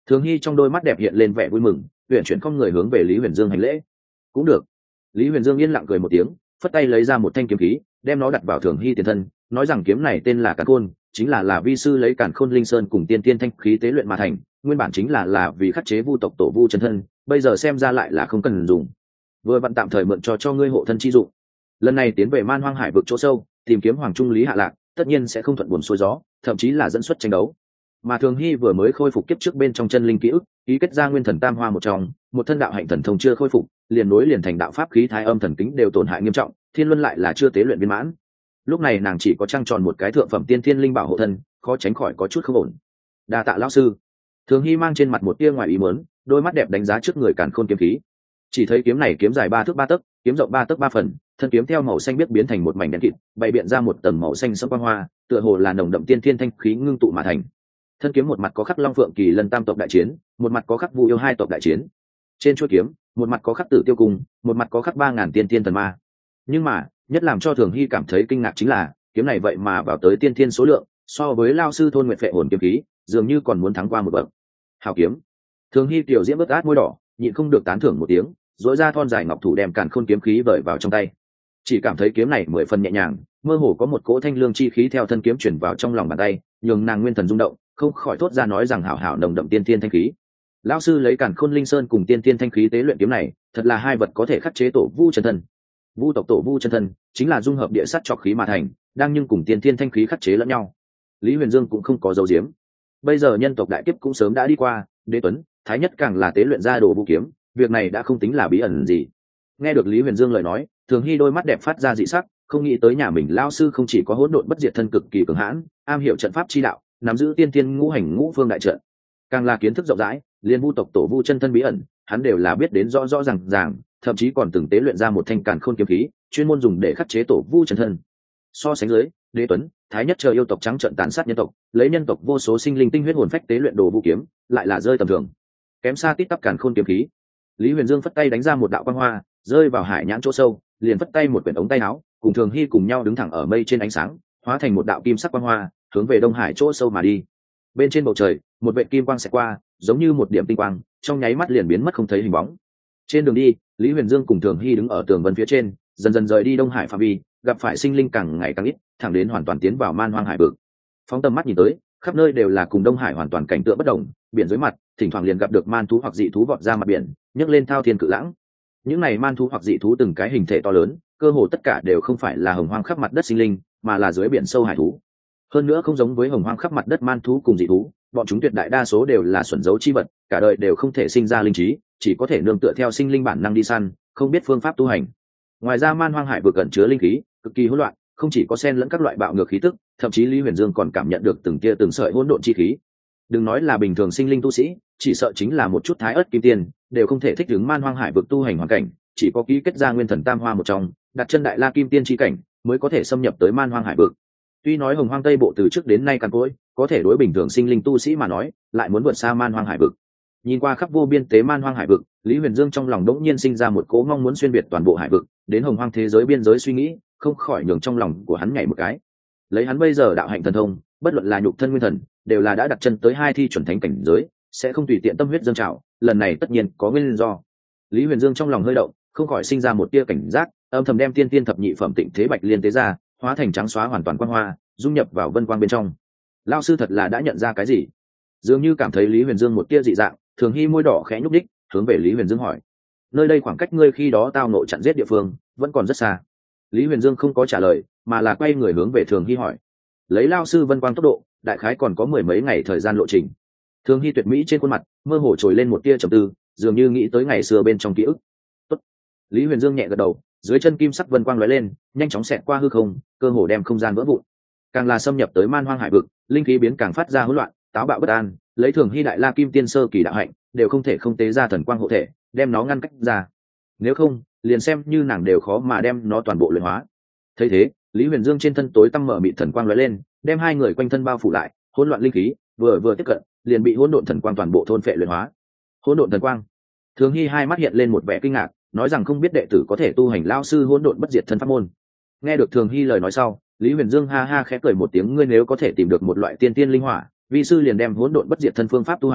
Thường Hy trong đôi mắt đẹp hiện lên vẻ vui mừng, uyển chuyển không người hướng về Lý Huyền Dương hành lễ. Cũng được. Lý Huyền Dương yên lặng cười một tiếng, phất tay lấy ra một thanh kiếm khí, đem nó đặt vào Thường Hy tiền thân, nói rằng kiếm này tên là Càn Khôn, chính là vi sư lấy Càn Khôn Linh Sơn cùng tiên tiên thanh khí tế luyện mà thành, nguyên bản chính là vì khắc chế vu tộc tổ vu chân thân, bây giờ xem ra lại là không cần dùng. Vừa vặn tạm thời mượn cho ngươi hộ thân chi dụng. Lần này tiến về Man Hoang Hải vực chỗ sâu, tìm kiếm Hoàng Trung Lý Hạ Lạc, tất nhiên sẽ không thuận buồm xuôi gió, thậm chí là dẫn xuất tranh đấu. Mà Thường Hy vừa mới khôi phục kiếp trước bên trong chân linh ký ức, ký kết ra nguyên thần tam hoa một trong, một thân đạo hạnh thần thông chưa khôi phục, liền nối liền thành đạo pháp khí thái âm thần kính đều tổn hại nghiêm trọng, thiên luân lại là chưa tế luyện viên mãn. Lúc này nàng chỉ có trăng tròn một cái thượng phẩm tiên thiên linh bảo hộ thân, khó tránh khỏi có chút không ổn. Đa tạ lão sư. Thường Hy mang trên mặt một tia ngoài ý muốn, đôi mắt đẹp đánh giá trước người Càn Khôn kiếm khí. Chỉ thấy kiếm này kiếm dài 3 thước 3 tấc, kiếm rộng 3 tấc 3 phần, thân kiếm theo màu xanh biếc biến thành một mảnh đen kịt, bày biện ra một tầng màu xanh sẫm quang hoa, tựa hồ là nồng đậm tiên thiên thanh khí ngưng tụ mà thành. Thân kiếm một mặt có khắc Long Phượng Kỳ Lân tam tộc đại chiến, một mặt có khắc Vu Yêu hai tộc đại chiến. Trên chuôi kiếm, một mặt có khắc Tử Tiêu Cung, một mặt có khắc 3000 tiên thiên thần ma. Nhưng mà, nhất làm cho Thường Hy cảm thấy kinh ngạc chính là, kiếm này vậy mà vào tới tiên thiên số lượng, so với lao sư Thôn Nguyệt Phệ hồn kiếm khí, dường như còn muốn thắng qua một bậc. Hào kiếm. Thường Hy tiểu diễm bớt át môi đỏ, nhịn không được tán thưởng một tiếng, dỗi ra thon dài ngọc thủ đem Càn Khôn kiếm khí vẩy vào trong tay. Chỉ cảm thấy kiếm này 10 phần nhẹ nhàng, mơ hồ có một cỗ thanh lương chi khí theo thân kiếm chuyển vào trong lòng bàn tay, nhường nàng nguyên thần rung động, không khỏi thốt ra nói rằng hảo hảo nồng đậm tiên tiên thanh khí. Lão sư lấy Càn Khôn Linh Sơn cùng tiên tiên thanh khí tế luyện kiếm này, thật là hai vật có thể khắc chế tổ vu chân thân. Vu tộc tổ vu chân thân chính là dung hợp địa sắt trọc khí mà thành, đang nhưng cùng tiên tiên thanh khí khắc chế lẫn nhau. Lý Huyền Dương cũng không có dấu diếm. Bây giờ nhân tộc đại kiếp cũng sớm đã đi qua, Đế Tuấn, Thái Nhất càng là tế luyện ra đồ vu kiếm, việc này đã không tính là bí ẩn gì. Nghe được Lý Huyền Dương lời nói, Thường Hy đôi mắt đẹp phát ra dị sắc, không nghĩ tới nhà mình lão sư không chỉ có hỗn độn bất diệt thân cực kỳ cường hãn, am hiểu trận pháp chi đạo, nắm giữ tiên tiên ngũ hành ngũ phương đại trận, càng là kiến thức rộng rãi, liên vu tộc tổ vu chân thân bí ẩn, hắn đều là biết đến rõ rõ ràng, thậm chí còn từng tế luyện ra một thanh Càn Khôn kiếm khí, chuyên môn dùng để khắc chế tổ vu chân thân. So sánh dưới, Đế Tuấn, Thái Nhất chờ yêu tộc trắng trợn tàn sát nhân tộc, lấy nhân tộc vô số sinh linh tinh huyết hồn phách tế luyện đồ vu kiếm, lại là rơi tầm thường. Kém xa tít tắp Càn Khôn kiếm khí. Lý Huyền Dương phất tay đánh ra một đạo quang hoa, rơi vào hải nhãn chỗ sâu, liền phất tay một quyển ống tay áo, cùng Thường Hy cùng nhau đứng thẳng ở mây trên ánh sáng, hóa thành một đạo kim sắc quang hoa, hướng về Đông Hải chỗ sâu mà đi. Bên trên bầu trời, một vệt kim quang sẽ qua, giống như một điểm tinh quang, trong nháy mắt liền biến mất không thấy hình bóng. Trên đường đi, Lý Huyền Dương cùng Thường Hy đứng ở tường vân phía trên, dần dần rời đi Đông Hải phạm vi, gặp phải sinh linh càng ngày càng ít, thẳng đến hoàn toàn tiến vào Man Hoang Hải vực. Phóng tầm mắt nhìn tới, khắp nơi đều là cùng Đông Hải hoàn toàn cảnh tượng bất đồng, biển dưới mặt, thỉnh thoảng liền gặp được man thú hoặc dị thú vọt ra mặt biển, nhấc lên thao thiên cự lãng. Những này man thú hoặc dị thú từng cái hình thể to lớn, cơ hồ tất cả đều không phải là hồng hoang khắp mặt đất sinh linh, mà là dưới biển sâu hải thú. Hơn nữa không giống với hồng hoang khắp mặt đất man thú cùng dị thú, bọn chúng tuyệt đại đa số đều là xuẩn dấu chi vật, cả đời đều không thể sinh ra linh trí, chỉ có thể nương tựa theo sinh linh bản năng đi săn, không biết phương pháp tu hành. Ngoài ra Man Hoang Hải vực ẩn chứa linh khí cực kỳ hỗn loạn, không chỉ có xen lẫn các loại bạo ngược khí tức, thậm chí Lý Huyền Dương còn cảm nhận được từng tia từng sợi hỗn độn chi khí. Đừng nói là bình thường sinh linh tu sĩ, chỉ sợ chính là một chút thái ớt kim tiên đều không thể thích ứng Man Hoang Hải vực tu hành hoàn cảnh, chỉ có ký kết ra nguyên thần tam hoa một trong, đặt chân đại la kim tiên chi cảnh, mới có thể xâm nhập tới Man Hoang Hải vực. Tuy nói Hồng Hoang Tây Bộ từ trước đến nay cằn cỗi, có thể đối bình thường sinh linh tu sĩ mà nói, lại muốn vượt xa Man Hoang Hải vực. Nhìn qua khắp vô biên tế Man Hoang Hải vực, Lý Huyền Dương trong lòng đống nhiên sinh ra một cố mong muốn xuyên việt toàn bộ hải vực, đến Hồng Hoang thế giới biên giới suy nghĩ, không khỏi nhường trong lòng của hắn nhảy một cái. Lấy hắn bây giờ đạo hạnh thần thông, bất luận là nhục thân nguyên thần, đều là đã đặt chân tới 2 thi chuẩn thánh cảnh giới, sẽ không tùy tiện tâm huyết dâng trào, lần này tất nhiên có nguyên do. Lý Huyền Dương trong lòng hơi động, không khỏi sinh ra một tia cảnh giác, âm thầm đem tiên tiên thập nhị phẩm Tịnh Thế Bạch Liên tế ra, hóa thành trắng xóa hoàn toàn quang hoa, dung nhập vào vân quang bên trong. Lão sư thật là đã nhận ra cái gì? Dường như cảm thấy Lý Huyền Dương một tia dị dạng, Thường Hy môi đỏ khẽ nhúc nhích, hướng về Lý Huyền Dương hỏi: "Nơi đây khoảng cách ngươi khi đó tao nội chặn giết địa phương, vẫn còn rất xa." Lý Huyền Dương không có trả lời, mà là quay người hướng về Thường Hy hỏi: "Lấy lão sư vân quang tốc độ, đại khái còn có 10 mấy ngày thời gian lộ trình." Thường Hy tuyệt mỹ trên khuôn mặt mơ hồ trồi lên một tia trầm tư, dường như nghĩ tới ngày xưa bên trong ký ức. "Tốt." Lý Huyền Dương nhẹ gật đầu, dưới chân kim sắc vân quang lóe lên, nhanh chóng xẹt qua hư không, cơ hồ đem không gian vỡ vụn. Càng là xâm nhập tới Man Hoang Hải vực, linh khí biến càng phát ra hỗn loạn, táo bạo bất an, lấy Thường Hy đại la kim tiên sơ kỳ đạo hạnh, đều không thể không tế ra thần quang hộ thể, đem nó ngăn cách ra. Nếu không, liền xem như nàng đều khó mà đem nó toàn bộ luyện hóa. Thấy thế, Lý Huyền Dương trên thân tối tăm mở mịt thần quang lóe lên, đem hai người quanh thân bao phủ lại, hỗn loạn linh khí vừa tiếp cận, liền bị hỗn độn thần quang toàn bộ thôn phệ luyện hóa. Hỗn độn thần quang. Thường Hy hai mắt hiện lên một vẻ kinh ngạc, nói rằng không biết đệ tử có thể tu hành lao sư hỗn độn bất diệt thân pháp môn. Nghe được Thường Hy lời nói sau, Lý Huyền Dương ha ha khẽ cười một tiếng, ngươi nếu có thể tìm được một loại tiên tiên linh hỏa, vi sư liền đem hỗn độn bất diệt thân phương pháp tu hành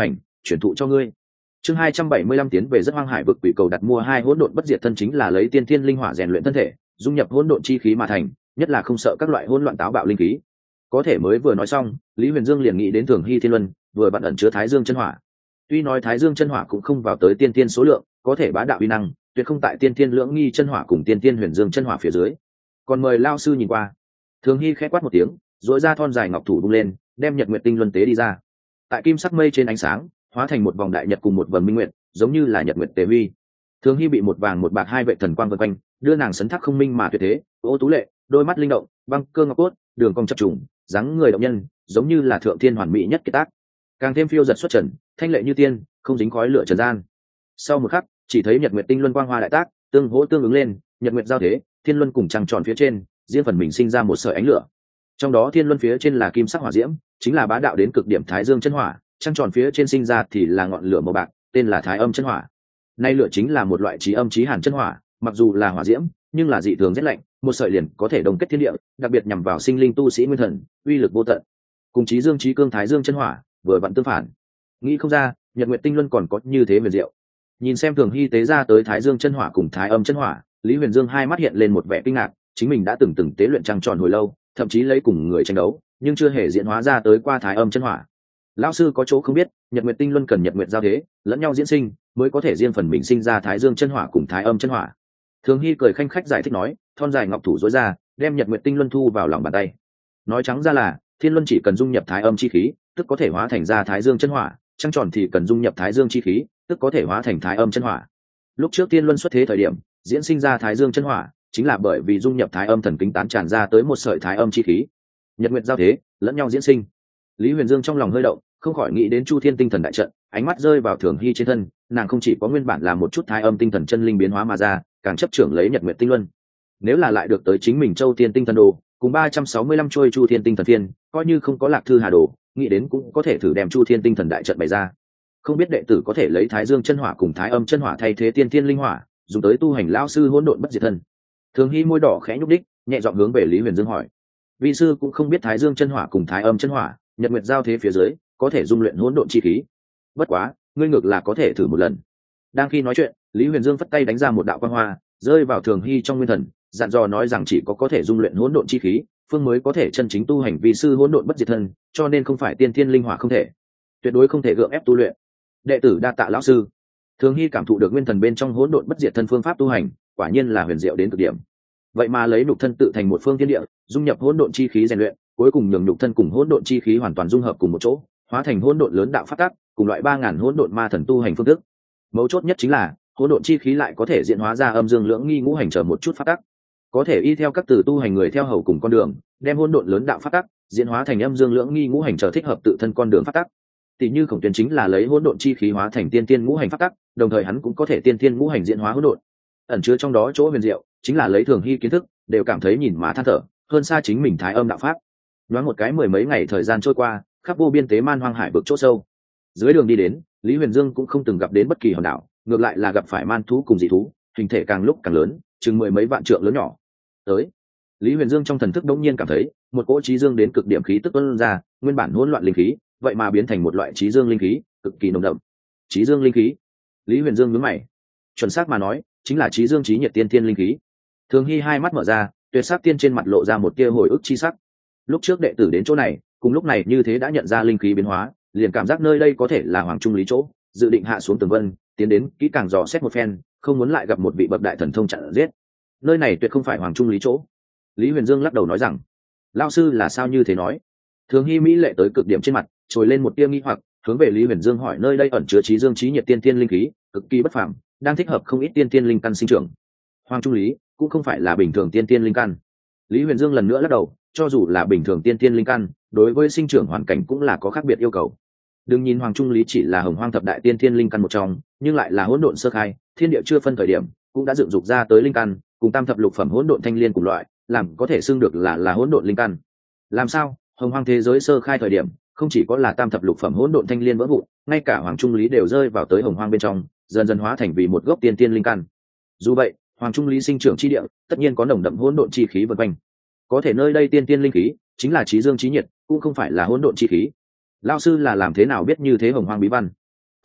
chuyển thụ cho ngươi. Chương 275 tiến về rất hoang hải vực quỷ cầu đặt mua 2 hỗn độn bất diệt thân chính là lấy tiên thiên linh hỏa rèn luyện thân thể, dung nhập hỗn độn chi khí mà thành, nhất là không sợ các loại hỗn loạn táo bạo linh khí. Có thể mới vừa nói xong, Lý Huyền Dương liền nghĩ đến Thường Hy Thiên Luân, vừa vặn ẩn chứa Thái Dương chân hỏa. Tuy nói Thái Dương chân hỏa cũng không vào tới tiên tiên số lượng, có thể bá đạo uy năng, tuyệt không tại tiên tiên lưỡng nghi chân hỏa cùng tiên tiên huyền dương chân hỏa phía dưới. Còn mời lao sư nhìn qua. Thường Hy khẽ quát một tiếng, duỗi ra thon dài ngọc thủ bung lên, đem Nhật Nguyệt Tinh Luân tế đi ra. Tại kim sắc mây trên ánh sáng, hóa thành một vòng đại nhật cùng một vầng minh nguyệt, giống như là Nhật Nguyệt Tề Huy. Thường Hy bị một vàng một bạc hai vệ thần quang vây quanh, đưa nàng sấn thác không minh mà tuyệt thế, ô tú lệ, đôi mắt linh động, băng cơ ngọc cốt, đường cong chập trùng, dáng người động nhân, giống như là thượng thiên hoàn mỹ nhất kiệt tác. Càng thêm phiêu giật xuất trần, thanh lệ như tiên, không dính khói lửa trần gian. Sau một khắc, chỉ thấy Nhật Nguyệt Tinh Luân quang hoa đại tác, tương hỗ tương ứng lên, Nhật Nguyệt giao thế, thiên luân cùng trăng tròn phía trên, riêng phần mình sinh ra một sợi ánh lửa. Trong đó thiên luân phía trên là kim sắc hỏa diễm, chính là bá đạo đến cực điểm Thái Dương chân hỏa, trăng tròn phía trên sinh ra thì là ngọn lửa màu bạc, tên là Thái Âm chân hỏa. Nay lửa chính là một loại chí âm chí hàn chân hỏa, mặc dù là hỏa diễm, nhưng là dị thường rất lạnh, một sợi liền có thể đồng kết thiên địa, đặc biệt nhằm vào sinh linh tu sĩ nguyên thần, uy lực vô tận. Cùng chí dương chí cương Thái Dương chân hỏa, vừa vặn tương phản. Nghĩ không ra, Nhật Nguyệt Tinh Luân còn có như thế huyền diệu. Nhìn xem Thường Hy tế ra tới Thái Dương chân hỏa cùng Thái Âm chân hỏa, Lý Huyền Dương hai mắt hiện lên một vẻ kinh ngạc, chính mình đã từng tế luyện trăng tròn hồi lâu, thậm chí lấy cùng người tranh đấu, nhưng chưa hề diễn hóa ra tới qua Thái Âm chân hỏa. Lão sư có chỗ không biết, Nhật Nguyệt Tinh Luân cần Nhật Nguyệt giao thế, lẫn nhau diễn sinh, mới có thể riêng phần mình sinh ra Thái Dương chân hỏa cùng Thái Âm chân hỏa. Thường Hy cười khanh khách giải thích nói, thon dài ngọc thủ duỗi ra, đem Nhật Nguyệt Tinh Luân thu vào lòng bàn tay. Nói trắng ra là, Thiên Luân chỉ cần dung nhập Thái Âm chi khí, tức có thể hóa thành ra Thái Dương chân hỏa, trăng tròn thì cần dung nhập Thái Dương chi khí, tức có thể hóa thành Thái Âm chân hỏa. Lúc trước Thiên Luân xuất thế thời điểm, diễn sinh ra Thái Dương chân hỏa, chính là bởi vì dung nhập Thái Âm thần kính tán tràn ra tới một sợi Thái Âm chi khí. Nhật Nguyệt giao thế, lẫn nhau diễn sinh. Lý Huyền Dương trong lòng hơi động, không khỏi nghĩ đến Chu Thiên tinh thần đại trận, ánh mắt rơi vào Thường Hy trên thân, nàng không chỉ có nguyên bản là một chút Thái Âm tinh thần chân linh biến hóa mà ra, càng chấp trưởng lấy Nhật Nguyệt Tinh Luân. Nếu là lại được tới chính mình Châu Tiên tinh thần đồ, cùng 365 trôi Chu Thiên tinh thần thiên, coi như không có Lạc Thư Hà đồ, nghĩ đến cũng có thể thử đem Chu Thiên tinh thần đại trận bày ra. Không biết đệ tử có thể lấy Thái Dương chân hỏa cùng Thái Âm chân hỏa thay thế tiên thiên linh hỏa, dùng tới tu hành lão sư hỗn độn bất diệt thân. Thường Hy môi đỏ khẽ nhúc đích, nhẹ giọng hướng về Lý Huyền Dương hỏi. Vị sư cũng không biết Thái Dương chân hỏa cùng Thái Âm chân hỏa, Nhật Nguyệt giao thế phía dưới, có thể dung luyện hỗn độn chi khí. Bất quá, ngươi ngược là có thể thử một lần. Đang khi nói chuyện, Lý Huyền Dương phất tay đánh ra một đạo quang hoa, rơi vào Thường Hy trong nguyên thần, dặn dò nói rằng chỉ có thể dung luyện hỗn độn chi khí, phương mới có thể chân chính tu hành vị sư hỗn độn bất diệt thân, cho nên không phải tiên thiên linh hỏa không thể, tuyệt đối không thể gượng ép tu luyện. Đệ tử đa tạ lão sư. Thường Hy cảm thụ được nguyên thần bên trong hỗn độn bất diệt thân phương pháp tu hành, quả nhiên là huyền diệu đến cực điểm. Vậy mà lấy nhục thân tự thành một phương thiên địa, dung nhập hỗn độn chi khí rèn luyện, cuối cùng nhường nhục thân cùng hỗn độn chi khí hoàn toàn dung hợp cùng một chỗ, hóa thành hỗn độn lớn đạo pháp tắc, cùng loại 3000 hỗn độn ma thần tu hành phương thức. Mấu chốt nhất chính là, hỗn độn chi khí lại có thể diễn hóa ra âm dương lưỡng nghi ngũ hành trở một chút pháp tắc. Có thể y theo các từ tu hành người theo hầu cùng con đường, đem hỗn độn lớn đạo pháp tắc diễn hóa thành âm dương lưỡng nghi ngũ hành trở thích hợp tự thân con đường pháp tắc. Tỷ như Khổng Tuyên chính là lấy hỗn độn chi khí hóa thành tiên tiên ngũ hành pháp tắc, đồng thời hắn cũng có thể tiên tiên ngũ hành diễn hóa hỗn độn. Ẩn chứa trong đó chỗ huyền diệu, chính là lấy Thường Hy kiến thức, đều cảm thấy nhìn mà than thở, hơn xa chính mình Thái Âm đạo pháp. Nói một cái mười mấy ngày thời gian trôi qua, khắp vô biên tế man hoang hải vực chỗ sâu. Dưới đường đi đến, Lý Huyền Dương cũng không từng gặp đến bất kỳ hòn đảo, ngược lại là gặp phải man thú cùng dị thú, hình thể càng lúc càng lớn, chừng mười mấy vạn trượng lớn nhỏ. Tới, Lý Huyền Dương trong thần thức đống nhiên cảm thấy, một cỗ chí dương đến cực điểm khí tức tuôn ra, nguyên bản hỗn loạn linh khí, vậy mà biến thành một loại chí dương linh khí, cực kỳ nồng đậm. Chí dương linh khí. Lý Huyền Dương nhướng mày. Chuẩn xác mà nói, chính là chí dương chí nhiệt tiên thiên linh khí. Thường Hy hai mắt mở ra, tuyệt sắc tiên trên mặt lộ ra một tia hồi ức chi sắc. Lúc trước đệ tử đến chỗ này, cùng lúc này như thế đã nhận ra linh khí biến hóa, liền cảm giác nơi đây có thể là Hoàng Trung Lý chỗ, dự định hạ xuống tường vân, tiến đến kỹ càng dò xét một phen, không muốn lại gặp một vị bậc đại thần thông chặn giết. Nơi này tuyệt không phải Hoàng Trung Lý chỗ. Lý Huyền Dương lắc đầu nói rằng, lão sư là sao như thế nói? Thường Hy mỹ lệ tới cực điểm trên mặt, trồi lên một tia nghi hoặc, hướng về Lý Huyền Dương hỏi nơi đây ẩn chứa chí dương chí nhiệt tiên tiên linh khí, cực kỳ bất phàm, đang thích hợp không ít tiên tiên linh căn sinh trưởng. Hoàng Trung Lý cũng không phải là bình thường tiên tiên linh căn. Lý Huyền Dương lần nữa lắc đầu, cho dù là bình thường tiên tiên linh căn, đối với sinh trưởng hoàn cảnh cũng là có khác biệt yêu cầu. Đừng nhìn Hoàng Trung Lý chỉ là Hồng Hoang thập đại tiên tiên linh căn một trong, nhưng lại là hỗn độn sơ khai, thiên địa chưa phân thời điểm, cũng đã dựng dục ra tới linh căn, cùng tam thập lục phẩm hỗn độn thanh liên cùng loại, làm có thể xưng được là hỗn độn linh căn. Làm sao? Hồng Hoang thế giới sơ khai thời điểm, không chỉ có là tam thập lục phẩm hỗn độn thanh liên vỡ vụn, ngay cả Hoàng Trung Lý đều rơi vào tới Hồng Hoang bên trong, dần dần hóa thành vì một gốc tiên tiên linh căn. Dù vậy, Hoàng Trung Lý sinh trưởng chi địa, tất nhiên có nồng đậm hỗn độn chi khí vần quanh. Có thể nơi đây tiên tiên linh khí, chính là chí dương chí nhiệt, cũng không phải là hỗn độn chi khí. Lão sư là làm thế nào biết như thế Hồng Hoang bí văn?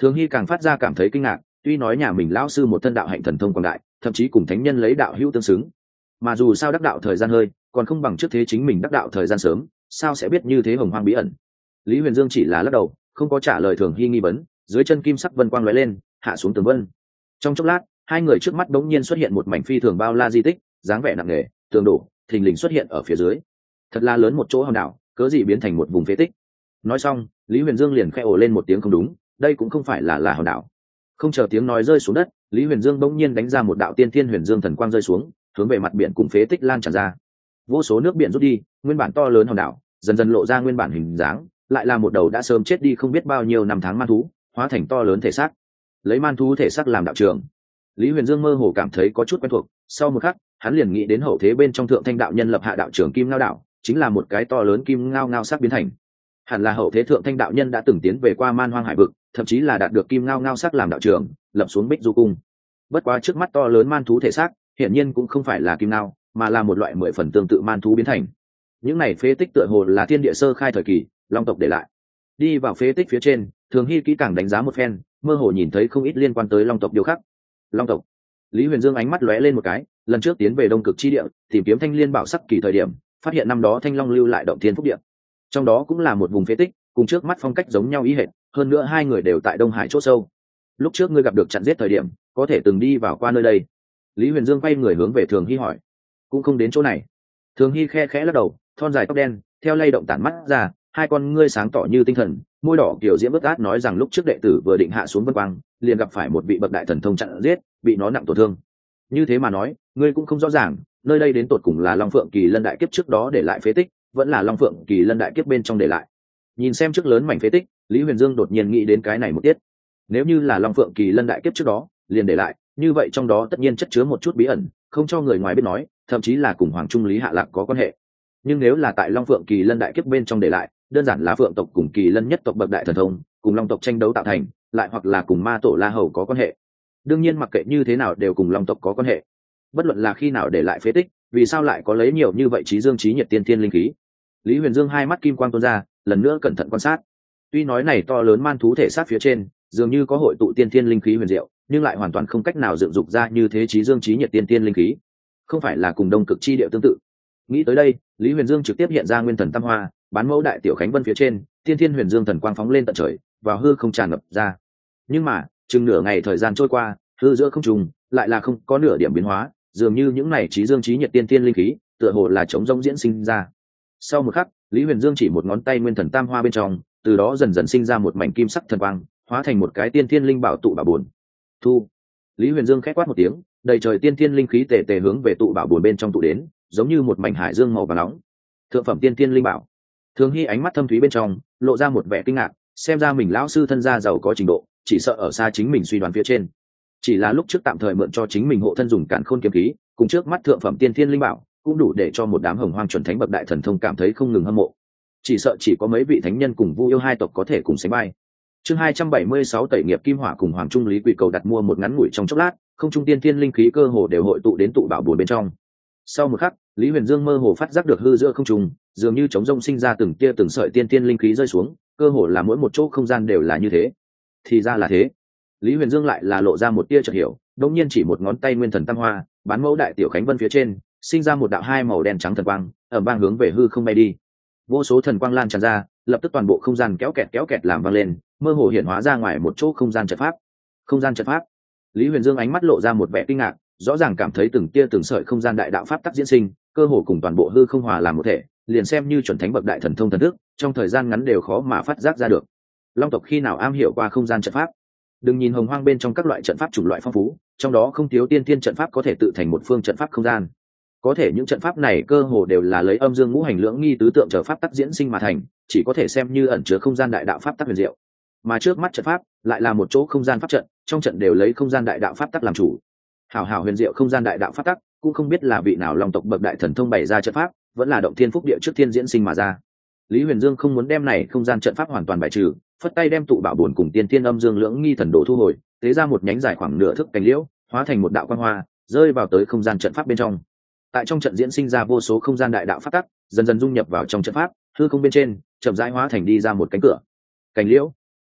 Thường Hy càng phát ra cảm thấy kinh ngạc, tuy nói nhà mình lão sư một thân đạo hạnh thần thông quảng đại, thậm chí cùng thánh nhân lấy đạo hữu tương xứng, mà dù sao đắc đạo thời gian hơi còn không bằng trước thế chính mình đắc đạo thời gian sớm, sao sẽ biết như thế hồng hoang bí ẩn. Lý Huyền Dương chỉ là lắc đầu, không có trả lời Thường Hy nghi vấn. Dưới chân kim sắc vân quang lóe lên, hạ xuống tường vân. Trong chốc lát, hai người trước mắt bỗng nhiên xuất hiện một mảnh phi thường bao la di tích, dáng vẻ nặng nề, tường đổ thình lình xuất hiện ở phía dưới. Thật là lớn một chỗ hòn đảo, cớ gì biến thành một vùng phế tích. Nói xong, Lý Huyền Dương liền khẽ ồ lên một tiếng không đúng, đây cũng không phải là hòn đảo. Không chờ tiếng nói rơi xuống đất, Lý Huyền Dương bỗng nhiên đánh ra một đạo tiên thiên huyền dương thần quang rơi xuống, hướng về mặt biển cùng phế tích lan tràn ra. Vô số nước biển rút đi, nguyên bản to lớn hòn đảo dần dần lộ ra nguyên bản hình dáng, lại là một đầu đã sớm chết đi không biết bao nhiêu năm tháng man thú, hóa thành to lớn thể xác. Lấy man thú thể xác làm đạo trường. Lý Huyền Dương mơ hồ cảm thấy có chút quen thuộc, sau một khắc, hắn liền nghĩ đến hậu thế bên trong thượng thanh đạo nhân lập hạ đạo trường Kim Ngao đạo, chính là một cái to lớn kim ngao ngao sắc biến thành. Hẳn là hậu thế thượng thanh đạo nhân đã từng tiến về qua man hoang hải vực, thậm chí là đạt được kim ngao ngao sắc làm đạo trường, lập xuống Bích Du cung. Bất quá trước mắt to lớn man thú thể xác, hiển nhiên cũng không phải là kim ngao, mà là một loại 10 phần tương tự man thú biến thành. Những này phế tích tựa hồ là thiên địa sơ khai thời kỳ, long tộc để lại. Đi vào phế tích phía trên, Thường Hy kỹ càng đánh giá một phen, mơ hồ nhìn thấy không ít liên quan tới long tộc điêu khắc. Long tộc. Lý Huyền Dương ánh mắt lóe lên một cái, lần trước tiến về Đông Cực chi địa, tìm kiếm thanh liên bảo sắc kỳ thời điểm, phát hiện năm đó thanh long lưu lại động thiên phúc địa. Trong đó cũng là một vùng phế tích, cùng trước mắt phong cách giống nhau ý hệt, hơn nữa hai người đều tại Đông Hải chỗ sâu. Lúc trước ngươi gặp được chặn giết thời điểm, có thể từng đi vào qua nơi đây. Lý Huyền Dương quay người hướng về Thường Hy hỏi. Cũng không đến chỗ này. Thường Hy khe khẽ lắc đầu, thon dài tóc đen theo lay động tản mắt ra, hai con ngươi sáng tỏ như tinh thần, môi đỏ kiểu diễm ướt át nói rằng lúc trước đệ tử vừa định hạ xuống vân quang, liền gặp phải một vị bậc đại thần thông chặn giết, bị nó nặng tổn thương. Như thế mà nói, ngươi cũng không rõ ràng, nơi đây đến tột cùng là Long Phượng Kỳ Lân đại kiếp trước đó để lại phế tích, vẫn là Long Phượng Kỳ Lân đại kiếp bên trong để lại. Nhìn xem trước lớn mảnh phế tích, Lý Huyền Dương đột nhiên nghĩ đến cái này một tiết. Nếu như là Long Phượng Kỳ Lân đại kiếp trước đó liền để lại, như vậy trong đó tất nhiên chất chứa một chút bí ẩn, không cho người ngoài biết nói, thậm chí là cùng Hoàng Trung Lý Hạ Lạc có quan hệ. Nhưng nếu là tại Long Phượng Kỳ Lân đại kiếp bên trong để lại, đơn giản là Phượng tộc cùng Kỳ Lân nhất tộc bậc đại thần thông, cùng Long tộc tranh đấu tạo thành, lại hoặc là cùng Ma Tổ La Hầu có quan hệ. Đương nhiên mặc kệ như thế nào đều cùng Long tộc có quan hệ. Bất luận là khi nào để lại phế tích, vì sao lại có lấy nhiều như vậy trí dương trí nhiệt tiên thiên linh khí. Lý Huyền Dương hai mắt kim quang tuôn ra, lần nữa cẩn thận quan sát. Tuy nói này to lớn man thú thể sát phía trên, dường như có hội tụ tiên thiên linh khí huyền diệu, nhưng lại hoàn toàn không cách nào dựng dục ra như thế trí dương trí nhiệt tiên thiên linh khí. Không phải là cùng Đông Cực chi địa tương tự. Nghĩ tới đây, Lý Huyền Dương trực tiếp hiện ra nguyên thần tam hoa, bán mẫu đại tiểu khánh vân phía trên, tiên thiên huyền dương thần quang phóng lên tận trời, vào hư không tràn ngập ra. Nhưng mà, chừng nửa ngày thời gian trôi qua, hư giữa không trùng lại là không có nửa điểm biến hóa, dường như những này trí dương trí nhiệt tiên thiên linh khí, tựa hồ là chống rỗng diễn sinh ra. Sau một khắc, Lý Huyền Dương chỉ một ngón tay nguyên thần tam hoa bên trong, từ đó dần dần sinh ra một mảnh kim sắc thần quang, hóa thành một cái tiên thiên linh bảo tụ bảo bồn. Thu. Lý Huyền Dương khẽ quát một tiếng, đầy trời tiên thiên linh khí tề tề hướng về tụ bảo bồn bên trong tụ đến, giống như một mảnh hải dương màu vàng nóng. Thượng phẩm tiên thiên linh bảo. Thường Hy ánh mắt thâm thúy bên trong lộ ra một vẻ kinh ngạc, xem ra mình lão sư thân gia giàu có trình độ, chỉ sợ ở xa chính mình suy đoán phía trên. Chỉ là lúc trước tạm thời mượn cho chính mình hộ thân dùng càn khôn kiếm khí, cùng trước mắt thượng phẩm tiên thiên linh bảo, cũng đủ để cho một đám hồng hoang chuẩn thánh bậc đại thần thông cảm thấy không ngừng hâm mộ. Chỉ sợ chỉ có mấy vị thánh nhân cùng Vu yêu hai tộc có thể cùng sánh vai. Chương 276 tẩy nghiệp kim hỏa cùng Hoàng Trung Lý Quỷ Cầu đặt mua một ngắn ngủi trong chốc lát, không trung tiên thiên linh khí cơ hồ đều hội tụ đến tụ bảo bồn bên trong. Sau một khắc, Lý Huyền Dương mơ hồ phát giác được hư giữa không trung, dường như trống rông sinh ra từng tia từng sợi tiên thiên linh khí rơi xuống, cơ hồ là mỗi một chỗ không gian đều là như thế. Thì ra là thế. Lý Huyền Dương lại là lộ ra một tia chợt hiểu, đột nhiên chỉ một ngón tay nguyên thần tam hoa, bán mẫu đại tiểu khánh vân phía trên, sinh ra một đạo hai màu đen trắng thần quang, ầm vang hướng về hư không bay đi. Vô số thần quang lan tràn ra, lập tức toàn bộ không gian kéo kẹt làm vang lên, mơ hồ hiện hóa ra ngoài một chỗ không gian trận pháp. Không gian trận pháp. Lý Huyền Dương ánh mắt lộ ra một vẻ kinh ngạc, rõ ràng cảm thấy từng tia từng sợi không gian đại đạo pháp tắc diễn sinh, cơ hồ cùng toàn bộ hư không hòa làm một thể, liền xem như chuẩn thánh bậc đại thần thông thần thức, trong thời gian ngắn đều khó mà phát giác ra được. Long tộc khi nào am hiểu qua không gian trận pháp? Đừng nhìn hồng hoang bên trong các loại trận pháp chủng loại phong phú, trong đó không thiếu tiên thiên trận pháp có thể tự thành một phương trận pháp không gian. Có thể những trận pháp này cơ hồ đều là lấy âm dương ngũ hành lưỡng nghi tứ tượng trở pháp tắc diễn sinh mà thành, chỉ có thể xem như ẩn chứa không gian đại đạo pháp tắc huyền diệu. Mà trước mắt trận pháp lại là một chỗ không gian pháp trận, trong trận đều lấy không gian đại đạo pháp tắc làm chủ. Hảo hảo huyền diệu không gian đại đạo pháp tắc, cũng không biết là vị nào long tộc bậc đại thần thông bày ra trận pháp, vẫn là động thiên phúc địa trước thiên diễn sinh mà ra. Lý Huyền Dương không muốn đem này không gian trận pháp hoàn toàn bài trừ, phất tay đem tụ bảo bổn cùng tiên thiên âm dương lưỡng nghi thần đồ thu hồi, tế ra một nhánh dài khoảng nửa thước cành liễu, hóa thành một đạo quang hoa, rơi vào tới không gian trận pháp bên trong. Tại trong trận diễn sinh ra vô số không gian đại đạo pháp tắc, dần dần dung nhập vào trong trận pháp, hư không bên trên chậm rãi hóa thành đi ra một cánh cửa. Cành liễu.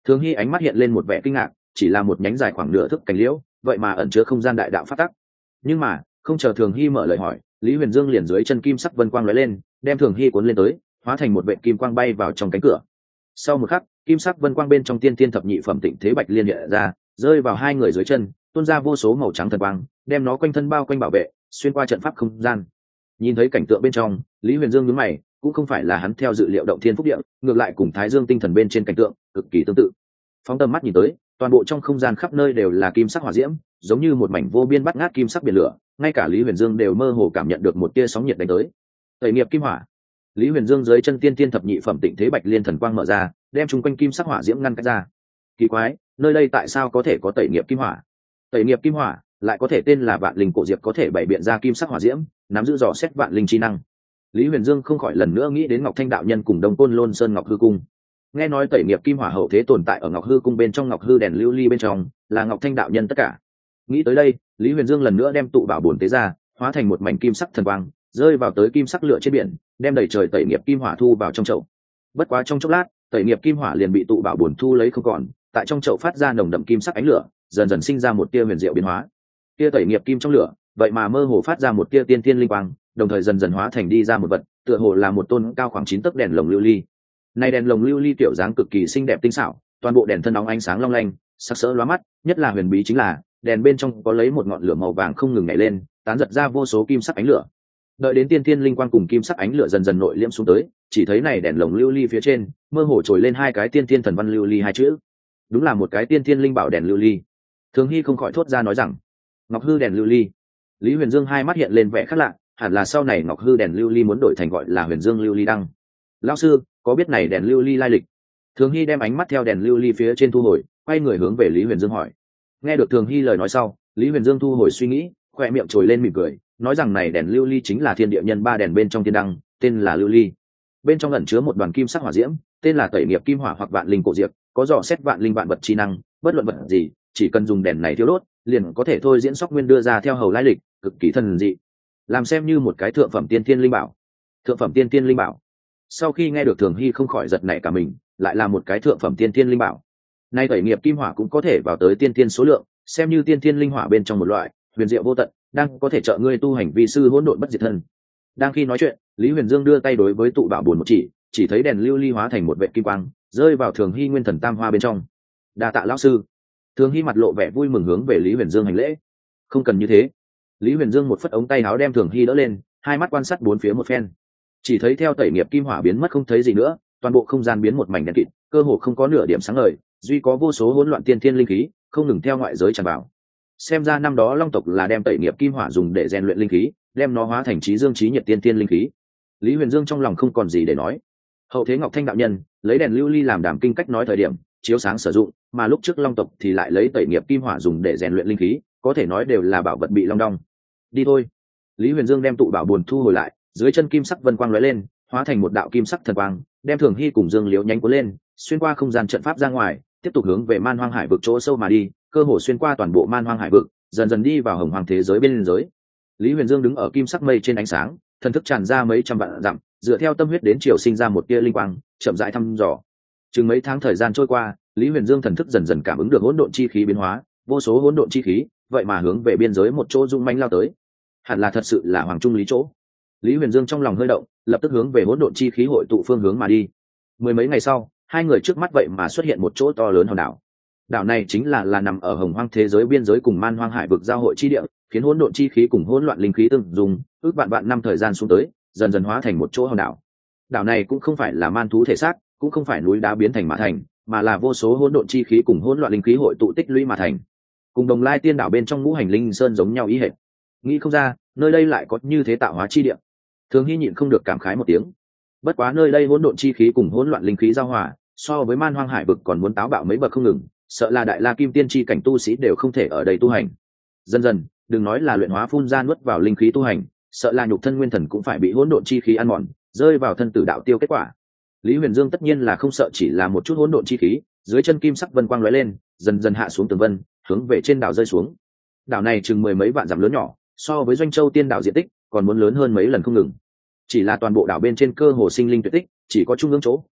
Thường Hy ánh mắt hiện lên một vẻ kinh ngạc, chỉ là một nhánh dài khoảng nửa thước cành liễu, vậy mà ẩn chứa không gian đại đạo phát tắc. Nhưng mà không chờ Thường Hy mở lời hỏi, Lý Huyền Dương liền dưới chân kim sắc vân quang lóe lên, đem Thường Hy cuốn lên tới, hóa thành một vệ kim quang bay vào trong cánh cửa. Sau một khắc, kim sắc vân quang bên trong tiên tiên thập nhị phẩm tịnh thế bạch liên hiện ra, rơi vào hai người dưới chân, tuôn ra vô số màu trắng thần quang, đem nó quanh thân bao quanh bảo vệ, xuyên qua trận pháp không gian. Nhìn thấy cảnh tượng bên trong, Lý Huyền Dương nhướng mày, cũng không phải là hắn theo dự liệu động thiên phúc địa, ngược lại cùng Thái Dương tinh thần bên trên cảnh tượng cực kỳ tương tự. Phóng tầm mắt nhìn tới, toàn bộ trong không gian khắp nơi đều là kim sắc hỏa diễm, giống như một mảnh vô biên bắt ngát kim sắc biển lửa, ngay cả Lý Huyền Dương đều mơ hồ cảm nhận được một tia sóng nhiệt đánh tới. Tẩy nghiệp kim hỏa. Lý Huyền Dương dưới chân tiên tiên thập nhị phẩm tịnh thế bạch liên thần quang mở ra, đem chung quanh kim sắc hỏa diễm ngăn cách ra. Kỳ quái, nơi đây tại sao có thể có tẩy nghiệp kim hỏa? Tẩy nghiệp kim hỏa lại có thể tên là vạn linh cổ diệp, có thể bày biện ra kim sắc hỏa diễm, nắm giữ dò xét vạn linh chi năng. Lý Huyền Dương không khỏi lần nữa nghĩ đến Ngọc Thanh đạo nhân cùng Đông Côn Lôn Sơn Ngọc Hư cung. Nghe nói tẩy nghiệp kim hỏa hậu thế tồn tại ở Ngọc Hư cung bên trong Ngọc Hư đèn lưu ly bên trong, là Ngọc Thanh đạo nhân tất cả. Nghĩ tới đây, Lý Huyền Dương lần nữa đem tụ bảo bổn tế ra, hóa thành một mảnh kim sắc thần quang, rơi vào tới kim sắc lửa trên biển, đem đầy trời tẩy nghiệp kim hỏa thu vào trong chậu. Bất quá trong chốc lát, tẩy nghiệp kim hỏa liền bị tụ bảo bổn thu lấy không còn, tại trong chậu phát ra nồng đậm kim sắc ánh lửa, dần dần sinh ra một tia huyền diệu biến hóa. Tia tẩy nghiệp kim trong lửa, vậy mà mơ hồ phát ra một tia tiên tiên linh quang, đồng thời dần dần hóa thành đi ra một vật, tựa hồ là một tôn cao khoảng 9 tấc đèn lồng lưu ly. Này đèn lồng lưu ly kiểu dáng cực kỳ xinh đẹp tinh xảo, toàn bộ đèn thân nóng ánh sáng long lanh, sắc sỡ lóa mắt, nhất là huyền bí chính là đèn bên trong có lấy một ngọn lửa màu vàng không ngừng nhảy lên, tán giật ra vô số kim sắc ánh lửa. Đợi đến tiên tiên linh quang cùng kim sắc ánh lửa dần dần nội liễm xuống tới, chỉ thấy này đèn lồng lưu ly phía trên mơ hồ trồi lên hai cái tiên tiên thần văn lưu ly hai chữ. Đúng là một cái tiên tiên linh bảo đèn lưu ly. Thường Hy không khỏi thốt ra nói rằng, Ngọc Hư đèn lưu ly. Lý Huyền Dương hai mắt hiện lên vẻ khác lạ, hẳn là sau này Ngọc Hư đèn lưu ly muốn đổi thành gọi là Huyền Dương lưu ly đăng. Lão sư, có biết này đèn lưu ly lai lịch? Thường Hy đem ánh mắt theo đèn lưu ly phía trên thu hồi, quay người hướng về Lý Huyền Dương hỏi. Nghe được Thường Hy lời nói sau, Lý Huyền Dương thu hồi suy nghĩ, khoe miệng trồi lên mỉm cười, nói rằng này đèn lưu ly chính là thiên địa nhân ba đèn bên trong thiên đăng, tên là lưu ly. Bên trong ẩn chứa một đoàn kim sắc hỏa diễm, tên là tẩy nghiệp kim hỏa hoặc vạn linh cổ diệp, có dò xét vạn linh vạn vật chi năng, bất luận vật gì, chỉ cần dùng đèn này thiêu đốt, liền có thể thôi diễn sóc nguyên đưa ra theo hầu lai lịch, cực kỳ thần dị. Làm xem như một cái thượng phẩm tiên thiên linh bảo. Thượng phẩm tiên thiên linh bảo. Sau khi nghe được Thường Hy không khỏi giật nảy cả mình, lại là một cái thượng phẩm tiên thiên linh bảo. Nay tẩy nghiệp kim hỏa cũng có thể vào tới tiên thiên số lượng, xem như tiên thiên linh hỏa bên trong một loại, huyền diệu vô tận, đang có thể trợ ngươi tu hành vi sư hỗn độn bất diệt thân. Đang khi nói chuyện, Lý Huyền Dương đưa tay đối với tụ bảo buồn một chỉ thấy đèn lưu ly hóa thành một vệ kim quang, rơi vào Thường Hy nguyên thần tam hoa bên trong. Đa tạ lão sư. Thường Hy mặt lộ vẻ vui mừng hướng về Lý Huyền Dương hành lễ. Không cần như thế. Lý Huyền Dương một phất ống tay áo đem Thường Hy đỡ lên, hai mắt quan sát bốn phía một phen. Chỉ thấy theo tẩy nghiệp kim hỏa biến mất không thấy gì nữa, toàn bộ không gian biến một mảnh đen kịt, cơ hồ không có nửa điểm sáng ngời, duy có vô số hỗn loạn tiên thiên linh khí không ngừng theo ngoại giới tràn vào. Xem ra năm đó Long tộc là đem tẩy nghiệp kim hỏa dùng để rèn luyện linh khí, đem nó hóa thành trí dương trí nhiệt tiên thiên linh khí. Lý Huyền Dương trong lòng không còn gì để nói. Hậu thế Ngọc Thanh đạo nhân lấy đèn lưu ly làm đảm kinh cách nói thời điểm chiếu sáng sử dụng, mà lúc trước Long tộc thì lại lấy tẩy nghiệp kim hỏa dùng để rèn luyện linh khí, có thể nói đều là bảo vật bị long đong. Đi thôi. Lý Huyền Dương đem tụ bảo buồn thu hồi lại, dưới chân kim sắc vân quang lóe lên, hóa thành một đạo kim sắc thần quang, đem Thường Hy cùng Dương Liễu nhánh cuốn lên, xuyên qua không gian trận pháp ra ngoài, tiếp tục hướng về Man Hoang Hải vực chỗ sâu mà đi, cơ hồ xuyên qua toàn bộ Man Hoang Hải vực, dần dần đi vào hồng hoàng thế giới bên giới. Lý Huyền Dương đứng ở kim sắc mây trên ánh sáng, thần thức tràn ra mấy trăm vạn dặm, dựa theo tâm huyết đến chiều sinh ra một tia linh quang, chậm rãi thăm dò. Chừng mấy tháng thời gian trôi qua, Lý Huyền Dương thần thức dần dần cảm ứng được hỗn độn chi khí biến hóa, vô số hỗn độn chi khí, vậy mà hướng về biên giới một chỗ dung manh lao tới. Hẳn là thật sự là Hoàng Trung Lý chỗ. Lý Huyền Dương trong lòng hơi động, lập tức hướng về hỗn độn chi khí hội tụ phương hướng mà đi. Mười mấy ngày sau, hai người trước mắt vậy mà xuất hiện một chỗ to lớn hòn đảo. Đảo này chính là nằm ở hồng hoang thế giới biên giới cùng Man Hoang Hải vực giao hội chi địa, khiến hỗn độn chi khí cùng hỗn loạn linh khí tương dùng, ước vạn năm thời gian xuống tới, dần dần hóa thành một chỗ hòn đảo. Đảo này cũng không phải là man thú thể xác, cũng không phải núi đá biến thành mà thành, mà là vô số hỗn độn chi khí cùng hỗn loạn linh khí hội tụ tích lũy mà thành. Cùng Đồng Lai Tiên đảo bên trong ngũ hành linh sơn giống nhau ý hệt. Nghĩ không ra, nơi đây lại có như thế tạo hóa chi địa. Thường Hy nhịn không được cảm khái một tiếng. Bất quá nơi đây hỗn độn chi khí cùng hỗn loạn linh khí giao hòa, so với Man Hoang Hải vực còn muốn táo bạo mấy bậc không ngừng, sợ là đại la kim tiên chi cảnh tu sĩ đều không thể ở đây tu hành. Dần dần, đừng nói là luyện hóa phun ra nuốt vào linh khí tu hành, sợ là nhục thân nguyên thần cũng phải bị hỗn độn chi khí ăn mòn, rơi vào thân tử đạo tiêu kết quả. Lý Huyền Dương tất nhiên là không sợ chỉ là một chút hỗn độn chi khí, dưới chân kim sắc vân quang lóe lên, dần dần hạ xuống tường vân, hướng về trên đảo rơi xuống. Đảo này chừng mười mấy vạn dặm lớn nhỏ, so với Doanh Châu Tiên đảo diện tích còn muốn lớn hơn mấy lần không ngừng. Chỉ là toàn bộ đảo bên trên cơ hồ sinh linh tuyệt tích, chỉ có trung ương chỗ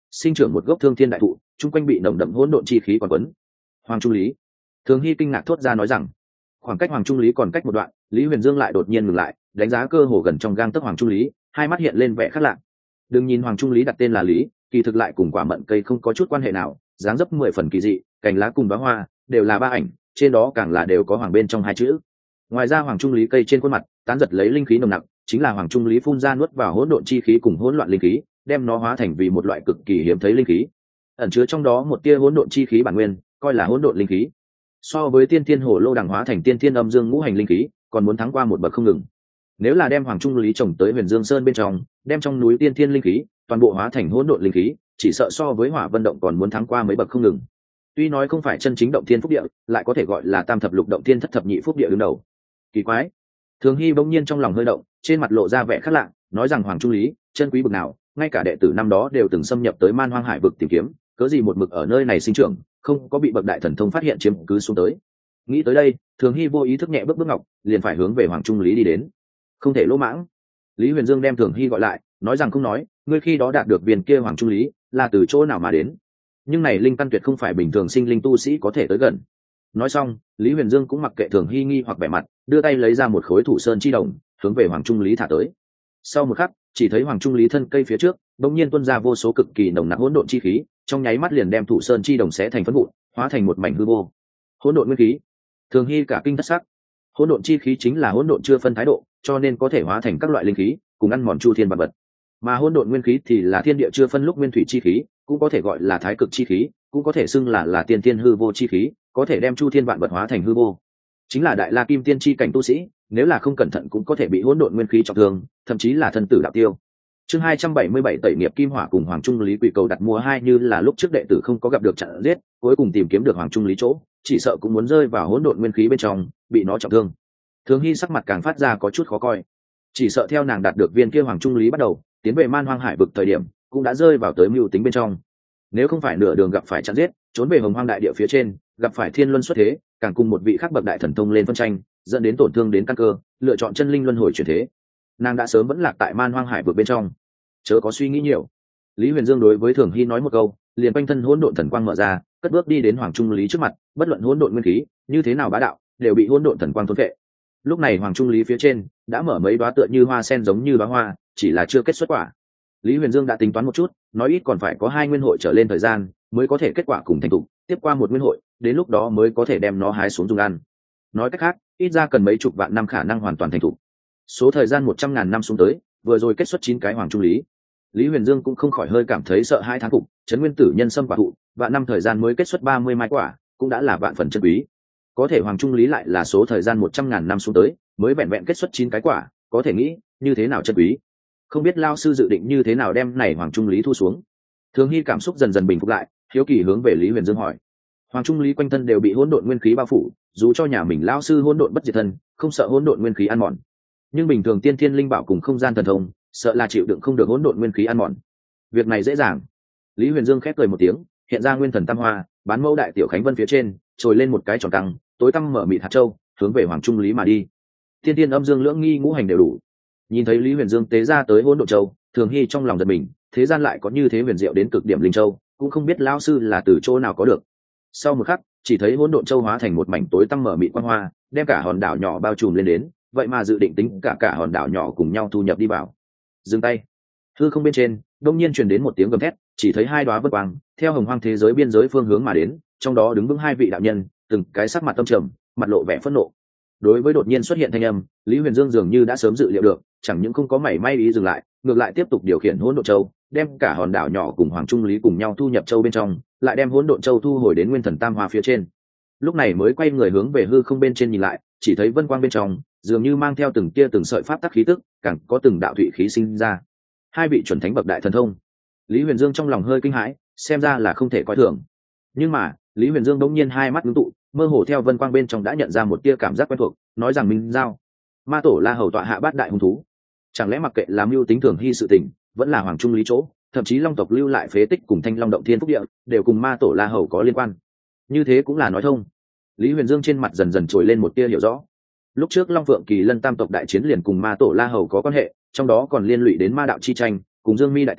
sinh trưởng một gốc thương thiên đại thụ, chung quanh bị nồng đậm hỗn độn chi khí còn quấn. Hoàng Trung Lý. Thường Hy kinh ngạc thốt ra nói rằng, khoảng cách Hoàng Trung Lý còn cách một đoạn, Lý Huyền Dương lại đột nhiên ngừng lại, đánh giá cơ hồ gần trong gang tấc Hoàng Trung Lý, hai mắt hiện lên vẻ khác lạ. Đừng nhìn Hoàng Trung Lý đặt tên là Lý, kỳ thực lại cùng quả mận cây không có chút quan hệ nào, dáng dấp 10 phần kỳ dị, cành lá cùng đóa hoa đều là ba ảnh, trên đó càng là đều có hoàng bên trong hai chữ. Ngoài ra Hoàng Trung Lý cây trên khuôn mặt tán giật lấy linh khí nồng nặc, chính là Hoàng Trung Lý phun ra nuốt vào hỗn độn chi khí cùng hỗn loạn linh khí, đem nó hóa thành vì một loại cực kỳ hiếm thấy linh khí, ẩn chứa trong đó một tia hỗn độn chi khí bản nguyên, coi là hỗn độn linh khí. So với tiên thiên hồ lô đằng hóa thành tiên thiên âm dương ngũ hành linh khí, còn muốn thắng qua một bậc không ngừng. Nếu là đem Hoàng Trung Lý trồng tới Huyền Dương Sơn bên trong, đem trong núi tiên thiên linh khí toàn bộ hóa thành hỗn độn linh khí, chỉ sợ so với Hỏa Vân động còn muốn thắng qua mấy bậc không ngừng. Tuy nói không phải chân chính động thiên phúc địa, lại có thể gọi là tam thập lục động thiên thất thập nhị phúc địa đứng đầu. Kỳ quái. Thường Hy bỗng nhiên trong lòng hơi động, trên mặt lộ ra vẻ khác lạ, nói rằng Hoàng Trung Lý chân quý bậc nào, ngay cả đệ tử năm đó đều từng xâm nhập tới Man Hoang Hải vực tìm kiếm, cớ gì một mực ở nơi này sinh trưởng, không có bị bậc đại thần thông phát hiện chiếm cứ xuống tới. Nghĩ tới đây, Thường Hy vô ý thức nhẹ bước bước ngọc, liền phải hướng về Hoàng Trung Lý đi đến. Không thể lỗ mãng. Lý Huyền Dương đem Thường Hy gọi lại, nói rằng không nói, ngươi khi đó đạt được viên kia Hoàng Trung Lý là từ chỗ nào mà đến? Nhưng này linh căn tuyệt không phải bình thường sinh linh tu sĩ có thể tới gần. Nói xong, Lý Huyền Dương cũng mặc kệ Thường Hy nghi hoặc vẻ mặt, đưa tay lấy ra một khối thủ sơn chi đồng, hướng về Hoàng Trung Lý thả tới. Sau một khắc, chỉ thấy Hoàng Trung Lý thân cây phía trước, bỗng nhiên tuôn ra vô số cực kỳ nồng nặc hỗn độn chi khí, trong nháy mắt liền đem thủ sơn chi đồng xé thành phấn vụn, hóa thành một mảnh hư vô. Hỗn độn nguyên khí. Thường Hy cả kinh thất sắc. Hỗn độn chi khí chính là hỗn độn chưa phân thái độ, cho nên có thể hóa thành các loại linh khí, cùng ăn mòn chu thiên vạn vật. Mà hỗn độn nguyên khí thì là thiên địa chưa phân lúc nguyên thủy chi khí, cũng có thể gọi là thái cực chi khí, cũng có thể xưng là tiên thiên hư vô chi khí, có thể đem chu thiên vạn vật hóa thành hư vô. Chính là đại la kim tiên chi cảnh tu sĩ, nếu là không cẩn thận cũng có thể bị hỗn độn nguyên khí trọng thương, thậm chí là thân tử đạo tiêu. Chương 277 tẩy nghiệp kim hỏa cùng Hoàng Trung Lý quỷ cầu đặt mua hai, như là lúc trước đệ tử không có gặp được chặn giết, cuối cùng tìm kiếm được Hoàng Trung Lý chỗ, chỉ sợ cũng muốn rơi vào hỗn độn nguyên khí bên trong, bị nó trọng thương. Thường Hy sắc mặt càng phát ra có chút khó coi. Chỉ sợ theo nàng đạt được viên kia Hoàng Trung Lý bắt đầu, tiến về Man Hoang Hải vực thời điểm, cũng đã rơi vào tới mưu tính bên trong. Nếu không phải nửa đường gặp phải chặn giết, trốn về Hồng Hoang đại địa phía trên, gặp phải Thiên Luân xuất thế, càng cùng một vị khác bậc đại thần thông lên phân tranh, dẫn đến tổn thương đến căn cơ, lựa chọn chân linh luân hồi chuyển thế, nàng đã sớm vẫn lạc tại Man Hoang Hải vực bên trong. Chớ có suy nghĩ nhiều. Lý Huyền Dương đối với Thường Hy nói một câu, liền quanh thân hỗn độn thần quang mở ra, cất bước đi đến Hoàng Trung Lý trước mặt, bất luận hỗn độn nguyên khí như thế nào bá đạo, đều bị hỗn độn thần quang thôn phệ. Lúc này Hoàng Trung Lý phía trên đã mở mấy đóa tựa như hoa sen giống như đóa hoa, chỉ là chưa kết xuất quả. Lý Huyền Dương đã tính toán một chút, nói ít còn phải có 2 nguyên hội trở lên thời gian mới có thể kết quả cùng thành tựu, tiếp qua 1 nguyên hội, đến lúc đó mới có thể đem nó hái xuống dùng ăn. Nói cách khác, ít ra cần mấy chục vạn năm khả năng hoàn toàn thành tựu. Số thời gian 100.000 năm xuống tới, vừa rồi kết xuất 9 cái Hoàng Trung Lý. Lý Huyền Dương cũng không khỏi hơi cảm thấy sợ hãi thán phục, trấn nguyên tử nhân sâm quả thụ, vạn năm thời gian mới kết xuất 30 mai quả, cũng đã là vạn phần chân quý. Có thể Hoàng Trung Lý lại là số thời gian 100.000 năm xuống tới, mới vẹn vẹn kết xuất 9 cái quả, có thể nghĩ, như thế nào chân quý. Không biết lao sư dự định như thế nào đem này Hoàng Trung Lý thu xuống. Thường Hy cảm xúc dần dần bình phục lại, hiếu kỳ hướng về Lý Huyền Dương hỏi. Hoàng Trung Lý quanh thân đều bị hỗn độn nguyên khí bao phủ, dù cho nhà mình lao sư hỗn độn bất diệt thân, không sợ hỗn độn nguyên khí ăn mòn. Nhưng bình thường tiên thiên linh bảo cùng không gian thần thông, sợ là chịu đựng không được hỗn độn nguyên khí ăn mòn. Việc này dễ dàng. Lý Huyền Dương khép cười một tiếng, hiện ra nguyên thần tam hoa, bán mẫu đại tiểu khánh vân phía trên, trồi lên một cái tròn căng, tối tăm mở mịt hạt châu, hướng về Hoàng Trung Lý mà đi. Tiên thiên âm dương lưỡng nghi ngũ hành đều đủ. Nhìn thấy Lý Huyền Dương tế ra tới hỗn độn châu, Thường Hy trong lòng giật mình, thế gian lại có như thế huyền diệu đến cực điểm linh châu, cũng không biết lão sư là từ chỗ nào có được. Sau một khắc, chỉ thấy hỗn độn châu hóa thành một mảnh tối tăm mở mịt quang hoa, đem cả hòn đảo nhỏ bao trùm lên đến, vậy mà dự định tính cả hòn đảo nhỏ cùng nhau thu nhập đi vào. Dừng tay. Hư không bên trên đông nhiên truyền đến một tiếng gầm thét, chỉ thấy 2 đóa vân quang theo hồng hoang thế giới biên giới phương hướng mà đến, trong đó đứng vững 2 vị đạo nhân, từng cái sắc mặt tâm trầm, mặt lộ vẻ phẫn nộ. Đối với đột nhiên xuất hiện thanh âm, Lý Huyền Dương dường như đã sớm dự liệu được, chẳng những không có mảy may ý dừng lại, ngược lại tiếp tục điều khiển hỗn độn châu, đem cả hòn đảo nhỏ cùng Hoàng Trung Lý cùng nhau thu nhập châu bên trong, lại đem hỗn độn châu thu hồi đến nguyên thần tam hoa phía trên. Lúc này mới quay người hướng về hư không bên trên nhìn lại, chỉ thấy vân quang bên trong dường như mang theo từng tia từng sợi pháp tắc khí tức, càng có từng đạo thủy khí sinh ra. 2 vị chuẩn thánh bậc đại thần thông. Lý Huyền Dương trong lòng hơi kinh hãi, xem ra là không thể coi thường. Nhưng mà Lý Huyền Dương đống nhiên hai mắt ngưng tụ, mơ hồ theo vân quang bên trong đã nhận ra một tia cảm giác quen thuộc, nói rằng Minh Giao, Ma Tổ La Hầu tọa hạ bát đại hung thú. Chẳng lẽ mặc kệ làm mưu tính Thường Hy sự tình, vẫn là Hoàng Trung Lý chỗ, thậm chí Long tộc lưu lại phế tích cùng Thanh Long động thiên phúc địa, đều cùng Ma Tổ La Hầu có liên quan. Như thế cũng là nói thông. Lý Huyền Dương trên mặt dần dần trồi lên một tia hiểu rõ. Lúc trước Long Phượng Kỳ Lân tam tộc đại chiến liền cùng Ma Tổ La Hầu có quan hệ, trong đó còn liên lụy đến ma đạo chi tranh, cùng Dương Mi đại tiên,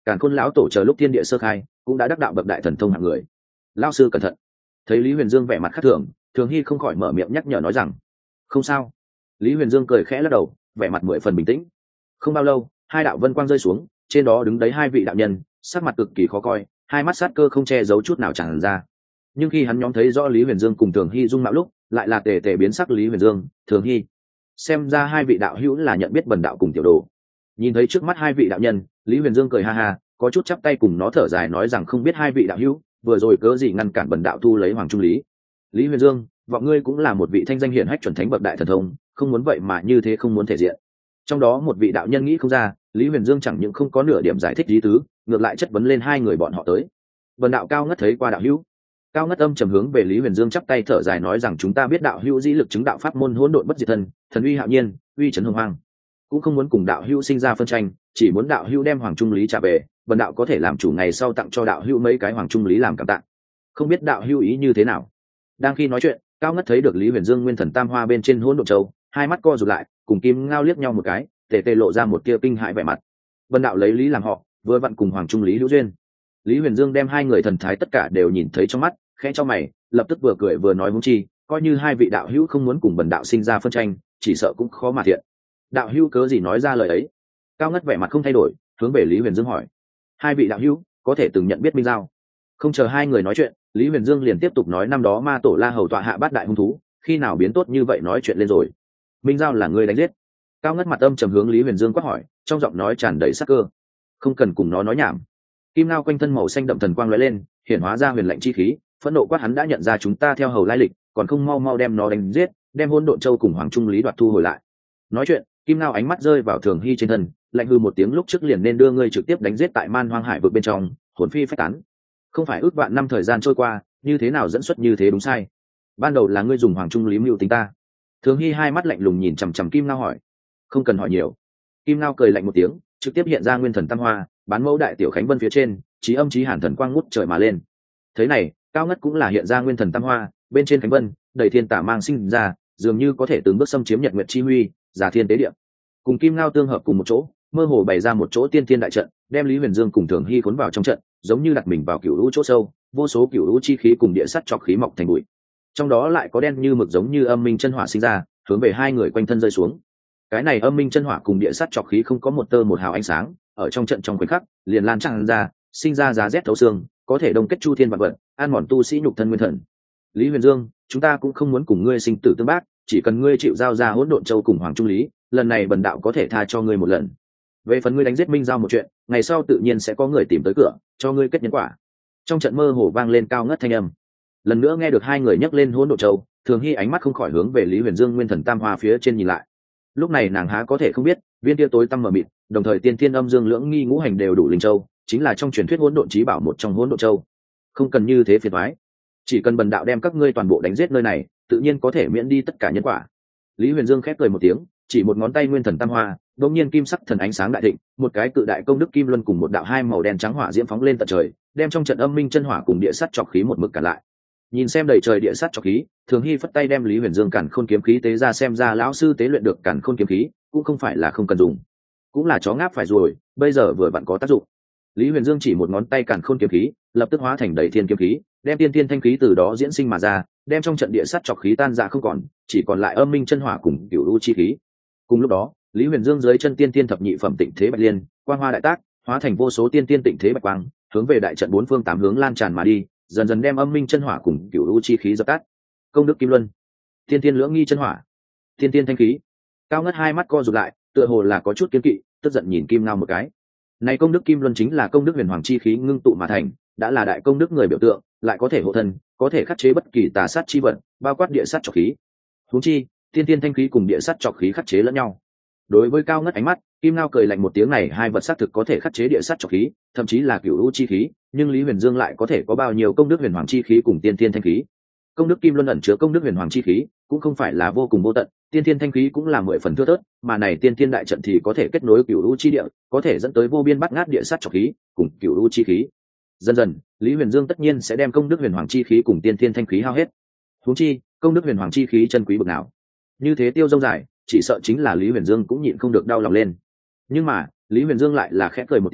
Càn Khôn lão tổ chờ lúc thiên địa sơ khai cũng đã đắc đạo bậc đại thần thông hạng người. Lão sư cẩn thận. Thấy Lý Huyền Dương vẻ mặt khác thường, Thường Hy không khỏi mở miệng nhắc nhở nói rằng không sao. Lý Huyền Dương cười khẽ lắc đầu, vẻ mặt mười phần bình tĩnh. Không bao lâu, hai đạo vân quang rơi xuống, trên đó đứng đấy hai vị đạo nhân, sắc mặt cực kỳ khó coi, hai mắt sát cơ không che giấu chút nào tràn ra. Nhưng khi hắn nhóm thấy rõ Lý Huyền Dương cùng Thường Hy dung mạo lúc, lại là tề tề biến sắc. Lý Huyền Dương, Thường Hy, xem ra hai vị đạo hữu là nhận biết bần đạo cùng tiểu đồ. Nhìn thấy trước mắt hai vị đạo nhân, Lý Huyền Dương cười ha ha, có chút chắp tay cùng nó thở dài nói rằng không biết hai vị đạo hữu vừa rồi cớ gì ngăn cản bần đạo thu lấy Hoàng Trung Lý. Lý Huyền Dương, vọng ngươi cũng là một vị thanh danh hiển hách chuẩn thánh bậc đại thần thông, không muốn vậy mà như thế không muốn thể diện. Trong đó một vị đạo nhân nghĩ không ra, Lý Huyền Dương chẳng những không có nửa điểm giải thích lý tứ, ngược lại chất vấn lên hai người bọn họ tới. Bần đạo Cao Ngất thấy qua đạo hữu. Cao Ngất âm trầm hướng về Lý Huyền Dương chắp tay thở dài nói rằng chúng ta biết đạo hữu dĩ lực chứng đạo pháp môn hỗn độn bất diệt thân, thần uy hạo nhiên, uy trấn hồng hoang, cũng không muốn cùng đạo hữu sinh ra phân tranh, chỉ muốn đạo hữu đem Hoàng Trung Lý trả về, bần đạo có thể làm chủ ngày sau tặng cho đạo hữu mấy cái Hoàng Trung Lý làm cảm tạ. Không biết đạo hữu ý như thế nào. Đang khi nói chuyện, Cao Ngất thấy được Lý Huyền Dương nguyên thần tam hoa bên trên hỗn độn châu, hai mắt co rụt lại, cùng Kim Ngao liếc nhau một cái, tề tề lộ ra một tia kinh hãi vẻ mặt. Bần đạo lấy lý làm họ, vừa vặn cùng Hoàng Trung Lý hữu duyên. Lý Huyền Dương đem hai người thần thái tất cả đều nhìn thấy trong mắt, khẽ cho mày, lập tức vừa cười vừa nói huống chi, coi như hai vị đạo hữu không muốn cùng bần đạo sinh ra phân tranh, chỉ sợ cũng khó mà thiện. Đạo hữu cớ gì nói ra lời ấy? Cao Ngất vẻ mặt không thay đổi, hướng về Lý Huyền Dương hỏi. Hai vị đạo hữu có thể từng nhận biết Minh Giao? Không chờ hai người nói chuyện, Lý Huyền Dương liền tiếp tục nói năm đó ma tổ La Hầu tọa hạ bát đại hung thú, khi nào biến tốt như vậy nói chuyện lên rồi. Minh Giao là người đánh giết. Cao Ngất mặt âm trầm hướng Lý Huyền Dương quát hỏi, trong giọng nói tràn đầy sắc cơ. Không cần cùng nó nói nhảm. Kim Ngao quanh thân màu xanh đậm thần quang lóe lên, hiển hóa ra huyền lệnh chi khí, phẫn nộ quát hắn đã nhận ra chúng ta theo hầu lai lịch, còn không mau mau đem nó đánh giết, đem hỗn độn châu cùng Hoàng Trung Lý đoạt thu hồi lại. Nói chuyện, Kim Ngao ánh mắt rơi vào Thường Hy trên thân, lạnh hư một tiếng lúc trước liền nên đưa ngươi trực tiếp đánh giết tại Man Hoang Hải vực bên trong, hồn phi phách tán. Không phải ước vạn năm thời gian trôi qua, như thế nào dẫn xuất như thế đúng sai? Ban đầu là ngươi dùng Hoàng Trung Lý mưu tính ta. Thường Hy hai mắt lạnh lùng nhìn chằm chằm Kim Ngao hỏi. Không cần hỏi nhiều. Kim Ngao cười lạnh một tiếng, trực tiếp hiện ra nguyên thần tam hoa, bán mẫu đại tiểu khánh vân phía trên, chí âm chí hàn thần quang ngút trời mà lên. Thế này, Cao Ngất cũng là hiện ra nguyên thần tam hoa, bên trên khánh vân, đầy thiên tả mang sinh ra, dường như có thể từng bước xâm chiếm nhật nguyệt chi huy, giả thiên tế địa. Cùng Kim Ngao tương hợp cùng một chỗ, mơ hồ bày ra một chỗ tiên thiên đại trận, đem Lý Huyền Dương cùng Thường Hy cuốn vào trong trận, giống như đặt mình vào cửu lũ chỗ sâu, vô số cửu lũ chi khí cùng địa sắt trọc khí mọc thành bụi. Trong đó lại có đen như mực giống như âm minh chân hỏa sinh ra, hướng về hai người quanh thân rơi xuống. Cái này âm minh chân hỏa cùng địa sắt trọc khí không có một tơ một hào ánh sáng, ở trong trận trong khoảnh khắc, liền lan tràn ra, sinh ra giá rét thấu xương, có thể đông kết chu thiên vạn vật, an mòn tu sĩ nhục thân nguyên thần. Lý Huyền Dương, chúng ta cũng không muốn cùng ngươi sinh tử tương bác, chỉ cần ngươi chịu giao ra hỗn độn châu cùng Hoàng Trung Lý, lần này bần đạo có thể tha cho ngươi một lần. Về phần ngươi đánh giết Minh Giao một chuyện, ngày sau tự nhiên sẽ có người tìm tới cửa, cho ngươi kết nhân quả. Trong trận mơ hồ vang lên Cao Ngất thanh âm. Lần nữa nghe được hai người nhắc lên hỗn độn châu, Thường Hy ánh mắt không khỏi hướng về Lý Huyền Dương nguyên thần tam hoa phía trên nhìn lại. Lúc này nàng há có thể không biết, viên tia tối tăm mờ mịt, đồng thời tiên thiên âm dương lưỡng nghi ngũ hành đều đủ linh châu, chính là trong truyền thuyết hỗn độn chí bảo một trong hỗn độn châu. Không cần như thế phiền toái, chỉ cần bần đạo đem các ngươi toàn bộ đánh giết nơi này, tự nhiên có thể miễn đi tất cả nhân quả. Lý Huyền Dương khép cười một tiếng, chỉ một ngón tay nguyên thần tam hoa, đột nhiên kim sắc thần ánh sáng đại thịnh, một cái cự đại công đức kim luân cùng một đạo hai màu đen trắng hỏa diễm phóng lên tận trời, đem trong trận âm minh chân hỏa cùng địa sắt trọc khí một mực cản lại. Nhìn xem đầy trời địa sắt trọc khí, Thường Hy phất tay đem Lý Huyền Dương cản khôn kiếm khí tế ra, xem ra lão sư tế luyện được cản khôn kiếm khí, cũng không phải là không cần dùng, cũng là chó ngáp phải rồi, bây giờ vừa vặn có tác dụng. Lý Huyền Dương chỉ một ngón tay cản khôn kiếm khí, lập tức hóa thành đầy thiên kiếm khí, đem tiên thiên thanh khí từ đó diễn sinh mà ra, đem trong trận địa sắt trọc khí tan ra không còn, chỉ còn lại âm minh chân hỏa cùng cửu u chi khí. Cùng lúc đó, Lý Huyền Dương dưới chân tiên thiên thập nhị phẩm tịnh thế bạch liên, quang hoa đại tác, hóa thành vô số tiên thiên tịnh thế bạch quang, hướng về đại trận bốn phương tám hướng lan tràn mà đi, dần dần đem âm minh chân hỏa cùng cửu u chi khí dập tắt. Công đức kim luân, tiên thiên lưỡng nghi chân hỏa, tiên thiên thanh khí. Cao Ngất hai mắt co rụt lại, tựa hồ là có chút kiên kỵ, tức giận nhìn Kim Ngao một cái. Này công đức kim luân chính là công đức huyền hoàng chi khí ngưng tụ mà thành, đã là đại công đức người biểu tượng, lại có thể hộ thân, có thể khắc chế bất kỳ tà sát chi vật, bao quát địa sát trọc khí. Huống chi, tiên thiên thanh khí cùng địa sát trọc khí khắc chế lẫn nhau. Đối với Cao Ngất ánh mắt, Kim Ngao cười lạnh một tiếng, này hai vật xác thực có thể khắc chế địa sát trọc khí, thậm chí là cửu u chi khí, nhưng Lý Huyền Dương lại có thể có bao nhiêu công đức huyền hoàng chi khí cùng tiên thiên thanh khí. Công đức kim luân ẩn chứa công đức huyền hoàng chi khí, cũng không phải là vô cùng vô tận, tiên thiên thanh khí cũng là 10 phần thưa thớt, mà này tiên thiên đại trận thì có thể kết nối cửu u chi địa, có thể dẫn tới vô biên bắt ngát địa sát trọc khí cùng cửu u chi khí. Dần dần, Lý Huyền Dương tất nhiên sẽ đem công đức huyền hoàng chi khí cùng tiên thiên thanh khí hao hết. Huống chi, công đức huyền hoàng chi khí chân quý bậc nào, như thế tiêu dông dài, chỉ sợ chính là Lý Huyền Dương cũng nhịn không được đau lòng lên. Nhưng mà, Lý Huyền Dương lại là khẽ cười một tiếng,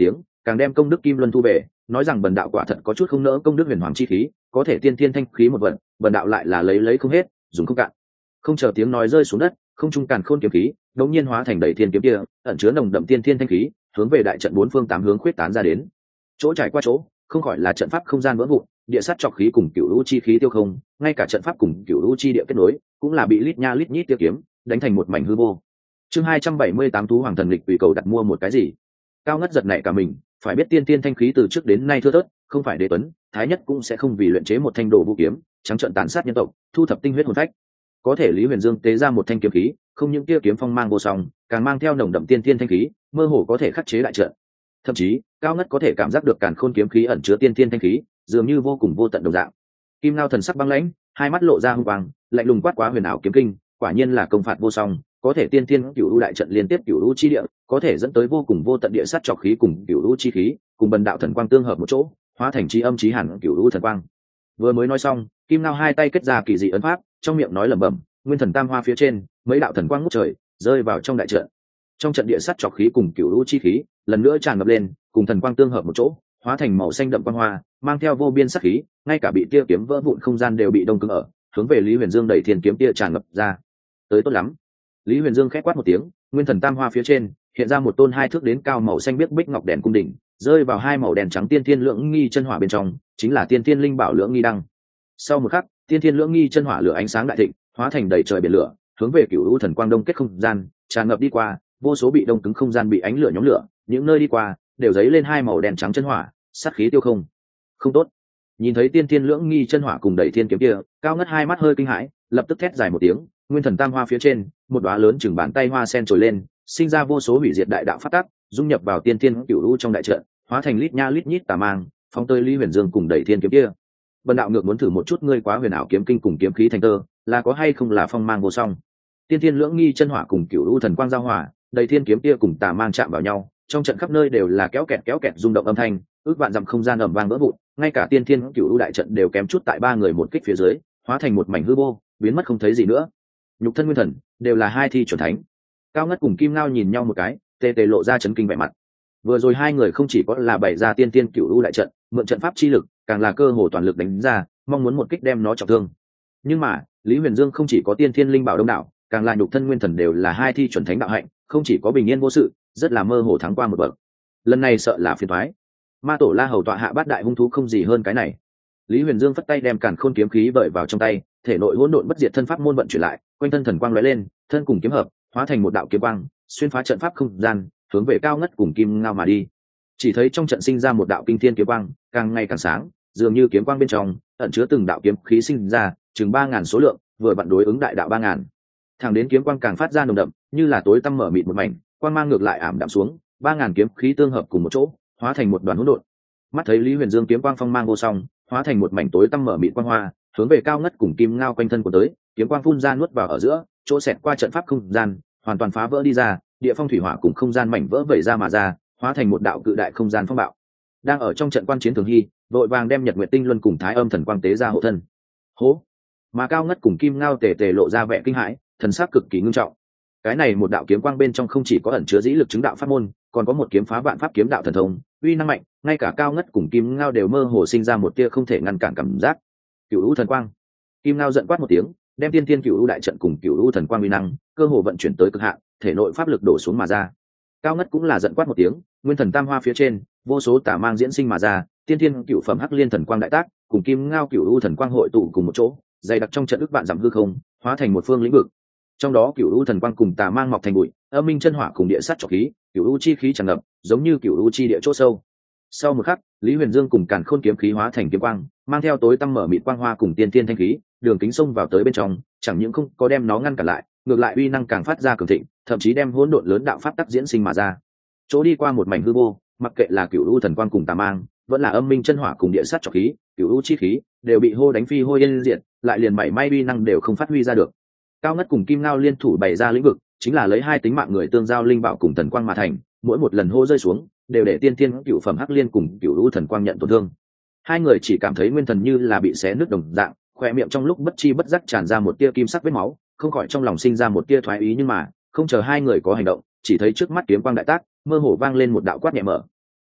càng đem công đức kim luân thu về, nói rằng bần đạo quả thật có chút không nỡ công đức huyền hoàng chi khí, có thể tiên thiên thanh khí một vận, bần đạo lại là lấy không hết, dùng không cạn. Không chờ tiếng nói rơi xuống đất, không trung càn khôn kiếm khí đột nhiên hóa thành đầy thiên kiếm kia, ẩn chứa nồng đậm tiên thiên thanh khí, hướng về đại trận bốn phương tám hướng khuyết tán ra đến. Chỗ trải qua chỗ, không khỏi là trận pháp không gian vỡ vụn, địa sát trọc khí cùng cửu lũ chi khí tiêu không, ngay cả trận pháp cùng cửu lũ chi địa kết nối, cũng là bị lít nha lít nhít tiêu kiếm đánh thành một mảnh hư vô. Chương 278 thú hoàng thần lịch tùy cầu đặt mua một cái gì? Cao ngất giật nảy cả mình, phải biết tiên tiên thanh khí từ trước đến nay thưa thớt, không phải đế tuấn, thái nhất cũng sẽ không vì luyện chế một thanh đồ vũ kiếm, trắng trợn tàn sát nhân tộc, thu thập tinh huyết hồn phách. Có thể Lý Huyền Dương tế ra một thanh kiếm khí, không những kia kiếm phong mang vô song, càng mang theo nồng đậm tiên tiên thanh khí, mơ hồ có thể khắc chế đại trận. Thậm chí, Cao ngất có thể cảm giác được càn khôn kiếm khí ẩn chứa tiên tiên thanh khí, dường như vô cùng vô tận đồng dạng. Kim Ngao thần sắc băng lãnh, hai mắt lộ ra hung quang, lạnh lùng quát quá huyền ảo kiếm kinh, quả nhiên là công phạt vô song, có thể tiên tiên cửu u đại trận liên tiếp cửu u chi địa, có thể dẫn tới vô cùng vô tận địa sát trọc khí cùng cửu u chi khí, cùng bần đạo thần quang tương hợp một chỗ, hóa thành chi âm chí hẳn cửu u thần quang. Vừa mới nói xong, Kim Ngao hai tay kết ra kỳ dị ấn pháp, trong miệng nói lẩm bẩm, nguyên thần tam hoa phía trên, mấy đạo thần quang ngút trời, rơi vào trong đại trận. Trong trận địa sát trọc khí cùng cửu u chi khí, lần nữa tràn ngập lên, cùng thần quang tương hợp một chỗ, hóa thành màu xanh đậm quang hoa, mang theo vô biên sát khí, ngay cả bị tia kiếm vỡ vụn không gian đều bị đông cứng ở, hướng về Lý Huyền Dương đẩy thiên kiếm tia tràn ngập ra. Tới tốt lắm. Lý Huyền Dương khẽ quát một tiếng, nguyên thần tam hoa phía trên hiện ra một tôn hai thước đến cao màu xanh biếc bích ngọc đèn cung đỉnh, rơi vào hai màu đèn trắng tiên thiên lưỡng nghi chân hỏa bên trong, chính là tiên thiên linh bảo lưỡng nghi đăng. Sau một khắc, tiên thiên lưỡng nghi chân hỏa lửa ánh sáng đại thịnh, hóa thành đầy trời biển lửa, hướng về cửu u thần quang đông kết không gian, tràn ngập đi qua, vô số bị đông cứng không gian bị ánh lửa nhóm lửa, những nơi đi qua đều dấy lên hai màu đèn trắng chân hỏa, sát khí tiêu không. Không tốt. Nhìn thấy tiên thiên lưỡng nghi chân hỏa cùng đẩy thiên kiếm kia, Cao ngất hai mắt hơi kinh hãi, lập tức thét dài một tiếng, nguyên thần tam hoa phía trên một đóa lớn chừng bàn tay hoa sen trồi lên, sinh ra vô số hủy diệt đại đạo phát tác, dung nhập vào tiên thiên cửu u trong đại trận, hóa thành lít nha lít nhít tà mang, phóng tới Lý Huyền Dương cùng đẩy thiên kiếm kia. Bần đạo ngược muốn thử một chút ngươi quá huyền ảo kiếm kinh cùng kiếm khí thành tơ, là có hay không là phong mang vô song. Tiên thiên lưỡng nghi chân hỏa cùng cửu u thần quang giao hỏa, đẩy thiên kiếm kia cùng tà mang chạm vào nhau, trong trận khắp nơi đều là kéo kẹt rung động âm thanh, ước vạn dặm không gian ầm vang vỡ vụn, ngay cả tiên thiên cửu u đại trận đều kém chút tại ba người một kích phía dưới, hóa thành một mảnh hư vô, biến mất không thấy gì nữa. Nhục thân nguyên thần đều là hai thi chuẩn thánh. Cao ngất cùng Kim Ngao nhìn nhau một cái, tê tê lộ ra chấn kinh vẻ mặt. Vừa rồi hai người không chỉ có là bày ra tiên tiên cửu u đại trận, mượn trận pháp chi lực, càng là cơ hồ toàn lực đánh ra, mong muốn một kích đem nó trọng thương. Nhưng mà Lý Huyền Dương không chỉ có tiên thiên linh bảo đông đảo, càng là nhục thân nguyên thần đều là hai thi chuẩn thánh đạo hạnh, không chỉ có bình yên vô sự, rất là mơ hồ thắng qua một bậc. Lần này sợ là phiền toái. Ma tổ La Hầu tọa hạ bát đại hung thú không gì hơn cái này. Lý Huyền Dương phất tay đem càn khôn kiếm khí vợi vào trong tay, thể nội hỗn độn bất diệt thân pháp môn vận chuyển lại, quanh thân thần quang lóe lên, thân cùng kiếm hợp, hóa thành một đạo kiếm quang, xuyên phá trận pháp không gian, hướng về Cao ngất cùng Kim Ngao mà đi. Chỉ thấy trong trận sinh ra một đạo kinh thiên kiếm quang, càng ngày càng sáng, dường như kiếm quang bên trong ẩn chứa từng đạo kiếm khí sinh ra, chừng 3000 số lượng, vừa vặn đối ứng đại đạo 3000. Thẳng đến kiếm quang càng phát ra nồng đậm, như là tối tăm mở mịt một mảnh, quang mang ngược lại ảm đạm xuống, 3000 kiếm khí tương hợp cùng một chỗ, hóa thành một đoàn hỗn độn. Mắt thấy Lý Huyền Dương kiếm quang phong mang vô song, hóa thành một mảnh tối tăm mở mịt quang hoa, hướng về Cao ngất cùng Kim Ngao quanh thân của tới, kiếm quang phun ra nuốt vào ở giữa, chỗ xẹt qua trận pháp không gian, hoàn toàn phá vỡ đi ra, địa phong thủy hỏa cùng không gian mảnh vỡ vẩy ra mà ra, hóa thành một đạo cự đại không gian phong bạo. Đang ở trong trận quan chiến Thường Hy, vội vàng đem Nhật Nguyệt Tinh Luân cùng Thái Âm thần quang tế ra hộ thân. Hố! Mà Cao ngất cùng Kim Ngao tề lộ ra vẻ kinh hãi, thần sắc cực kỳ ngưng trọng. Cái này một đạo kiếm quang bên trong không chỉ có ẩn chứa dĩ lực chứng đạo pháp môn, còn có một kiếm phá vạn pháp kiếm đạo thần thông, uy năng mạnh, ngay cả Cao ngất cùng Kim Ngao đều mơ hồ sinh ra một tia không thể ngăn cản cảm giác. Cửu U thần quang. Kim Ngao giận quát một tiếng, đem tiên tiên Cửu U đại trận cùng Cửu U thần quang uy năng, cơ hồ vận chuyển tới cực hạn, thể nội pháp lực đổ xuống mà ra. Cao ngất cũng là giận quát một tiếng, nguyên thần tam hoa phía trên, vô số tà mang diễn sinh mà ra, tiên tiên cửu phẩm hắc liên thần quang đại tác, cùng Kim Ngao Cửu U thần quang hội tụ cùng một chỗ, dày đặc trong trận ức vạn dặm hư không, hóa thành một phương lĩnh vực. Trong đó Cửu U thần quang cùng tà mang mọc thành bụi, âm minh chân hỏa cùng địa sát trọc khí, Cửu U chi khí tràn ngập, giống như Cửu U chi địa chỗ sâu. Sau một khắc, Lý Huyền Dương cùng càn khôn kiếm khí hóa thành kiếm quang, mang theo tối tăm mở mịt quang hoa cùng tiên tiên thanh khí, đường kính xông vào tới bên trong, chẳng những không có đem nó ngăn cản lại, ngược lại uy năng càng phát ra cường thịnh, thậm chí đem hỗn độn lớn đạo pháp tắc diễn sinh mà ra. Chỗ đi qua một mảnh hư vô, mặc kệ là Cửu U thần quang cùng tà mang, vẫn là âm minh chân hỏa cùng địa sát trọc khí, Cửu U chi khí, đều bị hô đánh phi hôi yên diệt, lại liền mảy may uy năng đều không phát huy ra được. Cao ngất cùng Kim Ngao liên thủ bày ra lĩnh vực, chính là lấy hai tính mạng người tương giao linh bảo cùng thần quang mà thành, mỗi một lần hô rơi xuống, đều để tiên tiên cửu phẩm hắc liên cùng Cửu U thần quang nhận tổn thương. Hai người chỉ cảm thấy nguyên thần như là bị xé nứt đồng dạng, khóe miệng trong lúc bất chi bất giác tràn ra một tia kim sắc vết máu, không khỏi trong lòng sinh ra một tia thoái ý, nhưng mà không chờ hai người có hành động, chỉ thấy trước mắt kiếm quang đại tác, mơ hồ vang lên một đạo quát nhẹ mở.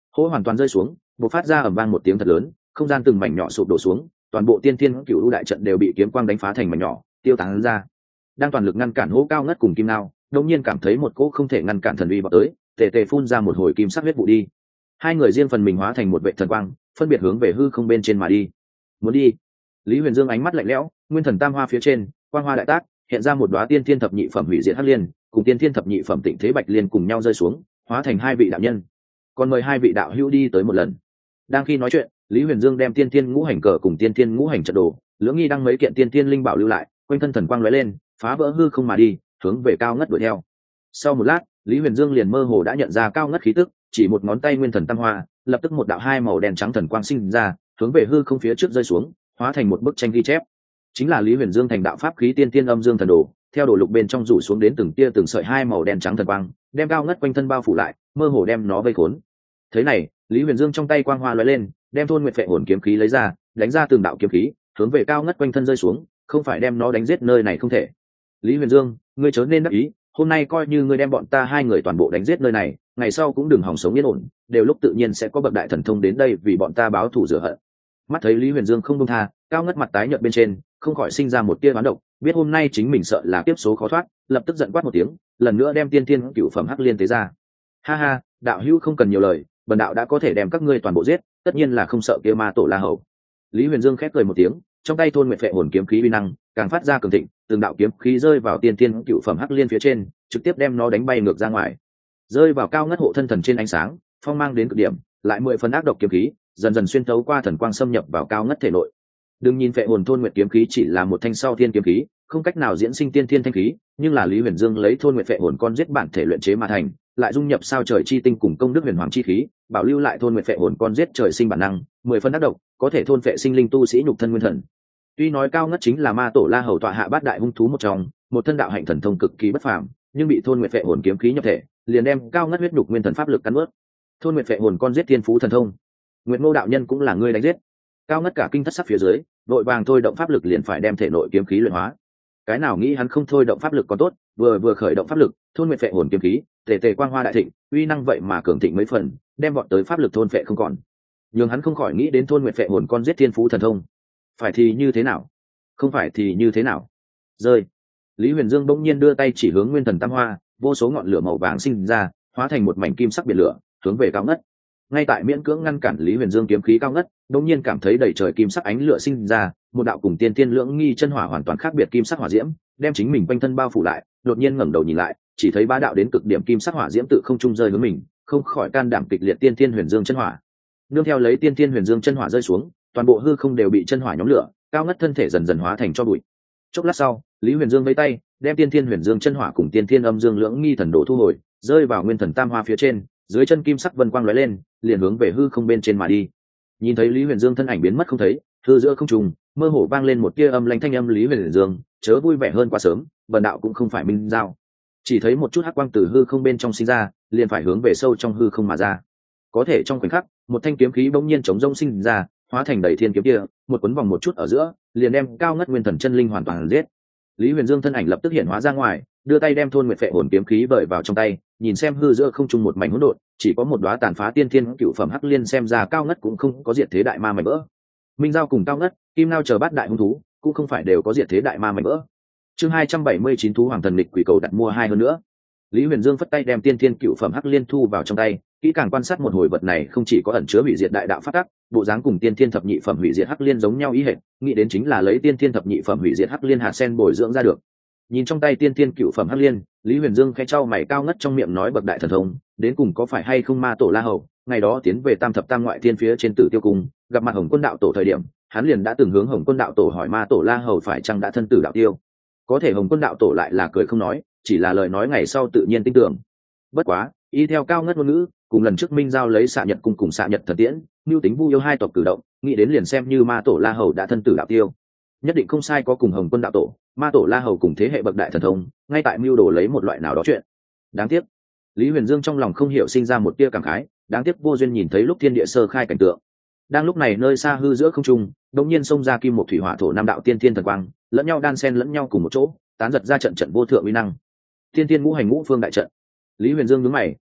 hố hoàn toàn rơi xuống, bộc phát ra ầm vang một tiếng thật lớn, không gian từng mảnh nhỏ sụp đổ xuống, toàn bộ tiên thiên cựu u đại trận đều bị kiếm quang đánh phá thành mảnh nhỏ, tiêu tán ra. Đang toàn lực ngăn cản hố cao ngất cùng kim nao, đột nhiên cảm thấy một cỗ không thể ngăn cản thần uy vọt tới, tề tề phun ra một hồi kim sắc huyết vụ đi. Hai người riêng phần mình hóa thành một vệ thần quang, phân biệt hướng về hư không bên trên mà đi. Muốn đi? Lý Huyền Dương ánh mắt lạnh lẽo, nguyên thần tam hoa phía trên, quang hoa đại tác, hiện ra một đóa tiên thiên thập nhị phẩm hủy diệt hắc liên, cùng tiên thiên thập nhị phẩm tịnh thế bạch liên cùng nhau rơi xuống, hóa thành hai vị đạo nhân. Còn mời hai vị đạo hữu đi tới một lần. Đang khi nói chuyện, Lý Huyền Dương đem tiên thiên ngũ hành cờ cùng tiên thiên ngũ hành trận đồ, lưỡng nghi đăng mấy kiện tiên thiên linh bảo lưu lại, quanh thân thần quang lóe lên, phá vỡ hư không mà đi, hướng về cao ngất đuổi theo. Sau một lát, Lý Huyền Dương liền mơ hồ đã nhận ra cao ngất khí tức, chỉ một ngón tay nguyên thần tam hoa, lập tức một đạo hai màu đen trắng thần quang sinh ra, hướng về hư không phía trước rơi xuống, hóa thành một bức tranh ghi chép. Chính là Lý Huyền Dương thành đạo pháp khí tiên tiên âm dương thần đồ, theo đồ lục bên trong rủ xuống đến từng tia từng sợi hai màu đen trắng thần quang, đem cao ngất quanh thân bao phủ lại, mơ hồ đem nó vây khốn. Thế này, Lý Huyền Dương trong tay quang hoa lóe lên, đem thôn nguyệt phệ hồn kiếm khí lấy ra, đánh ra từng đạo kiếm khí, hướng về cao ngất quanh thân rơi xuống, không phải đem nó đánh giết nơi này không thể. Lý Huyền Dương, ngươi chớ nên đắc ý, hôm nay coi như ngươi đem bọn ta hai người toàn bộ đánh giết nơi này, ngày sau cũng đừng hòng sống yên ổn, đều lúc tự nhiên sẽ có bậc đại thần thông đến đây vì bọn ta báo thù rửa hận. Mắt thấy Lý Huyền Dương không buông tha, cao ngất mặt tái nhợt bên trên, không khỏi sinh ra một tia oán độc, biết hôm nay chính mình sợ là kiếp số khó thoát, lập tức giận quát một tiếng, lần nữa đem tiên thiên cửu phẩm hắc liên tế ra. Ha ha, đạo hữu không cần nhiều lời, bần đạo đã có thể đem các ngươi toàn bộ giết, tất nhiên là không sợ kia ma tổ La Hầu. Lý Huyền Dương khép cười một tiếng, trong tay thôn nguyệt phệ hồn kiếm khí uy năng càng phát ra cường thịnh, từng đạo kiếm khí rơi vào tiên thiên cửu phẩm hắc liên phía trên, trực tiếp đem nó đánh bay ngược ra ngoài, rơi vào cao ngất hộ thân thần trên ánh sáng, phong mang đến cực điểm, lại 10 phần ác độc kiếm khí, dần dần xuyên thấu qua thần quang xâm nhập vào cao ngất thể nội. Đừng nhìn phệ hồn thôn nguyệt kiếm khí chỉ là một thanh sau thiên kiếm khí, không cách nào diễn sinh tiên thiên thanh khí, nhưng là Lý Huyền Dương lấy thôn nguyệt phệ hồn con giết bản thể luyện chế mà thành, lại dung nhập sao trời chi tinh cùng công đức huyền hoàng chi khí, bảo lưu lại thôn nguyệt phệ hồn con giết trời sinh bản năng, 10 phần ác độc, có thể thôn phệ sinh linh tu sĩ nhục thân nguyên thần. Tuy nói cao ngất chính là ma tổ La Hầu tọa hạ bát đại hung thú một trong, một thân đạo hạnh thần thông cực kỳ bất phàm, nhưng bị thôn nguyệt phệ hồn kiếm khí nhập thể, liền đem cao ngất huyết nhục nguyên thần pháp lực cắn nuốt. Thôn nguyệt phệ hồn con giết thiên phú thần thông, Nguyệt Ngô đạo nhân cũng là ngươi đánh giết. Cao ngất cả kinh thất sắc phía dưới, vội vàng thôi động pháp lực liền phải đem thể nội kiếm khí luyện hóa. Cái nào nghĩ hắn không thôi động pháp lực còn tốt, vừa khởi động pháp lực, thôn nguyệt phệ hồn kiếm khí, tề tề quang hoa đại thịnh, uy năng vậy mà cường thịnh mấy phần, đem bọn tới pháp lực thôn phệ không còn. Nhưng hắn không khỏi nghĩ đến thôn nguyệt phệ hồn con giết thiên phú thần thông. Phải thì như thế nào? Không phải thì như thế nào? Rơi. Lý Huyền Dương bỗng nhiên đưa tay chỉ hướng nguyên thần tam hoa, vô số ngọn lửa màu vàng sinh ra, hóa thành một mảnh kim sắc biển lửa, hướng về cao ngất. Ngay tại miễn cưỡng ngăn cản Lý Huyền Dương kiếm khí cao ngất, đột nhiên cảm thấy đầy trời kim sắc ánh lửa sinh ra, một đạo cùng tiên tiên lưỡng nghi chân hỏa hoàn toàn khác biệt kim sắc hỏa diễm, đem chính mình quanh thân bao phủ lại. Đột nhiên ngẩng đầu nhìn lại, chỉ thấy ba đạo đến cực điểm kim sắc hỏa diễm tự không trung rơi hướng mình, không khỏi can đảm kịch liệt tiên tiên huyền dương chân hỏa. Nương theo lấy tiên tiên huyền dương chân hỏa rơi xuống, toàn bộ hư không đều bị chân hỏa nhóm lửa, cao ngất thân thể dần dần hóa thành tro bụi. Chốc lát sau, Lý Huyền Dương vẫy tay, đem tiên tiên huyền dương chân hỏa cùng tiên tiên âm dương lưỡng nghi thần đồ thu hồi, rơi vào nguyên thần tam hoa phía trên, dưới chân kim sắc vân quang lóe lên, liền hướng về hư không bên trên mà đi. Nhìn thấy Lý Huyền Dương thân ảnh biến mất không thấy, hư giữa không trung mơ hồ vang lên một tia âm lãnh thanh âm, Lý Huyền Dương, chớ vui vẻ hơn quá sớm, bần đạo cũng không phải minh giao. Chỉ thấy một chút hắc quang từ hư không bên trong sinh ra, liền phải hướng về sâu trong hư không mà ra. Có thể trong khoảnh khắc, một thanh kiếm khí bỗng nhiên chống rông sinh ra, hóa thành đầy thiên kiếm kia, một quấn vòng một chút ở giữa, liền đem cao ngất nguyên thần chân linh hoàn toàn giết. Lý Huyền Dương thân ảnh lập tức hiện hóa ra ngoài, đưa tay đem thôn nguyệt phệ hồn kiếm khí vợi vào trong tay, nhìn xem hư giữa không trung một mảnh hỗn độn, chỉ có một đóa tàn phá tiên thiên cựu phẩm hắc liên, xem ra cao ngất cũng không có diệt thế đại ma mảnh vỡ. Minh giao cùng cao ngất, kim nao chờ bát đại hung thú, cũng không phải đều có diệt thế đại ma mảnh vỡ. Chương 279 thú hoàng thần lịch quỷ cầu đặt mua 2 hơn nữa. Lý Huyền Dương phất tay đem tiên thiên cựu phẩm hắc liên thu vào trong tay, kỹ càng quan sát một hồi vật này không chỉ có ẩn chứa hủy diệt đại đạo pháp tắc, bộ dáng cùng tiên thiên thập nhị phẩm hủy diệt hắc liên giống nhau ý hệt, nghĩ đến chính là lấy tiên thiên thập nhị phẩm hủy diệt hắc liên hạt sen bồi dưỡng ra được. Nhìn trong tay tiên thiên cựu phẩm hắc liên, Lý Huyền Dương khẽ chau mày, cao ngất trong miệng nói bậc đại thần thông, đến cùng có phải hay không ma tổ La Hầu? Ngày đó tiến về Tam thập tam ngoại thiên phía trên Tử Tiêu cung, gặp mặt Hồng Quân đạo tổ thời điểm, hắn liền đã từng hướng Hồng Quân đạo tổ hỏi ma tổ La Hầu phải chăng đã thân tử đạo tiêu. Có thể Hồng Quân đạo tổ lại là cười không nói, chỉ là lời nói ngày sau tự nhiên tin tưởng. Bất quá, y theo cao ngất ngôn ngữ, cùng lần trước Minh giao lấy Xạ Nhật cung cùng Xạ Nhật thần tiễn, mưu tính vu yêu hai tộc cử động, nghĩ đến liền xem như ma tổ La Hầu đã thân tử đạo tiêu. Nhất định không sai, có cùng Hồng Quân đạo tổ, ma tổ La Hầu cùng thế hệ bậc đại thần thông, ngay tại mưu đồ lấy một loại nào đó chuyện. Đáng tiếc, Lý Huyền Dương trong lòng không hiểu sinh ra một tia cảm khái, đáng tiếc vô duyên nhìn thấy lúc thiên địa sơ khai cảnh tượng. Đang lúc này nơi xa hư giữa không trung, đột nhiên xông ra kim một thủy hỏa thổ năm đạo tiên thiên thần quang, lẫn nhau đan xen lẫn nhau cùng một chỗ, tán giật ra trận trận vô thượng uy năng. Tiên thiên ngũ hành ngũ phương đại trận. Lý Huyền Dương nhướng mày,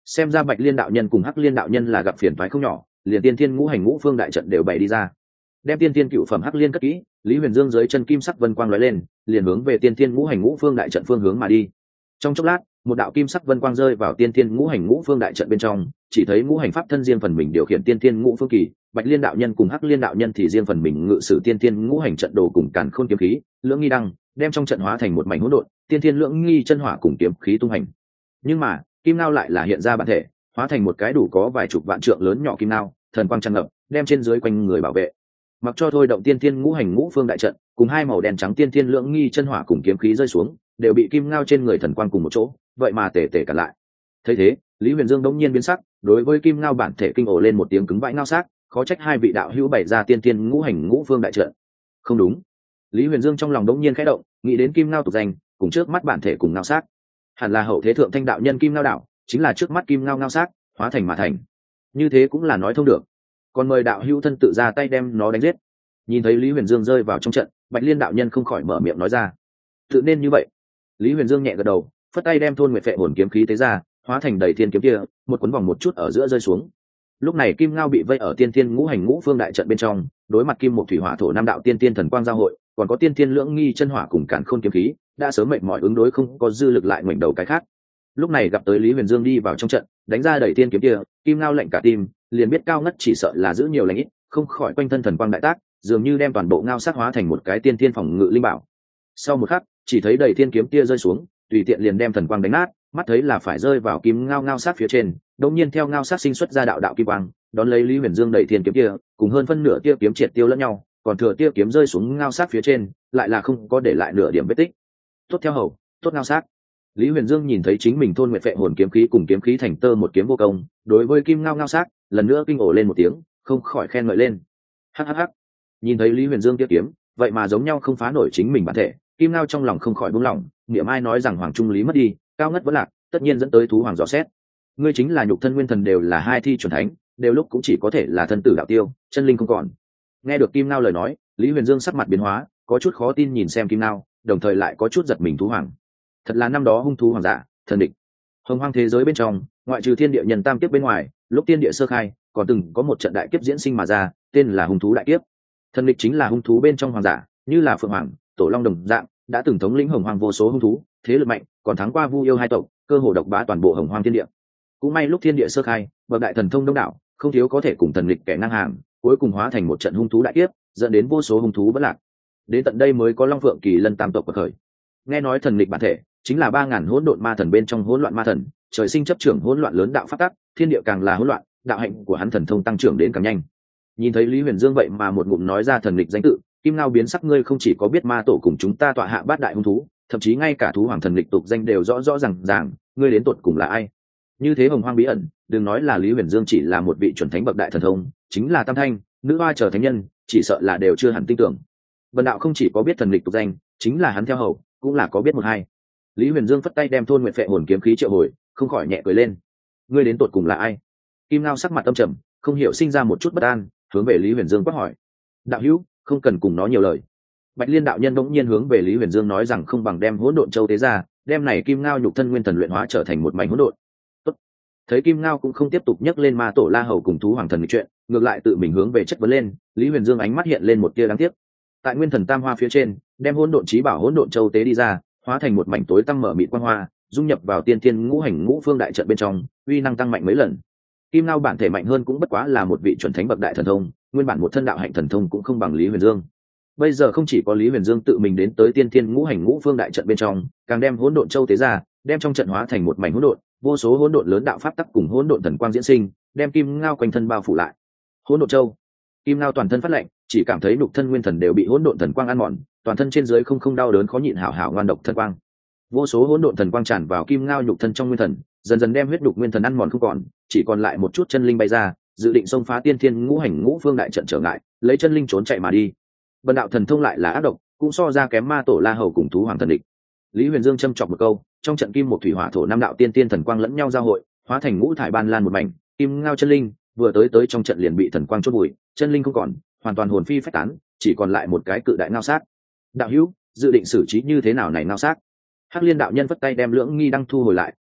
xem ra Bạch Liên đạo nhân cùng Hắc Liên đạo nhân là gặp phiền toái không nhỏ, liền tiên thiên ngũ hành ngũ phương đại trận đều bày đi ra. Đem tiên thiên cựu phẩm Hắc Liên cất kỹ, Lý Huyền Dương dưới chân kim sắc vân quang lóe lên, liền hướng về tiên thiên ngũ hành ngũ phương đại trận phương hướng mà đi. Trong chốc lát, một đạo kim sắc vân quang rơi vào tiên thiên ngũ hành ngũ phương đại trận bên trong, chỉ thấy ngũ hành pháp thân riêng phần mình điều khiển tiên thiên ngũ phương kỳ, Bạch Liên đạo nhân cùng Hắc Liên đạo nhân thì riêng phần mình ngự sử tiên thiên ngũ hành trận đồ cùng càn khôn kiếm khí, lưỡng nghi đăng, đem trong trận hóa thành một mảnh hỗn độn, tiên thiên lưỡng nghi chân hỏa cùng kiếm khí tung hành. Nhưng mà, kim nao lại là hiện ra bản thể, hóa thành một cái đủ có vài chục vạn trượng lớn nhỏ kim nao, thần quang tràn ngập, đem trên dưới quanh người bảo vệ. Mặc cho thôi động tiên thiên ngũ hành ngũ phương đại trận, cùng hai màu đen trắng tiên thiên lưỡng nghi chân hỏa cùng kiếm khí rơi xuống, đều bị kim ngao trên người thần quang cùng một chỗ, vậy mà tề tề cả lại. Thấy thế, Lý Huyền Dương đống nhiên biến sắc, đối với kim ngao bản thể kinh ồ lên một tiếng cứng vãi ngao xác, khó trách hai vị đạo hữu bày ra tiên thiên ngũ hành ngũ phương đại trận. Không đúng. Lý Huyền Dương trong lòng đống nhiên khẽ động, nghĩ đến kim ngao tục danh, cùng trước mắt bản thể cùng ngao xác, hẳn là hậu thế thượng thanh đạo nhân kim ngao đạo, chính là trước mắt kim ngao ngao xác hóa thành mà thành. Như thế cũng là nói thông được. Còn mời đạo hữu thân tự ra tay đem nó đánh giết. Nhìn thấy Lý Huyền Dương rơi vào trong trận, Bạch Liên đạo nhân không khỏi mở miệng nói ra. Tự nên như vậy. Lý Huyền Dương nhẹ gật đầu, phất tay đem thôn nguyệt phệ hồn kiếm khí tế ra, hóa thành đầy thiên kiếm kia, một cuốn vòng một chút ở giữa rơi xuống. Lúc này kim ngao bị vây ở tiên thiên ngũ hành ngũ phương đại trận bên trong, đối mặt kim một thủy hỏa thổ nam đạo tiên tiên thần quang giao hội, còn có tiên thiên lưỡng nghi chân hỏa cùng càn khôn kiếm khí, đã sớm mệt mỏi ứng đối không có dư lực lại ngoảnh đầu cái khác. Lúc này gặp tới Lý Huyền Dương đi vào trong trận, đánh ra đầy thiên kiếm kia, kim ngao lạnh cả tim, liền biết cao ngất chỉ sợ là giữ nhiều lành ít, không khỏi quanh thân thần quang đại tác, dường như đem toàn bộ ngao sát hóa thành một cái tiên thiên phòng ngự linh bảo. Sau một khắc, chỉ thấy đầy thiên kiếm kia rơi xuống, tùy tiện liền đem thần quang đánh nát, mắt thấy là phải rơi vào kim ngao ngao sát phía trên, đột nhiên theo ngao sát sinh xuất ra đạo đạo kim quang, đón lấy Lý Huyền Dương đầy thiên kiếm kia, cùng hơn phân nửa tia kiếm triệt tiêu lẫn nhau, còn thừa tia kiếm rơi xuống ngao sát phía trên, lại là không có để lại nửa điểm vết tích. Tốt theo hầu, tốt ngao sát. Lý Huyền Dương nhìn thấy chính mình thôn nguyệt phệ hồn kiếm khí cùng kiếm khí thành tơ một kiếm vô công, đối với kim ngao ngao sát, lần nữa kinh ổ lên một tiếng, không khỏi khen ngợi lên. Hắc. Nhìn thấy Lý Huyền Dương tiếp kiếm, vậy mà giống nhau không phá nổi chính mình bản thể, kim ngao trong lòng không khỏi buông lỏng, niệm ai nói rằng hoàng trung lý mất đi, cao ngất vẫn lạc, tất nhiên dẫn tới thú hoàng dò xét. Ngươi chính là nhục thân nguyên thần đều là hai thi chuẩn thánh, đều lúc cũng chỉ có thể là thân tử đạo tiêu, chân linh không còn. Nghe được kim ngao lời nói, Lý Huyền Dương sắc mặt biến hóa, có chút khó tin nhìn xem kim ngao, đồng thời lại có chút giật mình thú hoàng. Thật là năm đó hung thú hoàng giả, thần địch. Hồng hoang thế giới bên trong, ngoại trừ thiên địa nhân tam kiếp bên ngoài, lúc thiên địa sơ khai, còn từng có một trận đại kiếp diễn sinh mà ra, tên là hung thú đại kiếp. Thần địch chính là hung thú bên trong hoàng giả, như là phượng hoàng, tổ long đồng dạng, đã từng thống lĩnh hồng hoang vô số hung thú, thế lực mạnh, còn thắng qua Vu Yêu hai tộc, cơ hồ độc bá toàn bộ hồng hoang thiên địa. Cũng may lúc thiên địa sơ khai, bậc đại thần thông đông đảo, không thiếu có thể cùng thần địch kẻ ngang hàng, cuối cùng hóa thành một trận hung thú đại kiếp, dẫn đến vô số hung thú bất lạc. Đến tận đây mới có Long Phượng Kỳ Lân tam tộc bậc khởi. Nghe nói thần địch bản thể chính là 3000 hỗn độn ma thần bên trong hỗn loạn ma thần, trời sinh chấp trưởng hỗn loạn lớn đạo pháp tắc, thiên địa càng là hỗn loạn, đạo hạnh của hắn thần thông tăng trưởng đến càng nhanh. Nhìn thấy Lý Huyền Dương vậy mà một ngụm nói ra thần địch danh tự, kim ngao biến sắc, ngươi không chỉ có biết ma tổ cùng chúng ta tọa hạ bát đại hung thú, thậm chí ngay cả thú hoàng thần địch tục danh đều rõ rõ ràng, ngươi đến tột cùng là ai? Như thế hồng hoang bí ẩn, đừng nói là Lý Huyền Dương chỉ là một vị chuẩn thánh bậc đại thần thông, chính là tam thanh, nữ hoa trở thánh nhân, chỉ sợ là đều chưa hẳn tin tưởng. Vân đạo không chỉ có biết thần địch tục danh, chính là hắn theo hầu, cũng là có biết một hai. Lý Huyền Dương phất tay đem thôn nguyệt phệ hồn kiếm khí triệu hồi, không khỏi nhẹ cười lên. Ngươi đến tột cùng là ai? Kim ngao sắc mặt âm trầm, không hiểu sinh ra một chút bất an, hướng về Lý Huyền Dương quát hỏi. Đạo hữu, không cần cùng nó nhiều lời. Bạch Liên đạo nhân bỗng nhiên hướng về Lý Huyền Dương nói rằng không bằng đem hỗn độn châu tế ra, đem này kim ngao nhục thân nguyên thần luyện hóa trở thành một mảnh hỗn độn. Tốt. Thấy kim ngao cũng không tiếp tục nhắc lên ma tổ La Hầu cùng thú hoàng thần nghị chuyện, ngược lại tự mình hướng về chất vấn lên, Lý Huyền Dương ánh mắt hiện lên một tia đáng tiếc. Tại nguyên thần tam hoa phía trên, đem hỗn độn chí bảo hỗn độn châu tế đi ra, hóa thành một mảnh tối tăm mở mịt quang hoa, dung nhập vào tiên thiên ngũ hành ngũ phương đại trận bên trong, uy năng tăng mạnh mấy lần. Kim ngao bản thể mạnh hơn cũng bất quá là một vị chuẩn thánh bậc đại thần thông, nguyên bản một thân đạo hạnh thần thông cũng không bằng Lý Huyền Dương. Bây giờ không chỉ có Lý Huyền Dương tự mình đến tới tiên thiên ngũ hành ngũ phương đại trận bên trong, càng đem hỗn độn châu tế ra, đem trong trận hóa thành một mảnh hỗn độn, vô số hỗn độn lớn đạo pháp tắc cùng hỗn độn thần quang diễn sinh, đem kim ngao quanh thân bao phủ lại. Hỗn độn châu, kim ngao toàn thân phát lạnh, chỉ cảm thấy nhục thân nguyên thần đều bị hỗn độn thần quang ăn mòn, toàn thân trên dưới không đau đớn khó nhịn, hảo hảo ngoan độc thần quang. Vô số hỗn độn thần quang tràn vào kim ngao nhục thân trong nguyên thần, dần dần đem huyết nhục nguyên thần ăn mòn không còn, chỉ còn lại một chút chân linh bay ra, dự định xông phá tiên thiên ngũ hành ngũ phương đại trận trở ngại, lấy chân linh trốn chạy mà đi. Bần đạo thần thông lại là ác độc, cũng so ra kém ma tổ La Hầu cùng thú hoàng thần địch. Lý Huyền Dương châm chọc một câu, trong trận kim một thủy hỏa thổ năm đạo tiên tiên thần quang lẫn nhau giao hội, hóa thành ngũ thải ban lan một mảnh, kim ngao chân linh vừa tới trong trận liền bị thần quang chốt bụi, chân linh không còn, hoàn toàn hồn phi phách tán, chỉ còn lại một cái cự đại ngao sát. Đạo hữu, dự định xử trí như thế nào này ngao sát? Hắc Liên đạo nhân vất tay đem lưỡng nghi đăng thu hồi lại,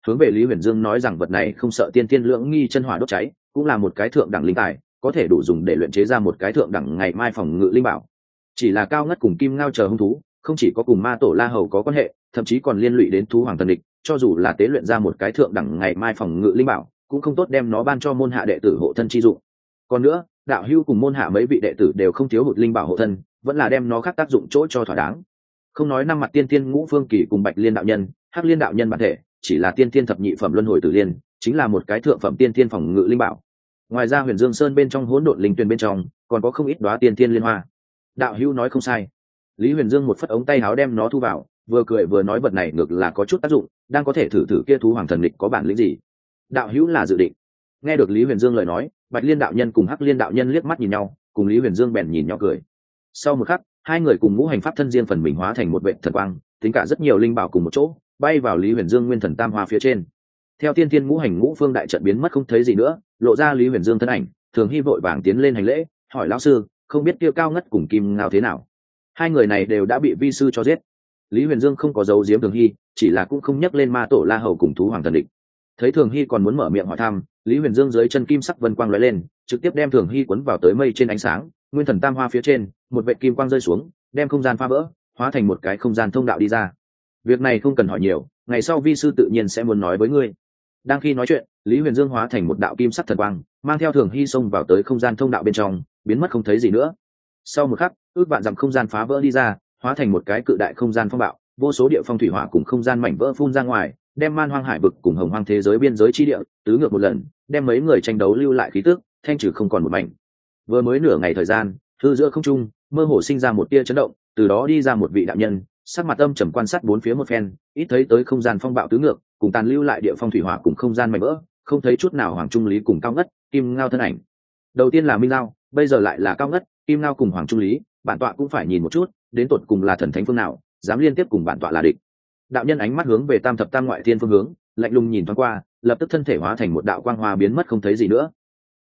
hướng về Lý Huyền Dương nói rằng vật này không sợ tiên tiên lưỡng nghi chân hỏa đốt cháy, cũng là một cái thượng đẳng linh tài, có thể đủ dùng để luyện chế ra một cái thượng đẳng ngày mai phòng ngự linh bảo. Chỉ là Cao Ngất cùng Kim Ngao chờ hung thú, không chỉ có cùng Ma Tổ La Hầu có quan hệ, thậm chí còn liên lụy đến thú hoàng thần địch, cho dù là tế luyện ra một cái thượng đẳng ngày mai phòng ngự linh bảo, cũng không tốt đem nó ban cho môn hạ đệ tử hộ thân chi dụng. Còn nữa, đạo hữu cùng môn hạ mấy vị đệ tử đều không thiếu hụt linh bảo hộ thân, vẫn là đem nó khác tác dụng chỗ cho thỏa đáng. Không nói năm mặt tiên tiên ngũ phương kỳ cùng Bạch Liên đạo nhân, Hắc Liên đạo nhân bản thể, chỉ là tiên tiên thập nhị phẩm luân hồi tử liên, chính là một cái thượng phẩm tiên tiên phòng ngự linh bảo. Ngoài ra Huyền Dương Sơn bên trong hỗn độn linh tuyền bên trong, còn có không ít đóa tiên tiên liên hoa. Đạo hữu nói không sai. Lý Huyền Dương một phất ống tay áo đem nó thu vào, vừa cười vừa nói vật này ngược là có chút tác dụng, đang có thể thử thử kia thú hoàng thần địch có bản lĩnh gì. Đạo hữu là dự định. Nghe được Lý Huyền Dương lời nói, Bạch Liên đạo nhân cùng Hắc Liên đạo nhân liếc mắt nhìn nhau, cùng Lý Huyền Dương bèn nhìn nhau cười. Sau một khắc, hai người cùng ngũ hành pháp thân riêng phần mình hóa thành một vệt thần quang, tính cả rất nhiều linh bảo cùng một chỗ, bay vào Lý Huyền Dương nguyên thần tam hoa phía trên. Theo tiên tiên ngũ hành ngũ phương đại trận biến mất không thấy gì nữa, lộ ra Lý Huyền Dương thân ảnh, Thường Hy vội vàng tiến lên hành lễ, hỏi lão sư, không biết kia Cao Ngất cùng Kim Ngao thế nào? Hai người này đều đã bị vi sư cho giết. Lý Huyền Dương không có giấu giếm Thường Hy, chỉ là cũng không nhắc lên Ma Tổ La Hầu cùng thú hoàng thần địch. Thấy Thường Hy còn muốn mở miệng hỏi thăm, Lý Huyền Dương dưới chân kim sắc vân quang lóe lên, trực tiếp đem Thường Hy cuốn vào tới mây trên ánh sáng, nguyên thần tam hoa phía trên, một vệt kim quang rơi xuống, đem không gian phá vỡ, hóa thành một cái không gian thông đạo đi ra. Việc này không cần hỏi nhiều, ngày sau vi sư tự nhiên sẽ muốn nói với ngươi. Đang khi nói chuyện, Lý Huyền Dương hóa thành một đạo kim sắc thần quang, mang theo Thường Hy xông vào tới không gian thông đạo bên trong, biến mất không thấy gì nữa. Sau một khắc, ước vạn dặm không gian phá vỡ đi ra, hóa thành một cái cự đại không gian phong bạo, vô số địa phong thủy hỏa cùng không gian mảnh vỡ phun ra ngoài, đem Man Hoang hải vực cùng Hồng Hoang thế giới biên giới chi địa tứ ngược một lần, đem mấy người tranh đấu lưu lại khí tức, thanh trừ không còn một mảnh. Vừa mới nửa ngày thời gian, hư giữa không trung mơ hồ sinh ra một tia chấn động, từ đó đi ra một vị đạo nhân, sắc mặt âm trầm quan sát bốn phía một phen, ít thấy tới không gian phong bạo tứ ngược, cùng tàn lưu lại địa phong thủy hỏa cùng không gian mảnh vỡ, không thấy chút nào Hoàng Trung Lý cùng Cao Ngất, Kim Ngao thân ảnh. Đầu tiên là Minh Ngao, bây giờ lại là Cao Ngất, Kim Ngao cùng Hoàng Trung Lý, bản tọa cũng phải nhìn một chút, đến tột cùng là thần thánh phương nào, dám liên tiếp cùng bản tọa là địch. Đạo nhân ánh mắt hướng về Tam Thập Tam Ngoại Thiên phương hướng, lạnh lùng nhìn thoáng qua, lập tức thân thể hóa thành một đạo quang hoa biến mất không thấy gì nữa.